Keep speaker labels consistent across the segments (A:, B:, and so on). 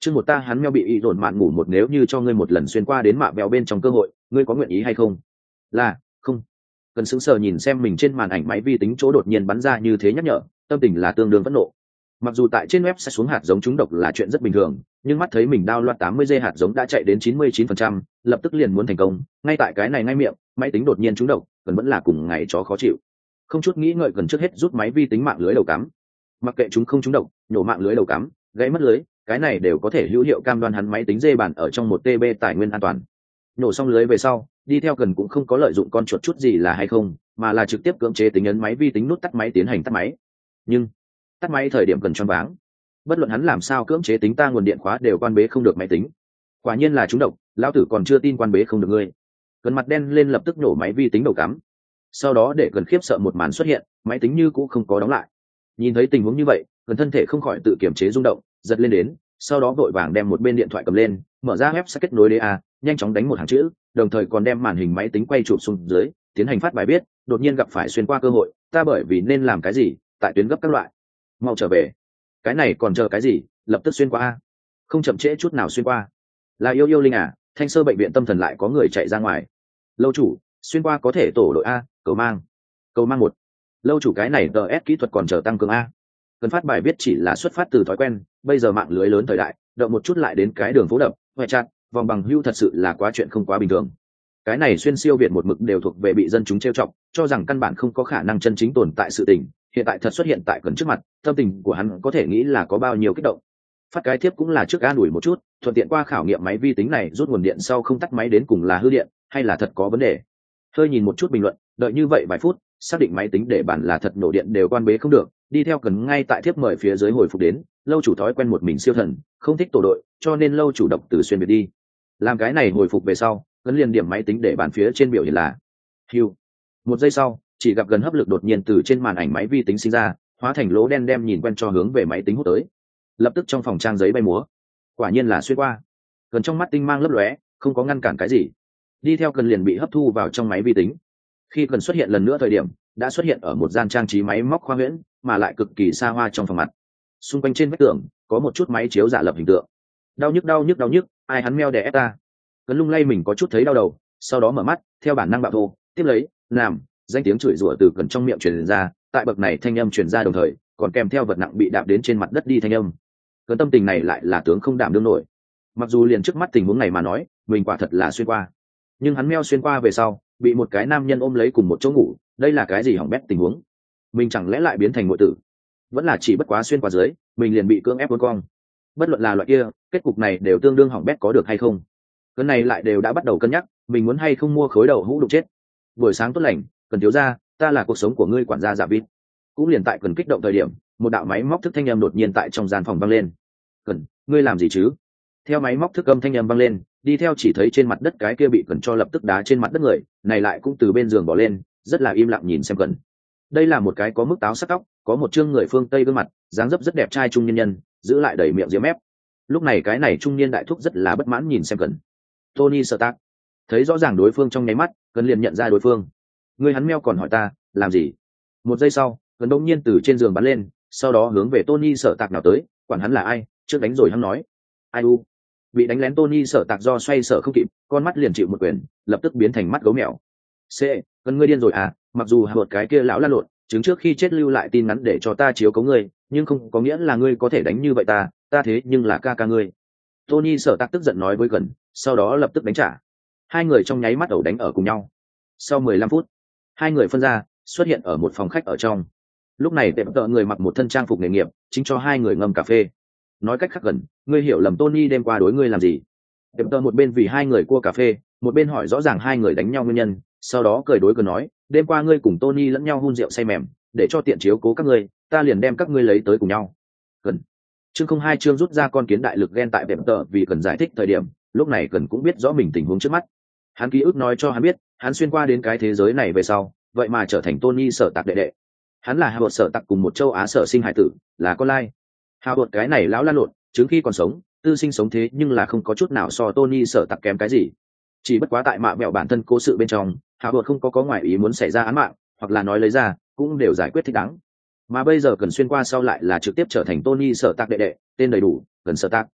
A: Chương một ta hắn meo bị ý dồn mạn ngủ một, nếu như cho ngươi một lần xuyên qua đến mạ bèo bên trong cơ hội, ngươi có nguyện ý hay không? Là, không. Cần sững sờ nhìn xem mình trên màn ảnh máy vi tính chỗ đột nhiên bắn ra như thế nhắc nhở, tâm tình là tương đương phẫn nộ. Mặc dù tại trên web sẽ xuống hạt giống trúng độc là chuyện rất bình thường, nhưng mắt thấy mình download 80 g hạt giống đã chạy đến 99%, lập tức liền muốn thành công, ngay tại cái này ngay miệng, máy tính đột nhiên trúng độc, cần vẫn là cùng ngày chó khó chịu. Không chút nghĩ ngợi, cần trước hết rút máy vi tính mạng lưới đầu cắm. Mặc kệ chúng không trúng độc, nổ mạng lưới đầu cắm, gãy mất lưới, cái này đều có thể hữu hiệu cam đoan hắn máy tính dê bản ở trong 1 TB tài nguyên an toàn. Nổ xong lưới về sau, đi theo cần cũng không có lợi dụng con chuột chút gì là hay không, mà là trực tiếp cưỡng chế tính ấn máy vi tính nút tắt máy tiến hành tắt máy. Nhưng tắt máy thời điểm cần choáng váng, bất luận hắn làm sao cưỡng chế tính ta nguồn điện khóa đều quan bế không được máy tính. Quả nhiên là trúng độc, lão tử còn chưa tin quan bế không được ngươi. Cần mặt đen lên lập tức nổ máy vi tính đầu cắm. Sau đó để cần khiếp sợ một màn xuất hiện, máy tính như cũng không có đóng lại. Nhìn thấy tình huống như vậy, cần thân thể không khỏi tự kiểm chế rung động, giật lên đến, sau đó vội vàng đem một bên điện thoại cầm lên, mở ra web sẽ kết nối DA, nhanh chóng đánh một hàng chữ, đồng thời còn đem màn hình máy tính quay chụp xuống dưới, tiến hành phát bài viết. Đột nhiên gặp phải xuyên qua cơ hội, ta bởi vì nên làm cái gì, tại tuyến gấp các loại, mau trở về. Cái này còn chờ cái gì, lập tức xuyên qua a, không chậm trễ chút nào xuyên qua. Là yêu yêu linh à, Thanh Sơ bệnh viện tâm thần lại có người chạy ra ngoài. Lâu chủ, xuyên qua có thể tổ đội a, cầu mang một. Lâu chủ cái này DS kỹ thuật còn chờ tăng cường a. Cần phát bài viết chỉ là xuất phát từ thói quen, bây giờ mạng lưới lớn thời đại, động một chút lại đến cái đường phố đập, ngoại chặt, vòng bằng hưu thật sự là quá chuyện không quá bình thường. Cái này xuyên siêu việt một mực đều thuộc về bị dân chúng trêu chọc, cho rằng căn bản không có khả năng chân chính tồn tại sự tình, hiện tại thật xuất hiện tại cần trước mặt, tâm tình của hắn có thể nghĩ là có bao nhiêu kích động. Phát cái tiếp cũng là trước an ủi một chút, thuận tiện qua khảo nghiệm máy vi tính này rút nguồn điện sau không tắt máy đến cùng là hư điện hay là thật có vấn đề. Hơi nhìn một chút bình luận, đợi như vậy vài phút, xác định máy tính để bản là thật nổ điện đều quan bế không được, đi theo cần ngay tại thiếp mời phía dưới hồi phục đến, lâu chủ thói quen một mình siêu thần, không thích tổ đội, cho nên lâu chủ độc từ xuyên biệt đi. Làm cái này hồi phục về sau, cần liền điểm máy tính để bàn phía trên biểu hiện là hưu. Một giây sau, chỉ gặp gần hấp lực đột nhiên từ trên màn ảnh máy vi tính sinh ra, hóa thành lỗ đen đem nhìn quen cho hướng về máy tính hút tới. Lập tức trong phòng trang giấy bay múa, quả nhiên là xuyên qua. Gần trong mắt tinh mang lấp lóe, không có ngăn cản cái gì, đi theo cần liền bị hấp thu vào trong máy vi tính. Khi cần xuất hiện lần nữa thời điểm, đã xuất hiện ở một gian trang trí máy móc khoa huyễn, mà lại cực kỳ xa hoa trong phòng mặt. Xung quanh trên vách tường có một chút máy chiếu giả lập hình tượng. Đau nhức, ai hắn meo đè ép ta. Cần lung lay mình có chút thấy đau đầu, sau đó mở mắt, theo bản năng bạo thô, tiếp lấy, làm, danh tiếng chửi rủa từ cần trong miệng truyền ra, tại bậc này thanh âm truyền ra đồng thời, còn kèm theo vật nặng bị đạp đến trên mặt đất đi thanh âm. Cơn tâm tình này lại là tướng không đảm đương nổi. Mặc dù liền trước mắt tình huống này mà nói, mình quả thật là xuyên qua, nhưng hắn meo xuyên qua về sau, bị một cái nam nhân ôm lấy cùng một chỗ ngủ, đây là cái gì hỏng bét tình huống? Mình chẳng lẽ lại biến thành muội tử? Vẫn là chỉ bất quá xuyên qua dưới, mình liền bị cưỡng ép uốn cong. Bất luận là loại kia, kết cục này đều tương đương hỏng bét có được hay không? Cái này lại đều đã bắt đầu cân nhắc, mình muốn hay không mua khối đầu hũ đục chết. Buổi sáng tốt lành, Cần thiếu gia, ta là cuộc sống của ngươi quản gia Dạ Vít. Cũng liền tại Cần kích động thời điểm, một đạo máy móc thức thanh âm đột nhiên tại trong gian phòng vang lên. Cần, ngươi làm gì chứ? Theo máy móc thức âm thanh âm vang lên, đi theo chỉ thấy trên mặt đất cái kia bị Cần cho lập tức đá trên mặt đất người, này lại cũng từ bên giường bỏ lên, rất là im lặng nhìn xem Cần. Đây là một cái có mức táo sắc tóc, có một trương người phương Tây gương mặt, dáng dấp rất đẹp trai trung niên nhân, giữ lại đầy miệng diếm mép. Lúc này cái này trung niên đại thúc rất là bất mãn nhìn xem Cần. Tony Stark thấy rõ ràng đối phương trong nháy mắt, Cần liền nhận ra đối phương. Người hắn meo còn hỏi ta làm gì? Một giây sau, Cần đột nhiên từ trên giường bắn lên, sau đó hướng về Tony Stark nào tới, quản hắn là ai, trước đánh rồi hắn nói. Ai u? Bị đánh lén Tony Stark do xoay sở không kịp, con mắt liền chịu một quyền, lập tức biến thành mắt gấu mèo. C, Cần ngươi điên rồi à? Mặc dù hạ một cái kia lão la lộn, chứng trước khi chết lưu lại tin ngắn để cho ta chiếu cố ngươi, nhưng không có nghĩa là ngươi có thể đánh như vậy ta thế nhưng là ca ngươi. Tony Stark tức giận nói với Cần, sau đó lập tức đánh trả. Hai người trong nháy mắt ẩu đánh ở cùng nhau. Sau 15 phút, hai người phân ra, xuất hiện ở một phòng khách ở trong. Lúc này tệp tợ người mặc một thân trang phục nghề nghiệp, chính cho hai người ngâm cà phê. Nói cách khác Cần, ngươi hiểu lầm Tony đêm qua đối ngươi làm gì? Tệp tợ một bên vì hai người cua cà phê, một bên hỏi rõ ràng hai người đánh nhau nguyên nhân, sau đó cười đối Cần nói, đêm qua ngươi cùng Tony lẫn nhau hun rượu say mềm, để cho tiện chiếu cố các ngươi, ta liền đem các ngươi lấy tới cùng nhau. Cần. Chương 02 chương rút ra con kiến đại lực ghen tại tệp tợ vì Cần giải thích thời điểm, lúc này Cần cũng biết rõ mình tình huống trước mắt. Hắn ký ức nói cho hắn biết, hắn xuyên qua đến cái thế giới này về sau, vậy mà trở thành Tony Sở Tạc đệ đệ. Hắn là Howard Sở Tạc cùng một châu Á sở sinh hải tử, là con lai. Howard cái này lão lan lộn, chứng khi còn sống, tư sinh sống thế nhưng là không có chút nào so Tony Sở Tạc kém cái gì. Chỉ bất quá tại mạ mẹo bản thân cố sự bên trong, Howard không có ngoại ý muốn xảy ra án mạng, hoặc là nói lấy ra, cũng đều giải quyết thích đáng. Mà bây giờ Cần xuyên qua sau lại là trực tiếp trở thành Tony Sở Tạc đệ đệ, tên đầy đủ, Cần Sở Tạc.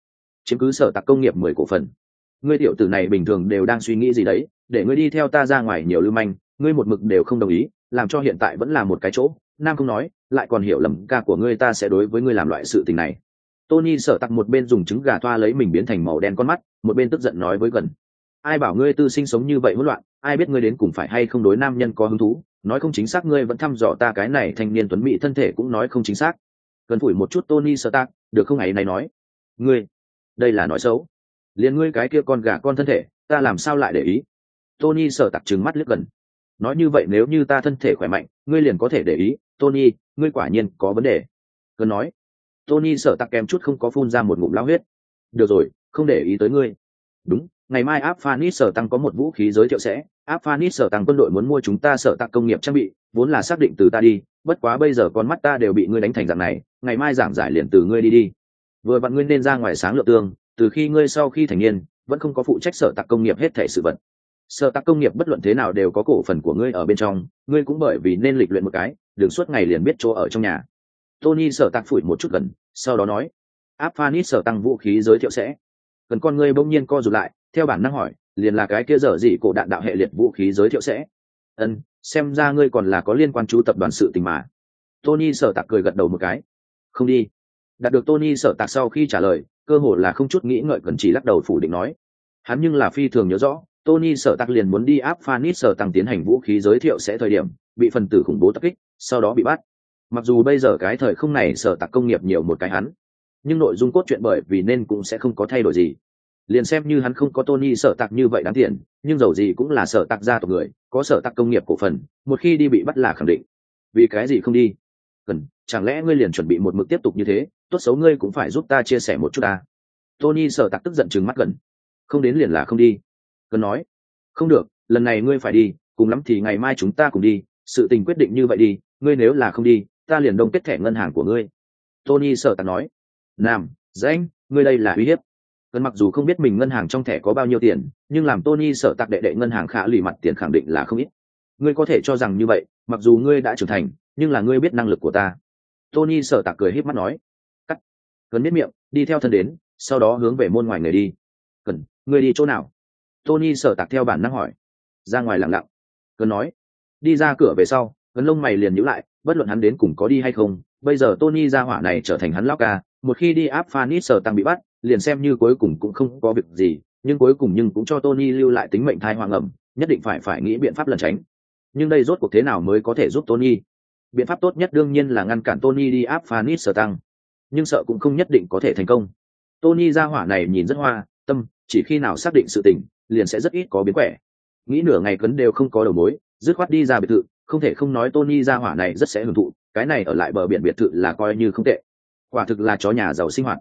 A: chiếm cứ sở tạc công nghiệp 10 cổ phần. Ngươi tiểu tử này bình thường đều đang suy nghĩ gì đấy, để ngươi đi theo ta ra ngoài nhiều lưu manh, ngươi một mực đều không đồng ý, làm cho hiện tại vẫn là một cái chỗ nam không nói, lại còn hiểu lầm ca của ngươi ta sẽ đối với ngươi làm loại sự tình này. Tony sở tặc một bên dùng trứng gà toa lấy mình biến thành màu đen con mắt, một bên tức giận nói với gần. Ai bảo ngươi tư sinh sống như vậy hỗn loạn, ai biết ngươi đến cùng phải hay không đối nam nhân có hứng thú, nói không chính xác ngươi vẫn thăm dò ta cái này thanh niên tuấn mỹ thân thể cũng nói không chính xác. Cần phủi một chút Tony sở tặc, được không ấy này nói. Ngươi, đây là nói xấu. Liên ngươi cái kia con gà con thân thể, ta làm sao lại để ý. Tony sở tặc trừng mắt liếc gần. Nói như vậy nếu như ta thân thể khỏe mạnh, ngươi liền có thể để ý. Tony, ngươi quả nhiên có vấn đề. Cần nói. Tony sở tặc kèm chút không có phun ra một ngụm lao huyết. Được rồi, không để ý tới ngươi. Đúng, ngày mai áp Phanis sở tăng có một vũ khí giới thiệu sẽ. Áp Phanis sở tăng quân đội muốn mua chúng ta sở tặc công nghiệp trang bị, vốn là xác định từ ta đi, bất quá bây giờ con mắt ta đều bị ngươi đánh thành dạng này, ngày mai giảng giải liền từ ngươi đi đi. Vừa vặn ngươi nên ra ngoài sáng lượng tương, từ khi ngươi sau khi thành niên, vẫn không có phụ trách sở tặc công nghiệp hết thể sự vật. Sở tặc công nghiệp bất luận thế nào đều có cổ phần của ngươi ở bên trong, ngươi cũng bởi vì nên lịch luyện một cái, đừng suốt ngày liền biết chỗ ở trong nhà. Tony sở tặc phủi một chút gần, sau đó nói, áp Phanis sở tăng vũ khí giới thiệu sẽ. Cần con ngươi bỗng nhiên co rụt lại, theo bản năng hỏi, liền là cái kia dở gì cổ đạn đạo hệ liệt vũ khí giới thiệu sẽ. Xem ra ngươi còn là có liên quan chú tập đoàn sự tình mà. Tony sở tặc cười gật đầu một cái. Không đi. Đạt được Tony sở tặc sau khi trả lời, cơ hồ là không chút nghĩ ngợi cần chỉ lắc đầu phủ định nói. Hắn nhưng là phi thường nhớ rõ, Tony sở tặc liền muốn đi áp Phanis sở tăng tiến hành vũ khí giới thiệu sẽ thời điểm, bị phần tử khủng bố tập kích, sau đó bị bắt. Mặc dù bây giờ cái thời không này sở tặc công nghiệp nhiều một cái hắn, nhưng nội dung cốt truyện bởi vì nên cũng sẽ không có thay đổi gì. Liền xem như hắn không có Tony sở tặc như vậy đáng tiền, nhưng dầu gì cũng là sở tặc gia tộc người, có sở tặc công nghiệp cổ phần, một khi đi bị bắt là khẳng định. Vì cái gì không đi? Chẳng lẽ ngươi liền chuẩn bị một mực tiếp tục như thế, tốt xấu ngươi cũng phải giúp ta chia sẻ một chút ta. Tony sở tặc tức giận trừng mắt gần. Không đến liền là không đi. Cần nói, không được, lần này ngươi phải đi, cùng lắm thì ngày mai chúng ta cùng đi, sự tình quyết định như vậy đi, ngươi nếu là không đi, ta liền đông kết thẻ ngân hàng của ngươi. Tony sở tặc nói. Nam, danh, ngươi đây là uy hiếp. Cần mặc dù không biết mình ngân hàng trong thẻ có bao nhiêu tiền, nhưng làm Tony sở tặc đệ đệ ngân hàng khả lì mặt tiền khẳng định là không ít. Ngươi có thể cho rằng như vậy, mặc dù ngươi đã trưởng thành, nhưng là ngươi biết năng lực của ta. Tony sở tặc cười híp mắt nói. Cắt. Cần biết miệng, đi theo thân đến, sau đó hướng về môn ngoài người đi. Cần, ngươi đi chỗ nào? Tony sở tặc theo bản năng hỏi. Ra ngoài lặng lặng. Cần nói. Đi ra cửa về sau, Cần lông mày liền nhíu lại, bất luận hắn đến cùng có đi hay không, bây giờ Tony ra hỏa này trở thành hắn lão ca, một khi đi áp Phanis sở tăng bị bắt, liền xem như cuối cùng cũng không có việc gì, nhưng cuối cùng cũng cho Tony lưu lại tính mệnh thai hoang ẩm, nhất định phải nghĩ biện pháp lẩn tránh. Nhưng đây rốt cuộc thế nào mới có thể giúp Tony? Biện pháp tốt nhất đương nhiên là ngăn cản Tony đi áp Phanis sở tăng, nhưng sợ cũng không nhất định có thể thành công. Tony ra hỏa này nhìn rất hoa tâm, chỉ khi nào xác định sự tình, liền sẽ rất ít có biến quẻ. Nghĩ nửa ngày Cấn đều không có đầu mối, dứt khoát đi ra biệt thự, không thể không nói Tony ra hỏa này rất sẽ hưởng thụ, cái này ở lại bờ biển biệt thự là coi như không tệ. Quả thực là chó nhà giàu sinh hoạt.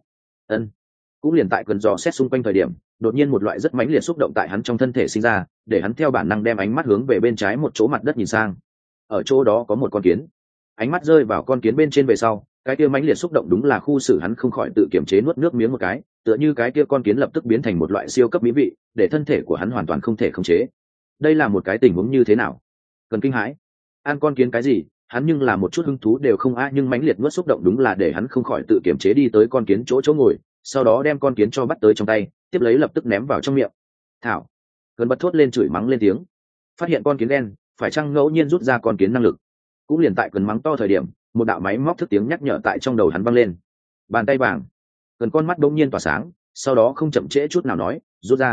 A: Cũng liền tại Cấn dò xét xung quanh thời điểm, đột nhiên một loại rất mãnh liệt xúc động tại hắn trong thân thể sinh ra, để hắn theo bản năng đem ánh mắt hướng về bên trái một chỗ mặt đất nhìn sang. Ở chỗ đó có một con kiến. Ánh mắt rơi vào con kiến bên trên về sau, cái kia mãnh liệt xúc động đúng là khu xử hắn không khỏi tự kiểm chế nuốt nước miếng một cái, tựa như cái kia con kiến lập tức biến thành một loại siêu cấp mỹ vị, để thân thể của hắn hoàn toàn không thể khống chế. Đây là một cái tình huống như thế nào? Cần kinh hãi. Ăn con kiến cái gì? Hắn nhưng là một chút hứng thú đều không nhưng mãnh liệt nuốt xúc động đúng là để hắn không khỏi tự kiểm chế đi tới con kiến chỗ ngồi, sau đó đem con kiến cho bắt tới trong tay, tiếp lấy lập tức ném vào trong miệng. Thảo. Cần bật thốt lên chửi mắng lên tiếng. Phát hiện con kiến đen, phải chăng ngẫu nhiên rút ra con kiến năng lực? Cũng liền tại cần mắng to thời điểm, một đạo máy móc thức tiếng nhắc nhở tại trong đầu hắn vang lên. Bàn tay vàng. Cần con mắt đống nhiên tỏa sáng, sau đó không chậm trễ chút nào nói,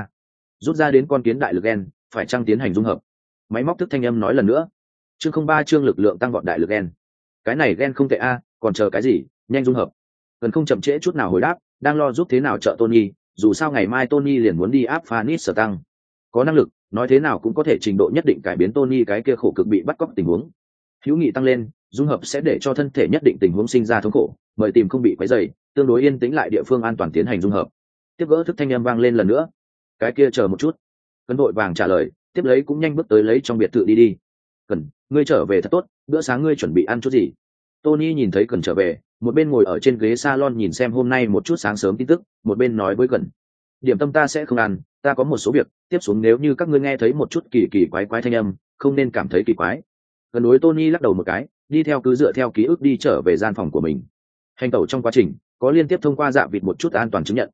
A: rút ra đến con kiến đại lực gen, phải chăng tiến hành dung hợp? Máy móc thức thanh âm nói lần nữa. Chương 03 chương lực lượng tăng vọt đại lực gen. Cái này gen không tệ còn chờ cái gì, nhanh dung hợp. Cần không chậm trễ chút nào hồi đáp, đang lo giúp thế nào trợ Tony, dù sao ngày mai Tony liền muốn đi áp Phanis sở tăng. Có năng lực, nói thế nào cũng có thể trình độ nhất định cải biến Tony cái kia khổ cực bị bắt cóc tình huống. Hữu nghị tăng lên, dung hợp sẽ để cho thân thể nhất định tình huống sinh ra thống khổ, mời tìm không bị quấy rầy, tương đối yên tĩnh lại địa phương an toàn tiến hành dung hợp. Tiếp gỡ thức thanh âm vang lên lần nữa. Cái kia chờ một chút. Cần đội vàng trả lời, tiếp lấy cũng nhanh bước tới lấy trong biệt thự đi. Cần, ngươi trở về thật tốt, bữa sáng ngươi chuẩn bị ăn chút gì? Tony nhìn thấy Cần trở về, một bên ngồi ở trên ghế salon nhìn xem hôm nay một chút sáng sớm tin tức, một bên nói với Cần. Điểm tâm ta sẽ không ăn, ta có một số việc, tiếp xuống nếu như các ngươi nghe thấy một chút kỳ kỳ quái quái thanh âm, không nên cảm thấy kỳ quái. Gần đối Tony lắc đầu một cái, đi theo cứ dựa theo ký ức đi trở về gian phòng của mình. Hành tẩu trong quá trình, có liên tiếp thông qua dạ vịt một chút an toàn chứng nhận.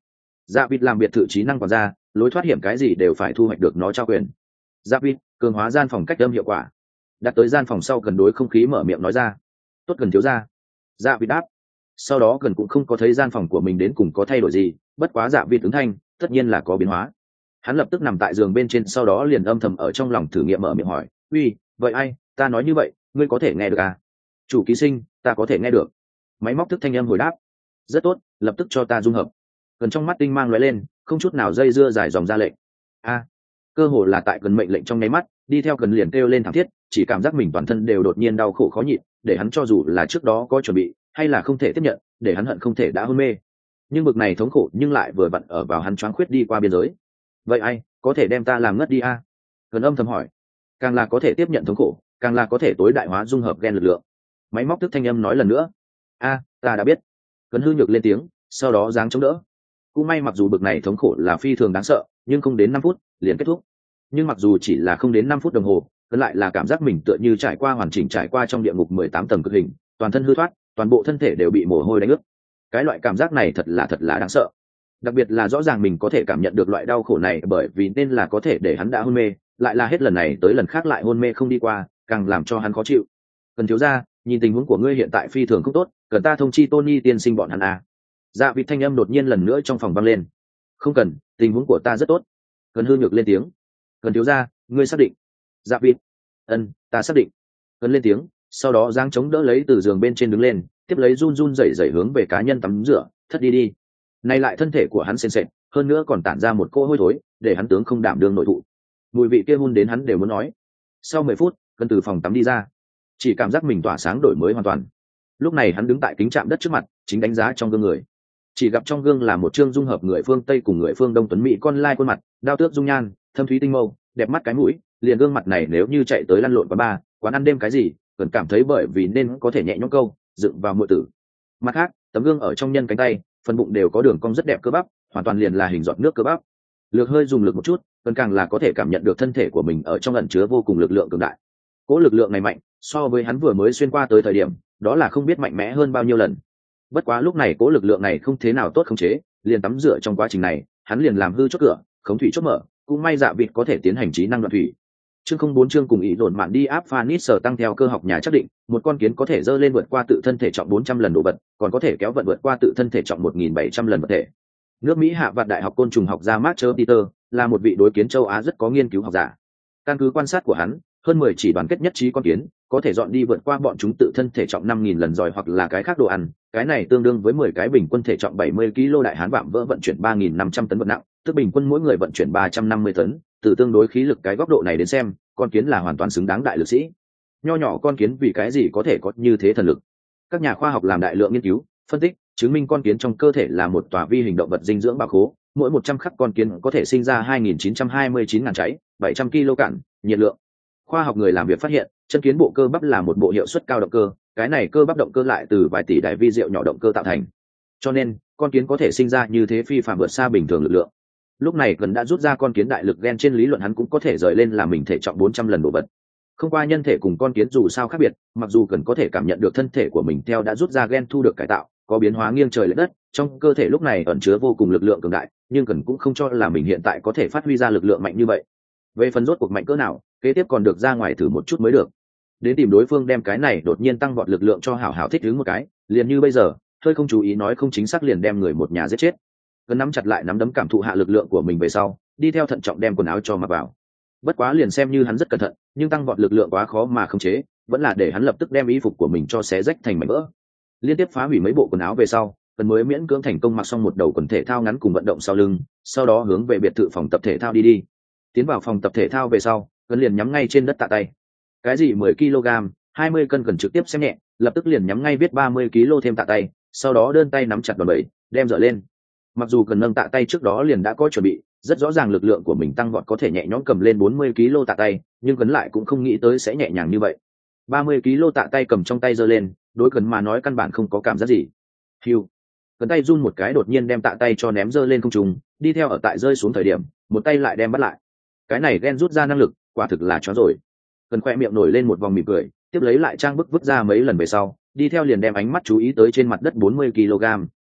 A: Dạ vịt làm biệt thự trí năng quản gia, lối thoát hiểm cái gì đều phải thu hoạch được nó trao quyền. Dạ vịt cường hóa gian phòng cách âm hiệu quả. Đặt tới gian phòng sau, cần đối không khí mở miệng nói ra. Tốt, gần thiếu ra. Dạ vịt đáp. Sau đó gần cũng không có thấy gian phòng của mình đến cùng có thay đổi gì, bất quá dạ vịt ứng thanh tất nhiên là có biến hóa. Hắn lập tức nằm tại giường bên trên, sau đó liền âm thầm ở trong lòng thử nghiệm mở miệng hỏi, uy, vậy ai, ta nói như vậy ngươi có thể nghe được à? Chủ ký sinh, ta có thể nghe được. Máy móc thức thanh âm hồi đáp. Rất tốt, lập tức cho ta dung hợp. Gần trong mắt tinh mang lóe lên, không chút nào dây dưa dài dòng ra lệnh. A, cơ hồ là tại gần mệnh lệnh trong nháy mắt, đi theo gần liền kêu lên thảm thiết, chỉ cảm giác mình toàn thân đều đột nhiên đau khổ khó nhịn, để hắn cho dù là trước đó có chuẩn bị hay là không thể tiếp nhận, để hắn hận không thể đã hôn mê. Nhưng bực này thống khổ nhưng lại vừa vặn ở vào hắn choáng khuyết đi qua biên giới. Vậy ai có thể đem ta làm ngất đi a? Gần âm thầm hỏi. Càng là có thể tiếp nhận thống khổ, càng là có thể tối đại hóa dung hợp gen lực lượng. Máy móc thức thanh âm nói lần nữa. A, ta đã biết. Gần hư nhược lên tiếng, sau đó giáng chống đỡ. Cũng may mặc dù bực này thống khổ là phi thường đáng sợ, nhưng không đến 5 phút liền kết thúc. Nhưng mặc dù chỉ là không đến 5 phút đồng hồ, gần lại là cảm giác mình tựa như trải qua hoàn chỉnh trải qua trong địa ngục 18 tầng cực hình, toàn thân hư thoát, toàn bộ thân thể đều bị mồ hôi đánh ướt. Cái loại cảm giác này thật là đáng sợ. Đặc biệt là rõ ràng mình có thể cảm nhận được loại đau khổ này, bởi vì nên là có thể để hắn đã hôn mê, lại là hết lần này tới lần khác lại hôn mê không đi qua, càng làm cho hắn khó chịu. Cần thiếu gia, nhìn tình huống của ngươi hiện tại phi thường không tốt, cần ta thông chi Tony tiên sinh bọn hắn à? Dạ vịt thanh âm đột nhiên lần nữa trong phòng vang lên. Không cần, tình huống của ta rất tốt. Cần hư nhược lên tiếng. Cần thiếu gia, ngươi xác định? Dạ vịt. Ta xác định. Cần lên tiếng, sau đó giang chống đỡ lấy từ giường bên trên đứng lên, tiếp lấy run run rẩy rẩy hướng về cá nhân tắm rửa, thất đi. Nay lại thân thể của hắn sền sệt, hơn nữa còn tản ra một cỗ hôi thối, để hắn tướng không đảm đương nội thụ. Mùi vị kia hun đến hắn đều muốn nói. Sau 10 phút, Cần từ phòng tắm đi ra, chỉ cảm giác mình tỏa sáng đổi mới hoàn toàn. Lúc này hắn đứng tại kính chạm đất trước mặt, chính đánh giá trong gương người. Chỉ gặp trong gương là một trương dung hợp người phương Tây cùng người phương Đông tuấn mỹ con lai khuôn mặt, đao tước dung nhan, thâm thúy tinh mâu, đẹp mắt cái mũi, liền gương mặt này nếu như chạy tới lăn lộn quán ăn đêm cái gì, Cần cảm thấy bởi vì nên có thể nhẹ nhõm câu dựng vào muội tử. Mặt khác, tấm gương ở trong nhân cánh tay, phần bụng đều có đường cong rất đẹp cơ bắp, hoàn toàn liền là hình giọt nước cơ bắp. Lược hơi dùng lực một chút, Cần càng là có thể cảm nhận được thân thể của mình ở trong ẩn chứa vô cùng lực lượng cường đại. Cỗ lực lượng này mạnh, so với hắn vừa mới xuyên qua tới thời điểm, đó là không biết mạnh mẽ hơn bao nhiêu lần. Bất quá lúc này cỗ lực lượng này không thế nào tốt khống chế, liền tắm rửa trong quá trình này, hắn liền làm hư chốt cửa, khống thủy chốt mở, cũng may dạ vịt có thể tiến hành trí năng đoạn thủy. Chương 04 chương cùng ý đồn mạn đi áp Phanis sở tăng theo cơ học nhà chắc định, một con kiến có thể dơ lên vượt qua tự thân thể trọng 400 lần đồ vật, còn có thể kéo vận vượt qua tự thân thể trọng 1700 lần vật thể. Nước Mỹ Hạ vạn đại học côn trùng học gia Mark Peter là một vị đối kiến châu Á rất có nghiên cứu học giả. Căn cứ quan sát của hắn, hơn 10 chỉ đoàn kết nhất trí con kiến có thể dọn đi vượt qua bọn chúng tự thân thể trọng 5.000 lần giỏi hoặc là cái khác đồ ăn, cái này tương đương với 10 cái bình quân thể trọng 70 kg đại hán vạm vỡ vận chuyển 3.500 tấn vật nặng, tức bình quân mỗi người vận chuyển 350 tấn. Từ tương đối khí lực cái góc độ này đến xem, con kiến là hoàn toàn xứng đáng đại lực sĩ. Nho nhỏ con kiến vì cái gì có thể có như thế thần lực? Các nhà khoa học làm đại lượng nghiên cứu, phân tích, chứng minh con kiến trong cơ thể là một tòa vi hình động vật dinh dưỡng bảo khố, mỗi 100 khắc con kiến có thể sinh ra 2.929 ngàn cháy, 700 kg cạn nhiệt lượng. Khoa học người làm việc phát hiện, chân kiến bộ cơ bắp là một bộ hiệu suất cao động cơ, cái này cơ bắp động cơ lại từ vài tỷ đại vi diệu nhỏ động cơ tạo thành. Cho nên, con kiến có thể sinh ra như thế phi phàm vượt xa bình thường lực lượng. Lúc này Cần đã rút ra con kiến đại lực gen, trên lý luận hắn cũng có thể rời lên làm mình thể trọng 400 lần đồ vật. Không qua nhân thể cùng con kiến dù sao khác biệt, mặc dù Cần có thể cảm nhận được thân thể của mình theo đã rút ra gen thu được cải tạo, có biến hóa nghiêng trời lệch đất, trong cơ thể lúc này ẩn chứa vô cùng lực lượng cường đại, nhưng Cần cũng không cho là mình hiện tại có thể phát huy ra lực lượng mạnh như vậy. Về phần rốt cuộc mạnh cỡ nào, kế tiếp còn được ra ngoài thử một chút mới được. Đến tìm đối phương đem cái này đột nhiên tăng vọt lực lượng cho hảo hảo thích ứng một cái, liền như bây giờ, hơi không chú ý nói không chính xác liền đem người một nhà giết chết. Cần nắm chặt lại nắm đấm cảm thụ hạ lực lượng của mình về sau, đi theo thận trọng đem quần áo cho mặc vào. Bất quá liền xem như hắn rất cẩn thận, nhưng tăng vọt lực lượng quá khó mà khống chế, vẫn là để hắn lập tức đem y phục của mình cho xé rách thành mảnh vỡ. Liên tiếp phá hủy mấy bộ quần áo về sau, Cần mới miễn cưỡng thành công mặc xong một đầu quần thể thao ngắn cùng vận động sau lưng, sau đó hướng về biệt thự phòng tập thể thao đi. Tiến vào phòng tập thể thao về sau, Cần liền nhắm ngay trên đất tạ tay. Cái gì 10 kg, 20 cân Cần trực tiếp xem nhẹ, lập tức liền nhắm ngay viết 30 kg thêm tạ tay, sau đó đơn tay nắm chặt đòn bẩy, đem dở lên. Mặc dù Cần nâng tạ tay trước đó liền đã có chuẩn bị, rất rõ ràng lực lượng của mình tăng vọt có thể nhẹ nhõm cầm lên 40 kg tạ tay, nhưng Cần lại cũng không nghĩ tới sẽ nhẹ nhàng như vậy. 30 kg tạ tay cầm trong tay giơ lên, đối Cần mà nói căn bản không có cảm giác gì. Hiu, Cần tay run một cái đột nhiên đem tạ tay cho ném giơ lên không trung, đi theo ở tại rơi xuống thời điểm, một tay lại đem bắt lại. Cái này ghen rút ra năng lực, quả thực là chó rồi. Cần khoe miệng nổi lên một vòng mỉm cười, tiếp lấy lại trang bức vứt ra mấy lần về sau, đi theo liền đem ánh mắt chú ý tới trên mặt đất 40 kg,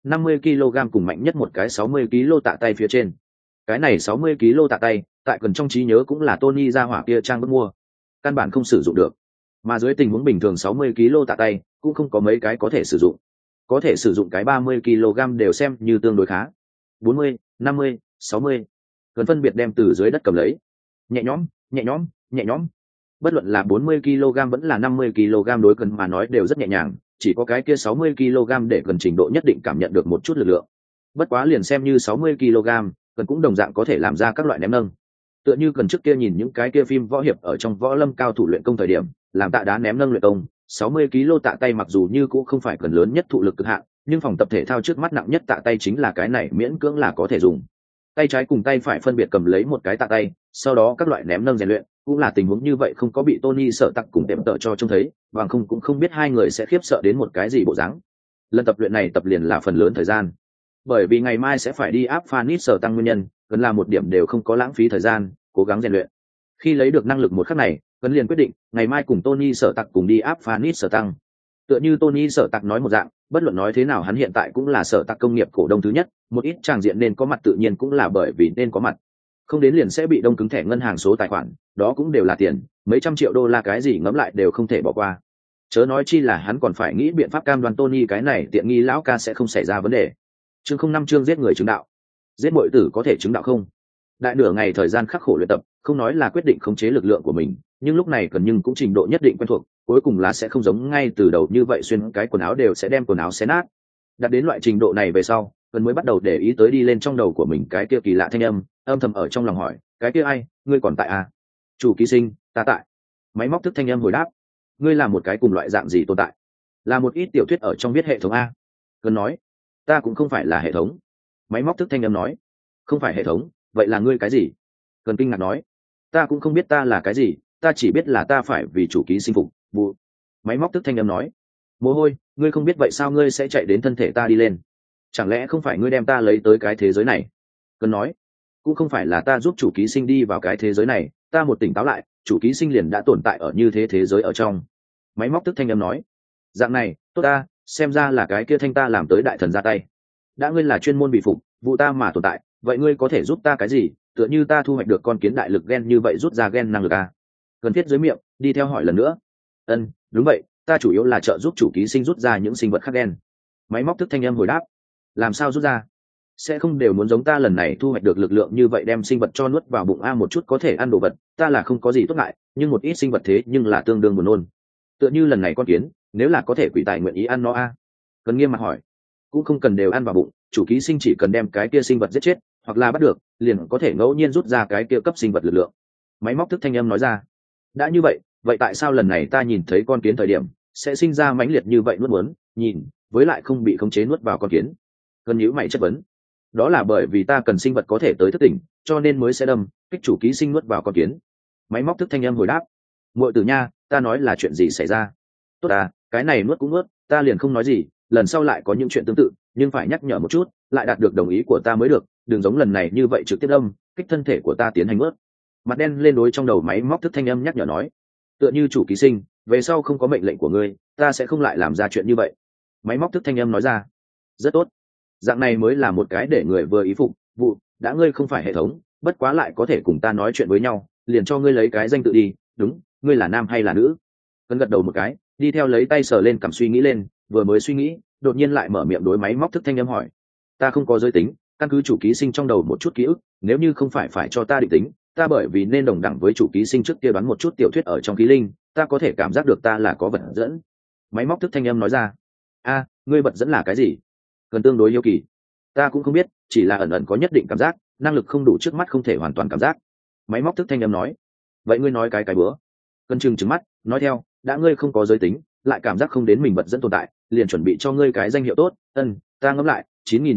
A: 50 kg cùng mạnh nhất một cái 60 kg tạ tay phía trên. Cái này 60 kg tạ tay, tại cần trong trí nhớ cũng là Tony ra hỏa kia trang bức mua, căn bản không sử dụng được. Mà dưới tình huống bình thường 60 kg tạ tay cũng không có mấy cái có thể sử dụng. Có thể sử dụng cái 30 kg đều xem như tương đối khá. 40, 50, 60. Cần phân biệt đem từ dưới đất cầm lấy. Nhẹ nhõm, nhẹ nhõm, nhẹ nhõm. Bất luận là 40 kg vẫn là 50 kg đối cần mà nói đều rất nhẹ nhàng, chỉ có cái kia 60 kg để cần trình độ nhất định cảm nhận được một chút lực lượng. Bất quá liền xem như 60 kg, cần cũng đồng dạng có thể làm ra các loại ném nâng. Tựa như cần trước kia nhìn những cái kia phim võ hiệp ở trong võ lâm cao thủ luyện công thời điểm, làm tạ đá ném nâng luyện công, 60 kg tạ tay mặc dù như cũng không phải cần lớn nhất thụ lực cực hạn, nhưng phòng tập thể thao trước mắt nặng nhất tạ tay chính là cái này miễn cưỡng là có thể dùng. Tay trái cùng tay phải phân biệt cầm lấy một cái tạ tay, sau đó các loại ném nâng rèn luyện, cũng là tình huống như vậy không có bị Tony sợ tặc cùng tệm tợ cho trông thấy, bằng không cũng không biết hai người sẽ khiếp sợ đến một cái gì bộ dáng. Lần tập luyện này tập liền là phần lớn thời gian, bởi vì ngày mai sẽ phải đi áp Phanis sở tăng nguyên nhân, cần làm một điểm đều không có lãng phí thời gian, cố gắng rèn luyện. Khi lấy được năng lực một khắc này, cần liền quyết định ngày mai cùng Tony sở tặc cùng đi áp Phanis sở tăng. Tựa như Tony sở tặc nói một dạng, bất luận nói thế nào hắn hiện tại cũng là sở tặc công nghiệp cổ đông thứ nhất, một ít tràng diện nên có mặt tự nhiên cũng là bởi vì nên có mặt. Không đến liền sẽ bị đông cứng thẻ ngân hàng số tài khoản, đó cũng đều là tiền, mấy trăm triệu đô la cái gì ngẫm lại đều không thể bỏ qua. Chớ nói chi là hắn còn phải nghĩ biện pháp cam đoan Tony cái này tiện nghi lão ca sẽ không xảy ra vấn đề. Chương 05 chương giết người chứng đạo. Giết muội tử có thể chứng đạo không? Đại nửa ngày thời gian khắc khổ luyện tập, không nói là quyết định khống chế lực lượng của mình, nhưng lúc này cần nhưng cũng trình độ nhất định quen thuộc, cuối cùng là sẽ không giống ngay từ đầu như vậy xuyên cái quần áo đều sẽ đem quần áo xé nát. Đạt đến loại trình độ này về sau, cần mới bắt đầu để ý tới đi lên trong đầu của mình cái kia kỳ lạ thanh âm, âm thầm ở trong lòng hỏi, cái kia ai, ngươi còn tại à? Chủ ký sinh, ta tại. Máy móc thức thanh âm hồi đáp, ngươi là một cái cùng loại dạng gì tồn tại? Là một ít tiểu thuyết ở trong viết hệ thống a. Cần nói, ta cũng không phải là hệ thống. Máy móc thức thanh âm nói, không phải hệ thống, vậy là ngươi cái gì? Cần kinh ngạc nói, ta cũng không biết ta là cái gì, ta chỉ biết là ta phải vì chủ ký sinh phục vụ. Máy móc thức thanh âm nói, mồ hôi, ngươi không biết vậy sao ngươi sẽ chạy đến thân thể ta đi lên? Chẳng lẽ không phải ngươi đem ta lấy tới cái thế giới này? Cần nói, cũng không phải là ta giúp chủ ký sinh đi vào cái thế giới này, ta một tỉnh táo lại, chủ ký sinh liền đã tồn tại ở như thế giới ở trong. Máy móc thức thanh âm nói, dạng này tốt ta, xem ra là cái kia thanh ta làm tới đại thần ra tay. Đã ngươi là chuyên môn bị phục vụ ta mà tồn tại, vậy ngươi có thể giúp ta cái gì? Tựa như ta thu hoạch được con kiến đại lực gen như vậy rút ra gen năng lực à? Cần thiết dưới miệng đi theo hỏi lần nữa. Đúng vậy, ta chủ yếu là trợ giúp chủ ký sinh rút ra những sinh vật khác gen. Máy móc thức thanh âm hồi đáp, làm sao rút ra? Sẽ không đều muốn giống ta lần này thu hoạch được lực lượng như vậy đem sinh vật cho nuốt vào bụng a một chút có thể ăn đồ vật, ta là không có gì tốt ngại, nhưng một ít sinh vật thế nhưng là tương đương buồn nôn. Tựa như lần này con kiến, nếu là có thể quỷ tài nguyện ý ăn nó a. Cần nghiêm mặt hỏi, cũng không cần đều ăn vào bụng, chủ ký sinh chỉ cần đem cái kia sinh vật giết chết, hoặc là bắt được, liền có thể ngẫu nhiên rút ra cái kia cấp sinh vật lực lượng. Máy móc thức thanh âm nói ra, đã như vậy, vậy tại sao lần này ta nhìn thấy con kiến thời điểm sẽ sinh ra mãnh liệt như vậy nuốt muốn nhìn, với lại không bị khống chế nuốt vào con kiến? Cần nhíu mày chất vấn, đó là bởi vì ta cần sinh vật có thể tới thức tỉnh, cho nên mới sẽ đâm kích chủ ký sinh nuốt vào con kiến. Máy móc thức thanh âm hồi đáp, muội tử nha, ta nói là chuyện gì xảy ra? Tốt à, cái này nuốt cũng nuốt, ta liền không nói gì, lần sau lại có những chuyện tương tự, nhưng phải nhắc nhở một chút, lại đạt được đồng ý của ta mới được, đừng giống lần này như vậy trực tiếp đâm kích thân thể của ta tiến hành nuốt. Mặt đen lên đối trong đầu máy móc thức thanh âm nhắc nhở nói, tựa như chủ ký sinh, về sau không có mệnh lệnh của ngươi, ta sẽ không lại làm ra chuyện như vậy. Máy móc thức thanh âm nói ra, rất tốt, dạng này mới là một cái để người vừa ý phục vụ. Đã ngươi không phải hệ thống, bất quá lại có thể cùng ta nói chuyện với nhau, liền cho ngươi lấy cái danh tự đi. Đúng, ngươi là nam hay là nữ? Cần gật đầu một cái, đi theo lấy tay sờ lên cảm suy nghĩ lên, vừa mới suy nghĩ, đột nhiên lại mở miệng đối máy móc thức thanh âm hỏi, ta không có giới tính, căn cứ chủ ký sinh trong đầu một chút ký ức, nếu như không phải cho ta định tính, ta bởi vì nên đồng đẳng với chủ ký sinh trước kia đoán một chút tiểu thuyết ở trong ký linh, ta có thể cảm giác được ta là có vật dẫn. Máy móc thức thanh âm nói ra, a, ngươi vật dẫn là cái gì? Cần tương đối yêu kỳ, ta cũng không biết, chỉ là ẩn ẩn có nhất định cảm giác, năng lực không đủ trước mắt không thể hoàn toàn cảm giác. Máy móc thức thanh âm nói, vậy ngươi nói cái bữa. Cần trừng mắt nói theo, đã ngươi không có giới tính, lại cảm giác không đến mình vật dẫn tồn tại, liền chuẩn bị cho ngươi cái danh hiệu tốt. Ta ngẫm lại,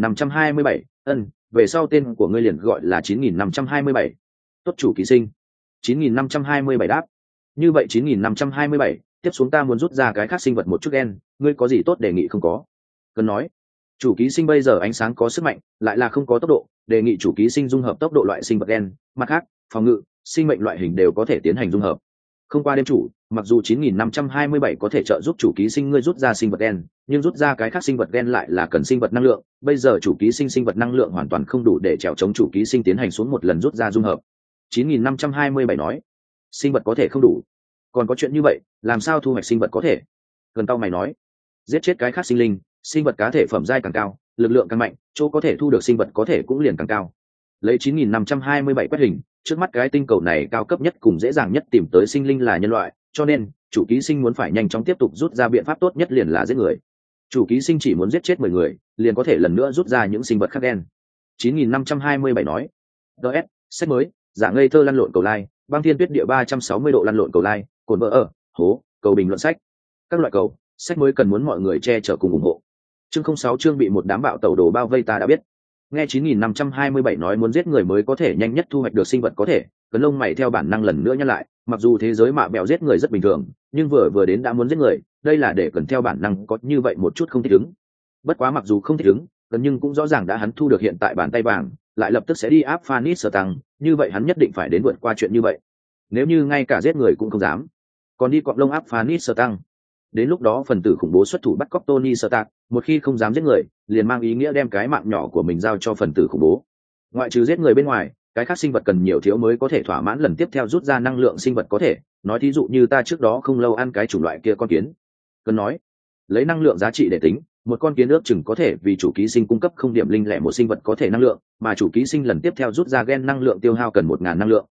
A: 9527, về sau tên của ngươi liền gọi là 9527. Tốt chủ ký sinh. 9527 đáp, như vậy 9527, tiếp xuống ta muốn rút ra cái khác sinh vật một chút gen, ngươi có gì tốt đề nghị không có? Cần nói, chủ ký sinh bây giờ ánh sáng có sức mạnh, lại là không có tốc độ, đề nghị chủ ký sinh dung hợp tốc độ loại sinh vật gen, mặt khác phòng ngự sinh mệnh loại hình đều có thể tiến hành dung hợp. Không qua đêm chủ, mặc dù 9527 có thể trợ giúp chủ ký sinh ngươi rút ra sinh vật đen, nhưng rút ra cái khác sinh vật đen lại là cần sinh vật năng lượng, bây giờ chủ ký sinh sinh vật năng lượng hoàn toàn không đủ để trèo chống chủ ký sinh tiến hành xuống một lần rút ra dung hợp. 9527 nói, sinh vật có thể không đủ. Còn có chuyện như vậy, làm sao thu hoạch sinh vật có thể? Gần tao mày nói, giết chết cái khác sinh linh, sinh vật cá thể phẩm giai càng cao, lực lượng càng mạnh, chỗ có thể thu được sinh vật có thể cũng liền càng cao. Lấy 9527 quét hình, trước mắt cái tinh cầu này cao cấp nhất cùng dễ dàng nhất tìm tới sinh linh là nhân loại, cho nên chủ ký sinh muốn phải nhanh chóng tiếp tục rút ra biện pháp tốt nhất liền là giết người. Chủ ký sinh chỉ muốn giết chết 10 người, liền có thể lần nữa rút ra những sinh vật khác đen. 9527 nói, DS, sách mới, giả ngây thơ lăn lộn cầu lai, băng thiên tuyết địa 360 độ lăn lộn cầu lai, cồn vợ ở, hố, cầu bình luận sách. Các loại cầu, sách mới cần muốn mọi người che chở cùng ủng hộ. Chương 06 chương bị một đám bạo tẩu đồ bao vây ta đã biết. Nghe 9527 nói muốn giết người mới có thể nhanh nhất thu hoạch được sinh vật có thể, Cấn lông mày theo bản năng lần nữa nhắc lại, mặc dù thế giới mạ bèo giết người rất bình thường, nhưng vừa đến đã muốn giết người, đây là để cần theo bản năng có như vậy một chút không thích ứng. Bất quá mặc dù không thích ứng, Cấn nhưng cũng rõ ràng đã hắn thu được hiện tại bàn tay vàng, lại lập tức sẽ đi áp Phanis sở tăng, như vậy hắn nhất định phải đến vượt qua chuyện như vậy. Nếu như ngay cả giết người cũng không dám, còn đi cọp lông áp Phanis sở tăng, đến lúc đó phần tử khủng bố xuất thủ bắt cóc Tony Stark, một khi không dám giết người, liền mang ý nghĩa đem cái mạng nhỏ của mình giao cho phần tử khủng bố. Ngoại trừ giết người bên ngoài, cái khác sinh vật cần nhiều thiếu mới có thể thỏa mãn lần tiếp theo rút ra năng lượng sinh vật có thể, nói thí dụ như ta trước đó không lâu ăn cái chủng loại kia con kiến. Cần nói, lấy năng lượng giá trị để tính, một con kiến ước chừng có thể vì chủ ký sinh cung cấp không điểm linh lẻ một sinh vật có thể năng lượng, mà chủ ký sinh lần tiếp theo rút ra gen năng lượng tiêu hao cần 1000 năng lượng.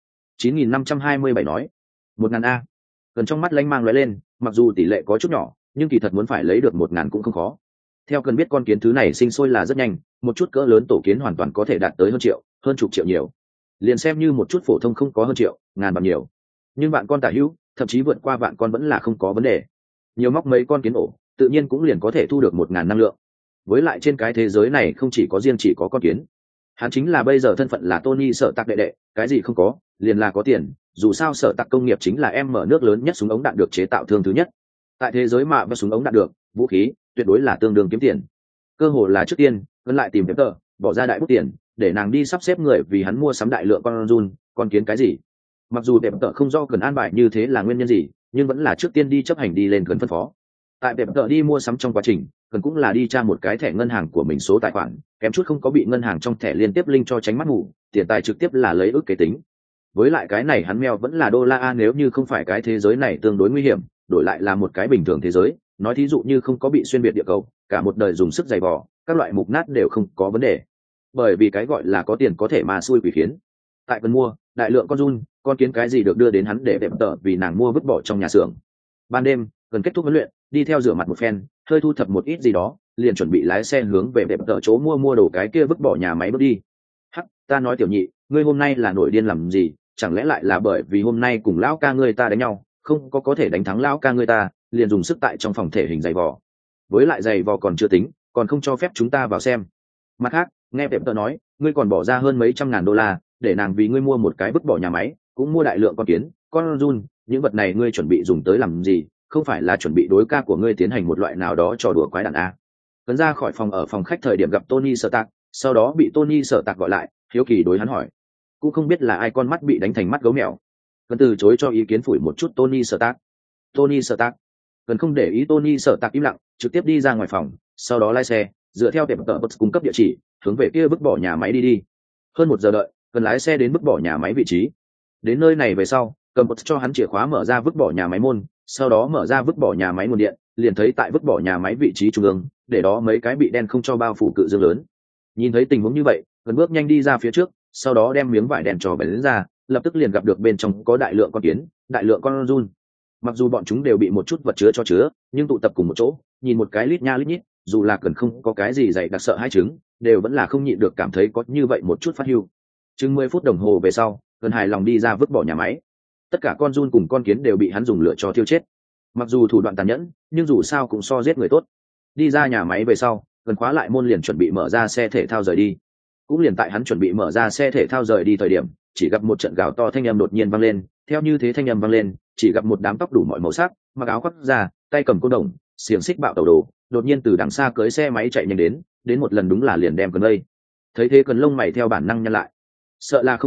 A: 9527 nói, 1000 a. Cần trong mắt lanh mang lóe lên, mặc dù tỷ lệ có chút nhỏ, nhưng kỳ thật muốn phải lấy được 1000 cũng không khó. Theo cần biết con kiến thứ này sinh sôi là rất nhanh, một chút cỡ lớn tổ kiến hoàn toàn có thể đạt tới hơn triệu, hơn chục triệu nhiều. Liền xem như một chút phổ thông không có hơn triệu, ngàn bằng nhiều. Nhưng vạn con tả hữu, thậm chí vượt qua vạn con vẫn là không có vấn đề. Nhiều móc mấy con kiến ổ, tự nhiên cũng liền có thể thu được 1000 năng lượng. Với lại trên cái thế giới này không chỉ có riêng chỉ có con kiến. Hắn chính là bây giờ thân phận là Tony Sở Tạc đệ đệ, cái gì không có, liền là có tiền, dù sao Sở Tạc công nghiệp chính là em mở nước lớn nhất súng ống đạn được chế tạo thương thứ nhất. Tại thế giới mà và súng ống đạn được, vũ khí, tuyệt đối là tương đương kiếm tiền. Cơ hồ là trước tiên, vẫn lại tìm Pepper, bỏ ra đại bút tiền, để nàng đi sắp xếp người vì hắn mua sắm đại lượng con run, con kiến cái gì. Mặc dù Pepper không do cần an bài như thế là nguyên nhân gì, nhưng vẫn là trước tiên đi chấp hành đi lên cần phân phó. Tại Pepper đi mua sắm trong quá trình, cần cũng là đi tra một cái thẻ ngân hàng của mình số tài khoản, kém chút không có bị ngân hàng trong thẻ liên tiếp link cho tránh mắt ngủ, tiền tài trực tiếp là lấy ước kế tính. Với lại cái này hắn meo vẫn là đô la a, nếu như không phải cái thế giới này tương đối nguy hiểm, đổi lại là một cái bình thường thế giới, nói thí dụ như không có bị xuyên biệt địa cầu, cả một đời dùng sức giày vò, các loại mục nát đều không có vấn đề. Bởi vì cái gọi là có tiền có thể mà xui quỷ khiến. Tại cần mua, đại lượng con run, con kiến cái gì được đưa đến hắn để đẹp tở vì nàng mua vứt bỏ trong nhà xưởng. Ban đêm, cần kết thúc huấn luyện, đi theo rửa mặt một phen, hơi thu thập một ít gì đó, liền chuẩn bị lái xe hướng về đẹp tở chỗ mua đồ cái kia vứt bỏ nhà máy bước đi. Hắc, ta nói tiểu nhị, ngươi hôm nay là nổi điên làm gì? Chẳng lẽ lại là bởi vì hôm nay cùng lão ca ngươi ta đánh nhau, không có thể đánh thắng lão ca ngươi ta, liền dùng sức tại trong phòng thể hình giày vò. Với lại giày vò còn chưa tính, còn không cho phép chúng ta vào xem. Mặt khác, nghe đẹp tở nói, ngươi còn bỏ ra hơn mấy trăm ngàn đô la để nàng vì ngươi mua một cái vứt bỏ nhà máy, cũng mua đại lượng con kiến, con run, những vật này ngươi chuẩn bị dùng tới làm gì? Không phải là chuẩn bị đối ca của ngươi tiến hành một loại nào đó trò đùa quái đản a? Cấn ra khỏi phòng, ở phòng khách thời điểm gặp Tony Stark, sau đó bị Tony Stark gọi lại, hiếu kỳ đối hắn hỏi, cũng không biết là ai con mắt bị đánh thành mắt gấu mèo. Cấn từ chối cho ý kiến phủi một chút Tony Stark. Tony Stark. Cấn không để ý Tony Stark im lặng, trực tiếp đi ra ngoài phòng, sau đó lái xe, dựa theo tiệm tợ bus cung cấp địa chỉ, hướng về kia vứt bỏ nhà máy đi. Hơn 1 giờ đợi, Cấn lái xe đến vứt bỏ nhà máy vị trí. Đến nơi này về sau, cầm bus cho hắn chìa khóa mở ra vứt bỏ nhà máy môn, sau đó mở ra vứt bỏ nhà máy nguồn điện, liền thấy tại vứt bỏ nhà máy vị trí trung ương, để đó mấy cái bị đen không cho bao phủ cự dương lớn. Nhìn thấy tình huống như vậy, Cấn bước nhanh đi ra phía trước, sau đó đem miếng vải đèn trò bén ra, lập tức liền gặp được bên trong có đại lượng con kiến, đại lượng con run. Mặc dù bọn chúng đều bị một chút vật chứa cho chứa, nhưng tụ tập cùng một chỗ, nhìn một cái lít nha lít nhít, dù là Cấn không có cái gì dày đặc sợ hai chứng, đều vẫn là không nhịn được cảm thấy có như vậy một chút phát hưu. Chừng 10 phút đồng hồ về sau, Cấn hài lòng đi ra vứt bỏ nhà máy. Tất cả con run cùng con kiến đều bị hắn dùng lửa cho thiêu chết. Mặc dù thủ đoạn tàn nhẫn, nhưng dù sao cũng so giết người tốt. Đi ra nhà máy về sau, Cấn khóa lại môn liền chuẩn bị mở ra xe thể thao rời đi. Cũng liền tại hắn chuẩn bị mở ra xe thể thao rời đi thời điểm, chỉ gặp một trận gào to thanh âm đột nhiên vang lên, theo như thế thanh âm vang lên, chỉ gặp một đám tóc đủ mọi màu sắc, mặc áo khoác da, tay cầm côn đồng, xiềng xích bạo tàu đồ, đột nhiên từ đằng xa cưỡi xe máy chạy nhanh đến một lần đúng là liền đem Cấn lây. Thấy thế Cấn lông mày theo bản năng nhăn lại. Sợ là không sợ,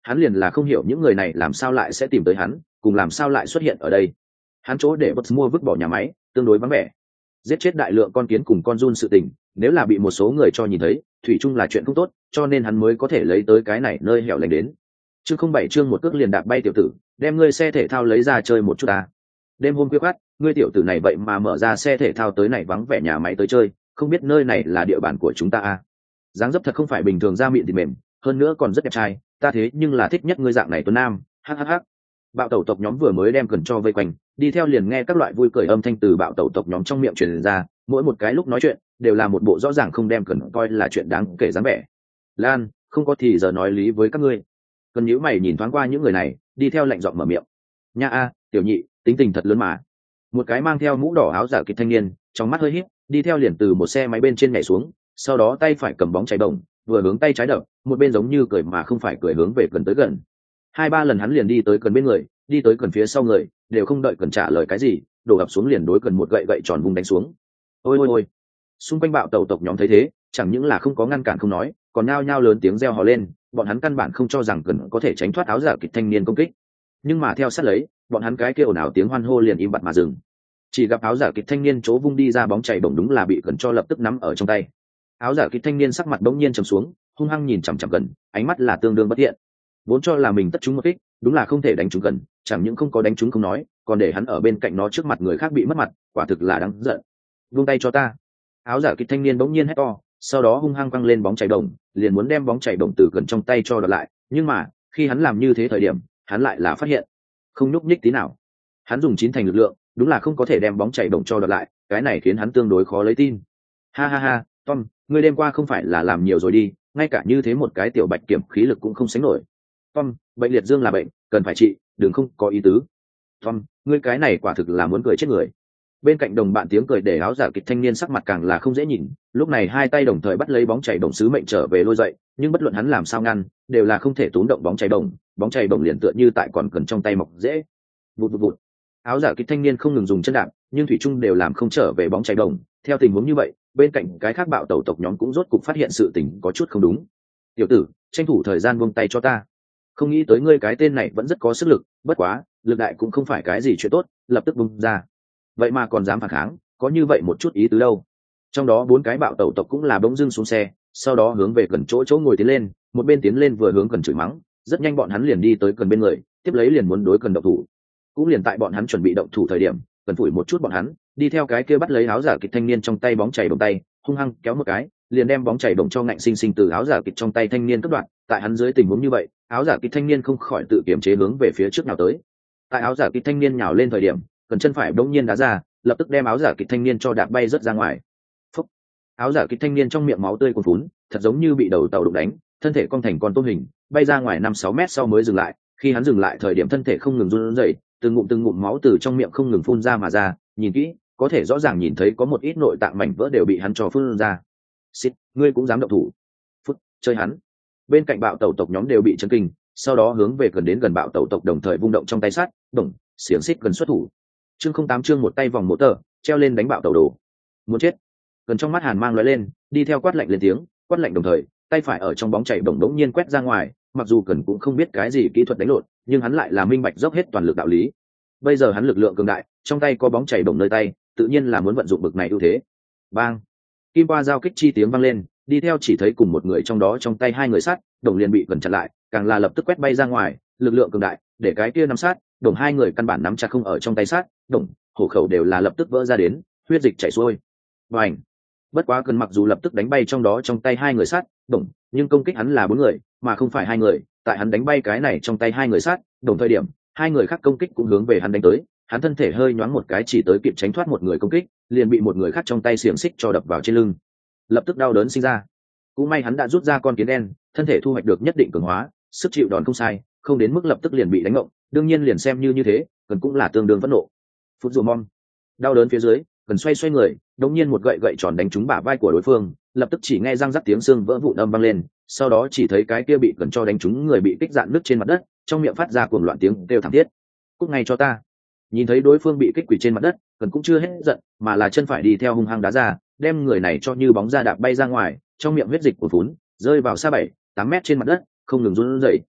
A: hắn liền là không hiểu những người này làm sao lại sẽ tìm tới hắn, cùng làm sao lại xuất hiện ở đây. Hắn chỗ để bật mua vứt bỏ nhà máy tương đối vắng vẻ, giết chết đại lượng con kiến cùng con giun sự tình, nếu là bị một số người cho nhìn thấy, thủy chung là chuyện không tốt, cho nên hắn mới có thể lấy tới cái này nơi hẻo lánh đến. Chương không bảy chương một cước liền đạp bay tiểu tử, đem ngươi xe thể thao lấy ra chơi một chút ta. Đêm hôm khuya khoắt, ngươi tiểu tử này vậy mà mở ra xe thể thao tới này vắng vẻ nhà máy tới chơi, không biết nơi này là địa bàn của chúng ta à? Dáng dấp thật không phải bình thường, da mịn thì mềm, hơn nữa còn rất đẹp trai, ta thế nhưng là thích nhất ngươi dạng này tuấn nam. Hắc. Bạo tẩu tộc nhóm vừa mới đem cần cho vây quanh, đi theo liền nghe các loại vui cười âm thanh từ bạo tẩu tộc nhóm trong miệng truyền ra, mỗi một cái lúc nói chuyện đều là một bộ rõ ràng không đem cần coi là chuyện đáng kể dáng vẻ. Lan, không có thì giờ nói lý với các ngươi. Cần nhíu mày nhìn thoáng qua những người này, đi theo lạnh giọng mở miệng. Nha a, tiểu nhị, tính tình thật lớn mà. Một cái mang theo mũ đỏ áo giả kịch thanh niên, trong mắt hơi híp, đi theo liền từ một xe máy bên trên nhảy xuống, sau đó tay phải cầm bóng chảy bổng, vừa hướng tay trái đập, một bên giống như cười mà không phải cười hướng về cần tới gần. 2-3 lần hắn liền đi tới cần bên người, đi tới cần phía sau người, đều không đợi cần trả lời cái gì, đổ ập xuống liền đối cần một gậy tròn vùng đánh xuống. Ôi. Xung quanh bạo tẩu tộc nhóm thấy thế, chẳng những là không có ngăn cản không nói, còn nhao nhao lớn tiếng reo hò lên, bọn hắn căn bản không cho rằng cần có thể tránh thoát áo giả kịch thanh niên công kích. Nhưng mà theo sát lấy, bọn hắn cái kia ồn ào tiếng hoan hô liền im bặt mà dừng. Chỉ gặp áo giả kịch thanh niên chỗ vung đi ra bóng chảy bổng đúng là bị cần cho lập tức nắm ở trong tay. Áo giả kịch thanh niên sắc mặt bỗng nhiên trầm xuống, hung hăng nhìn chằm chằm cần, ánh mắt là tương đương bất thiện. Vốn cho là mình tất trúng một kích, đúng là không thể đánh trúng cần, chẳng những không có đánh trúng không nói, còn để hắn ở bên cạnh nó trước mặt người khác bị mất mặt, quả thực là đáng giận. Buông tay cho ta. Áo giả kịch thanh niên bỗng nhiên hét to, sau đó hung hăng quăng lên bóng chảy bổng, liền muốn đem bóng chảy bổng từ cần trong tay cho đoạt lại, nhưng mà khi hắn làm như thế thời điểm, hắn lại là phát hiện không nhúc nhích tí nào. Hắn dùng 9 thành lực lượng, đúng là không có thể đem bóng chảy bổng cho đoạt lại, cái này khiến hắn tương đối khó lấy tin. Ha, Tom, ngươi đêm qua không phải là làm nhiều rồi đi, ngay cả như thế một cái tiểu bạch kiểm khí lực cũng không sánh nổi. Tom, bệnh liệt dương là bệnh, cần phải trị, đừng không có ý tứ. Tom, ngươi cái này quả thực là muốn cười chết người. Bên cạnh đồng bạn tiếng cười để áo giả kịch thanh niên sắc mặt càng là không dễ nhìn, lúc này hai tay đồng thời bắt lấy bóng chảy bổng sứ mệnh trở về lôi dậy, nhưng bất luận hắn làm sao ngăn, đều là không thể túm động bóng chảy bổng liền tựa như tại còn cần trong tay mọc dễ. Vụt. Áo giả kịch thanh niên không ngừng dùng chân đạp, nhưng thủy chung đều làm không trở về bóng chảy bổng. Theo tình huống như vậy, bên cạnh cái khác bạo tẩu tộc nhóm cũng rốt cục phát hiện sự tình có chút không đúng. Tiểu tử, tranh thủ thời gian buông tay cho ta. Không nghĩ tới ngươi cái tên này vẫn rất có sức lực, bất quá lực đại cũng không phải cái gì chuyện tốt, lập tức buông ra. Vậy mà còn dám phản kháng, có như vậy một chút ý tứ đâu. Trong đó 4 cái bạo tẩu tộc cũng là bỗng dưng xuống xe, sau đó hướng về gần chỗ ngồi tiến lên, một bên tiến lên vừa hướng cần chửi mắng. Rất nhanh bọn hắn liền đi tới cần bên người, tiếp lấy liền muốn đối cần động thủ. Cũng liền tại bọn hắn chuẩn bị động thủ thời điểm, cần phủi một chút bọn hắn, đi theo cái kia bắt lấy áo giả kịch thanh niên trong tay bóng chảy bổng tay, hung hăng kéo một cái, liền đem bóng chảy bổng cho ngạnh sinh sinh từ áo giả kịch trong tay thanh niên cắt đoạn. Tại hắn dưới tình huống như vậy, áo giả kịch thanh niên không khỏi tự kiểm chế hướng về phía trước nào tới. Tại áo giả kịch thanh niên nhào lên thời điểm, cần chân phải bỗng nhiên đá ra, lập tức đem áo giả kịch thanh niên cho đạp bay rớt ra ngoài. Phúc! Áo giả kịch thanh niên trong miệng máu tươi cuồn phún, thật giống như bị đầu tàu đụng đánh, thân thể cong thành con tôm hình, bay ra ngoài 5-6 mét sau mới dừng lại. Khi hắn dừng lại thời điểm thân thể không ngừng run rẩy, từng ngụm máu từ trong miệng không ngừng phun ra mà ra, nhìn kỹ, có thể rõ ràng nhìn thấy có một ít nội tạng mảnh vỡ đều bị hắn cho phun ra. Xít, ngươi cũng dám động thủ? Phút, chơi hắn. Bên cạnh bạo tẩu tộc nhóm đều bị chấn kinh, sau đó hướng về gần bạo tẩu tộc đồng thời vung động trong tay sắt, đồng, xiềng xích gần xuất thủ. Chương 08 chương một tay vòng mộ tờ, treo lên đánh bạo tẩu đồ. Muốn chết. Gần trong mắt hàn mang lóe lên, đi theo quát lạnh lên tiếng, quát lạnh đồng thời, tay phải ở trong bóng chảy bổng đống nhiên quét ra ngoài, mặc dù cần cũng không biết cái gì kỹ thuật đánh lộn, nhưng hắn lại là minh bạch dốc hết toàn lực đạo lý. Bây giờ hắn lực lượng cường đại, trong tay có bóng chảy bổng nơi tay, tự nhiên là muốn vận dụng bực này ưu thế. Bang! Kim qua giao kích chi tiếng vang lên, đi theo chỉ thấy cùng một người trong đó trong tay 2 người sát, đồng liền bị gần chặn lại, càng là lập tức quét bay ra ngoài, lực lượng cường đại, để cái kia nắm sát, đồng 2 người căn bản nắm chặt không ở trong tay sát, đồng, hổ khẩu đều là lập tức vỡ ra đến, huyết dịch chảy xuôi. Bành! Bất quá cần mặc dù lập tức đánh bay trong đó trong tay 2 người sát, đồng, nhưng công kích hắn là 4 người, mà không phải 2 người, tại hắn đánh bay cái này trong tay 2 người sát, đồng thời điểm, 2 người khác công kích cũng hướng về hắn đánh tới, hắn thân thể hơi nhoáng một cái chỉ tới kịp tránh thoát một người công kích, liền bị một người khác trong tay xiềng xích cho đập vào trên lưng, lập tức đau đớn sinh ra. Cũng may hắn đã rút ra con kiến đen, thân thể thu hoạch được nhất định cường hóa, sức chịu đòn không sai, không đến mức lập tức liền bị đánh ngộng, đương nhiên liền xem như thế, cần cũng là tương đương phẫn nộ. Phút dù mong, đau đớn phía dưới, cần xoay người, đột nhiên một gậy tròn đánh trúng bả vai của đối phương, lập tức chỉ nghe răng rắc tiếng xương vỡ vụn âm vang lên, sau đó chỉ thấy cái kia bị cần cho đánh trúng người bị kích dạn nứt trên mặt đất, trong miệng phát ra cuồng loạn tiếng kêu thảm thiết. Cút ngay cho ta! Nhìn thấy đối phương bị kích quỳ trên mặt đất, cần cũng chưa hết giận, mà là chân phải đi theo hung hăng đá ra, đem người này cho như bóng ra đạp bay ra ngoài, trong miệng huyết dịch cuồn phún, rơi vào xa 7-8 mét trên mặt đất, không ngừng run rẩy.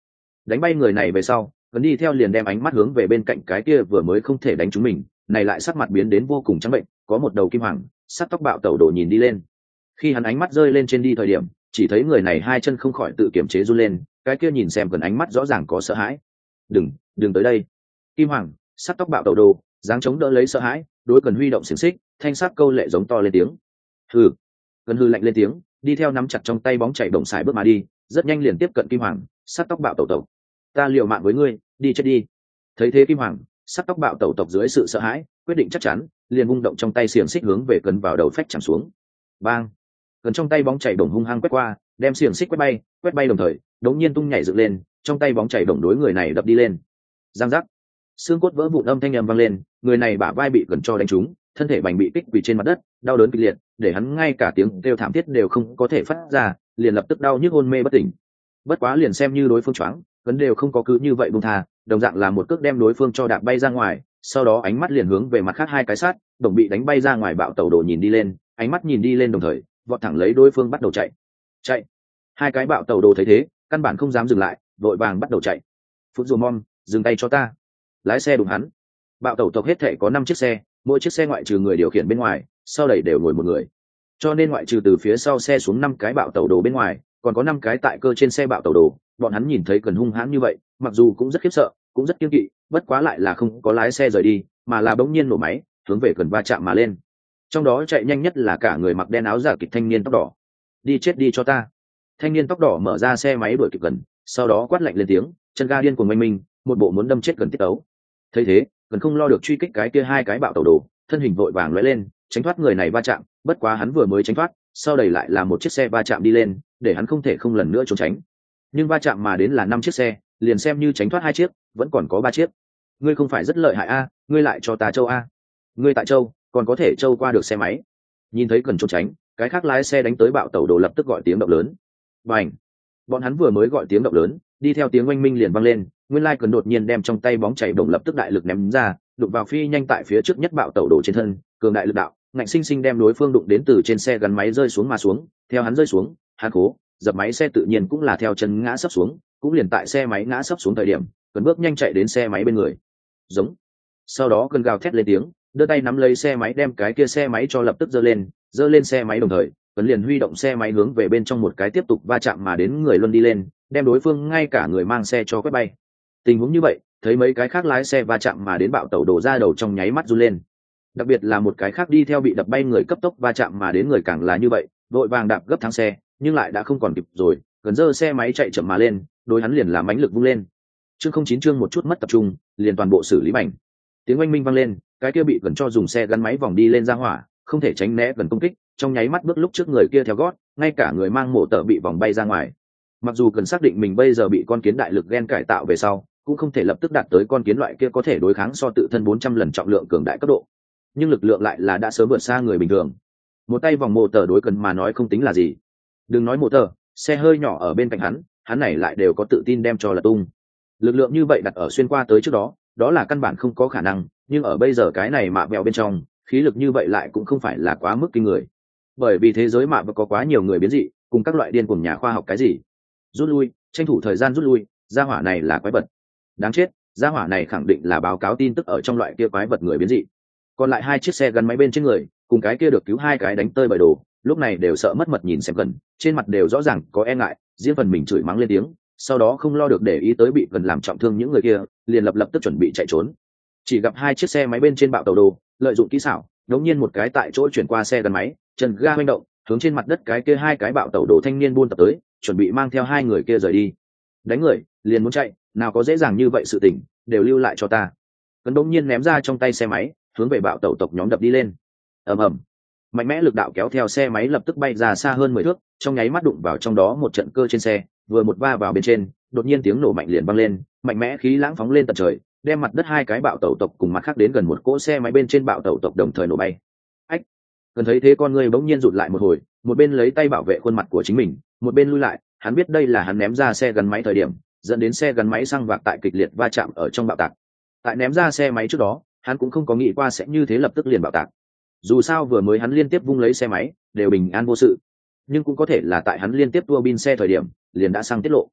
A: đánh bay người này về sau, vẫn đi theo liền đem ánh mắt hướng về bên cạnh cái kia vừa mới không thể đánh trúng mình, này lại sắc mặt biến đến vô cùng trắng bệnh, có một đầu kim hoàng sắt tóc bạo tẩu đồ nhìn đi lên. Khi hắn ánh mắt rơi lên trên đi thời điểm, chỉ thấy người này hai chân không khỏi tự kiểm chế run lên, cái kia nhìn xem cần ánh mắt rõ ràng có sợ hãi. Đừng tới đây. Kim hoàng sắt tóc bạo tẩu đồ dáng chống đỡ lấy sợ hãi, đối cần huy động xiềng xích, thanh sắc câu lệ giống to lên tiếng. Hừ. Cần hư lạnh lên tiếng, đi theo nắm chặt trong tay bóng chảy bổng xài bước mà đi, rất nhanh liền tiếp cận kim hoàng sắt tóc bạo tẩu tẩu. Ta liều mạng với ngươi, đi chết đi. Thấy thế kim hoàng sắt tóc bạo tẩu tộc dưới sự sợ hãi, quyết định chắc chắn, liền vung động trong tay xiềng xích hướng về cần vào đầu phách chạm xuống. Bang. Cần trong tay bóng chảy bổng hung hăng quét qua, đem xiềng xích quét bay đồng thời đống nhiên tung nhảy dựng lên, trong tay bóng chảy bổng đối người này đập đi lên. Giang giác. Xương cốt vỡ vụn âm thanh ầm vang lên, người này bả vai bị cần cho đánh trúng, thân thể bành bị kích quỳ trên mặt đất, đau đớn kịch liệt, để hắn ngay cả tiếng kêu thảm thiết đều không có thể phát ra, liền lập tức đau nhức hôn mê bất tỉnh. Bất quá liền xem như đối phương choáng, vấn đều không có cứ như vậy buông tha, đồng dạng là một cước đem đối phương cho đạp bay ra ngoài, sau đó ánh mắt liền hướng về mặt khác hai cái sát, đồng bị đánh bay ra ngoài bạo tẩu đồ nhìn đi lên, ánh mắt nhìn đi lên đồng thời vọt thẳng lấy đối phương bắt đầu chạy. Hai cái bạo tẩu đồ thấy thế, căn bản không dám dừng lại, vội vàng bắt đầu chạy. Phút dù mom, dừng tay cho ta. Lái xe đụng hắn. Bạo tẩu tộc hết thể có 5 chiếc xe, mỗi chiếc xe ngoại trừ người điều khiển bên ngoài, sau đẩy đều ngồi một người, cho nên ngoại trừ từ phía sau xe xuống 5 cái bạo tẩu đồ bên ngoài, còn có 5 cái tại cơ trên xe bạo tẩu đồ. Bọn hắn nhìn thấy cần hung hãn như vậy, mặc dù cũng rất khiếp sợ, cũng rất kiêng kỵ, bất quá lại là không có lái xe rời đi, mà là bỗng nhiên nổ máy, hướng về cần va chạm mà lên. Trong đó chạy nhanh nhất là cả người mặc đen áo giả kịch thanh niên tóc đỏ. Đi chết đi cho ta. Thanh niên tóc đỏ mở ra xe máy đuổi kịp gần, sau đó quát lạnh lên tiếng, chân ga điên cuồng mênh minh, một bộ muốn đâm chết gần tiết ấu. Thấy thế, gần không lo được truy kích cái kia hai cái bạo tẩu đồ, thân hình vội vàng lóe lên, tránh thoát người này va chạm, bất quá hắn vừa mới tránh thoát, sau đẩy lại là một chiếc xe va chạm đi lên, để hắn không thể không lần nữa trốn tránh. Nhưng va chạm mà đến là 5 chiếc xe, liền xem như tránh thoát 2 chiếc, vẫn còn có 3 chiếc. Ngươi không phải rất lợi hại a, ngươi lại cho ta châu a. Ngươi tại châu, còn có thể châu qua được xe máy. Nhìn thấy cần trốn tránh, cái khác lái xe đánh tới bạo tẩu đồ lập tức gọi tiếng động lớn. Bành. Bọn hắn vừa mới gọi tiếng động lớn, đi theo tiếng oanh minh liền vang lên, nguyên lai cần đột nhiên đem trong tay bóng chảy đồng lập tức đại lực ném ra, đụng vào phi nhanh tại phía trước nhất bạo tẩu đồ trên thân, cường đại lực đạo, ngạnh sinh sinh đem đối phương đụng đến từ trên xe gắn máy rơi xuống mà xuống, theo hắn rơi xuống, hắn cố, dập máy xe tự nhiên cũng là theo chân ngã sấp xuống, cũng liền tại xe máy ngã sấp xuống thời điểm, cần bước nhanh chạy đến xe máy bên người. Giống. Sau đó cần gào thét lên tiếng, đưa tay nắm lấy xe máy đem cái kia xe máy cho lập tức giơ lên xe máy đồng thời, cần liền huy động xe máy hướng về bên trong một cái tiếp tục va chạm mà đến người luân đi lên, đem đối phương ngay cả người mang xe cho quét bay. Tình huống như vậy, thấy mấy cái khác lái xe va chạm mà đến bạo tẩu đổ ra đầu trong nháy mắt run lên. Đặc biệt là một cái khác đi theo bị đập bay người cấp tốc va chạm mà đến người càng là như vậy, vội vàng đạp gấp thắng xe, nhưng lại đã không còn kịp rồi, cần giơ xe máy chạy chậm mà lên, đối hắn liền làm mãnh lực vung lên. Chương một chút mất tập trung, liền toàn bộ xử lý bành. Tiếng oanh minh vang lên, cái kia bị cần cho dùng xe gắn máy vòng đi lên ra hỏa, không thể tránh né gần công kích, trong nháy mắt bước lúc trước người kia theo gót, ngay cả người mang mổ tợ bị vòng bay ra ngoài. Mặc dù cần xác định mình bây giờ bị con kiến đại lực gen cải tạo về sau, cũng không thể lập tức đạt tới con kiến loại kia có thể đối kháng so tự thân 400 lần trọng lượng cường đại cấp độ, nhưng lực lượng lại là đã sớm vượt xa người bình thường. Một tay vòng mổ tợ đối cần mà nói không tính là gì. Đừng nói mổ tợ, xe hơi nhỏ ở bên cạnh hắn này lại đều có tự tin đem cho là tung. Lực lượng như vậy đặt ở xuyên qua tới trước đó, đó là căn bản không có khả năng, nhưng ở bây giờ cái này mạ bèo bên trong, khí lực như vậy lại cũng không phải là quá mức kinh người. Bởi vì thế giới mạ có quá nhiều người biến dị, cùng các loại điên cuồng nhà khoa học cái gì. Rút lui, tranh thủ thời gian rút lui, gia hỏa này là quái vật. Đáng chết, gia hỏa này khẳng định là báo cáo tin tức ở trong loại kia quái vật người biến dị. Còn lại 2 chiếc xe gắn máy bên trên người, cùng cái kia được cứu 2 cái đánh tơi bời đồ, lúc này đều sợ mất mật nhìn xem gần, trên mặt đều rõ ràng có e ngại, riêng phần mình chửi mắng lên tiếng, sau đó không lo được để ý tới bị gần làm trọng thương những người kia, liền lập tức chuẩn bị chạy trốn. Chỉ gặp 2 chiếc xe máy bên trên bạo tàu đồ, lợi dụng kỹ xảo, đống nhiên một cái tại chỗ chuyển qua xe gắn máy, chân ga hoành động, hướng trên mặt đất cái kia 2 cái bạo tàu đồ thanh niên buôn tập tới, chuẩn bị mang theo 2 người kia rời đi. Đánh người, liền muốn chạy, nào có dễ dàng như vậy sự tình, đều lưu lại cho ta. Cấn đống nhiên ném ra trong tay xe máy, hướng về bạo tàu tộc nhóm đập đi lên. Ầm ầm. Mạnh mẽ lực đạo kéo theo xe máy lập tức bay ra xa hơn 10 thước, trong nháy mắt đụng vào trong đó một trận cơ trên xe, vừa một va vào bên trên, đột nhiên tiếng nổ mạnh liền vang lên, mạnh mẽ khí lãng phóng lên tận trời, đem mặt đất 2 cái bạo tàu tộc cùng mặt khác đến gần một cỗ xe máy bên trên bạo tàu tộc đồng thời nổ bay. Ách! Cần thấy thế con người bỗng nhiên rụt lại một hồi, một bên lấy tay bảo vệ khuôn mặt của chính mình, một bên lui lại, hắn biết đây là hắn ném ra xe gắn máy thời điểm, dẫn đến xe gắn máy xăng vạc tại kịch liệt va chạm ở trong bạo tạc. Tại ném ra xe máy trước đó, hắn cũng không có nghĩ qua sẽ như thế lập tức liền bạo tạc. Dù sao vừa mới hắn liên tiếp vung lấy xe máy, đều bình an vô sự, nhưng cũng có thể là tại hắn liên tiếp tua bin xe thời điểm, liền đã xăng tiết lộ.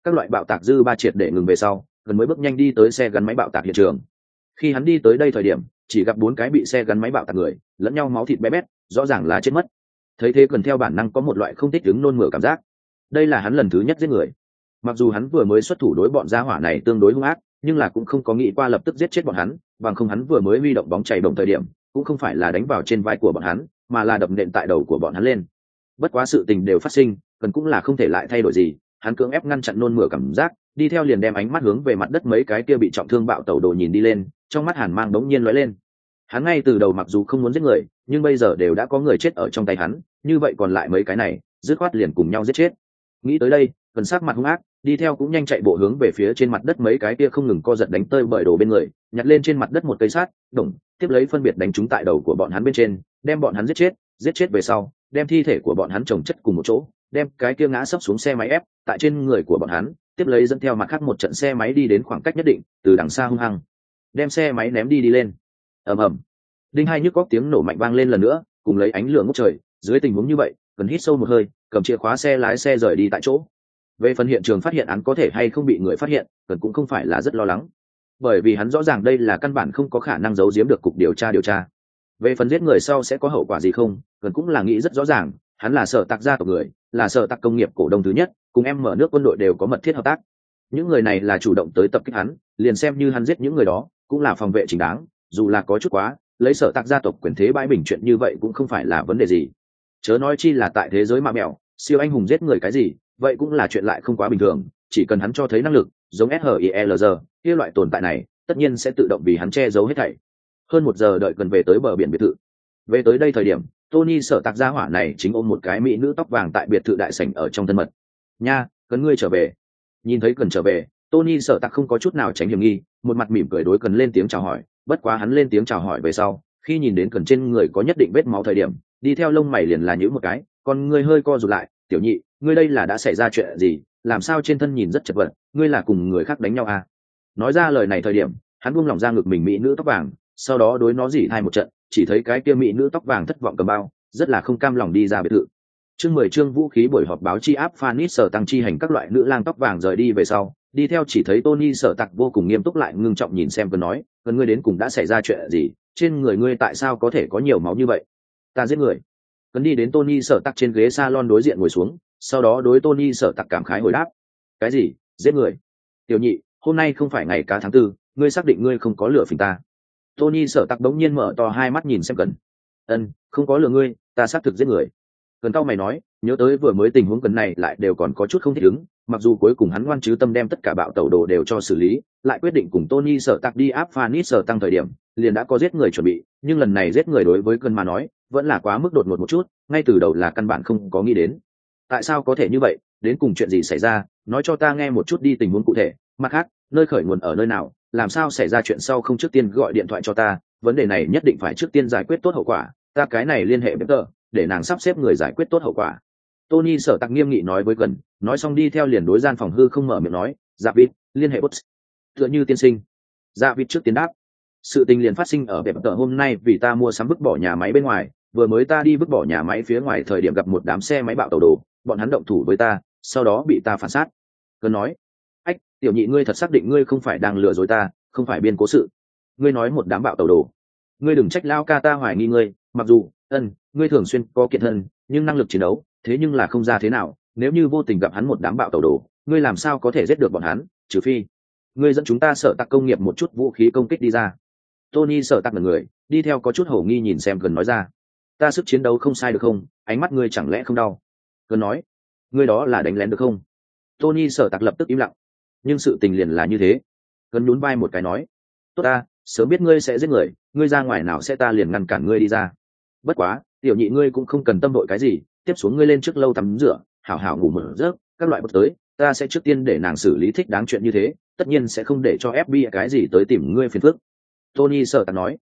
A: Các loại bạo tạc dư ba triệt để ngừng về sau, gần mới bước nhanh đi tới xe gắn máy bạo tạc hiện trường. Khi hắn đi tới đây thời điểm, chỉ gặp 4 cái bị xe gắn máy bạo tạc người, lẫn nhau máu thịt bé bét, rõ ràng là chết mất. Thấy thế cần theo bản năng có một loại không thích ứng nôn mửa cảm giác. Đây là hắn lần thứ nhất giết người. Mặc dù hắn vừa mới xuất thủ đối bọn gia hỏa này tương đối hung ác, nhưng là cũng không có nghĩ qua lập tức giết chết bọn hắn, bằng không hắn vừa mới huy động bóng chảy đồng thời điểm, cũng không phải là đánh vào trên vai của bọn hắn, mà là đập nện tại đầu của bọn hắn lên. Bất quá sự tình đều phát sinh, cần cũng là không thể lại thay đổi gì, hắn cưỡng ép ngăn chặn nôn mửa cảm giác, đi theo liền đem ánh mắt hướng về mặt đất mấy cái kia bị trọng thương bạo tẩu đồ nhìn đi lên, trong mắt hàn mang đống nhiên lóe lên. Hắn ngay từ đầu mặc dù không muốn giết người, nhưng bây giờ đều đã có người chết ở trong tay hắn, như vậy còn lại mấy cái này, dứt khoát liền cùng nhau giết chết. Nghĩ tới đây, cần sắc mặt hung ác, đi theo cũng nhanh chạy bộ hướng về phía trên mặt đất mấy cái kia không ngừng co giật đánh tơi bởi đồ bên người, nhặt lên trên mặt đất một cây sắt, đồng, tiếp lấy phân biệt đánh trúng tại đầu của bọn hắn bên trên, đem bọn hắn giết chết về sau, đem thi thể của bọn hắn chồng chất cùng một chỗ, đem cái kia ngã sấp xuống xe máy ép tại trên người của bọn hắn, tiếp lấy dẫn theo mặt khác một trận xe máy đi đến khoảng cách nhất định, từ đằng xa hung hăng đem xe máy ném đi lên. Ầm ầm, đinh hai nhức góc tiếng nổ mạnh vang lên lần nữa, cùng lấy ánh lửa ngút trời. Dưới tình huống như vậy, cần hít sâu một hơi, cầm chìa khóa xe lái xe rời đi tại chỗ. Về phần hiện trường phát hiện án có thể hay không bị người phát hiện, cần cũng không phải là rất lo lắng, bởi vì hắn rõ ràng đây là căn bản không có khả năng giấu giếm được cục điều tra. Về phần giết người sau sẽ có hậu quả gì không, cần cũng là nghĩ rất rõ ràng, hắn là Sở Tạc gia tộc người, là Sở Tạc công nghiệp cổ đông thứ nhất, cùng em mở nước quân đội đều có mật thiết hợp tác. Những người này là chủ động tới tập kích hắn, liền xem như hắn giết những người đó, cũng là phòng vệ chính đáng, dù là có chút quá, lấy Sở Tạc gia tộc quyền thế bãi bình chuyện như vậy cũng không phải là vấn đề gì. Chớ nói chi là tại thế giới ma mèo, siêu anh hùng giết người cái gì, vậy cũng là chuyện lại không quá bình thường, chỉ cần hắn cho thấy năng lực, giống SHIELZ, kia loại tồn tại này, tất nhiên sẽ tự động vì hắn che giấu hết thảy. Hơn 1 giờ đợi cần về tới bờ biển biệt thự. Về tới đây thời điểm, Tony Sở Tạc gia hỏa này chính ôm một cái mỹ nữ tóc vàng tại biệt thự đại sảnh ở trong thân mật. Nha, cần ngươi trở về. Nhìn thấy cần trở về, Tony Sở Tạc không có chút nào tránh hiểm nghi, một mặt mỉm cười đối cần lên tiếng chào hỏi. Bất quá hắn lên tiếng chào hỏi về sau, khi nhìn đến cần trên người có nhất định vết máu thời điểm, đi theo lông mày liền là nhíu một cái, còn ngươi hơi co rụt lại. Tiểu nhị, ngươi đây là đã xảy ra chuyện gì? Làm sao trên thân nhìn rất chật vật? Ngươi là cùng người khác đánh nhau à? Nói ra lời này thời điểm, hắn buông lỏng ra ngực mình mỹ nữ tóc vàng, sau đó đối nó dỉ thai một trận, chỉ thấy cái kia mỹ nữ tóc vàng thất vọng cầm bao, rất là không cam lòng đi ra biệt thự. Chương 10 chương vũ khí buổi họp báo chi áp Phanis Sở tăng chi hành các loại nữ lang tóc vàng rời đi về sau, đi theo chỉ thấy Tony Sở Tạc vô cùng nghiêm túc lại ngưng trọng nhìn xem, vừa nói, "Cần ngươi đến cùng đã xảy ra chuyện gì? Trên người ngươi tại sao có thể có nhiều máu như vậy?" "Ta giết người." Cần đi đến Tony Sở Tạc trên ghế salon đối diện ngồi xuống, sau đó đối Tony Sở Tạc cảm khái hồi đáp, "Cái gì? Giết người? Tiểu nhị, hôm nay không phải ngày cá tháng 4, ngươi xác định ngươi không có lừa phỉnh ta?" Tony Sở Tạc bỗng nhiên mở to hai mắt nhìn xem Cần. Không có lừa ngươi, ta xác thực giết người." Cần cau mày nói, nhớ tới vừa mới tình huống Cần này lại đều còn có chút không thích ứng, mặc dù cuối cùng hắn ngoan chứ tâm đem tất cả bạo tẩu đồ đều cho xử lý, lại quyết định cùng Tony Sở Tạc đi áp Phanis Sở tăng thời điểm, liền đã có giết người chuẩn bị, nhưng lần này giết người đối với Cần mà nói, vẫn là quá mức đột ngột một chút, ngay từ đầu là căn bản không có nghĩ đến. Tại sao có thể như vậy, đến cùng chuyện gì xảy ra, nói cho ta nghe một chút đi, tình huống cụ thể, mặt khác, nơi khởi nguồn ở nơi nào, làm sao xảy ra chuyện sau không trước tiên gọi điện thoại cho ta, vấn đề này nhất định phải trước tiên giải quyết tốt hậu quả, ta cái này liên hệ với tờ, để nàng sắp xếp người giải quyết tốt hậu quả. Tony Sở Tạc nghiêm nghị nói với Cần, nói xong đi theo liền đối gian phòng hư không mở miệng nói, "Dạ vịt, liên hệ boss." Tựa như tiên sinh. Dạ vịt trước tiên đáp. Sự tình liền phát sinh ở bẹp tờ hôm nay, vì ta mua sắm vứt bỏ nhà máy bên ngoài, vừa mới ta đi vứt bỏ nhà máy phía ngoài thời điểm gặp một đám xe máy bạo tàu đồ, bọn hắn động thủ với ta, sau đó bị ta phản sát. Cần nói, "Ách, tiểu nhị, ngươi thật xác định ngươi không phải đang lừa dối ta, không phải biên cố sự? Ngươi nói một đám bạo tàu đồ, ngươi đừng trách lao ca ta hoài nghi ngươi, mặc dù ngươi thường xuyên có kiện thân, nhưng năng lực chiến đấu thế nhưng là không ra thế nào, nếu như vô tình gặp hắn một đám bạo tàu đồ, ngươi làm sao có thể giết được bọn hắn, trừ phi ngươi dẫn chúng ta Sở Tạc công nghiệp một chút vũ khí công kích đi ra." Tony Sở Tạc là người đi theo có chút hổ nghi nhìn xem Cần nói ra, "Ta sức chiến đấu không sai được không? Ánh mắt ngươi chẳng lẽ không đau?" Cần nói, "Ngươi đó là đánh lén được không?" Tony Sở Tạc lập tức im lặng, nhưng sự tình liền là như thế. Cần nhún vai một cái nói, "Tốt ta, sớm biết ngươi sẽ giết người, ngươi ra ngoài nào sẽ ta liền ngăn cản ngươi đi ra. Bất quá, tiểu nhị, ngươi cũng không cần tâm đội cái gì, tiếp xuống ngươi lên trước lâu tắm rửa, hảo hảo ngủ một giấc, các loại bất tới, ta sẽ trước tiên để nàng xử lý thích đáng chuyện như thế, tất nhiên sẽ không để cho FBI cái gì tới tìm ngươi phiền phức." Tony Sở Tạc nói.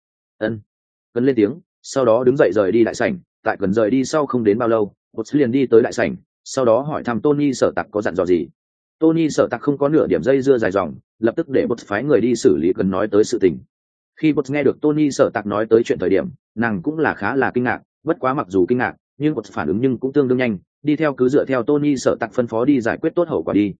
A: Cần lên tiếng, sau đó đứng dậy rời đi đại sảnh. Tại Cần rời đi sau không đến bao lâu, Bột liền đi tới đại sảnh, sau đó hỏi thăm Tony Sở Tạc có dặn dò gì. Tony Sở Tạc không có nửa điểm dây dưa dài dòng, lập tức để Bột phái người đi xử lý Cần nói tới sự tình. Khi Bột nghe được Tony Sở Tạc nói tới chuyện thời điểm, nàng cũng là khá là kinh ngạc, bất quá mặc dù kinh ngạc, nhưng Bột phản ứng nhưng cũng tương đương nhanh, đi theo cứ dựa theo Tony Sở Tạc phân phó đi giải quyết tốt hậu quả đi.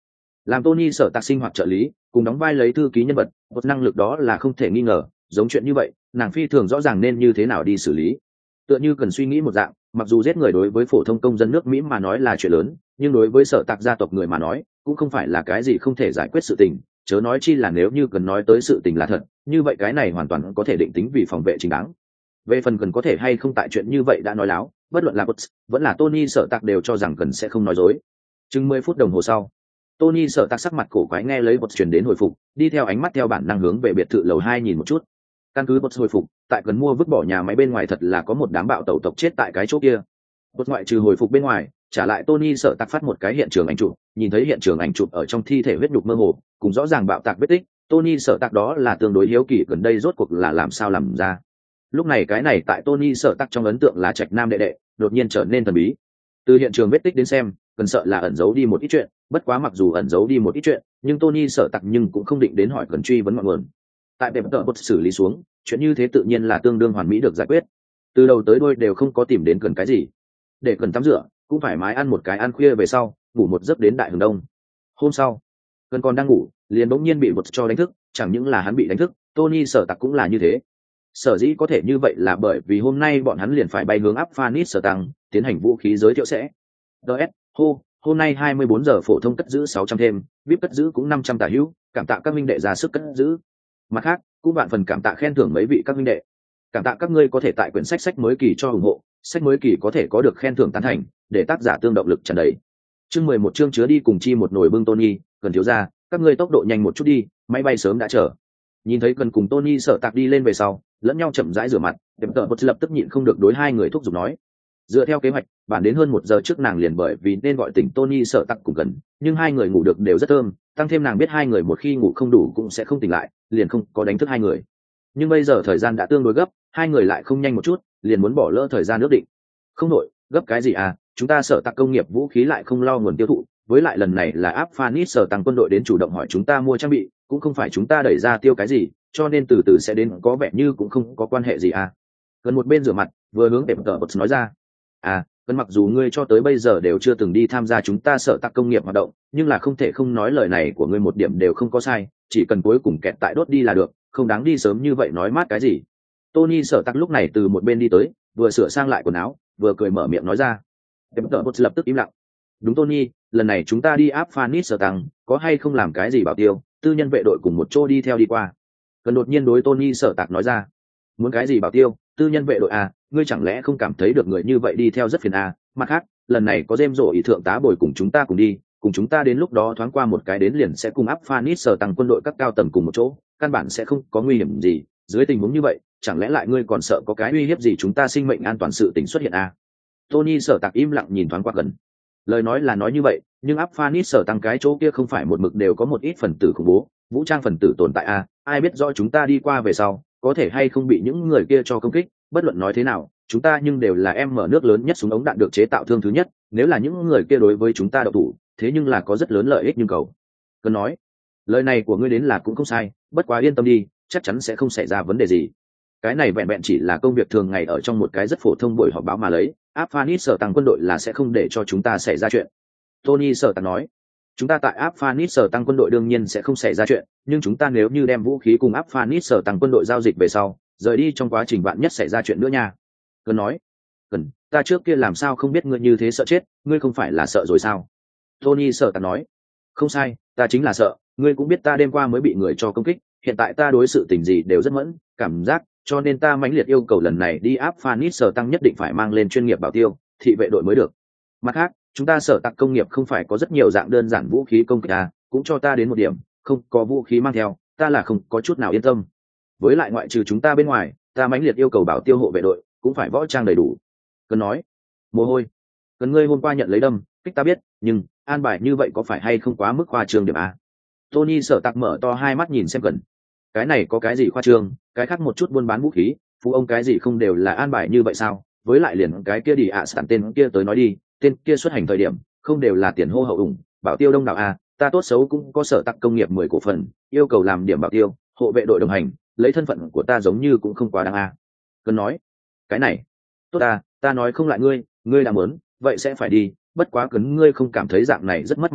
A: làm Tony sở tạc sinh hoạt trợ lý cùng đóng vai lấy thư ký nhân vật, một năng lực đó là không thể nghi ngờ. Giống chuyện như vậy nàng phi thường rõ ràng nên như thế nào đi xử lý. Tựa như cần suy nghĩ một dạng, mặc dù giết người đối với phổ thông công dân nước Mỹ mà nói là chuyện lớn, nhưng đối với sở tạc gia tộc người mà nói cũng không phải là cái gì không thể giải quyết sự tình, chớ nói chi là nếu như cần nói tới sự tình là thật, như vậy cái này hoàn toàn có thể định tính vì phòng vệ chính đáng. Về phần cần có thể hay không tại chuyện như vậy đã nói láo, bất luận là Butts vẫn là Tony sở tạc đều cho rằng cần sẽ không nói dối. Chừng 10 phút đồng hồ sau, Tony sở tạc sắc mặt cổ quái nghe lấy Butts truyền đến hồi phục, đi theo ánh mắt theo bản năng hướng về biệt thự lầu 2 nhìn một chút. Căn cứ Butts hồi phục, tại gần mua vứt bỏ nhà máy bên ngoài thật là có một đám bạo tẩu tộc chết tại cái chỗ kia. Butts ngoại trừ hồi phục bên ngoài, trả lại Tony sở tạc phát một cái hiện trường ảnh chụp, nhìn thấy hiện trường ảnh chụp ở trong thi thể huyết nhục mơ hồ, cùng rõ ràng bạo tạc vết tích, Tony sở tạc đó là tương đối hiếu kỳ gần đây rốt cuộc là làm sao làm ra. Lúc này cái này tại Tony sở tạc trong ấn tượng là trạch nam đệ đệ, đột nhiên trở nên thần bí. Từ hiện trường vết tích đến xem, cần sợ là ẩn giấu đi một ít chuyện, bất quá mặc dù ẩn giấu đi một ít chuyện, nhưng Tony sở tạc nhưng cũng không định đến hỏi cần truy vấn ngọn nguồn. Tại đẹp tợ bột xử lý xuống, chuyện như thế tự nhiên là tương đương hoàn mỹ được giải quyết. Từ đầu tới đuôi đều không có tìm đến cần cái gì. Để cần tắm rửa, cũng phải mái ăn một cái ăn khuya về sau, ngủ một giấc đến đại hừng đông. Hôm sau, cần còn đang ngủ, liền bỗng nhiên bị bột cho đánh thức, chẳng những là hắn bị đánh thức, Tony sở tạc cũng là như thế. Sở dĩ có thể như vậy là bởi vì hôm nay bọn hắn liền phải bay hướng áp Phanis sở tăng, tiến hành vũ khí giới thiệu sẽ. DS, hôm nay 24 giờ phổ thông cất giữ 600 thêm, VIP cất giữ cũng 500 tả hữu, cảm tạ các minh đệ ra sức cất giữ. Mặt khác, cũng vạn phần cảm tạ khen thưởng mấy vị các minh đệ. Cảm tạ các ngươi có thể tại quyển sách mới kỳ cho ủng hộ, sách mới kỳ có thể có được khen thưởng tán thành, để tác giả tương động lực tràn đầy. Chương 11 chương chứa đi cùng chi một nồi bưng Tony, cần thiếu ra, các ngươi tốc độ nhanh một chút đi, máy bay sớm đã chờ. Nhìn thấy cần cùng Tony sợ tạc đi lên về sau, lẫn nhau chậm rãi rửa mặt, Tiệm Tợ Bột lập tức nhịn không được đối hai người thúc giục nói. Dựa theo kế hoạch, bản đến hơn 1 giờ trước nàng liền bởi vì nên gọi tỉnh Tony sợ tạc cùng cần, nhưng hai người ngủ được đều rất thơm, tăng thêm nàng biết hai người một khi ngủ không đủ cũng sẽ không tỉnh lại, liền không có đánh thức hai người. Nhưng bây giờ thời gian đã tương đối gấp, hai người lại không nhanh một chút, liền muốn bỏ lỡ thời gian ước định. Không nổi, gấp cái gì à, chúng ta sợ tạc công nghiệp vũ khí lại không lo nguồn tiêu thụ, với lại lần này là áp Phanis sở tăng quân đội đến chủ động hỏi chúng ta mua trang bị, cũng không phải chúng ta đẩy ra tiêu cái gì, cho nên từ từ sẽ đến, có vẻ như cũng không có quan hệ gì à. Gần một bên rửa mặt, vừa hướng Tệp Tợ Bột nói ra. À, gần mặc dù ngươi cho tới bây giờ đều chưa từng đi tham gia chúng ta sợ tạc công nghiệp hoạt động, nhưng là không thể không nói lời này của ngươi một điểm đều không có sai, chỉ cần cuối cùng kẹt tại đốt đi là được, không đáng đi sớm như vậy nói mát cái gì. Tony sợ tạc lúc này từ một bên đi tới, vừa sửa sang lại quần áo, vừa cười mở miệng nói ra. Tệp Tợ Bột lập tức im lặng. Đúng Tony, lần này chúng ta đi áp Phanis sở tăng, có hay không làm cái gì bảo tiêu, tư nhân vệ đội cùng một chỗ đi theo đi qua. Cần đột nhiên đối Tony sở tạc nói ra. Muốn cái gì bảo tiêu, tư nhân vệ đội à, ngươi chẳng lẽ không cảm thấy được người như vậy đi theo rất phiền à, mặt khác, lần này có James rổ ý thượng tá bồi cùng chúng ta cùng đi, cùng chúng ta đến lúc đó thoáng qua một cái đến liền sẽ cùng áp Phanis sở tăng quân đội các cao tầng cùng một chỗ, căn bản sẽ không có nguy hiểm gì, dưới tình huống như vậy, chẳng lẽ lại ngươi còn sợ có cái uy hiếp gì chúng ta sinh mệnh an toàn sự tình xuất hiện à. Tony sở tạc im lặng nhìn thoáng qua gần. Lời nói là nói như vậy, nhưng áp Phanis sở tăng cái chỗ kia không phải một mực đều có một ít phần tử khủng bố, vũ trang phần tử tồn tại à, ai biết rõ chúng ta đi qua về sau, có thể hay không bị những người kia cho công kích, bất luận nói thế nào, chúng ta nhưng đều là em mở nước lớn nhất súng ống đạn được chế tạo thương thứ nhất, nếu là những người kia đối với chúng ta độc thủ, thế nhưng là có rất lớn lợi ích nhưng cầu. Cần nói, lời này của ngươi đến là cũng không sai, bất quá yên tâm đi, chắc chắn sẽ không xảy ra vấn đề gì. Cái này vẹn vẹn chỉ là công việc thường ngày ở trong một cái rất phổ thông buổi họp báo mà lấy, áp Phanis sở tăng quân đội là sẽ không để cho chúng ta xảy ra chuyện. Tony sở tăng nói, chúng ta tại áp Phanis sở tăng quân đội đương nhiên sẽ không xảy ra chuyện, nhưng chúng ta nếu như đem vũ khí cùng áp Phanis sở tăng quân đội giao dịch về sau, rời đi trong quá trình vạn nhất xảy ra chuyện nữa nha. Cần nói, cần, ta trước kia làm sao không biết ngươi như thế sợ chết, ngươi không phải là sợ rồi sao? Tony sở tăng nói, không sai, ta chính là sợ, ngươi cũng biết ta đêm qua mới bị người cho công kích, hiện tại ta đối sự tình gì đều rất mẫn, cảm giác, cho nên ta mãnh liệt yêu cầu lần này đi áp Phanis sở tăng nhất định phải mang lên chuyên nghiệp bảo tiêu, thị vệ đội mới được. Mặt khác, chúng ta sở tạc công nghiệp không phải có rất nhiều dạng đơn giản vũ khí công kích à, cũng cho ta đến một điểm, không có vũ khí mang theo, ta là không có chút nào yên tâm. Với lại ngoại trừ chúng ta bên ngoài, ta mãnh liệt yêu cầu bảo tiêu hộ vệ đội, cũng phải võ trang đầy đủ. Cần nói, mồ hôi, cần ngươi hôm qua nhận lấy đâm, kích ta biết, nhưng an bài như vậy có phải hay không quá mức khoa trương điểm à? Tony sở tạc mở to hai mắt nhìn xem Cần. Cái này có cái gì khoa trương, cái khác một chút buôn bán vũ khí, phú ông cái gì không đều là an bài như vậy sao? Với lại liền cái kia đi ạ sẵn tên kia tới nói đi, tên kia xuất hành thời điểm không đều là tiền hô hậu ủng, bảo tiêu đông đảo à, ta tốt xấu cũng có sở tạc công nghiệp 10 cổ phần, yêu cầu làm điểm bảo tiêu, hộ vệ đội đồng hành, lấy thân phận của ta giống như cũng không quá đáng à. Cần nói, cái này, tốt à, ta nói không lại ngươi, ngươi đã muốn, vậy sẽ phải đi, bất quá cấn ngươi không cảm thấy dạng này rất mất mặt à,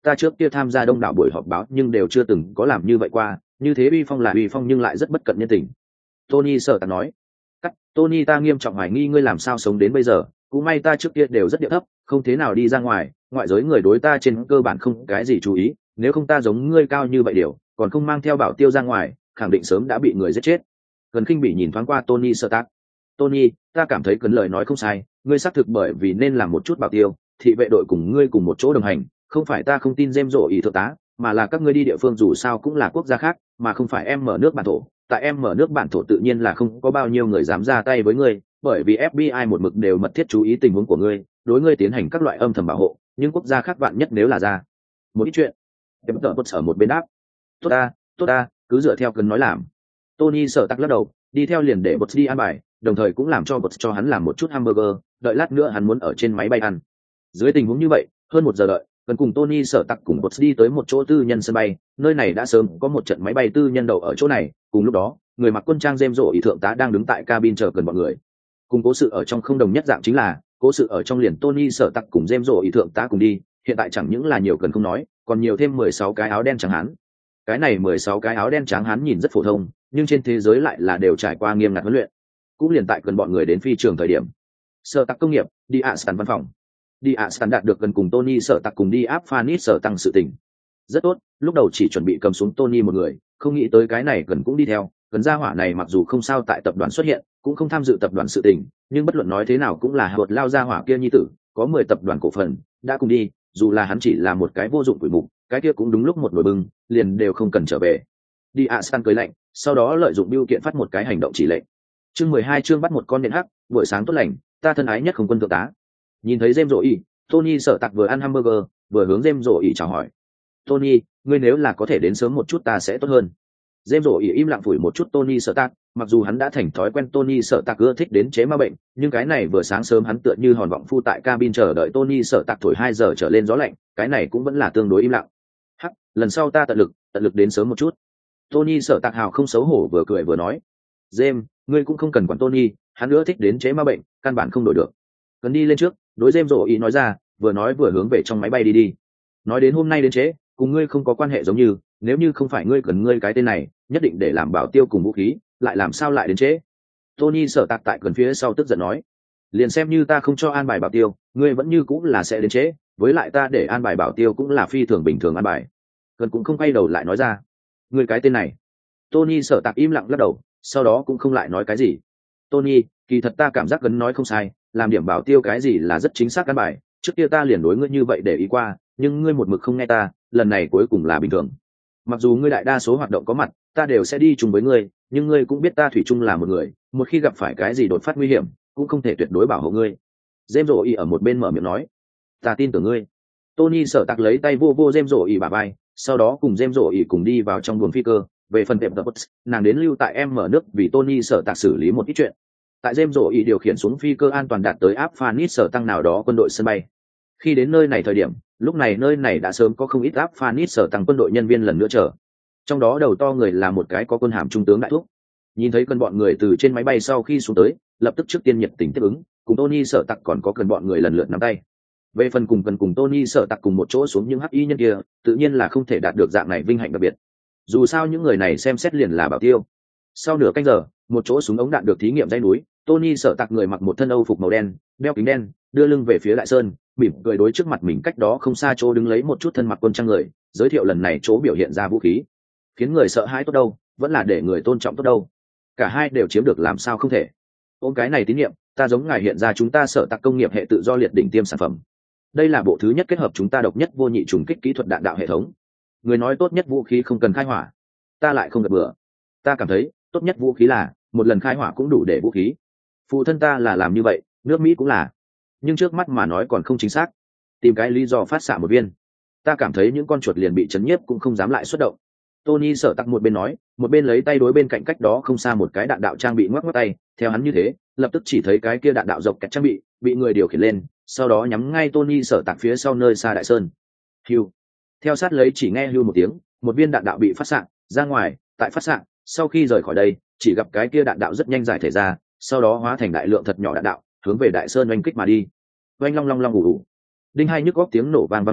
A: ta trước kia tham gia đông đảo buổi họp báo nhưng đều chưa từng có làm như vậy qua, như thế uy phong là uy phong nhưng lại rất bất cận nhân tình. Tony sợ tặc nói. Tony, ta nghiêm trọng hoài nghi ngươi làm sao sống đến bây giờ, cũng may ta trước kia đều rất điệu thấp, không thế nào đi ra ngoài, ngoại giới người đối ta trên cơ bản không cái gì chú ý, nếu không ta giống ngươi cao như vậy điều, còn không mang theo bảo tiêu ra ngoài, khẳng định sớm đã bị người giết chết. Cần khinh bị nhìn thoáng qua Tony sợ tặc. Tony, ta cảm thấy Cần lời nói không sai, ngươi xác thực bởi vì nên làm một chút bảo tiêu, thị vệ đội cùng ngươi cùng một chỗ đồng hành, không phải ta không tin James rộ ý thượng tá, mà là các ngươi đi địa phương dù sao cũng là quốc gia khác, mà không phải em mở nước bản thổ. Tại em mở nước bản thổ tự nhiên là không có bao nhiêu người dám ra tay với ngươi, bởi vì FBI một mực đều mật thiết chú ý tình huống của ngươi, đối ngươi tiến hành các loại âm thầm bảo hộ, nhưng quốc gia khác vạn nhất nếu là ra một ít chuyện. Em tợ bất sở một bên đáp. Tốt ta, cứ dựa theo Cần nói làm. Tony sợ tắc lắc đầu, đi theo liền để bột đi ăn bài, đồng thời cũng làm cho bột cho hắn làm một chút hamburger, đợi lát nữa hắn muốn ở trên máy bay ăn. Dưới tình huống như vậy, hơn 1 giờ đợi, Cần cùng Tony sợ tặc cùng bột đi tới một chỗ tư nhân sân bay, nơi này đã sớm có một trận máy bay tư nhân đậu ở chỗ này. Cùng lúc đó, người mặc quân trang James rộ ý thượng tá đang đứng tại cabin chờ Cần bọn người. Cùng cố sự ở trong không đồng nhất dạng chính là, cố sự ở trong liền Tony sợ tặc cùng James rộ ý thượng tá cùng đi, hiện tại chẳng những là nhiều Cần không nói, còn nhiều thêm 16 cái áo đen trắng hán. Cái này 16 cái áo đen trắng hán nhìn rất phổ thông, nhưng trên thế giới lại là đều trải qua nghiêm ngặt huấn luyện. Cũng liền tại Cần bọn người đến phi trường thời điểm, Sở Tặc công nghiệp đi ạ sàn văn phòng, đi ạ sàn đạt được Cần cùng Tony Sở Tặc cùng đi áp Phanis Sở tăng sự tình. Rất tốt, lúc đầu chỉ chuẩn bị cầm xuống Tony một người, không nghĩ tới cái này Cần cũng đi theo. Cần gia hỏa này mặc dù không sao tại tập đoàn xuất hiện, cũng không tham dự tập đoàn sự tình, nhưng bất luận nói thế nào cũng là hợp lao gia hỏa kia nhi tử, có 10 tập đoàn cổ phần, đã cùng đi, dù là hắn chỉ là một cái vô dụng quỷ mục, cái kia cũng đúng lúc một nồi bưng, liền đều không cần trở về. Đi ạ sàn cười lạnh, sau đó lợi dụng bưu kiện phát một cái hành động chỉ lệnh. Chương 12 chương bắt một con nhện hắc, buổi sáng tốt lành, ta thân ái nhất không quân thượng tá. Nhìn thấy James rộ ý, Tony Sở Tặc vừa ăn hamburger, vừa hướng James rộ ý chào hỏi. Tony, ngươi nếu là có thể đến sớm một chút ta sẽ tốt hơn. James rộ ý im lặng phủi một chút Tony Sở Tặc, mặc dù hắn đã thành thói quen Tony Sở Tặc ưa thích đến chế ma bệnh, nhưng cái này vừa sáng sớm hắn tựa như hòn vọng phu tại cabin chờ đợi Tony Sở Tặc thổi 2 giờ trở lên gió lạnh, cái này cũng vẫn là tương đối im lặng. Hắc, lần sau ta tận lực đến sớm một chút. Tony Sở Tặc hào không xấu hổ vừa cười vừa nói. James, ngươi cũng không cần quản Tony, hắn nữa thích đến chế ma bệnh, căn bản không đổi được. Cần đi lên trước, đối James rộ ý nói ra, vừa nói vừa hướng về trong máy bay đi. Nói đến hôm nay đến chế, cùng ngươi không có quan hệ giống như, nếu như không phải ngươi cần ngươi cái tên này, nhất định để làm bảo tiêu cùng vũ khí, lại làm sao lại đến chế? Tony Sở Tặc tại Cần phía sau tức giận nói, liền xem như ta không cho an bài bảo tiêu, ngươi vẫn như cũng là sẽ đến chế, với lại ta để an bài bảo tiêu cũng là phi thường bình thường an bài. Cần cũng không quay đầu lại nói ra, ngươi cái tên này. Tony Sở Tặc im lặng lắc đầu, sau đó cũng không lại nói cái gì. Tony, kỳ thật ta cảm giác Cần nói không sai, làm điểm bảo tiêu cái gì là rất chính xác căn bài, trước kia ta liền đối ngươi như vậy để ý qua, nhưng ngươi một mực không nghe ta, lần này cuối cùng là bình thường. Mặc dù ngươi đại đa số hoạt động có mặt, ta đều sẽ đi chung với ngươi, nhưng ngươi cũng biết ta thủy chung là một người, một khi gặp phải cái gì đột phát nguy hiểm, cũng không thể tuyệt đối bảo hộ ngươi. James rộ ý ở một bên mở miệng nói, ta tin tưởng ngươi. Tony Sở Tặc lấy tay vô James rộ ý bả vai, sau đó cùng James rộ ý cùng đi vào trong buồng phi cơ. Về phần tiệm tập nàng đến lưu tại em mở nước vì Tony Sở Tặc xử lý một ít chuyện. Tại James rộ ý điều khiển xuống phi cơ an toàn đạt tới áp Phanis Sở tăng nào đó quân đội sân bay. Khi đến nơi này thời điểm, lúc này nơi này đã sớm có không ít áp Phanis Sở tăng quân đội nhân viên lần nữa chờ. Trong đó đầu to người là một cái có quân hàm trung tướng đại thúc. Nhìn thấy cần bọn người từ trên máy bay sau khi xuống tới, lập tức trước tiên nhiệt tình tiếp ứng, cùng Tony Sở Tặc còn có cần bọn người lần lượt nắm tay. Về phần cùng Tony Sở Tặc cùng một chỗ xuống những hắc y nhân kia, tự nhiên là không thể đạt được dạng này vinh hạnh đặc biệt. Dù sao những người này xem xét liền là bảo tiêu. Sau nửa canh giờ, một chỗ súng ống đạn được thí nghiệm dãy núi, Tony Sở Tặc người mặc một thân âu phục màu đen, đeo kính đen, đưa lưng về phía Đại Sơn, mỉm cười đối trước mặt mình cách đó không xa chỗ đứng lấy một chút thân mặc quân trang người, giới thiệu lần này chỗ biểu hiện ra vũ khí. Khiến người sợ hãi tốt đâu, vẫn là để người tôn trọng tốt đâu. Cả hai đều chiếm được làm sao không thể. Ôm cái này tín nhiệm, ta giống ngài hiện ra chúng ta Sở Tặc công nghiệp hệ tự do liệt đỉnh tiêm sản phẩm. Đây là bộ thứ nhất kết hợp chúng ta độc nhất vô nhị trùng kích kỹ thuật đạn đạo hệ thống. Người nói tốt nhất vũ khí không cần khai hỏa, ta lại không gật bừa. Ta cảm thấy tốt nhất vũ khí là một lần khai hỏa cũng đủ để vũ khí. Phụ thân ta là làm như vậy, nước Mỹ cũng là, nhưng trước mắt mà nói còn không chính xác. Tìm cái lý do phát xạ một viên, ta cảm thấy những con chuột liền bị chấn nhiếp cũng không dám lại xuất động. Tony Sở Tặc một bên nói, một bên lấy tay đối bên cạnh cách đó không xa một cái đạn đạo trang bị ngoắc ngoắc tay, theo hắn như thế, lập tức chỉ thấy cái kia đạn đạo dọc kẹt trang bị người điều khiển lên, sau đó nhắm ngay Tony Sở Tặc phía sau nơi xa Đại Sơn. Hưu. Theo sát lấy chỉ nghe hưu một tiếng, một viên đạn đạo bị phát xạ ra ngoài, tại phát xạ, sau khi rời khỏi đây, chỉ gặp cái kia đạn đạo rất nhanh giải thể ra, sau đó hóa thành đại lượng thật nhỏ đạn đạo, hướng về Đại Sơn oanh kích mà đi. Oanh long long long ủ ủ. Đinh hai nhức góc tiếng nổ vang lên,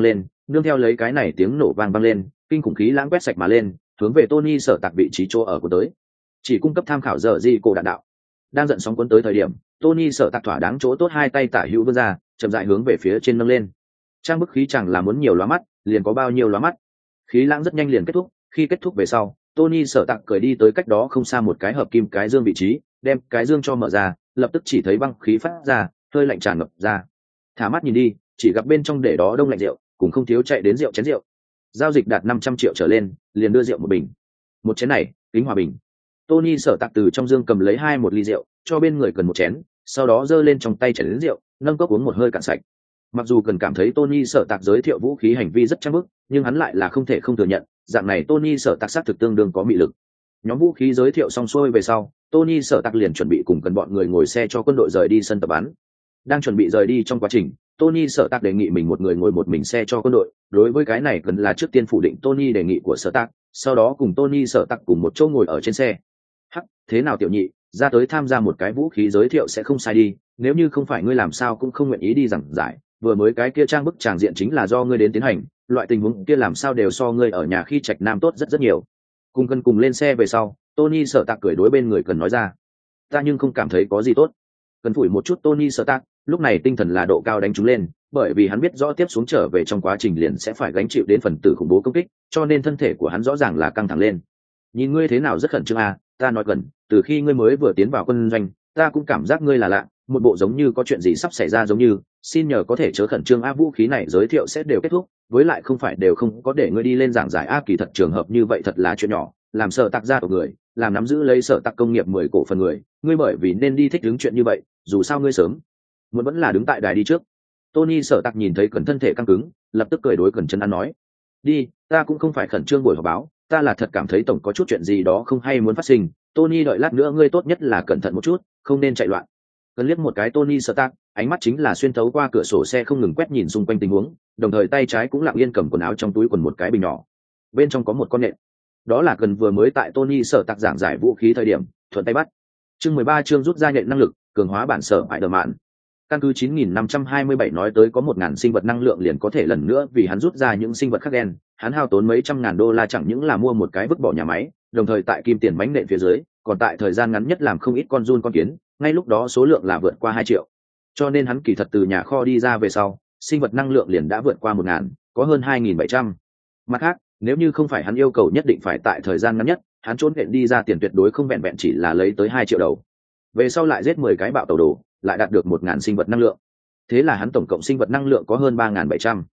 A: nương theo lấy cái này tiếng nổ vang lên, kinh khủng khí lãng quét sạch mà lên, hướng về Tony Sở Tạc vị trí chỗ ở của tới, chỉ cung cấp tham khảo giờ gì cổ đạn đạo. Đang giận sóng cuốn tới thời điểm, Tony Sở Tạc thỏa đáng chỗ tốt hai tay tả hữu vươn ra, chậm rãi hướng về phía trên nâng lên. Trang bức khí chẳng là muốn nhiều lóa mắt, liền có bao nhiêu lóa mắt. Khí lãng rất nhanh liền kết thúc, khi kết thúc về sau, Tony Sở Tạc cởi đi tới cách đó không xa một cái hợp kim cái dương vị trí, đem cái dương cho mở ra, lập tức chỉ thấy băng khí phát ra, hơi lạnh tràn ngập ra. Thả mắt nhìn đi, chỉ gặp bên trong để đó đông lạnh rượu, cũng không thiếu chạy đến rượu chén rượu. Giao dịch đạt 500 triệu trở lên, liền đưa rượu một bình. Một chén này, kính hòa bình. Tony Sở Tạc từ trong dương cầm lấy một ly rượu, cho bên người cần một chén, sau đó giơ lên trong tay chén đến rượu, nâng cốc uống một hơi cạn sạch. Mặc dù cần cảm thấy Tony Sở Tạc giới thiệu vũ khí hành vi rất trang bức, nhưng hắn lại là không thể không thừa nhận, dạng này Tony Sở Tạc xác thực tương đương có mị lực. Nhóm vũ khí giới thiệu xong xuôi về sau, Tony Sở Tạc liền chuẩn bị cùng cần bọn người ngồi xe cho quân đội rời đi sân tập bắn. Đang chuẩn bị rời đi trong quá trình, Tony Sở Tạc đề nghị mình một người ngồi một mình xe cho quân đội. Đối với cái này cần là trước tiên phủ định Tony đề nghị của Sở Tạc, sau đó cùng Tony Sở Tạc cùng một chỗ ngồi ở trên xe. Hắc, thế nào tiểu nhị, ra tới tham gia một cái vũ khí giới thiệu sẽ không sai đi, nếu như không phải ngươi làm sao cũng không nguyện ý đi giảng giải, vừa mới cái kia trang bức tràng diện chính là do ngươi đến tiến hành, loại tình huống kia làm sao đều so ngươi ở nhà khi trạch nam tốt rất rất nhiều. Cùng cần cùng lên xe về sau, Tony Sở Tạc cười đối bên người cần nói ra, ta nhưng không cảm thấy có gì tốt. Cần phủi một chút Tony Sở Tạc, lúc này tinh thần là độ cao đánh trúng lên, bởi vì hắn biết rõ tiếp xuống trở về trong quá trình liền sẽ phải gánh chịu đến phần tử khủng bố công kích, cho nên thân thể của hắn rõ ràng là căng thẳng lên. Nhìn ngươi thế nào rất khẩn trương à, ta nói cần, từ khi ngươi mới vừa tiến vào quân doanh, ta cũng cảm giác ngươi là lạ, một bộ giống như có chuyện gì sắp xảy ra giống như, xin nhờ có thể chớ khẩn trương a, vũ khí này giới thiệu sẽ đều kết thúc, với lại không phải đều không có để ngươi đi lên giảng giải a, kỳ thật trường hợp như vậy thật là chuyện nhỏ, làm Sở Tạc gia tộc người, làm nắm giữ lấy Sở Tạc công nghiệp 10 cổ phần người, ngươi bởi vì nên đi thích đứng chuyện như vậy, dù sao ngươi sớm muốn vẫn là đứng tại đài đi trước. Tony Sở Tạc nhìn thấy Cẩn thân thể căng cứng, lập tức cười đối Cẩn chân ăn nói, đi, ta cũng không phải khẩn trương buổi họp báo, ta là thật cảm thấy tổng có chút chuyện gì đó không hay muốn phát sinh. Tony đợi lát nữa ngươi tốt nhất là cẩn thận một chút, không nên chạy loạn. Cần liếc một cái Tony Sở Tạc, ánh mắt chính là xuyên thấu qua cửa sổ xe không ngừng quét nhìn xung quanh tình huống, đồng thời tay trái cũng lặng yên cầm quần áo trong túi quần một cái bình nhỏ, bên trong có một con nện. Đó là Cần vừa mới tại Tony Sở Tạc giảng giải vũ khí thời điểm thuận tay bắt. Chương 13 chương rút ra nhện năng lực, cường hóa bản sở bại đờ mạn. Căn cứ 9527 nói tới có 1000 sinh vật năng lượng liền có thể lần nữa vì hắn rút ra những sinh vật khác đen, hắn hao tốn mấy trăm ngàn đô la chẳng những là mua một cái vứt bỏ nhà máy, đồng thời tại kim tiền bánh nện phía dưới, còn tại thời gian ngắn nhất làm không ít con giun con kiến, ngay lúc đó số lượng là vượt qua 2 triệu. Cho nên hắn kỳ thật từ nhà kho đi ra về sau, sinh vật năng lượng liền đã vượt qua 1000, có hơn 2700. Mặt khác, nếu như không phải hắn yêu cầu nhất định phải tại thời gian ngắn nhất, hắn trốn viện đi ra tiền tuyệt đối không vẹn vẹn chỉ là lấy tới 2 triệu đầu. Về sau lại giết 10 cái bạo tàu đồ, lại đạt được 1000 sinh vật năng lượng. Thế là hắn tổng cộng sinh vật năng lượng có hơn 3700.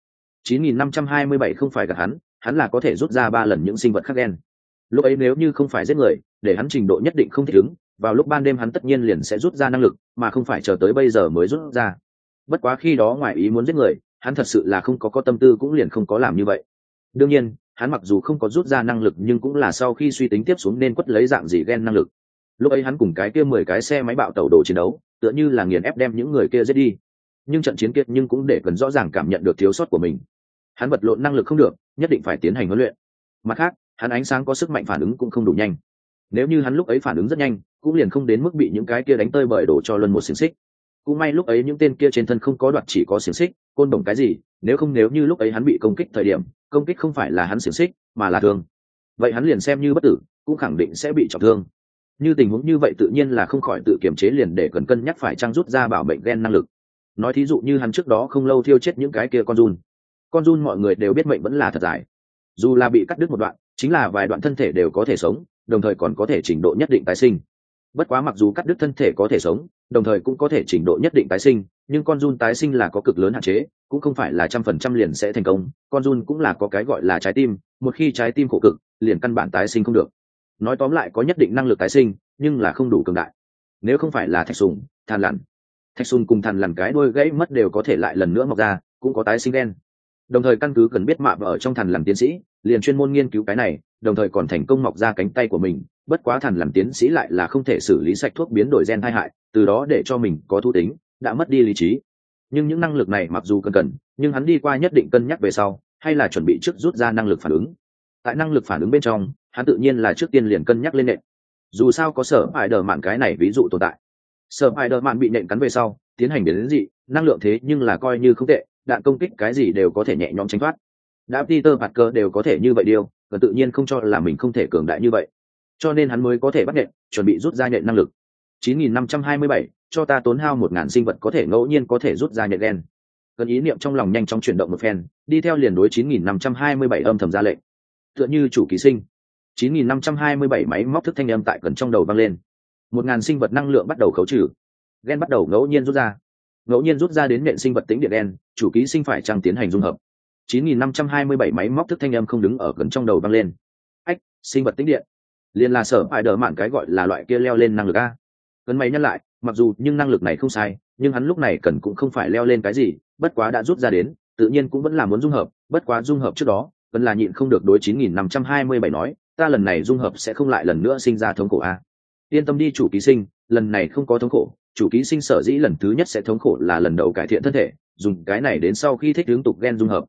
A: 9527 không phải gạt hắn là có thể rút ra 3 lần những sinh vật khác đen. Lúc ấy nếu như không phải giết người, để hắn trình độ nhất định không thích ứng, vào lúc ban đêm hắn tất nhiên liền sẽ rút ra năng lực, mà không phải chờ tới bây giờ mới rút ra. Bất quá khi đó ngoài ý muốn giết người, hắn thật sự là không có tâm tư cũng liền không có làm như vậy. Đương nhiên, hắn mặc dù không có rút ra năng lực nhưng cũng là sau khi suy tính tiếp xuống nên quất lấy dạng gì gen năng lực. Lúc ấy hắn cùng cái kia 10 cái xe máy bạo tàu đồ chiến đấu, tựa như là nghiền ép đem những người kia giết đi. Nhưng trận chiến kia nhưng cũng để Cần rõ ràng cảm nhận được thiếu sót của mình. Hắn vật lộn năng lực không được, nhất định phải tiến hành huấn luyện. Mặt khác, hắn ánh sáng có sức mạnh phản ứng cũng không đủ nhanh. Nếu như hắn lúc ấy phản ứng rất nhanh, cũng liền không đến mức bị những cái kia đánh tơi bời đổ cho luân một xiềng xích. Cũng may lúc ấy những tên kia trên thân không có đoạt chỉ có xiềng xích, côn đồng cái gì, nếu như lúc ấy hắn bị công kích thời điểm, công kích không phải là hắn xiềng xích, mà là thương. Vậy hắn liền xem như bất tử, cũng khẳng định sẽ bị trọng thương. Như tình huống như vậy tự nhiên là không khỏi tự kiềm chế, liền để cần cân nhắc phải trang rút ra bảo mệnh gen năng lực. Nói thí dụ như hắn trước đó không lâu thiêu chết những cái kia con giun mọi người đều biết mệnh vẫn là thật dài, dù là bị cắt đứt một đoạn, chính là vài đoạn thân thể đều có thể sống, đồng thời còn có thể trình độ nhất định tái sinh. Bất quá mặc dù cắt đứt thân thể có thể sống, đồng thời cũng có thể trình độ nhất định tái sinh, nhưng con giun tái sinh là có cực lớn hạn chế, cũng không phải là 100% liền sẽ thành công. Con giun cũng là có cái gọi là trái tim, một khi trái tim khổ cực, liền căn bản tái sinh không được. Nói tóm lại có nhất định năng lực tái sinh, nhưng là không đủ cường đại. Nếu không phải là thạch sùng, than lằn, thạch sùng cùng than lằn cái đuôi gãy mất đều có thể lại lần nữa mọc ra, cũng có tái sinh đen. Đồng thời căn cứ cần biết mạ ở trong thằn lằn tiến sĩ liền chuyên môn nghiên cứu cái này, đồng thời còn thành công mọc ra cánh tay của mình. Bất quá thằn lằn tiến sĩ lại là không thể xử lý sạch thuốc biến đổi gen tai hại, từ đó để cho mình có thú tính, đã mất đi lý trí. Nhưng những năng lực này mặc dù cần, nhưng hắn đi qua nhất định cân nhắc về sau, hay là chuẩn bị trước rút ra năng lực phản ứng. Tại năng lực phản ứng bên trong, hắn tự nhiên là trước tiên liền cân nhắc lên nện. Dù sao có sở hại đờ mạn cái này ví dụ tồn tại. Sở hại đờ mạn bị nện cắn về sau, tiến hành đến dị năng lượng thế nhưng là coi như không tệ, đạn công kích cái gì đều có thể nhẹ nhõm tránh thoát. đã Peter Parker đều có thể như vậy điều, và tự nhiên không cho là mình không thể cường đại như vậy, cho nên hắn mới có thể bắt nhện, chuẩn bị rút ra nhện năng lực. 9527, cho ta tốn hao 1000 sinh vật có thể ngẫu nhiên có thể rút ra nhện đen. Cần ý niệm trong lòng nhanh chóng chuyển động một phen, đi theo liền đối 9527 âm thầm ra lệnh. Tựa như chủ ký sinh. 9527 máy móc thức thanh âm tại cần trong đầu vang lên. 1000 sinh vật năng lượng bắt đầu khấu trừ. Gen bắt đầu ngẫu nhiên rút ra. Ngẫu nhiên rút ra đến nhện sinh vật tính điện đen, chủ ký sinh phải trang tiến hành dung hợp. 9527 máy móc thức thanh âm không đứng ở gần trong đầu vang lên. Ách, sinh vật tính điện. Liên là sở phải đỡ mạn cái gọi là loại kia leo lên năng lực a. Cấn máy nhắc lại, mặc dù nhưng năng lực này không sai, nhưng hắn lúc này cần cũng không phải leo lên cái gì, bất quá đã rút ra đến, tự nhiên cũng vẫn là muốn dung hợp, bất quá dung hợp trước đó, vẫn là nhịn không được đối 9527 nói, ta lần này dung hợp sẽ không lại lần nữa sinh ra thống khổ a. Yên tâm đi chủ ký sinh, lần này không có thống khổ, chủ ký sinh sở dĩ lần thứ nhất sẽ thống khổ là lần đầu cải thiện thân thể, dùng cái này đến sau khi thích ứng tục gen dung hợp.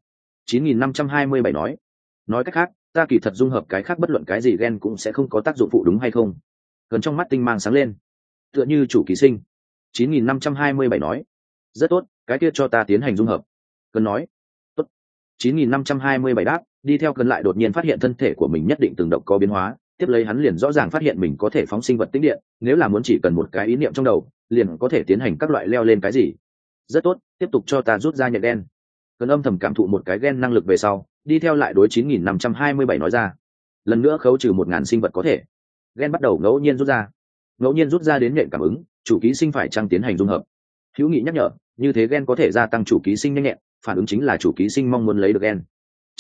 A: 9527 nói cách khác, ta kỳ thật dung hợp cái khác bất luận cái gì gen cũng sẽ không có tác dụng phụ đúng hay không? Gần trong mắt tinh mang sáng lên, tựa như chủ ký sinh. 9527 nói, rất tốt, cái kia cho ta tiến hành dung hợp. Cần nói, tốt. 9527 đáp, đi theo Cần lại đột nhiên phát hiện thân thể của mình nhất định từng động có biến hóa, tiếp lấy hắn liền rõ ràng phát hiện mình có thể phóng sinh vật tĩnh điện, nếu là muốn chỉ cần một cái ý niệm trong đầu, liền có thể tiến hành các loại leo lên cái gì. Rất tốt, tiếp tục cho ta rút ra nhện đen. Cần âm thầm cảm thụ một cái gen năng lực về sau, đi theo lại đối 9527 nói ra. Lần nữa khấu trừ 1000 sinh vật có thể. Gen bắt đầu ngẫu nhiên rút ra. Ngẫu nhiên rút ra đến nhện cảm ứng, chủ ký sinh phải trang tiến hành dung hợp. Hữu Nghị nhắc nhở, như thế gen có thể gia tăng chủ ký sinh nhanh nhẹn, phản ứng chính là chủ ký sinh mong muốn lấy được gen.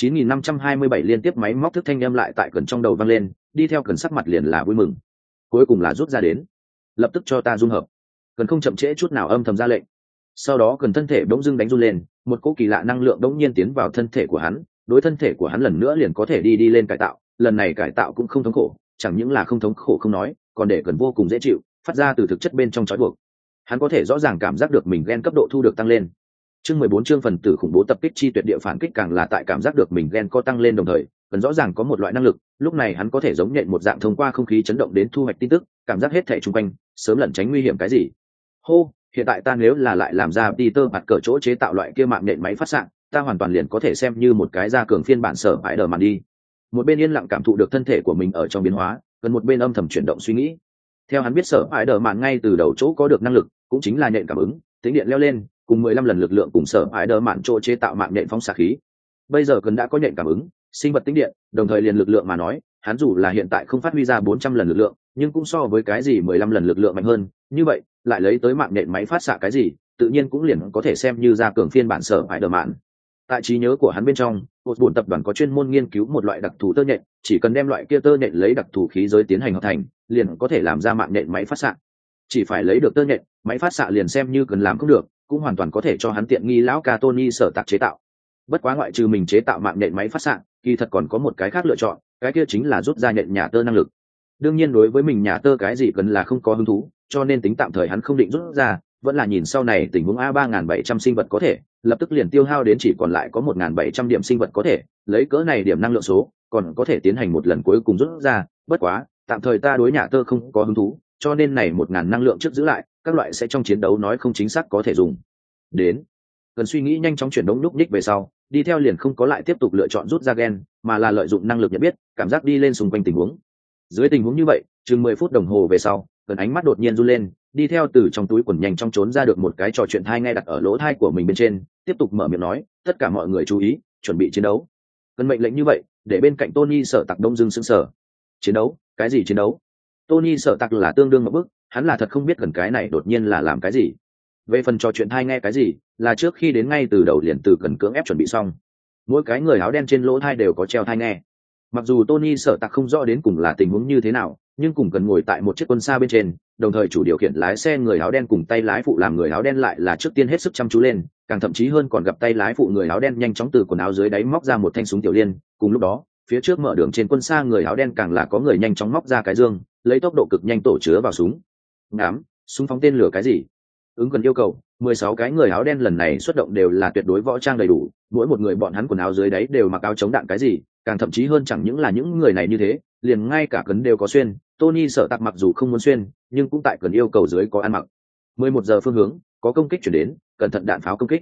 A: 9527 liên tiếp máy móc thức thanh âm lại tại cần trong đầu vang lên, đi theo cần sắc mặt liền là vui mừng. Cuối cùng là rút ra đến. Lập tức cho ta dung hợp. Cần không chậm trễ chút nào âm thầm ra lệnh. Sau đó cần thân thể bỗng dưng đánh run lên, một cỗ kỳ lạ năng lượng đống nhiên tiến vào thân thể của hắn, đối thân thể của hắn lần nữa liền có thể đi lên cải tạo, lần này cải tạo cũng không thống khổ, chẳng những là không thống khổ không nói, còn để cần vô cùng dễ chịu, phát ra từ thực chất bên trong trói buộc. Hắn có thể rõ ràng cảm giác được mình gen cấp độ thu được tăng lên. Chương 14 chương phần tử khủng bố tập kích chi tuyệt địa phản kích càng là tại cảm giác được mình gen có tăng lên đồng thời, cần rõ ràng có một loại năng lực, lúc này hắn có thể giống nhện một dạng thông qua không khí chấn động đến thu hoạch tin tức, cảm giác hết thảy xung quanh, sớm lẩn tránh nguy hiểm cái gì. Hô, hiện tại ta nếu là lại làm ra Peter Parker chỗ chế tạo loại kia mạng nhện máy phát xạ, ta hoàn toàn liền có thể xem như một cái gia cường phiên bản sở Spider-Man đi. Một bên yên lặng cảm thụ được thân thể của mình ở trong biến hóa, gần một bên âm thầm chuyển động suy nghĩ. Theo hắn biết sở Spider-Man ngay từ đầu chỗ có được năng lực, cũng chính là nhện cảm ứng, tính điện leo lên, cùng 15 lần lực lượng cùng sở Spider-Man chỗ chế tạo mạng nhện phóng xạ khí. Bây giờ cần đã có nhện cảm ứng, sinh vật tính điện, đồng thời liền lực lượng mà nói, hắn dù là hiện tại không phát huy ra 400 lần lực lượng, nhưng cũng so với cái gì 15 lần lực lượng mạnh hơn, như vậy, lại lấy tới mạng nhện máy phát xạ cái gì, tự nhiên cũng liền có thể xem như gia cường phiên bản sở Spider-Man. Tại trí nhớ của hắn bên trong, một buồn tập đoàn có chuyên môn nghiên cứu một loại đặc thù tơ nhện, chỉ cần đem loại kia tơ nhện lấy đặc thù khí giới tiến hành hợp thành, liền có thể làm ra mạng nhện máy phát xạ. Chỉ phải lấy được tơ nhện, máy phát xạ liền xem như cần làm không được, cũng hoàn toàn có thể cho hắn tiện nghi lão ca Tony sở tạc chế tạo. Bất quá ngoại trừ mình chế tạo mạng nhện máy phát xạ, kỳ thật còn có một cái khác lựa chọn, cái kia chính là rút ra nhện nhà tơ năng lực. Đương nhiên đối với mình nhà tơ cái gì cần là không có hứng thú, cho nên tính tạm thời hắn không định rút ra, vẫn là nhìn sau này tình huống a 3700 sinh vật có thể, lập tức liền tiêu hao đến chỉ còn lại có 1700 điểm sinh vật có thể, lấy cỡ này điểm năng lượng số, còn có thể tiến hành một lần cuối cùng rút ra, bất quá, tạm thời ta đối nhà tơ không có hứng thú, cho nên này 1000 năng lượng trước giữ lại, các loại sẽ trong chiến đấu nói không chính xác có thể dùng. Đến, cần suy nghĩ nhanh chóng chuyển đống lúc nhích về sau, đi theo liền không có lại tiếp tục lựa chọn rút ra gen, mà là lợi dụng năng lực nhận biết, cảm giác đi lên xung quanh tình huống. Dưới tình huống như vậy, chừng 10 phút đồng hồ về sau, cần ánh mắt đột nhiên run lên, đi theo từ trong túi quần nhanh trong trốn ra được một cái trò chuyện thai ngay đặt ở lỗ thai của mình bên trên, tiếp tục mở miệng nói, tất cả mọi người chú ý, chuẩn bị chiến đấu. Cần mệnh lệnh như vậy, để bên cạnh Tony Sở Tạc đông dưng sững sờ. Chiến đấu? Cái gì chiến đấu? Tony Sở Tạc là tương đương một bước, hắn là thật không biết gần cái này đột nhiên là làm cái gì. Về phần trò chuyện thai nghe cái gì, là trước khi đến ngay từ đầu liền từ cần cưỡng ép chuẩn bị xong. Mỗi cái người áo đen trên lỗ thai đều có treo thai nghe. Mặc dù Tony Sở Tạc không rõ đến cùng là tình huống như thế nào, nhưng cùng cần ngồi tại một chiếc quân xa bên trên, đồng thời chủ điều khiển lái xe người áo đen cùng tay lái phụ làm người áo đen lại là trước tiên hết sức chăm chú lên, càng thậm chí hơn còn gặp tay lái phụ người áo đen nhanh chóng từ quần áo dưới đáy móc ra một thanh súng tiểu liên, cùng lúc đó, phía trước mở đường trên quân xa người áo đen càng là có người nhanh chóng móc ra cái dương, lấy tốc độ cực nhanh tổ chứa vào súng. Ngắm, súng phóng tên lửa cái gì? Ứng cần yêu cầu, 16 cái người áo đen lần này xuất động đều là tuyệt đối võ trang đầy đủ, mỗi một người bọn hắn quần áo dưới đáy đều mặc áo chống đạn cái gì, càng thậm chí hơn chẳng những là những người này như thế, liền ngay cả cấn đều có xuyên. Tony Sở Tạc mặc dù không muốn xuyên, nhưng cũng tại cần yêu cầu dưới có ăn mặc. 11 giờ phương hướng, có công kích chuyển đến, cẩn thận đạn pháo công kích.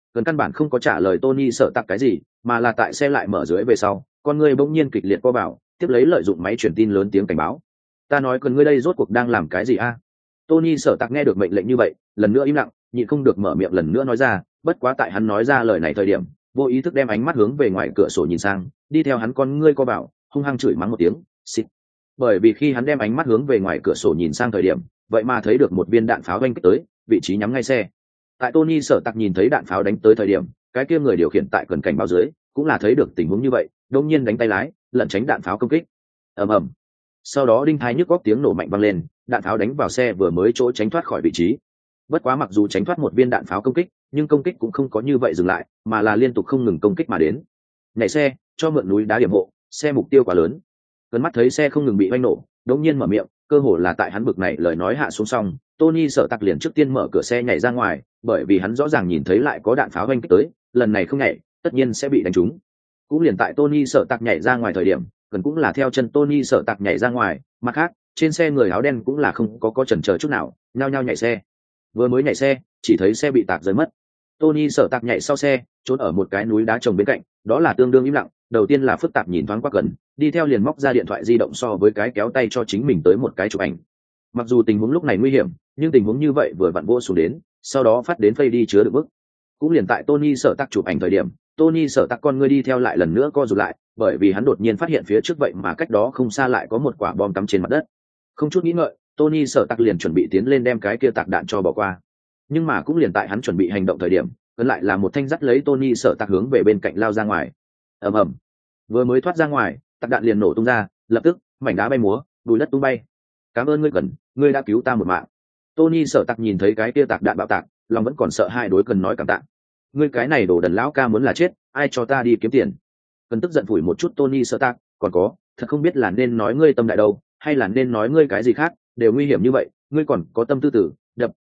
A: Cần căn bản không có trả lời Tony sợ tặc cái gì, mà là tại xe lại mở dưới về sau, con người bỗng nhiên kịch liệt co vào, tiếp lấy lợi dụng máy truyền tin lớn tiếng cảnh báo. Ta nói cần ngươi đây rốt cuộc đang làm cái gì a? Tony sợ tặc nghe được mệnh lệnh như vậy, lần nữa im lặng, nhịn không được mở miệng lần nữa nói ra, bất quá tại hắn nói ra lời này thời điểm, vô ý thức đem ánh mắt hướng về ngoài cửa sổ nhìn sang, đi theo hắn con ngươi co vào, hung hăng chửi mắng một tiếng, xịt. Bởi vì khi hắn đem ánh mắt hướng về ngoài cửa sổ nhìn sang thời điểm, vậy mà thấy được một viên đạn pháo đánh tới, vị trí nhắm ngay xe. Tại Tony sợ tặc nhìn thấy đạn pháo đánh tới thời điểm, cái kia người điều khiển tại cần cảnh báo dưới, cũng là thấy được tình huống như vậy, đột nhiên đánh tay lái, lẩn tránh đạn pháo công kích. Ầm ầm. Sau đó đinh thái nhức góc tiếng nổ mạnh vang lên, đạn pháo đánh vào xe vừa mới chỗ tránh thoát khỏi vị trí. Bất quá mặc dù tránh thoát một viên đạn pháo công kích, nhưng công kích cũng không có như vậy dừng lại, mà là liên tục không ngừng công kích mà đến. Nhảy xe, cho mượn núi đá điểm hộ, xe mục tiêu quá lớn. Cơn mắt thấy xe không ngừng bị oanh nổ, đột nhiên mở miệng, cơ hồ là tại hắn bực này lời nói hạ xuống xong, Tony sợ tặc liền trước tiên mở cửa xe nhảy ra ngoài, bởi vì hắn rõ ràng nhìn thấy lại có đạn pháo oanh kích tới, lần này không nhảy, tất nhiên sẽ bị đánh trúng. Cũng liền tại Tony sợ tặc nhảy ra ngoài thời điểm, gần cũng là theo chân Tony sợ tặc nhảy ra ngoài, mặt khác, trên xe người áo đen cũng là không có chần chờ chút nào, nhao nhao nhảy xe. Vừa mới nhảy xe, chỉ thấy xe bị tạc rơi mất. Tony sợ tặc nhảy sau xe, trốn ở một cái núi đá trồng bên cạnh, đó là tương đương im lặng, đầu tiên là phức tạp nhìn thoáng qua gần, đi theo liền móc ra điện thoại di động so với cái kéo tay cho chính mình tới một cái chụp ảnh. Mặc dù tình huống lúc này nguy hiểm, nhưng tình huống như vậy vừa vặn vô xuống đến, sau đó phát đến phây đi chứa được bức. Cũng liền tại Tony sợ tặc chụp ảnh thời điểm, Tony sợ tặc con ngươi đi theo lại lần nữa co rụt lại, bởi vì hắn đột nhiên phát hiện phía trước vậy mà cách đó không xa lại có một quả bom cắm trên mặt đất. Không chút nghĩ ngợi, Tony sợ tặc liền chuẩn bị tiến lên đem cái kia tạc đạn cho bỏ qua. Nhưng mà cũng liền tại hắn chuẩn bị hành động thời điểm, vẫn lại là một thanh dắt lấy Tony sợ tặc hướng về bên cạnh lao ra ngoài. Ầm ầm. Vừa mới thoát ra ngoài, tạc đạn liền nổ tung ra, lập tức mảnh đá bay múa, bùi đất tung bay. Cảm ơn ngươi Cần, ngươi đã cứu ta một mạng. Tony sợ tặc nhìn thấy cái kia tạc đạn bạo tạc, lòng vẫn còn sợ hai đối Cần nói cảm tạ. Ngươi cái này đồ đần lão ca muốn là chết, ai cho ta đi kiếm tiền. Cần tức giận phủi một chút Tony sợ tặc, còn có, thật không biết là nên nói ngươi tâm đại đâu, hay là nên nói ngươi cái gì khác, đều nguy hiểm như vậy, ngươi còn có tâm tư tử,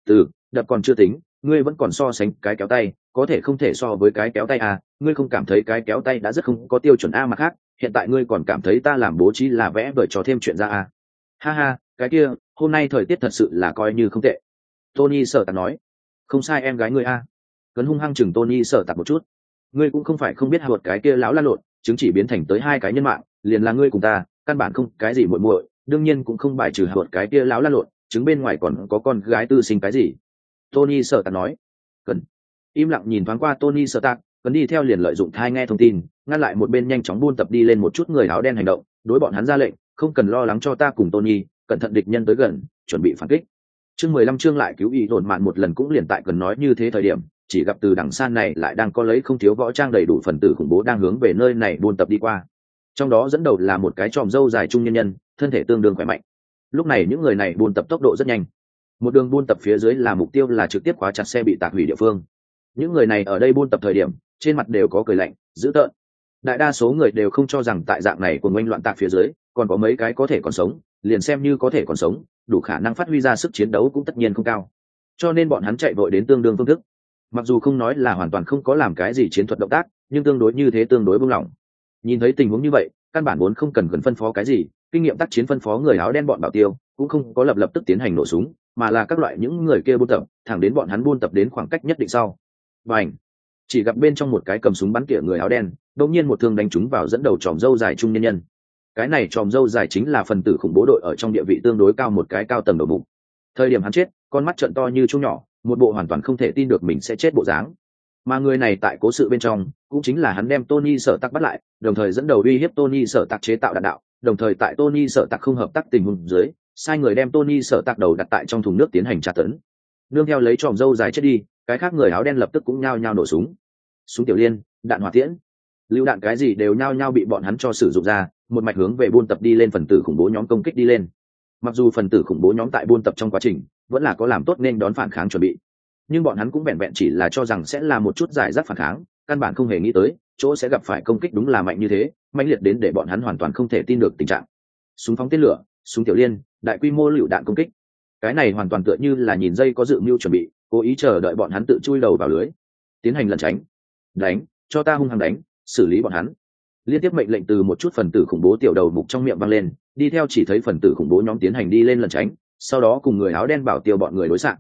A: đập còn chưa tính, ngươi vẫn còn so sánh cái kéo tay, có thể không thể so với cái kéo tay à, ngươi không cảm thấy cái kéo tay đã rất không có tiêu chuẩn a mà khác, hiện tại ngươi còn cảm thấy ta làm bố trí là vẽ vời cho thêm chuyện ra à. Ha ha, cái kia, hôm nay thời tiết thật sự là coi như không tệ. Tony sợ tặc nói. Không sai em gái ngươi a. Cấn hung hăng chừng Tony sợ tặc một chút. Ngươi cũng không phải không biết hột cái kia lão la lộn, chứng chỉ biến thành tới hai cái nhân mạng, liền là ngươi cùng ta, căn bản không cái gì muội muội, đương nhiên cũng không bài trừ hột cái kia lão la lộn, chứng bên ngoài còn có con gái tư sinh cái gì. Tony sợ tặc nói. Cần im lặng nhìn thoáng qua Tony sợ tặc, Cần đi theo liền lợi dụng thai nghe thông tin, ngăn lại một bên nhanh chóng buôn tập đi lên một chút người áo đen hành động, đối bọn hắn ra lệnh, không cần lo lắng cho ta cùng Tony, cẩn thận địch nhân tới gần, chuẩn bị phản kích. Chương 15 chương lại cứu ý đồn mạn một lần cũng liền tại Cần nói như thế thời điểm, chỉ gặp từ đằng xa này lại đang có lấy không thiếu võ trang đầy đủ phần tử khủng bố đang hướng về nơi này buôn tập đi qua. Trong đó dẫn đầu là một cái tròm râu dài trung nhân nhân, thân thể tương đương khỏe mạnh. Lúc này những người này buôn tập tốc độ rất nhanh. Một đường buôn tập phía dưới là mục tiêu là trực tiếp khóa chặt xe bị tạc hủy địa phương. Những người này ở đây buôn tập thời điểm, trên mặt đều có cười lạnh, dữ tợn. Đại đa số người đều không cho rằng tại dạng này của ngoanh loạn tạc phía dưới, còn có mấy cái có thể còn sống, liền xem như có thể còn sống, đủ khả năng phát huy ra sức chiến đấu cũng tất nhiên không cao. Cho nên bọn hắn chạy vội đến tương đương phương thức. Mặc dù không nói là hoàn toàn không có làm cái gì chiến thuật động tác, nhưng tương đối như thế tương đối buông lỏng. Nhìn thấy tình huống như vậy, căn bản vốn không cần phân phó cái gì, kinh nghiệm tác chiến phân phó người áo đen bọn bảo tiêu cũng không có lập tức tiến hành nổ súng, mà là các loại những người kia buôn tập, thẳng đến bọn hắn buôn tập đến khoảng cách nhất định sau. Bành! Chỉ gặp bên trong một cái cầm súng bắn tỉa người áo đen, đột nhiên một thương đánh trúng vào dẫn đầu tròm râu dài trung nhân nhân. Cái này tròm râu dài chính là phần tử khủng bố đội ở trong địa vị tương đối cao một cái cao tầng đầu mục. Thời điểm hắn chết, con mắt trợn to như chuông nhỏ, một bộ hoàn toàn không thể tin được mình sẽ chết bộ dáng. Mà người này tại cố sự bên trong, cũng chính là hắn đem Tony Sở Tặc bắt lại, đồng thời dẫn đầu uy hiếp Tony Sở Tặc chế tạo đạn đạo, đồng thời tại Tony Sở Tặc không hợp tác tình huống dưới, sai người đem Tony Sở Tặc đầu đặt tại trong thùng nước tiến hành tra tấn. Nương theo lấy tròm râu dài chết đi, cái khác người áo đen lập tức cũng nhao nhao nổ súng. Súng tiểu liên, đạn hỏa tiễn, lưu đạn cái gì đều nhao nhao bị bọn hắn cho sử dụng ra, một mạch hướng về buôn tập đi lên phần tử khủng bố nhóm công kích đi lên. Mặc dù phần tử khủng bố nhóm tại buôn tập trong quá trình vẫn là có làm tốt nên đón phản kháng chuẩn bị, nhưng bọn hắn cũng vẹn vẹn chỉ là cho rằng sẽ là một chút giải rác phản kháng, căn bản không hề nghĩ tới chỗ sẽ gặp phải công kích đúng là mạnh như thế, mãnh liệt đến để bọn hắn hoàn toàn không thể tin được tình trạng. Súng phóng tên lửa, súng tiểu liên, đại quy mô lựu đạn công kích, cái này hoàn toàn tựa như là nhìn dây có dự mưu chuẩn bị, cố ý chờ đợi bọn hắn tự chui đầu vào lưới, tiến hành lẩn tránh. Đánh, cho ta hung hăng đánh, xử lý bọn hắn. Liên tiếp mệnh lệnh từ một chút phần tử khủng bố tiểu đầu mục trong miệng vang lên, đi theo chỉ thấy phần tử khủng bố nhóm tiến hành đi lên lẩn tránh, sau đó cùng người áo đen bảo tiêu bọn người đối xạ.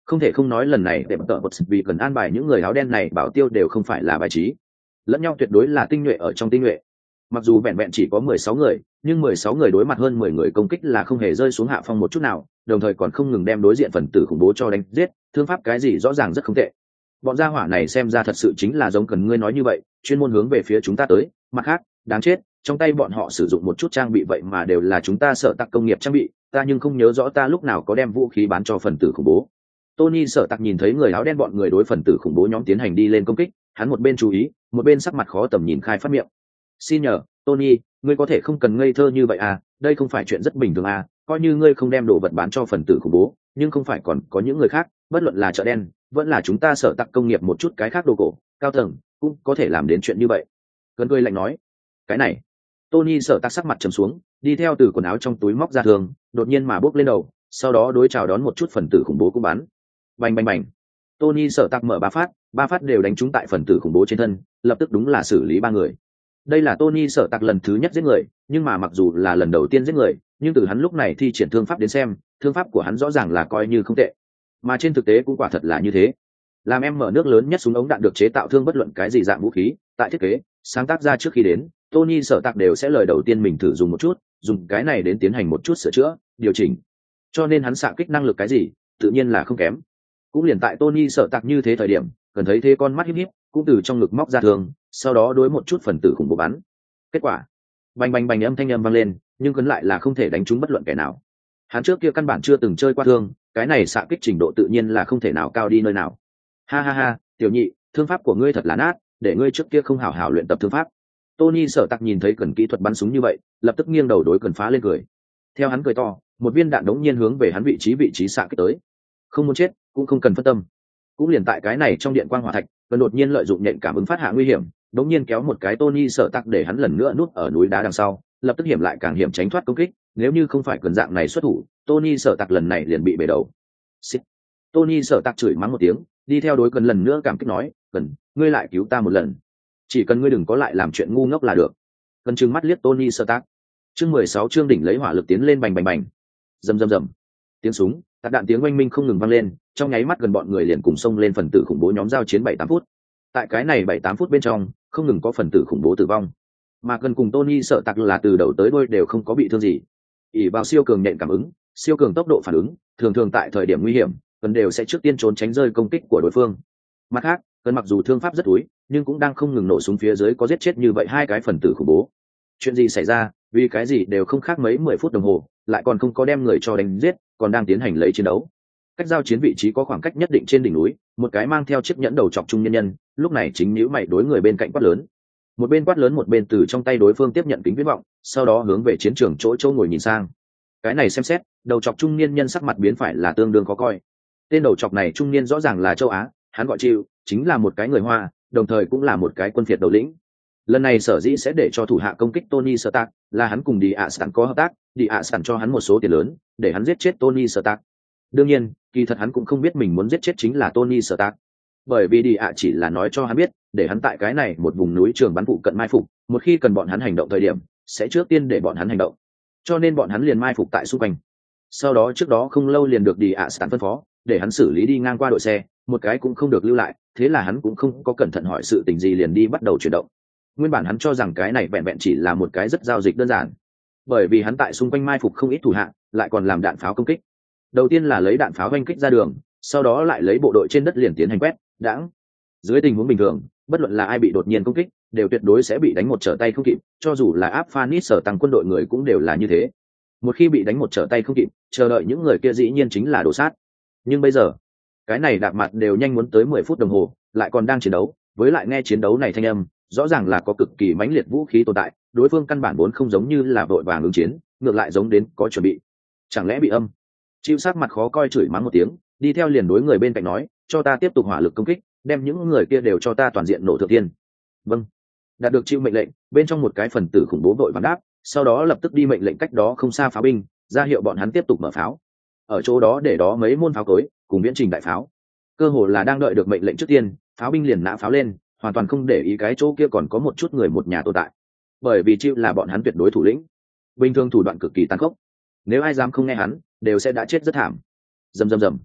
A: Không thể không nói lần này để tợ bật vì cần an bài những người áo đen này bảo tiêu đều không phải là bài trí, lẫn nhau tuyệt đối là tinh nhuệ ở trong tinh nhuệ. Mặc dù vẹn vẹn chỉ có 16 người, nhưng 16 người đối mặt hơn 10 người công kích là không hề rơi xuống hạ phong một chút nào, đồng thời còn không ngừng đem đối diện phần tử khủng bố cho đánh giết, thương pháp cái gì rõ ràng rất không tệ. Bọn gia hỏa này xem ra thật sự chính là giống cần ngươi nói như vậy, chuyên môn hướng về phía chúng ta tới. Mặt khác, đáng chết, trong tay bọn họ sử dụng một chút trang bị vậy mà đều là chúng ta Sở Tặc công nghiệp trang bị, ta nhưng không nhớ rõ ta lúc nào có đem vũ khí bán cho phần tử khủng bố. Tony Sở Tặc nhìn thấy người áo đen bọn người đối phần tử khủng bố nhóm tiến hành đi lên công kích, hắn một bên chú ý, một bên sắc mặt khó tầm nhìn khai phát miệng. Xin nhờ, Tony, ngươi có thể không cần ngây thơ như vậy à, đây không phải chuyện rất bình thường à, coi như ngươi không đem đồ vật bán cho phần tử khủng bố, nhưng không phải còn có những người khác, bất luận là chợ đen, vẫn là chúng ta Sở Tặc công nghiệp một chút cái khác đồ cổ, cao tầng, cũng có thể làm đến chuyện như vậy. Cơn cười lạnh nói, cái này. Tony Sở Tặc sắc mặt trầm xuống, đi theo từ quần áo trong túi móc ra thường, đột nhiên mà bước lên đầu, sau đó đối chào đón một chút phần tử khủng bố cũng bắn. Bành bành bành. Tony Sở Tặc mở ba phát đều đánh trúng tại phần tử khủng bố trên thân, lập tức đúng là xử lý 3 người. Đây là Tony Sở Tặc lần thứ nhất giết người, nhưng mà mặc dù là lần đầu tiên giết người, nhưng từ hắn lúc này thi triển thương pháp đến xem, thương pháp của hắn rõ ràng là coi như không tệ. Mà trên thực tế cũng quả thật là như thế. Làm em mở nước lớn nhất súng ống đạn được chế tạo thương bất luận cái gì dạng vũ khí, tại thiết kế, sáng tác ra trước khi đến, Tony Sở Tặc đều sẽ lời đầu tiên mình thử dùng một chút, dùng cái này đến tiến hành một chút sửa chữa, điều chỉnh. Cho nên hắn xạ kích năng lực cái gì, tự nhiên là không kém. Cũng liền tại Tony Sở Tặc như thế thời điểm, cần thấy thế con mắt híp híp, cũng từ trong ngực móc ra thương, sau đó đối một chút phần tử khủng bố bắn. Kết quả, bành bành bành âm thanh âm vang lên, nhưng cấn lại là không thể đánh trúng bất luận kẻ nào. Hắn trước kia căn bản chưa từng chơi qua thương, cái này xạ kích trình độ tự nhiên là không thể nào cao đi nơi nào. Ha ha ha, tiểu nhị, thương pháp của ngươi thật là nát, để ngươi trước kia không hảo hảo luyện tập thương pháp. Tony Sở Tặc nhìn thấy cần kỹ thuật bắn súng như vậy, lập tức nghiêng đầu đối cần phá lên cười. Theo hắn cười to, một viên đạn đống nhiên hướng về hắn vị trí xạ kích tới. Không muốn chết, cũng không cần phân tâm. Cũng liền tại cái này trong điện quang hỏa thạch, cần đột nhiên lợi dụng nhện cảm ứng phát hạ nguy hiểm, đống nhiên kéo một cái Tony Sở Tặc để hắn lần nữa núp ở núi đá đằng sau, lập tức hiểm lại càng hiểm tránh thoát công kích. Nếu như không phải cần dạng này xuất thủ, Tony Sở Tặc lần này liền bị bể đầu. Xịt. Tony Sở Tặc chửi mắng một tiếng, đi theo đối cần lần nữa cảm kích nói, cần, ngươi lại cứu ta một lần, chỉ cần ngươi đừng có lại làm chuyện ngu ngốc là được. Cần trừng mắt liếc Tony Sở Tặc. Chương 16 chương đỉnh lấy hỏa lực tiến lên bành bành bành. Rầm rầm rầm. Tiếng súng, tạc đạn tiếng oanh minh không ngừng vang lên, trong nháy mắt gần bọn người liền cùng xông lên phần tử khủng bố nhóm giao chiến 7-8 phút. Tại cái này 7-8 phút bên trong, không ngừng có phần tử khủng bố tử vong, mà cần cùng Tony Sở Tặc là từ đầu tới đuôi đều không có bị thương gì. ỷ vào siêu cường nhạy cảm ứng, siêu cường tốc độ phản ứng, thường thường tại thời điểm nguy hiểm, cần đều sẽ trước tiên trốn tránh rơi công kích của đối phương. Mặt khác, cần mặc dù thương pháp rất túi, nhưng cũng đang không ngừng nổ súng phía dưới có giết chết như vậy 2 cái phần tử khủng bố. Chuyện gì xảy ra, vì cái gì đều không khác mấy 10 phút đồng hồ, lại còn không có đem người cho đánh giết, còn đang tiến hành lấy chiến đấu. Cách giao chiến vị trí có khoảng cách nhất định trên đỉnh núi, một cái mang theo chiếc nhẫn đầu chọc trung nhân nhân, lúc này chính nhíu mày đối người bên cạnh quát lớn. Một bên quát lớn một bên từ trong tay đối phương tiếp nhận kính viễn vọng, sau đó hướng về chiến trường chỗ ngồi nhìn sang. Cái này xem xét, đầu chọc trung niên nhân sắc mặt biến phải là tương đương khó coi. Tên đầu chọc này trung niên rõ ràng là châu Á, hắn gọi Chịu, chính là một cái người Hoa, đồng thời cũng là một cái quân phiệt đầu lĩnh. Lần này sở dĩ sẽ để cho thủ hạ công kích Tony Sở Tặc, là hắn cùng Đi ạ Sẵn có hợp tác, Đi ạ Sẵn cho hắn một số tiền lớn, để hắn giết chết Tony Sở Tặc. Đương nhiên, kỳ thật hắn cũng không biết mình muốn giết chết chính là Tony Sở Tặc, bởi vì Đi ạ chỉ là nói cho hắn biết, để hắn tại cái này một vùng núi trường bắn phụ cận mai phục, một khi cần bọn hắn hành động thời điểm, sẽ trước tiên để bọn hắn hành động. Cho nên bọn hắn liền mai phục tại xung quanh. Sau đó trước đó không lâu liền được Đi ạ Sẵn phân phó, để hắn xử lý đi ngang qua đội xe, một cái cũng không được lưu lại, thế là hắn cũng không có cẩn thận hỏi sự tình gì liền đi bắt đầu chuyển động. Nguyên bản hắn cho rằng cái này vẹn vẹn chỉ là một cái rất giao dịch đơn giản, bởi vì hắn tại xung quanh mai phục không ít thủ hạ, lại còn làm đạn pháo công kích. Đầu tiên là lấy đạn pháo oanh kích ra đường, sau đó lại lấy bộ đội trên đất liền tiến hành quét đãng. Dưới tình huống bình thường, bất luận là ai bị đột nhiên công kích, đều tuyệt đối sẽ bị đánh một trở tay không kịp, cho dù là áp Phanis sở tăng quân đội người cũng đều là như thế. Một khi bị đánh một trở tay không kịp, chờ đợi những người kia dĩ nhiên chính là đổ sát. Nhưng bây giờ, cái này đạp mặt đều nhanh muốn tới 10 phút đồng hồ, lại còn đang chiến đấu, với lại nghe chiến đấu này thanh âm, rõ ràng là có cực kỳ mãnh liệt vũ khí tồn tại, đối phương căn bản vốn không giống như là vội vàng ứng chiến, ngược lại giống đến có chuẩn bị. Chẳng lẽ bị âm? Chịu sát mặt khó coi chửi mắng một tiếng, đi theo liền đối người bên cạnh nói, cho ta tiếp tục hỏa lực công kích, đem những người kia đều cho ta toàn diện nổ thượng tiên. Vâng. Đạt được chịu mệnh lệnh, bên trong một cái phần tử khủng bố vội vàng đáp, sau đó lập tức đi mệnh lệnh cách đó không xa pháo binh, ra hiệu bọn hắn tiếp tục mở pháo. Ở chỗ đó để đó mấy môn pháo cối, cùng viễn trình đại pháo. Cơ hồ là đang đợi được mệnh lệnh trước tiên, pháo binh liền nã pháo lên, hoàn toàn không để ý cái chỗ kia còn có một chút người một nhà tồn tại, bởi vì chịu là bọn hắn tuyệt đối thủ lĩnh, bình thường thủ đoạn cực kỳ tàn khốc, nếu ai dám không nghe hắn đều sẽ đã chết rất thảm. Rầm rầm rầm.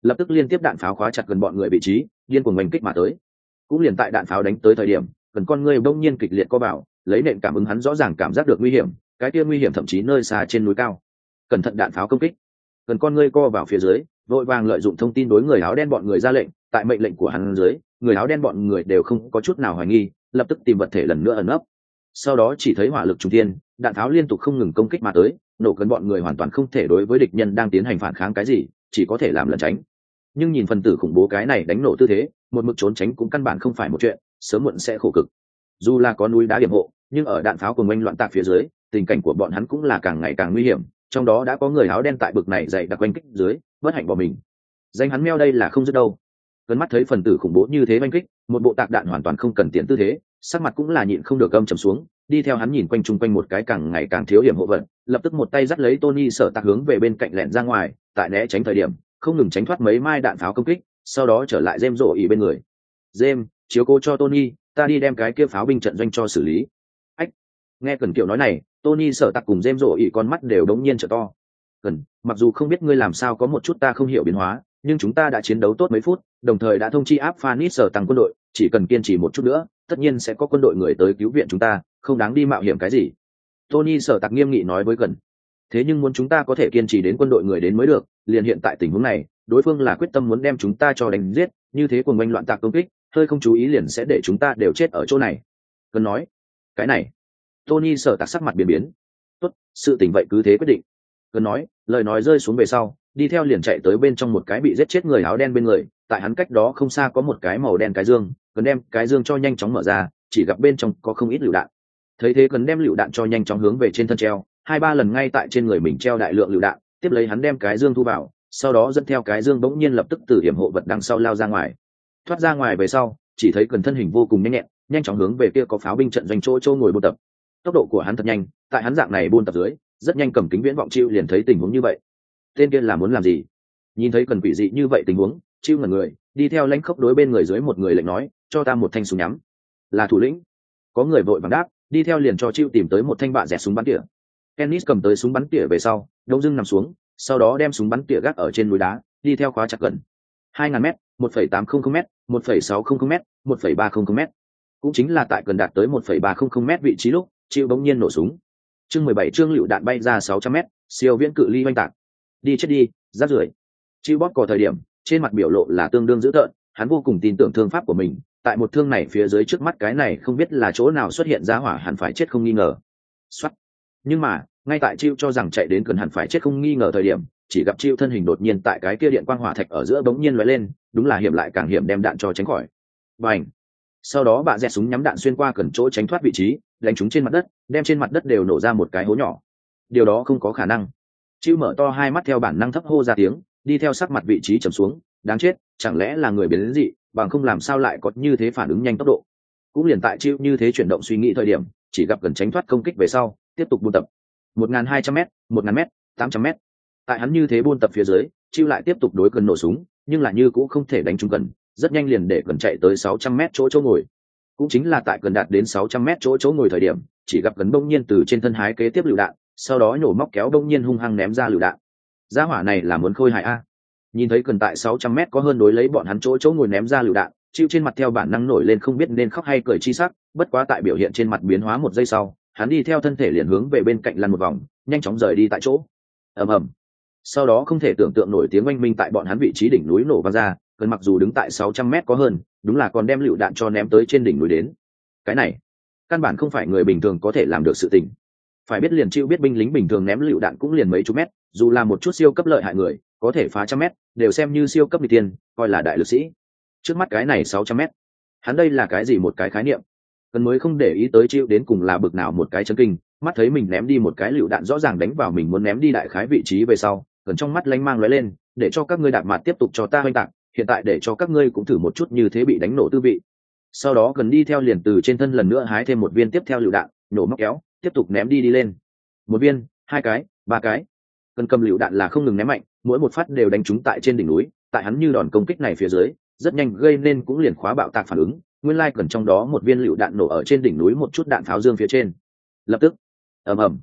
A: lập tức liên tiếp đạn pháo khóa chặt gần bọn người vị trí, điên cuồng oanh kích mà tới. Cũng liền tại đạn pháo đánh tới thời điểm, gần con người bỗng nhiên kịch liệt co vào, lấy nện cảm ứng hắn rõ ràng cảm giác được nguy hiểm, cái kia nguy hiểm thậm chí nơi xa trên núi cao. Cẩn thận đạn pháo công kích. Gần con người co vào phía dưới, vội vàng lợi dụng thông tin đối người áo đen bọn người ra lệnh, tại mệnh lệnh của hắn dưới, người áo đen bọn người đều không có chút nào hoài nghi, lập tức tìm vật thể lần nữa ẩn nấp. Sau đó chỉ thấy hỏa lực trùng thiên, đạn pháo liên tục không ngừng công kích mà tới, nổ cấn bọn người hoàn toàn không thể đối với địch nhân đang tiến hành phản kháng cái gì, chỉ có thể làm lẩn tránh. Nhưng nhìn phần tử khủng bố cái này đánh nổ tư thế, một mực trốn tránh cũng căn bản không phải một chuyện, sớm muộn sẽ khổ cực. Dù là có núi đá điểm hộ, nhưng ở đạn pháo cùng oanh loạn tạc phía dưới, tình cảnh của bọn hắn cũng là càng ngày càng nguy hiểm, trong đó đã có người áo đen tại bực này dày đặc quanh kích dưới, bất hạnh bỏ mình. Danh hắn meo đây là không dứt đâu. Cấn mắt thấy phần tử khủng bố như thế oanh kích, một bộ tạc đạn hoàn toàn không cần tiện tư thế, sắc mặt cũng là nhịn không được gầm trầm xuống, đi theo hắn nhìn quanh chung quanh một cái càng ngày càng thiếu hiểm hộ vận, lập tức một tay dắt lấy Tony Sở Tạc hướng về bên cạnh lẹn ra ngoài, tại né tránh thời điểm, không ngừng tránh thoát mấy mai đạn pháo công kích, sau đó trở lại James rồ ý bên người. James, chiếu cố cho Tony, ta đi đem cái kia pháo binh trận doanh cho xử lý. Ách, nghe Cần Kiều nói này, Tony Sở Tạc cùng James rồ ý con mắt đều đống nhiên trợ to. Cần, mặc dù không biết ngươi làm sao có một chút ta không hiểu biến hóa, nhưng chúng ta đã chiến đấu tốt mấy phút, đồng thời đã thông chi áp Phanis sở tăng quân đội, chỉ cần kiên trì một chút nữa, tất nhiên sẽ có quân đội người tới cứu viện chúng ta, không đáng đi mạo hiểm cái gì. Tony Sở Tạc nghiêm nghị nói với Cần. Thế nhưng muốn chúng ta có thể kiên trì đến quân đội người đến mới được, liền hiện tại tình huống này, đối phương là quyết tâm muốn đem chúng ta cho đánh giết, như thế cuồng oanh loạn tạc công kích, hơi không chú ý liền sẽ để chúng ta đều chết ở chỗ này. Cần nói, cái này. Tony Sở Tạc sắc mặt biến biến. Tốt, sự tình vậy cứ thế quyết định. Cần nói, lời nói rơi xuống về sau, đi theo liền chạy tới bên trong một cái bị giết chết người áo đen bên người, tại hắn cách đó không xa có một cái màu đen cái dương, Cần đem cái dương cho nhanh chóng mở ra, chỉ gặp bên trong có không ít lựu đạn. Thấy thế Cần đem lựu đạn cho nhanh chóng hướng về trên thân treo, 2-3 lần ngay tại trên người mình treo đại lượng lựu đạn, tiếp lấy hắn đem cái dương thu vào, sau đó dẫn theo cái dương bỗng nhiên lập tức từ hiểm hộ vật đằng sau lao ra ngoài. Thoát ra ngoài về sau, chỉ thấy Cần thân hình vô cùng nhanh nhẹn, nhanh chóng hướng về kia có pháo binh trận doanh chỗ ngồi buôn tập. Tốc độ của hắn thật nhanh, tại hắn dạng này buôn tập dưới, rất nhanh cầm kính viễn vọng Chiêu liền thấy tình huống như vậy. Tên kia là muốn làm gì? Nhìn thấy Cần quỷ dị như vậy tình huống, Chiêu ngẩn người, đi theo lãnh khốc đối bên người dưới một người lệnh nói, cho ta một thanh súng nhắm. Là thủ lĩnh. Có người vội vàng đáp, đi theo liền cho Chiêu tìm tới một thanh bạ dẹt súng bắn tỉa. Kennis cầm tới súng bắn tỉa về sau, đông dưng nằm xuống, sau đó đem súng bắn tỉa gác ở trên núi đá, đi theo khóa chặt Cần. 2000m, 1.800m, 1.600m, 1.300m. Cũng chính là tại Cần đạt tới 1.300m vị trí lúc, Chiêu bỗng nhiên nổ súng. Chương 17 chương lựu đạn bay ra 600m, siêu viễn cự ly oanh tạc. Đi chết đi, rác rưởi. Chiêu bóp cò thời điểm, trên mặt biểu lộ là tương đương dữ tợn, hắn vô cùng tin tưởng thương pháp của mình, tại một thương này phía dưới trước mắt cái này không biết là chỗ nào xuất hiện ra hỏa hẳn phải chết không nghi ngờ. Soát. Nhưng mà, ngay tại Chiêu cho rằng chạy đến Cần hẳn phải chết không nghi ngờ thời điểm, chỉ gặp Chiêu thân hình đột nhiên tại cái kia điện quang hỏa thạch ở giữa bỗng nhiên lóe lên, đúng là hiểm lại càng hiểm đem đạn cho tránh khỏi. Bành. Sau đó bà dẹt súng nhắm đạn xuyên qua Cần chỗ tránh thoát vị trí, đánh chúng trên mặt đất, đem trên mặt đất đều nổ ra một cái hố nhỏ. Điều đó không có khả năng. Chiêu mở to hai mắt theo bản năng thấp hô ra tiếng, đi theo sắc mặt vị trí trầm xuống, đáng chết, chẳng lẽ là người biến đến dị, bằng không làm sao lại có như thế phản ứng nhanh tốc độ. Cũng liền tại Chiêu như thế chuyển động suy nghĩ thời điểm, chỉ gặp Cần tránh thoát công kích về sau, tiếp tục buôn tập. 1200m, 1000m, 800m. Tại hắn như thế buôn tập phía dưới, Chiêu lại tiếp tục đối Cần nổ súng, nhưng là như cũng không thể đánh trúng Cần, rất nhanh liền để Cần chạy tới 600m chỗ ngồi. Cũng chính là tại Cần đạt đến 600m chỗ ngồi thời điểm, chỉ gặp Cần bỗng nhiên từ trên thân hái kế tiếp lựu đạn, sau đó nhổ móc kéo bỗng nhiên hung hăng ném ra lựu đạn. Gia hỏa này là muốn khôi hài a. Nhìn thấy Cần tại 600m có hơn đối lấy bọn hắn chỗ ngồi ném ra lựu đạn, Chiêu trên mặt theo bản năng nổi lên không biết nên khóc hay cười chi sắc, bất quá tại biểu hiện trên mặt biến hóa một giây sau, hắn đi theo thân thể liền hướng về bên cạnh lăn một vòng, nhanh chóng rời đi tại chỗ. Ầm ầm. Sau đó không thể tưởng tượng nổi tiếng oanh minh tại bọn hắn vị trí đỉnh núi nổ vang ra, Cần mặc dù đứng tại 600m có hơn, đúng là còn đem lựu đạn cho ném tới trên đỉnh núi đến. Cái này, căn bản không phải người bình thường có thể làm được sự tình. Phải biết liền Chiêu biết binh lính bình thường ném lựu đạn cũng liền mấy chục mét, dù là một chút siêu cấp lợi hại người, có thể phá trăm mét, đều xem như siêu cấp nghịch tiên, coi là đại lực sĩ. Trước mắt cái này 600m, hắn đây là cái gì một cái khái niệm? Cần mới không để ý tới Chiêu đến cùng là bực nào một cái chấn kinh, mắt thấy mình ném đi một cái lựu đạn rõ ràng đánh vào mình muốn ném đi đại khái vị trí về sau, Cần trong mắt lanh mang lóe lên, để cho các ngươi đạp mặt tiếp tục cho ta hoành tạc, hiện tại để cho các ngươi cũng thử một chút như thế bị đánh nổ tư vị. Sau đó Cần đi theo liền từ trên thân lần nữa hái thêm một viên tiếp theo lựu đạn, nổ móc kéo, tiếp tục ném đi lên. Một viên, hai cái, ba cái. Cần cầm lựu đạn là không ngừng ném mạnh, mỗi một phát đều đánh trúng tại trên đỉnh núi, tại hắn như đòn công kích này phía dưới, rất nhanh gây nên cũng liền khóa bạo tạc phản ứng, nguyên lai Cần trong đó một viên lựu đạn nổ ở trên đỉnh núi một chút đạn pháo dương phía trên. Lập tức, ầm ầm.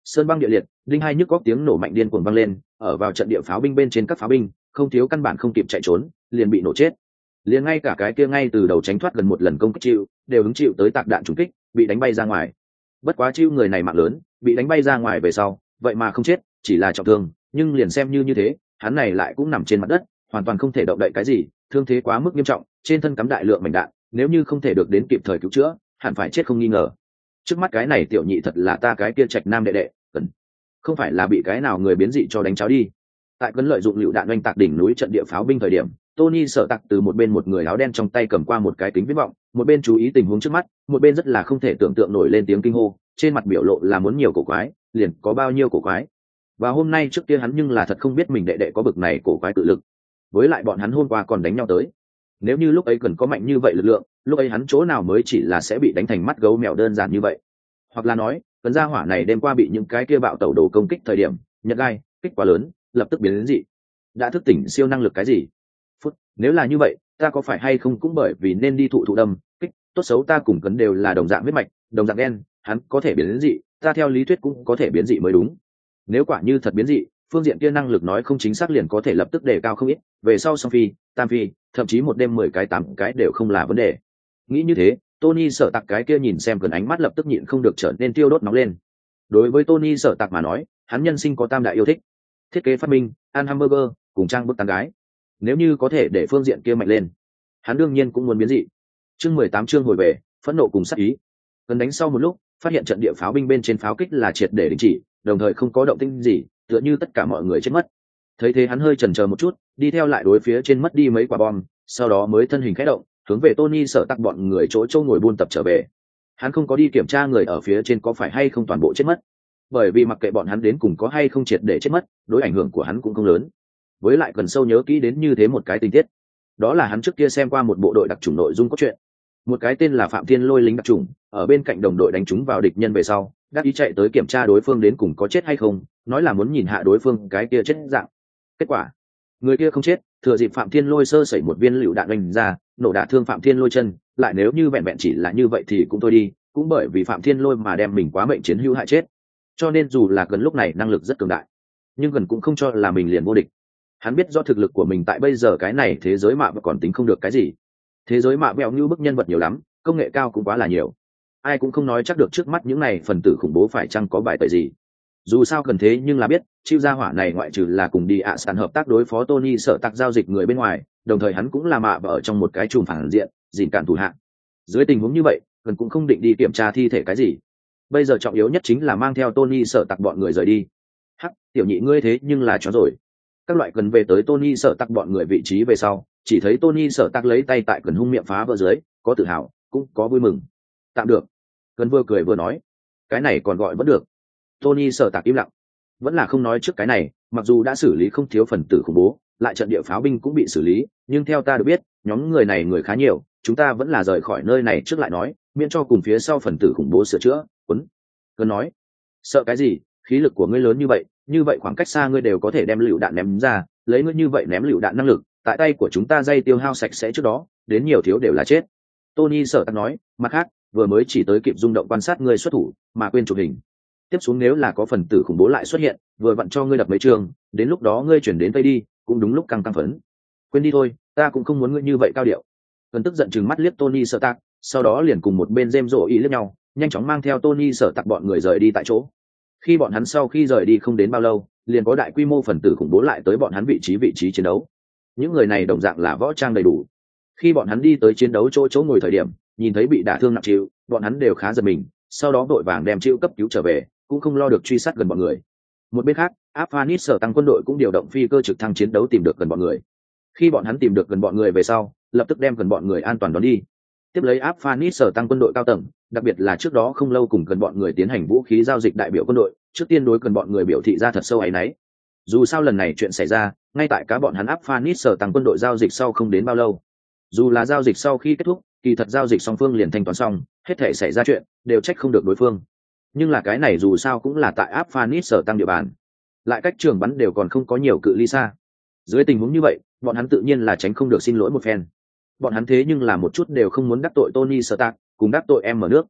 A: Sơn băng địa liệt, đinh hai nhức góc tiếng nổ mạnh điên cuồng vang lên, ở vào trận địa pháo binh bên trên các pháo binh không thiếu căn bản không kịp chạy trốn, liền bị nổ chết. Liền ngay cả cái kia ngay từ đầu tránh thoát gần một lần công kích chịu đều hứng chịu tới tạc đạn trúng kích, bị đánh bay ra ngoài. Bất quá chịu người này mạng lớn, bị đánh bay ra ngoài về sau vậy mà không chết, chỉ là trọng thương, nhưng liền xem như thế hắn này lại cũng nằm trên mặt đất, hoàn toàn không thể động đậy cái gì, thương thế quá mức nghiêm trọng, trên thân cắm đại lượng mảnh đạn, nếu như không thể được đến kịp thời cứu chữa hẳn phải chết không nghi ngờ. Trước mắt cái này tiểu nhị thật là ta cái kia Trạch Nam đệ đệ, cần không phải là bị cái nào người biến dị cho đánh cháo đi. Tại cấn lợi dụng lựu đạn oanh tạc đỉnh núi trận địa pháo binh thời điểm, Tony sợ tặc từ một bên một người áo đen trong tay cầm qua một cái kính viễn vọng, một bên chú ý tình huống trước mắt, một bên rất là không thể tưởng tượng nổi lên tiếng kinh hô, trên mặt biểu lộ là muốn nhiều cổ quái, liền có bao nhiêu cổ quái. Và hôm nay trước kia hắn nhưng là thật không biết mình đệ đệ có bực này cổ quái tự lực. Với lại bọn hắn hôm qua còn đánh nhau tới. Nếu như lúc ấy cần có mạnh như vậy lực lượng, lúc ấy hắn chỗ nào mới chỉ là sẽ bị đánh thành mắt gấu mèo đơn giản như vậy. Hoặc là nói, cần gia hỏa này đêm qua bị những cái kia bạo tẩu đồ công kích thời điểm, nhận gai, kích quá lớn, lập tức biến đến dị. Đã thức tỉnh siêu năng lực cái gì? Nếu là như vậy, ta có phải hay không cũng bởi vì nên đi thụ đâm, kích, tốt xấu ta cùng cấn đều là đồng dạng huyết mạch, đồng dạng đen, hắn có thể biến đến dị, ta theo lý thuyết cũng có thể biến dị mới đúng. Nếu quả như thật biến dị, phương diện kia năng lực nói không chính xác liền có thể lập tức đề cao không ít, về sau song phi, tam phi, thậm chí một đêm 10 cái 8 cái đều không là vấn đề. Nghĩ như thế, Tony Sở Tạc cái kia nhìn xem gần ánh mắt lập tức nhịn không được trở nên tiêu đốt nóng lên. Đối với Tony Sở Tạc mà nói, hắn nhân sinh có tam đại yêu thích: thiết kế phát minh, ăn hamburger, cùng trang bức tán gái. Nếu như có thể để phương diện kia mạnh lên, hắn đương nhiên cũng muốn biến dị. Chương 18 chương hồi về, phẫn nộ cùng sát ý. Gần đánh sau một lúc, phát hiện trận địa pháo binh bên trên pháo kích là triệt để đình chỉ, đồng thời không có động tĩnh gì, tựa như tất cả mọi người chết mất. Thấy thế hắn hơi chần chờ một chút, đi theo lại đối phía trên mất đi mấy quả bom, sau đó mới thân hình khẽ động, hướng về Tony Sở Tạc bọn người chỗ ngồi buôn tập trở về. Hắn không có đi kiểm tra người ở phía trên có phải hay không toàn bộ chết mất, bởi vì mặc kệ bọn hắn đến cùng có hay không triệt để chết mất, đối ảnh hưởng của hắn cũng không lớn. Với lại cần sâu nhớ kỹ đến như thế một cái tình tiết, đó là hắn trước kia xem qua một bộ đội đặc chủng nội dung cốt truyện, một cái tên là Phạm Thiên Lôi lính đặc chủng ở bên cạnh đồng đội đánh trúng vào địch nhân về sau, đắc ý chạy tới kiểm tra đối phương đến cùng có chết hay không, nói là muốn nhìn hạ đối phương cái kia chết dạng. Kết quả người kia không chết, thừa dịp Phạm Thiên Lôi sơ sẩy một viên lựu đạn đánh ra, nổ đả thương Phạm Thiên Lôi chân. Lại nếu như vẹn vẹn chỉ là như vậy thì cũng thôi đi, cũng bởi vì Phạm Thiên Lôi mà đem mình quá mệnh chiến hữu hại chết. Cho nên dù là gần lúc này năng lực rất cường đại, nhưng gần cũng không cho là mình liền vô địch. Hắn biết do thực lực của mình tại bây giờ cái này thế giới mạ và còn tính không được cái gì. Thế giới mạ bèo như bức nhân vật nhiều lắm, công nghệ cao cũng quá là nhiều, ai cũng không nói chắc được trước mắt những này phần tử khủng bố phải chăng có bài tẩy gì. Dù sao cần thế nhưng là biết chịu gia hỏa này ngoại trừ là cùng đi ạ sàn hợp tác đối phó Tony Sở Tạc giao dịch người bên ngoài, đồng thời hắn cũng là mạ và ở trong một cái chùm phản diện dìn cản thủ hạng. Dưới tình huống như vậy gần cũng không định đi kiểm tra thi thể cái gì, bây giờ trọng yếu nhất chính là mang theo Tony Sở Tạc bọn người rời đi. Hắc, tiểu nhị ngươi thế nhưng là chó rồi. Các loại cần về tới Tony Sở Tạc bọn người vị trí về sau, chỉ thấy Tony Sở Tạc lấy tay tại cần hung miệng phá vỡ dưới, có tự hào cũng có vui mừng. Tạm được, cần vừa cười vừa nói, cái này còn gọi vẫn được. Tony Sở Tạc im lặng, vẫn là không nói trước cái này, mặc dù đã xử lý không thiếu phần tử khủng bố, lại trận địa pháo binh cũng bị xử lý, nhưng theo ta được biết nhóm người này người khá nhiều, chúng ta vẫn là rời khỏi nơi này trước lại nói, miễn cho cùng phía sau phần tử khủng bố sửa chữa. Quấn cần nói, sợ cái gì, khí lực của ngươi lớn như vậy khoảng cách xa ngươi đều có thể đem lựu đạn ném ra, lấy ngươi như vậy ném lựu đạn năng lực, tại tay của chúng ta dây tiêu hao sạch sẽ trước đó, đến nhiều thiếu đều là chết. Tony Sở Tạc nói, mặt khác vừa mới chỉ tới kịp rung động quan sát ngươi xuất thủ mà quên chụp hình, tiếp xuống nếu là có phần tử khủng bố lại xuất hiện, vừa vặn cho ngươi đập mấy trường, đến lúc đó ngươi chuyển đến tây đi cũng đúng lúc căng phấn. Quên đi thôi, ta cũng không muốn ngươi như vậy cao điệu. Cần tức giận chừng mắt liếc Tony Sở Tạc, sau đó liền cùng một bên James rộ ý liếc nhau, nhanh chóng mang theo Tony Sở Tạc bọn người rời đi tại chỗ. Khi bọn hắn sau khi rời đi không đến bao lâu, liền có đại quy mô phần tử khủng bố lại tới bọn hắn vị trí chiến đấu. Những người này đồng dạng là võ trang đầy đủ. Khi bọn hắn đi tới chiến đấu chỗ ngồi thời điểm, nhìn thấy bị đả thương nặng chịu, bọn hắn đều khá giật mình, sau đó vội vàng đem chịu cấp cứu trở về, cũng không lo được truy sát gần bọn người. Một bên khác, Afghanistan sở tăng quân đội cũng điều động phi cơ trực thăng chiến đấu tìm được gần bọn người. Khi bọn hắn tìm được gần bọn người về sau, lập tức đem gần bọn người an toàn đón đi. Tiếp lấy Afghanistan sở tăng quân đội cao tầng, đặc biệt là trước đó không lâu cùng gần bọn người tiến hành vũ khí giao dịch đại biểu quân đội, trước tiên đối gần bọn người biểu thị ra thật sâu áy náy. Dù sao lần này chuyện xảy ra ngay tại cá bọn hắn Afghanistan sở tăng quân đội giao dịch sau không đến bao lâu. Dù là giao dịch sau khi kết thúc, kỳ thật giao dịch song phương liền thanh toán xong, hết thể xảy ra chuyện đều trách không được đối phương. Nhưng là cái này dù sao cũng là tại Afghanistan sở tăng địa bàn, lại cách trường bắn đều còn không có nhiều cự ly xa. Dưới tình huống như vậy, bọn hắn tự nhiên là tránh không được xin lỗi một phen. Bọn hắn thế nhưng là một chút đều không muốn đắc tội Tony Stark, cùng đắc tội em ở nước.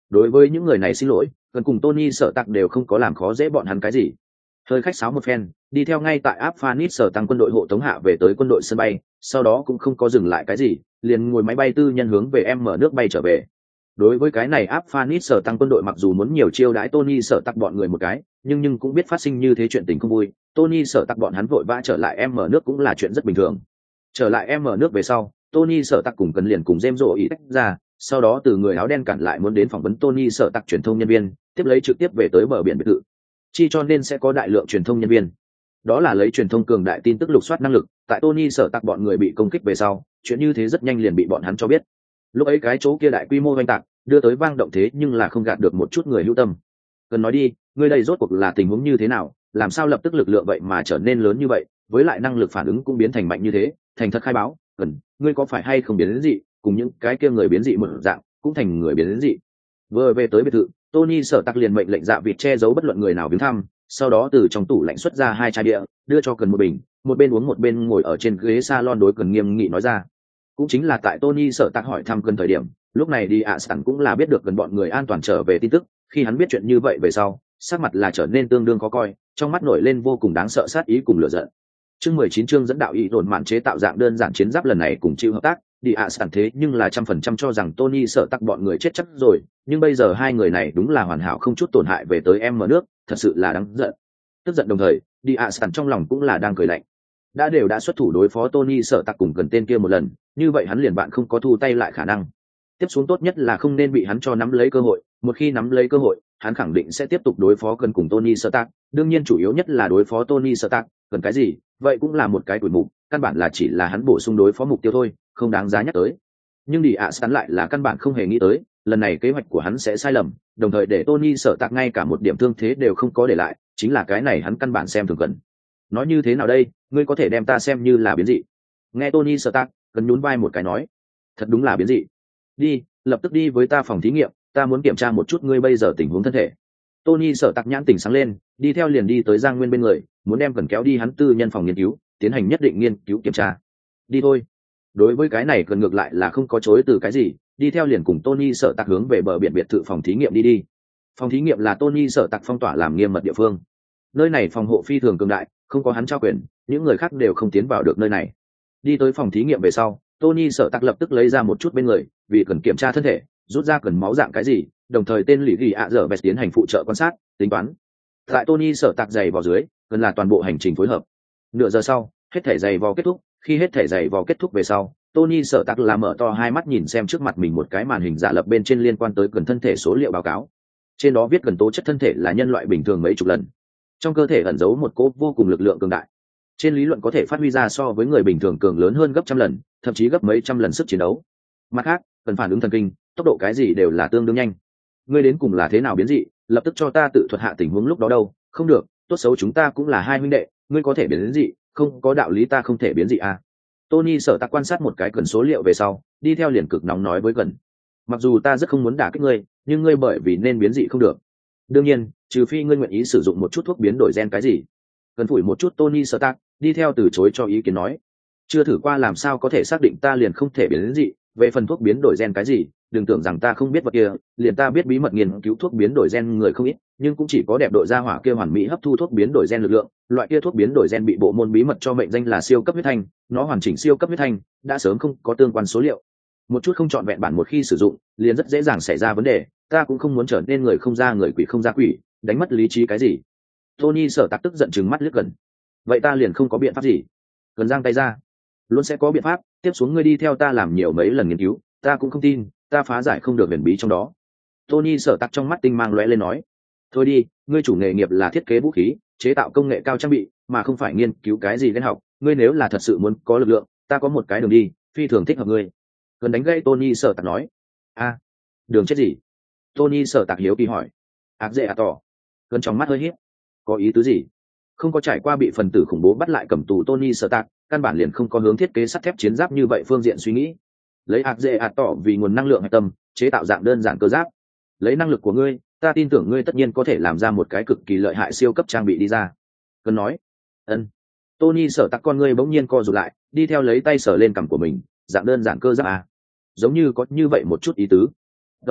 A: Đối với những người này xin lỗi, gần cùng Tony Sở Tạc đều không có làm khó dễ bọn hắn cái gì. Hơi khách sáo một phen, đi theo ngay tại áp Phanis Sở tăng quân đội hộ tống hạ về tới quân đội sân bay, sau đó cũng không có dừng lại cái gì, liền ngồi máy bay tư nhân hướng về em mở nước bay trở về. Đối với cái này áp Phanis Sở tăng quân đội mặc dù muốn nhiều chiêu đãi Tony Sở Tạc bọn người một cái, nhưng cũng biết phát sinh như thế chuyện tình không vui, Tony Sở Tạc bọn hắn vội vã trở lại em mở nước cũng là chuyện rất bình thường. Trở lại em mở nước về sau, Tony Sở Tạc cùng cần liền cùng James Rowe ý tách ra, sau đó từ người áo đen cản lại muốn đến phỏng vấn Tony Sở Tạc truyền thông nhân viên, tiếp lấy trực tiếp về tới bờ biển biệt thự. Chi cho nên sẽ có đại lượng truyền thông nhân viên. Đó là lấy truyền thông cường đại tin tức lục soát năng lực, tại Tony Sở Tạc bọn người bị công kích về sau, chuyện như thế rất nhanh liền bị bọn hắn cho biết. Lúc ấy cái chỗ kia đại quy mô oanh tạc, đưa tới vang động thế nhưng là không gạt được một chút người hữu tâm. Cần nói đi, người đây rốt cuộc là tình huống như thế nào, làm sao lập tức lực lượng vậy mà trở nên lớn như vậy, với lại năng lực phản ứng cũng biến thành mạnh như thế, thành thật khai báo, cần, ngươi có phải hay không biến đến dị, cùng những cái kia người biến dị một dạng, cũng thành người biến đến dị. Vừa về tới biệt thự, Tony Sở Tạc liền mệnh lệnh dạ vịt che giấu bất luận người nào viếng thăm, sau đó từ trong tủ lạnh xuất ra 2 chai bia, đưa cho Cần một bình, một bên uống một bên ngồi ở trên ghế salon đối Cần nghiêm nghị nói ra. Cũng chính là tại Tony Sở Tạc hỏi thăm Cần thời điểm, lúc này đi ạ sẵn cũng là biết được Cần bọn người an toàn trở về tin tức, khi hắn biết chuyện như vậy về sau, sắc mặt là trở nên tương đương khó coi, trong mắt nổi lên vô cùng đáng sợ sát ý cùng lửa giận. Chương 19 chương dẫn đạo ý đồn mạn chế tạo dạng đơn giản chiến giáp lần này cùng chịu hợp tác, đi ạ sẵn thế nhưng là 100% cho rằng Tony Sở Tạc bọn người chết chắc rồi, nhưng bây giờ hai người này đúng là hoàn hảo không chút tổn hại về tới em mở nước, thật sự là đáng giận. Tức giận đồng thời, đi ạ sẵn trong lòng cũng là đang cười lạnh. Đã xuất thủ đối phó Tony Sở Tạc cùng Cần tên kia một lần, như vậy hắn liền bạn không có thu tay lại khả năng. Tiếp xuống tốt nhất là không nên bị hắn cho nắm lấy cơ hội, một khi nắm lấy cơ hội, hắn khẳng định sẽ tiếp tục đối phó Cần cùng Tony Sở Tạc, đương nhiên chủ yếu nhất là đối phó Tony Sở Tạc, cần cái gì, vậy cũng là một cái tuổi mục, căn bản là chỉ là hắn bổ sung đối phó mục tiêu thôi, không đáng giá nhắc tới. Nhưng đi ạ sẵn lại là căn bản không hề nghĩ tới, lần này kế hoạch của hắn sẽ sai lầm, đồng thời để Tony Sở Tạc ngay cả một điểm thương thế đều không có để lại, chính là cái này hắn căn bản xem thường Cần. Nói như thế nào đây, ngươi có thể đem ta xem như là biến dị. Nghe Tony Sở Tạc, Cần nhún vai một cái nói, thật đúng là biến dị. Đi, lập tức đi với ta phòng thí nghiệm, ta muốn kiểm tra một chút ngươi bây giờ tình huống thân thể. Tony Sở Tạc nhãn tỉnh sáng lên, đi theo liền đi tới Giang Nguyên bên người, muốn đem Cần kéo đi hắn tư nhân phòng nghiên cứu, tiến hành nhất định nghiên cứu kiểm tra. Đi thôi. Đối với cái này Cần ngược lại là không có chối từ cái gì, đi theo liền cùng Tony Sở Tạc hướng về bờ biển biệt thự phòng thí nghiệm đi. Phòng thí nghiệm là Tony Sở Tạc phong tỏa làm nghiêm mật địa phương. Nơi này phòng hộ phi thường cường đại, không có hắn trao quyền, những người khác đều không tiến vào được nơi này. Đi tới phòng thí nghiệm về sau, Tony Sở Tạc lập tức lấy ra một chút bên người, vì cần kiểm tra thân thể, rút ra cần máu dạng cái gì, đồng thời tên lì ghi ạ dở bẹt tiến hành phụ trợ quan sát, tính toán. Tại Tony Sở Tạc giày vào dưới, cần là toàn bộ hành trình phối hợp. Nửa giờ sau, hết thể giày vò kết thúc, khi hết thể giày vò kết thúc về sau, Tony Sở Tạc là mở to hai mắt nhìn xem trước mặt mình một cái màn hình giả lập bên trên liên quan tới cần thân thể số liệu báo cáo. Trên đó viết cần tố chất thân thể là nhân loại bình thường mấy chục lần. Trong cơ thể ẩn giấu một cỗ vô cùng lực lượng cường đại. Trên lý luận có thể phát huy ra so với người bình thường cường lớn hơn gấp trăm lần, thậm chí gấp mấy trăm lần sức chiến đấu. Mặt khác, cần phản ứng thần kinh, tốc độ cái gì đều là tương đương nhanh. Ngươi đến cùng là thế nào biến dị, lập tức cho ta tự thuật hạ tình huống lúc đó đâu. Không được, tốt xấu chúng ta cũng là hai huynh đệ, ngươi có thể biến dị, không có đạo lý ta không thể biến dị à. Tony Sở Tạc quan sát một cái cần số liệu về sau, đi theo liền cực nóng nói với Cần. Mặc dù ta rất không muốn đả kích ngươi, nhưng ngươi bởi vì nên biến dị không được. Đương nhiên, trừ phi ngươi nguyện ý sử dụng một chút thuốc biến đổi gen cái gì. Cần phủi một chút Tony Sở Tạc, đi theo từ chối cho ý kiến nói. Chưa thử qua làm sao có thể xác định ta liền không thể biến dị, về phần thuốc biến đổi gen cái gì, đừng tưởng rằng ta không biết vật kia, liền ta biết bí mật nghiên cứu thuốc biến đổi gen người không ít, nhưng cũng chỉ có đẹp đội gia hỏa kia hoàn mỹ hấp thu thuốc biến đổi gen lực lượng, loại kia thuốc biến đổi gen bị bộ môn bí mật cho mệnh danh là siêu cấp huyết thanh, nó hoàn chỉnh siêu cấp huyết thanh, đã sớm không có tương quan số liệu. Một chút không chọn vẹn bản một khi sử dụng, liền rất dễ dàng xảy ra vấn đề, ta cũng không muốn trở nên người không ra người quỷ không ra quỷ, đánh mất lý trí cái gì. Tony Sở Tạc tức giận trừng mắt liếc Cần. Vậy ta liền không có biện pháp gì. Cần giang tay ra. Luôn sẽ có biện pháp, tiếp xuống ngươi đi theo ta làm nhiều mấy lần nghiên cứu, ta cũng không tin, ta phá giải không được huyền bí trong đó. Tony Sở Tạc trong mắt tinh mang lóe lên nói. Thôi đi, ngươi chủ nghề nghiệp là thiết kế vũ khí, chế tạo công nghệ cao trang bị, mà không phải nghiên cứu cái gì đến học, ngươi nếu là thật sự muốn có lực lượng, ta có một cái đường đi, phi thường thích hợp ngươi. Cần đánh gây Tony Sở Tạc nói. A, đường chết gì? Tony Sở Tạc hiếu kỳ hỏi. Ác dễ à tỏ. Cần trong mắt hơi híp. Có ý tứ gì? Không có trải qua bị phần tử khủng bố bắt lại cầm tù Tony Sở Tạc, căn bản liền không có hướng thiết kế sắt thép chiến giáp như vậy phương diện suy nghĩ. Lấy ác dễ ạt tỏ vì nguồn năng lượng hạch tâm, chế tạo dạng đơn giản cơ giáp. Lấy năng lực của ngươi, ta tin tưởng ngươi tất nhiên có thể làm ra một cái cực kỳ lợi hại siêu cấp trang bị đi ra. Cần nói. Ân. Tony Sở Tạc con ngươi bỗng nhiên co rụt lại, đi theo lấy tay sờ lên cằm của mình, dạng đơn giản cơ giáp à? Giống như có như vậy một chút ý tứ. DS,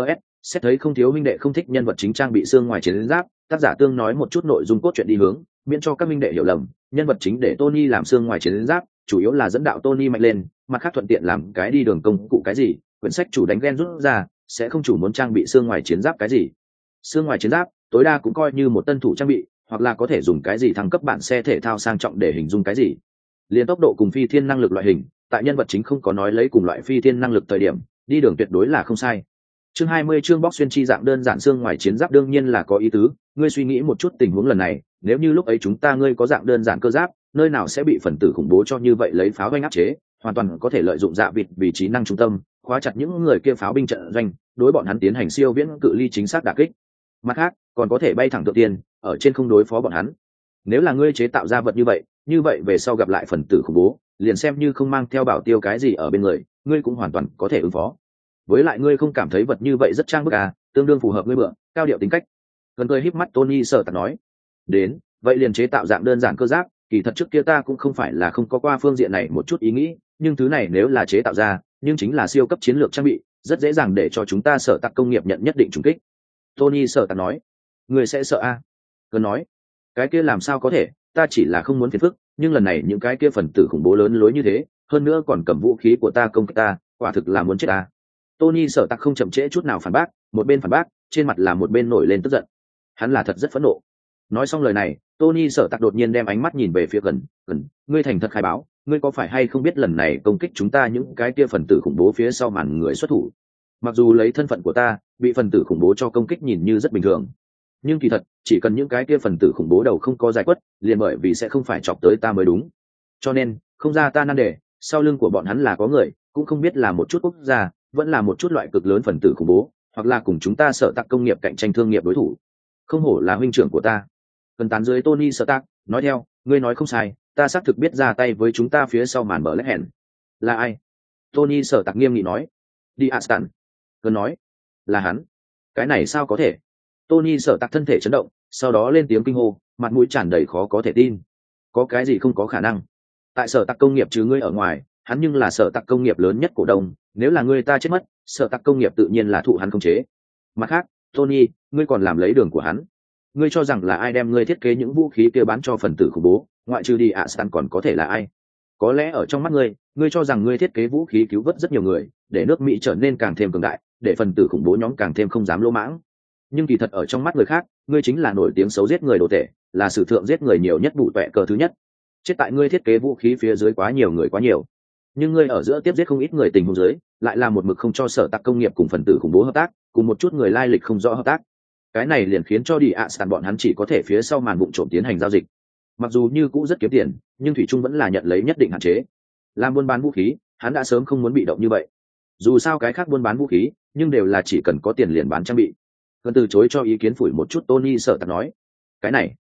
A: Xét thấy không thiếu huynh đệ không thích nhân vật chính trang bị xương ngoài chiến giáp, tác giả tương nói một chút nội dung cốt truyện đi hướng, miễn cho các huynh đệ hiểu lầm. Nhân vật chính để Tony làm xương ngoài chiến giáp, chủ yếu là dẫn đạo Tony mạnh lên, mặt khác thuận tiện làm cái đi đường công cụ cái gì. Quyển sách chủ đánh ghen rút ra, sẽ không chủ muốn trang bị xương ngoài chiến giáp cái gì. Xương ngoài chiến giáp tối đa cũng coi như một tân thủ trang bị, hoặc là có thể dùng cái gì thăng cấp bản xe thể thao sang trọng để hình dung cái gì. Liên tốc độ cùng phi thiên năng lực loại hình, tại nhân vật chính không có nói lấy cùng loại phi thiên năng lực thời điểm, đi đường tuyệt đối là không sai. Chương 20 chương bóc xuyên chi dạng đơn giản xương ngoài chiến giáp đương nhiên là có ý tứ, ngươi suy nghĩ một chút tình huống lần này, nếu như lúc ấy chúng ta ngươi có dạng đơn giản cơ giáp, nơi nào sẽ bị phần tử khủng bố cho như vậy lấy pháo doanh áp chế, hoàn toàn có thể lợi dụng dạ vịt vì trí năng trung tâm, khóa chặt những người kia pháo binh trận doanh, đối bọn hắn tiến hành siêu viễn cự ly chính xác đả kích. Mặt khác, còn có thể bay thẳng thượng tiên, ở trên không đối phó bọn hắn. Nếu là ngươi chế tạo ra vật như vậy về sau gặp lại phần tử khủng bố, liền xem như không mang theo bảo tiêu cái gì ở bên người, ngươi cũng hoàn toàn có thể ứng phó. Với lại ngươi không cảm thấy vật như vậy rất trang bức à, tương đương phù hợp ngươi bựa cao điệu tính cách. Gần cười híp mắt Tony sợ tặc nói, đến vậy liền chế tạo dạng đơn giản cơ giáp, kỳ thật trước kia ta cũng không phải là không có qua phương diện này một chút ý nghĩ, nhưng thứ này nếu là chế tạo ra, nhưng chính là siêu cấp chiến lược trang bị, rất dễ dàng để cho chúng ta sợ tặc công nghiệp nhận nhất định trùng kích. Tony sợ tặc nói, người sẽ sợ à? Gần nói, cái kia làm sao có thể, ta chỉ là không muốn phiền phức, nhưng lần này những cái kia phần tử khủng bố lớn lối như thế, hơn nữa còn cầm vũ khí của ta công kích ta, quả thực là muốn chết ta. Tony sợ tặc không chậm trễ chút nào phản bác, một bên phản bác, trên mặt là một bên nổi lên tức giận. Hắn là thật rất phẫn nộ. Nói xong lời này, Tony sợ tặc đột nhiên đem ánh mắt nhìn về phía Gần, ngươi thành thật khai báo, ngươi có phải hay không biết lần này công kích chúng ta những cái kia phần tử khủng bố phía sau màn người xuất thủ? Mặc dù lấy thân phận của ta, bị phần tử khủng bố cho công kích nhìn như rất bình thường, nhưng kỳ thật, chỉ cần những cái kia phần tử khủng bố đầu không có giải quất, liền bởi vì sẽ không phải chọc tới ta mới đúng. Cho nên, không ra ta nan đề, sau lưng của bọn hắn là có người, cũng không biết là một chút quốc gia, vẫn là một chút loại cực lớn phần tử khủng bố, hoặc là cùng chúng ta sợ tặc công nghiệp cạnh tranh thương nghiệp đối thủ. Không hổ là huynh trưởng của ta. Cần tán dưới Tony sợ tặc nói theo, ngươi nói không sai, ta xác thực biết ra tay với chúng ta phía sau màn bờ lách hẹn. Là ai? Tony sợ tặc nghiêm nghị nói. Đi Aston. Cần nói, là hắn. Cái này sao có thể? Tony sợ tặc thân thể chấn động, sau đó lên tiếng kinh hô, mặt mũi tràn đầy khó có thể tin. Có cái gì không có khả năng? Tại sở tặc công nghiệp trừ ngươi ở ngoài, hắn nhưng là sở tặc công nghiệp lớn nhất cổ đông, nếu là ngươi ta chết mất, sở tặc công nghiệp tự nhiên là thụ hắn khống chế. Mặt khác, Tony, ngươi còn làm lấy đường của hắn. Ngươi cho rằng là ai đem ngươi thiết kế những vũ khí kia bán cho phần tử khủng bố, ngoại trừ đi Aston còn có thể là ai? Có lẽ ở trong mắt ngươi cho rằng ngươi thiết kế vũ khí cứu vớt rất nhiều người, để nước Mỹ trở nên càng thêm cường đại, để phần tử khủng bố nhóm càng thêm không dám lỗ mãng. Nhưng kỳ thật ở trong mắt người khác, ngươi chính là nổi tiếng xấu giết người đồ tể, là sử thượng giết người nhiều nhất bụ tọe cờ thứ nhất. Chết tại ngươi thiết kế vũ khí phía dưới quá nhiều người quá nhiều, nhưng ngươi ở giữa tiếp giết không ít người tình huống dưới, lại là một mực không cho sở tặc công nghiệp cùng phần tử khủng bố hợp tác, cùng một chút người lai lịch không rõ hợp tác. Cái này liền khiến cho đi ạ sàn bọn hắn chỉ có thể phía sau màn bụng trộm tiến hành giao dịch. Mặc dù như cũ rất kiếm tiền, nhưng thủy trung vẫn là nhận lấy nhất định hạn chế. Làm buôn bán vũ khí, hắn đã sớm không muốn bị động như vậy. Dù sao cái khác buôn bán vũ khí, nhưng đều là chỉ cần có tiền liền bán trang bị. Cần từ chối cho ý kiến phủi một chút Tony sợ tặc nói, cái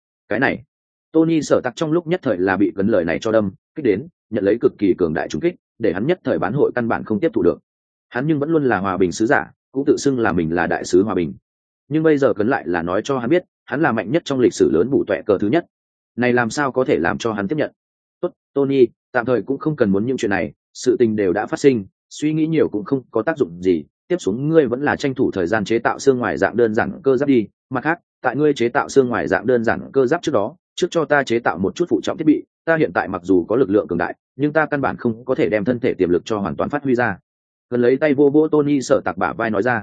A: này Tony sợ tặc trong lúc nhất thời là bị vấn lời này cho đâm kích đến, nhận lấy cực kỳ cường đại trúng kích, để hắn nhất thời bán hội căn bản không tiếp thu được. Hắn nhưng vẫn luôn là hòa bình sứ giả, cũng tự xưng là mình là đại sứ hòa bình, nhưng bây giờ cấn lại là nói cho hắn biết hắn là mạnh nhất trong lịch sử lớn bụ tọe cờ thứ nhất. Này làm sao có thể làm cho hắn tiếp nhận? Tốt, Tony, tạm thời cũng không cần muốn những chuyện này, sự tình đều đã phát sinh, suy nghĩ nhiều cũng không có tác dụng gì. Tiếp xuống ngươi vẫn là tranh thủ thời gian chế tạo xương ngoài dạng đơn giản cơ giáp đi. Mặt khác, tại ngươi chế tạo xương ngoài dạng đơn giản cơ giáp trước đó, trước cho ta chế tạo một chút phụ trọng thiết bị. Ta hiện tại mặc dù có lực lượng cường đại, nhưng ta căn bản không có thể đem thân thể tiềm lực cho hoàn toàn phát huy ra. Gần lấy tay vô vô Tony sợ tặc bả vai nói ra.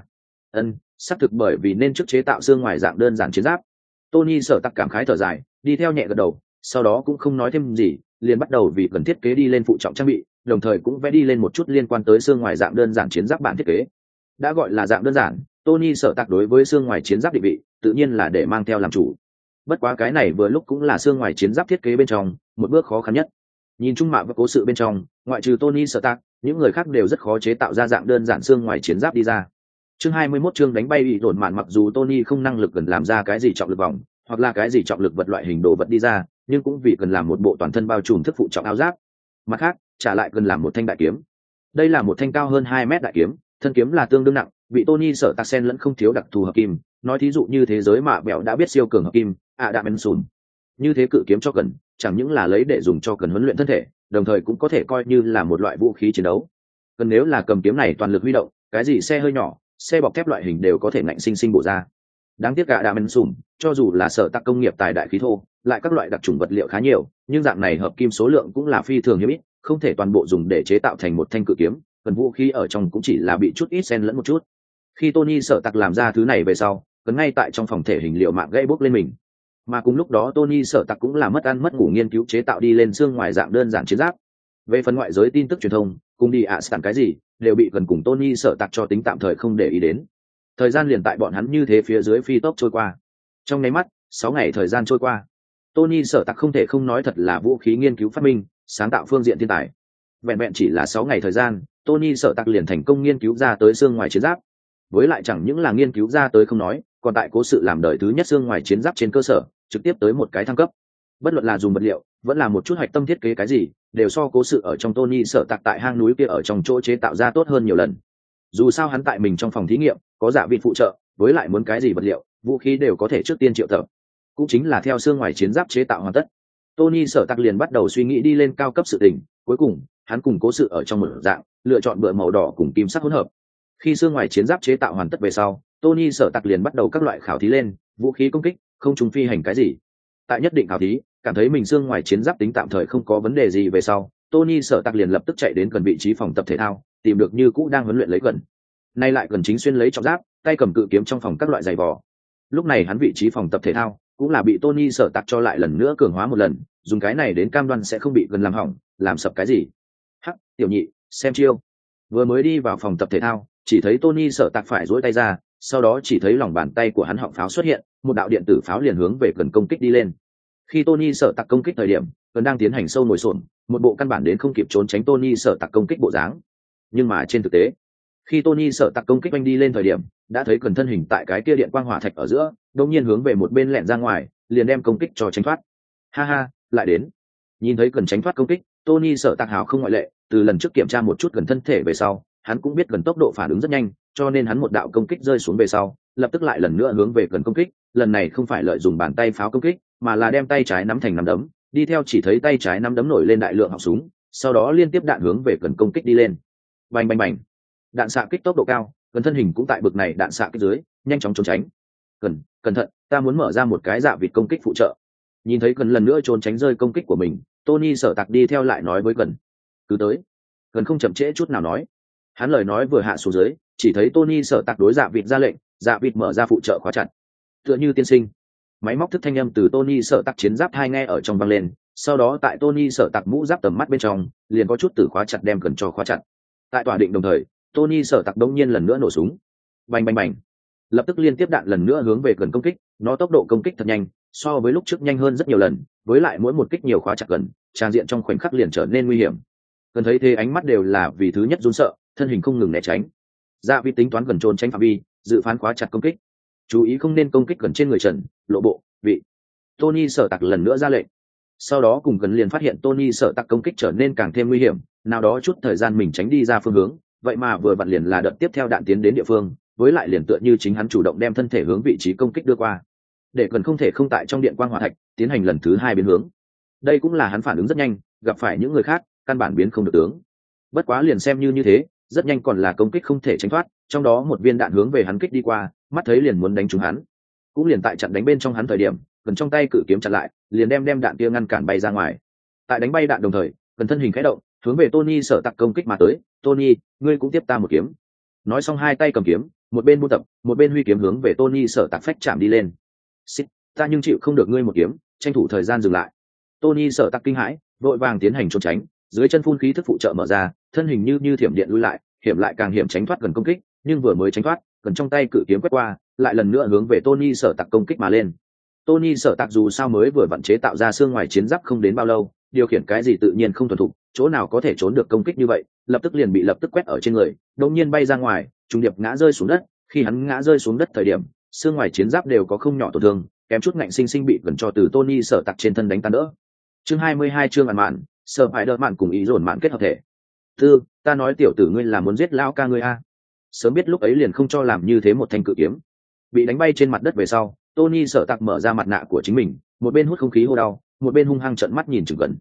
A: Xác thực bởi vì nên trước chế tạo xương ngoài dạng đơn giản chiến giáp. Tony sợ tặc cảm khái thở dài, đi theo nhẹ gật đầu, sau đó cũng không nói thêm gì, liền bắt đầu vì cần thiết kế đi lên phụ trọng trang bị, đồng thời cũng vẽ đi lên một chút liên quan tới xương ngoài dạng đơn giản chiến giáp bản thiết kế. Đã gọi là dạng đơn giản, Tony sợ tặc đối với xương ngoài chiến giáp định vị, tự nhiên là để mang theo làm chủ. Bất quá cái này vừa lúc cũng là xương ngoài chiến giáp thiết kế bên trong một bước khó khăn nhất. Nhìn chung mạ và cố sự bên trong, ngoại trừ Tony sợ tặc, những người khác đều rất khó chế tạo ra dạng đơn giản xương ngoài chiến giáp đi ra. Chương 21 chương đánh bay bị đồn mạn, mặc dù Tony không năng lực cần làm ra cái gì trọng lực vòng, hoặc là cái gì trọng lực vật loại hình đồ vật đi ra, nhưng cũng vì cần làm một bộ toàn thân bao trùm thức phụ trọng áo giáp. Mặt khác, trả lại cần làm một thanh đại kiếm. Đây là một thanh cao hơn 2 mét đại kiếm, thân kiếm là tương đương nặng, bị Tony sợ tặc sen lẫn không thiếu đặc thù hợp kim, nói thí dụ như thế giới mạ bẹo đã biết siêu cường hợp kim, Adamantium. Như thế cự kiếm cho cần, chẳng những là lấy để dùng cho cần huấn luyện thân thể, đồng thời cũng có thể coi như là một loại vũ khí chiến đấu. Cần nếu là cầm kiếm này toàn lực huy động, cái gì xe hơi nhỏ, xe bọc thép loại hình đều có thể ngạnh sinh sinh bổ ra. Đáng tiếc cả đà men sùm, cho dù là sở tạc công nghiệp tài đại khí thô, lại các loại đặc trùng vật liệu khá nhiều, nhưng dạng này hợp kim số lượng cũng là phi thường hiếm ít, không thể toàn bộ dùng để chế tạo thành một thanh cự kiếm, cần vũ khí ở trong cũng chỉ là bị chút ít xen lẫn một chút. Khi Tony sở tạc làm ra thứ này về sau, cần ngay tại trong phòng thể hình liệu mạng gãy bốc lên mình. Mà cùng lúc đó Tony sở tạc cũng là mất ăn mất ngủ nghiên cứu chế tạo đi lên xương ngoài dạng đơn giản chiến giáp. Về phần ngoại giới tin tức truyền thông, cùng đi sẵn cái gì, đều bị gần cùng Tony sở tạc cho tính tạm thời không để ý đến. Thời gian liền tại bọn hắn như thế phía dưới phi tốc trôi qua. Trong nháy mắt, 6 ngày thời gian trôi qua. Tony sở tạc không thể không nói thật là vũ khí nghiên cứu phát minh, sáng tạo phương diện thiên tài. Vẹn vẹn chỉ là 6 ngày thời gian, Tony sở tạc liền thành công nghiên cứu ra tới xương ngoài chiến giáp. Với lại chẳng những là nghiên cứu ra tới không nói, còn tại cố sự làm đời thứ nhất xương ngoài chiến giáp trên cơ sở, trực tiếp tới một cái thăng cấp. Bất luận là dùng vật liệu, vẫn là một chút hạch tâm thiết kế cái gì, đều so cố sự ở trong Tony sở tạc tại hang núi kia ở trong chỗ chế tạo ra tốt hơn nhiều lần. Dù sao hắn tại mình trong phòng thí nghiệm có giả vị phụ trợ, với lại muốn cái gì vật liệu, vũ khí đều có thể trước tiên triệu tập. Cũng chính là theo xương ngoài chiến giáp chế tạo hoàn tất, Tony sở tạc liền bắt đầu suy nghĩ đi lên cao cấp sự tình. Cuối cùng hắn cùng cố sự ở trong một dạng lựa chọn bựa màu đỏ cùng kim sắc hỗn hợp. Khi xương ngoài chiến giáp chế tạo hoàn tất về sau, Tony sở tạc liền bắt đầu các loại khảo thí lên vũ khí công kích, không trung phi hành cái gì. Tại nhất định khảo thí, cảm thấy mình xương ngoài chiến giáp tính tạm thời không có vấn đề gì về sau, Tony sở tạc liền lập tức chạy đến gần vị trí phòng tập thể thao, tìm được như cũ đang huấn luyện lấy gần. Nay lại gần chính xuyên lấy trọng giáp, tay cầm cự kiếm trong phòng các loại giày vò. Lúc này hắn vị trí phòng tập thể thao cũng là bị Tony sở tạc cho lại lần nữa cường hóa một lần, dùng cái này đến cam đoan sẽ không bị gần làm hỏng, làm sập cái gì. Hắc, tiểu nhị, xem chiêu. Vừa mới đi vào phòng tập thể thao, chỉ thấy Tony sở tạc phải duỗi tay ra, sau đó chỉ thấy lòng bàn tay của hắn họng pháo xuất hiện, một đạo điện tử pháo liền hướng về gần công kích đi lên. Khi Tony sở tạc công kích thời điểm, gần đang tiến hành sâu ngồi xổm, một bộ căn bản đến không kịp trốn tránh Tony sở tạc công kích bộ dáng. Nhưng mà trên thực tế, khi Tony sở tạc công kích anh đi lên thời điểm, đã thấy cần thân hình tại cái kia điện quang hỏa thạch ở giữa, đột nhiên hướng về một bên lẹn ra ngoài, liền đem công kích cho tránh thoát. Ha ha, lại đến. Nhìn thấy cần tránh thoát công kích, Tony sở tạc hào không ngoại lệ, từ lần trước kiểm tra một chút gần thân thể về sau, hắn cũng biết gần tốc độ phản ứng rất nhanh, cho nên hắn một đạo công kích rơi xuống về sau, lập tức lại lần nữa hướng về gần công kích, lần này không phải lợi dụng bàn tay pháo công kích, mà là đem tay trái nắm thành nắm đấm, đi theo chỉ thấy tay trái nắm đấm nổi lên đại lượng họng súng, sau đó liên tiếp đạn hướng về gần công kích đi lên. Bành bành bành. Đạn xạ kích tốc độ cao, gần thân hình cũng tại bực này đạn xạ kích dưới, nhanh chóng trốn tránh. Cẩn thận, ta muốn mở ra một cái dạ vịt công kích phụ trợ. Nhìn thấy gần lần nữa trốn tránh rơi công kích của mình, Tony sở tạc đi theo lại nói với gần. Cứ tới. Gần không chậm trễ chút nào nói. Hắn lời nói vừa hạ xuống dưới, chỉ thấy Tony sở tạc đối dạ vịt ra lệnh, dạ vịt mở ra phụ trợ khóa chặt. Tựa như tiên sinh. Máy móc thức thanh âm từ Tony sở tạc chiến giáp hai nghe ở trong vang lên, sau đó tại Tony sở tạc mũ giáp tầm mắt bên trong, liền có chút từ khóa chặt đem gần cho khóa chặt. Tại tòa định đồng thời, Tony sở tạc đông nhiên lần nữa nổ súng. Bành bành bành. Lập tức liên tiếp đạn lần nữa hướng về gần công kích, nó tốc độ công kích thật nhanh, so với lúc trước nhanh hơn rất nhiều lần, với lại mỗi một kích nhiều khóa chặt gần, trang diện trong khoảnh khắc liền trở nên nguy hiểm. Cần thấy thế ánh mắt đều là vì thứ nhất run sợ, thân hình không ngừng né tránh. Dạ vi tính toán gần trốn tránh phạm vi, dự phán khóa chặt công kích. Chú ý không nên công kích gần trên người trần, lộ bộ, vị. Tony sở tạc lần nữa ra lệnh. Sau đó cùng gần liền phát hiện Tony sở tạc công kích trở nên càng thêm nguy hiểm, nào đó chút thời gian mình tránh đi ra phương hướng, vậy mà vừa vặn liền là đợt tiếp theo đạn tiến đến địa phương, với lại liền tựa như chính hắn chủ động đem thân thể hướng vị trí công kích đưa qua, để gần không thể không tại trong điện quang hỏa thạch tiến hành lần thứ hai biến hướng. Đây cũng là hắn phản ứng rất nhanh, gặp phải những người khác căn bản biến không được tướng. Bất quá liền xem như thế, rất nhanh còn là công kích không thể tránh thoát, trong đó một viên đạn hướng về hắn kích đi qua, mắt thấy liền muốn đánh trúng hắn. Cũng liền tại chặn đánh bên trong hắn thời điểm, gần trong tay cự kiếm chặn lại, liền đem đạn kia ngăn cản bay ra ngoài. Tại đánh bay đạn đồng thời, gần thân hình khẽ động, hướng về Tony sở tạc công kích mà tới. Tony, ngươi cũng tiếp ta một kiếm. Nói xong hai tay cầm kiếm, một bên buôn tập, một bên huy kiếm hướng về Tony sở tạc phách chạm đi lên. Xích, ta nhưng chịu không được ngươi một kiếm, tranh thủ thời gian dừng lại. Tony sở tạc kinh hãi, vội vàng tiến hành trốn tránh, dưới chân phun khí thức phụ trợ mở ra, thân hình như thiểm điện lui lại, hiểm lại càng hiểm tránh thoát gần công kích, nhưng vừa mới tránh thoát, gần trong tay cự kiếm quét qua, lại lần nữa hướng về Tony sở tạc công kích mà lên. Tony sở tạc dù sao mới vừa vận chế tạo ra xương ngoài chiến giáp không đến bao lâu, điều khiển cái gì tự nhiên không thuần thục, chỗ nào có thể trốn được công kích như vậy, lập tức liền bị lập tức quét ở trên người, đột nhiên bay ra ngoài, trùng điệp ngã rơi xuống đất. Khi hắn ngã rơi xuống đất thời điểm, xương ngoài chiến giáp đều có không nhỏ tổn thương, kém chút ngạnh sinh sinh bị gần cho từ Tony sở tạc trên thân đánh tan đỡ. Chương 22 chương ẩn mạn, sở phải đỡ mạn cùng ý dồn mạn kết hợp thể. Ta nói tiểu tử ngươi là muốn giết lão ca ngươi a. Sớm biết lúc ấy liền không cho làm như thế một thanh cự kiếm. Bị đánh bay trên mặt đất về sau, Tony sở tạc mở ra mặt nạ của chính mình, một bên hút không khí hô đau, một bên hung hăng trợn mắt nhìn chừng gần.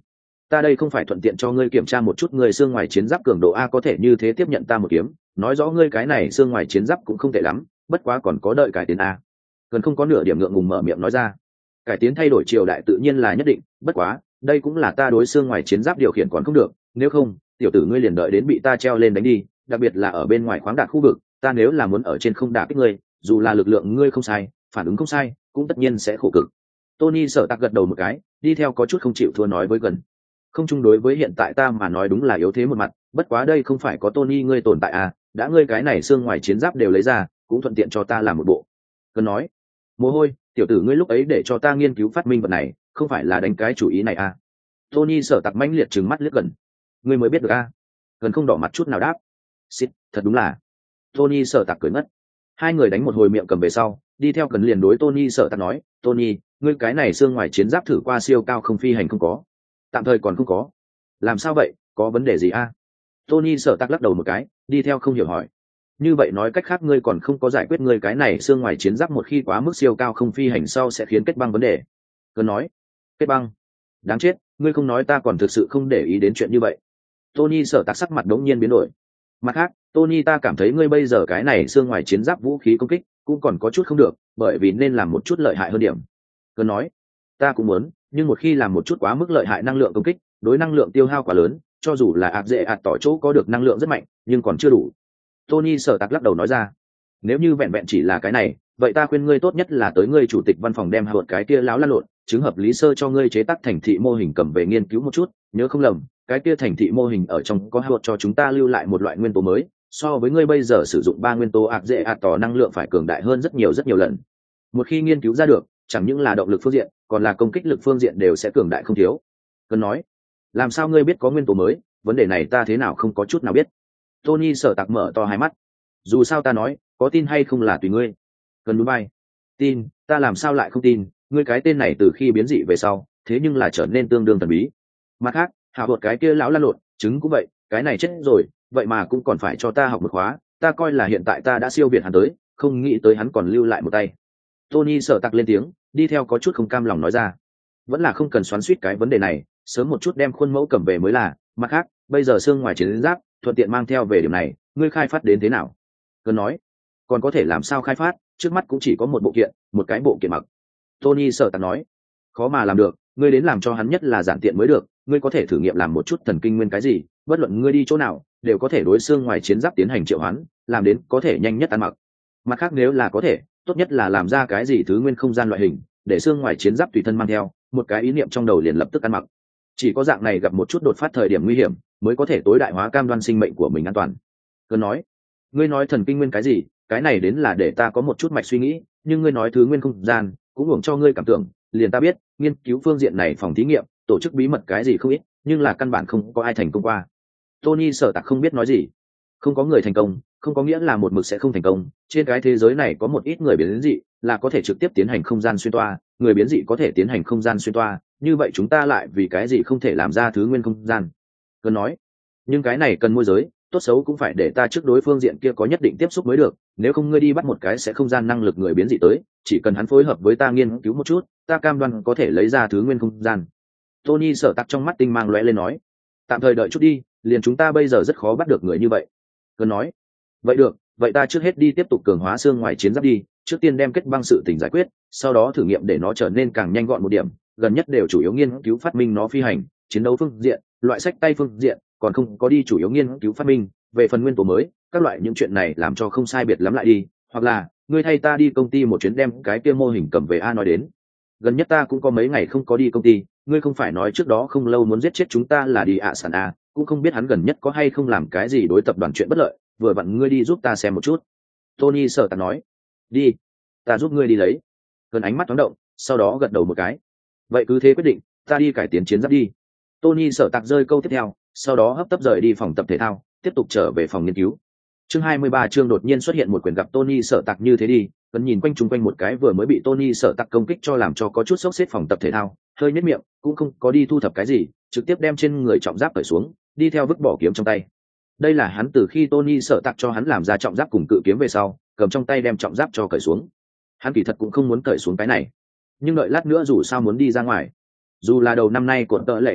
A: ta đây không phải thuận tiện cho ngươi kiểm tra một chút ngươi xương ngoài chiến giáp cường độ a có thể như thế tiếp nhận ta một kiếm, nói rõ ngươi cái này xương ngoài chiến giáp cũng không tệ lắm, bất quá còn có đợi cải tiến a. Cần không có nửa điểm ngượng ngùng mở miệng nói ra. Cải tiến thay đổi triều đại tự nhiên là nhất định, bất quá đây cũng là ta đối xương ngoài chiến giáp điều khiển còn không được, nếu không tiểu tử ngươi liền đợi đến bị ta treo lên đánh đi, đặc biệt là ở bên ngoài khoáng đạt khu vực, ta nếu là muốn ở trên không đả kích ngươi, dù là lực lượng ngươi không sai, phản ứng không sai, cũng tất nhiên sẽ khổ cực. Tony Sở Tạc gật đầu một cái, đi theo có chút không chịu thua nói với Gần. Không chung đối với hiện tại ta mà nói đúng là yếu thế một mặt, bất quá đây không phải có Tony ngươi tồn tại à, đã ngươi cái này xương ngoài chiến giáp đều lấy ra, cũng thuận tiện cho ta làm một bộ. Gần nói, mồ hôi, tiểu tử ngươi lúc ấy để cho ta nghiên cứu phát minh vật này, không phải là đánh cái chủ ý này à? Tony Sở Tạc mãnh liệt trừng mắt liếc Gần. Ngươi mới biết được à? Gần không đỏ mặt chút nào đáp. Xịt, thật đúng là. Tony Sở Tạc cười mất. Hai người đánh một hồi miệng cầm về sau, đi theo Gần liền đối Tony Sở Tạc nói, Tony, ngươi cái này xương ngoài chiến giáp thử qua siêu cao không phi hành không có? Tạm thời còn không có. Làm sao vậy, có vấn đề gì a? Tony Sở Tạc lắc đầu một cái, đi theo không hiểu hỏi. Như vậy nói cách khác ngươi còn không có giải quyết ngươi cái này xương ngoài chiến giáp một khi quá mức siêu cao không phi hành sau sẽ khiến kết băng vấn đề. Cần nói, kết băng? Đáng chết, ngươi không nói ta còn thực sự không để ý đến chuyện như vậy. Tony Sở Tạc sắc mặt đống nhiên biến đổi. Mặt khác, Tony ta cảm thấy ngươi bây giờ cái này xương ngoài chiến giáp vũ khí công kích cũng còn có chút không được, bởi vì nên làm một chút lợi hại hơn điểm. Cần nói, ta cũng muốn, nhưng một khi làm một chút quá mức lợi hại năng lượng công kích, đối năng lượng tiêu hao quá lớn, cho dù là áp dễ ạt tỏ chỗ có được năng lượng rất mạnh, nhưng còn chưa đủ. Tony Sở Tạc lắc đầu nói ra, nếu như vẹn vẹn chỉ là cái này, vậy ta khuyên ngươi tốt nhất là tới ngươi chủ tịch văn phòng đem hột cái kia láo lăn lộn, chứng hợp lý sơ cho ngươi chế tác thành thị mô hình cầm về nghiên cứu một chút, nhớ không lầm, cái kia thành thị mô hình ở trong có hột cho chúng ta lưu lại một loại nguyên tố mới, so với ngươi bây giờ sử dụng 3 nguyên tố áp dễ ạt tỏ năng lượng phải cường đại hơn rất nhiều lần. Một khi nghiên cứu ra được, chẳng những là động lực phương diện, còn là công kích lực phương diện đều sẽ cường đại không thiếu. Cần nói, làm sao ngươi biết có nguyên tố mới, vấn đề này ta thế nào không có chút nào biết. Tony Sở Tạc mở to hai mắt. Dù sao ta nói, có tin hay không là tùy ngươi. Cần núi bay. Tin, ta làm sao lại không tin, ngươi cái tên này từ khi biến dị về sau, thế nhưng là trở nên tương đương thần bí. Mặt khác, hạ bột cái kia lão lăn lộn, chứng cũng vậy, cái này chết rồi, vậy mà cũng còn phải cho ta học một khóa, ta coi là hiện tại ta đã siêu việt hắn tới, không nghĩ tới hắn còn lưu lại một tay. Tony Sở Tạc lên tiếng, đi theo có chút không cam lòng nói ra. Vẫn là không cần xoắn xuýt cái vấn đề này, sớm một chút đem khuôn mẫu cầm về mới là. Mặt khác, bây giờ xương ngoài chiến giáp, thuận tiện mang theo về điểm này, ngươi khai phát đến thế nào? Cần nói, còn có thể làm sao khai phát, trước mắt cũng chỉ có một bộ kiện, một cái bộ kiện mặc. Tony Sở Tạc nói, khó mà làm được, ngươi đến làm cho hắn nhất là giản tiện mới được, ngươi có thể thử nghiệm làm một chút thần kinh nguyên cái gì, bất luận ngươi đi chỗ nào, đều có thể đối xương ngoài chiến giáp tiến hành triệu hoán, làm đến có thể nhanh nhất ăn mặc. Mặt khác nếu là có thể, tốt nhất là làm ra cái gì thứ nguyên không gian loại hình, để xương ngoài chiến giáp tùy thân mang theo, một cái ý niệm trong đầu liền lập tức ăn mặc. Chỉ có dạng này gặp một chút đột phát thời điểm nguy hiểm, mới có thể tối đại hóa cam đoan sinh mệnh của mình an toàn. Cứ nói, ngươi nói thần kinh nguyên cái gì, cái này đến là để ta có một chút mạch suy nghĩ, nhưng ngươi nói thứ nguyên không gian, cũng hưởng cho ngươi cảm tưởng, liền ta biết, nghiên cứu phương diện này phòng thí nghiệm, tổ chức bí mật cái gì không ít, nhưng là căn bản không có ai thành công qua. Tony Sở Tạc không biết nói gì. Không có người thành công, không có nghĩa là một mực sẽ không thành công, trên cái thế giới này có một ít người biến dị là có thể trực tiếp tiến hành không gian xuyên toa, người biến dị có thể tiến hành không gian xuyên toa, như vậy chúng ta lại vì cái gì không thể làm ra thứ nguyên không gian? Cần nói, nhưng cái này cần môi giới, tốt xấu cũng phải để ta trước đối phương diện kia có nhất định tiếp xúc mới được, nếu không ngươi đi bắt một cái sẽ không gian năng lực người biến dị tới, chỉ cần hắn phối hợp với ta nghiên cứu một chút, ta cam đoan có thể lấy ra thứ nguyên không gian. Tony Sở Tạc trong mắt tinh mang lóe lên nói, tạm thời đợi chút đi, liền chúng ta bây giờ rất khó bắt được người như vậy. Cần nói, vậy được, vậy ta trước hết đi tiếp tục cường hóa xương ngoài chiến giáp đi, trước tiên đem kết băng sự tình giải quyết, sau đó thử nghiệm để nó trở nên càng nhanh gọn một điểm, gần nhất đều chủ yếu nghiên cứu phát minh nó phi hành, chiến đấu phương diện, loại sách tay phương diện, còn không có đi chủ yếu nghiên cứu phát minh về phần nguyên tố mới, các loại những chuyện này làm cho không sai biệt lắm lại đi, hoặc là ngươi thay ta đi công ty một chuyến đem cái kia mô hình cầm về a nói đến. Gần nhất ta cũng có mấy ngày không có đi công ty, ngươi không phải nói trước đó không lâu muốn giết chết chúng ta là đi ạ sản a, cũng không biết hắn gần nhất có hay không làm cái gì đối tập đoàn chuyện bất lợi, vừa vặn ngươi đi giúp ta xem một chút. Tony Sở Tạc nói, đi, ta giúp ngươi đi lấy. Cần ánh mắt thoáng động, sau đó gật đầu một cái. Vậy cứ thế quyết định, ta đi cải tiến chiến giáp đi. Tony Sở Tạc rơi câu tiếp theo, sau đó hấp tấp rời đi phòng tập thể thao, tiếp tục trở về phòng nghiên cứu. Chương 23 chương đột nhiên xuất hiện một quyển gặp Tony Sở Tạc như thế đi, cần nhìn quanh chung quanh một cái vừa mới bị Tony Sở Tạc công kích cho làm cho có chút sốc xếp phòng tập thể thao, hơi nhếch miệng, cũng không có đi thu thập cái gì, trực tiếp đem trên người trọng giáp cởi xuống, đi theo vứt bỏ kiếm trong tay. Đây là hắn từ khi Tony Sở Tạc cho hắn làm ra trọng giáp cùng cự kiếm về sau, cầm trong tay đem trọng giáp cho cởi xuống. Hắn kỳ thật cũng không muốn cởi xuống cái này, nhưng đợi lát nữa dù sao muốn đi ra ngoài. Dù là đầu năm nay cuộn tợ lệ không ít,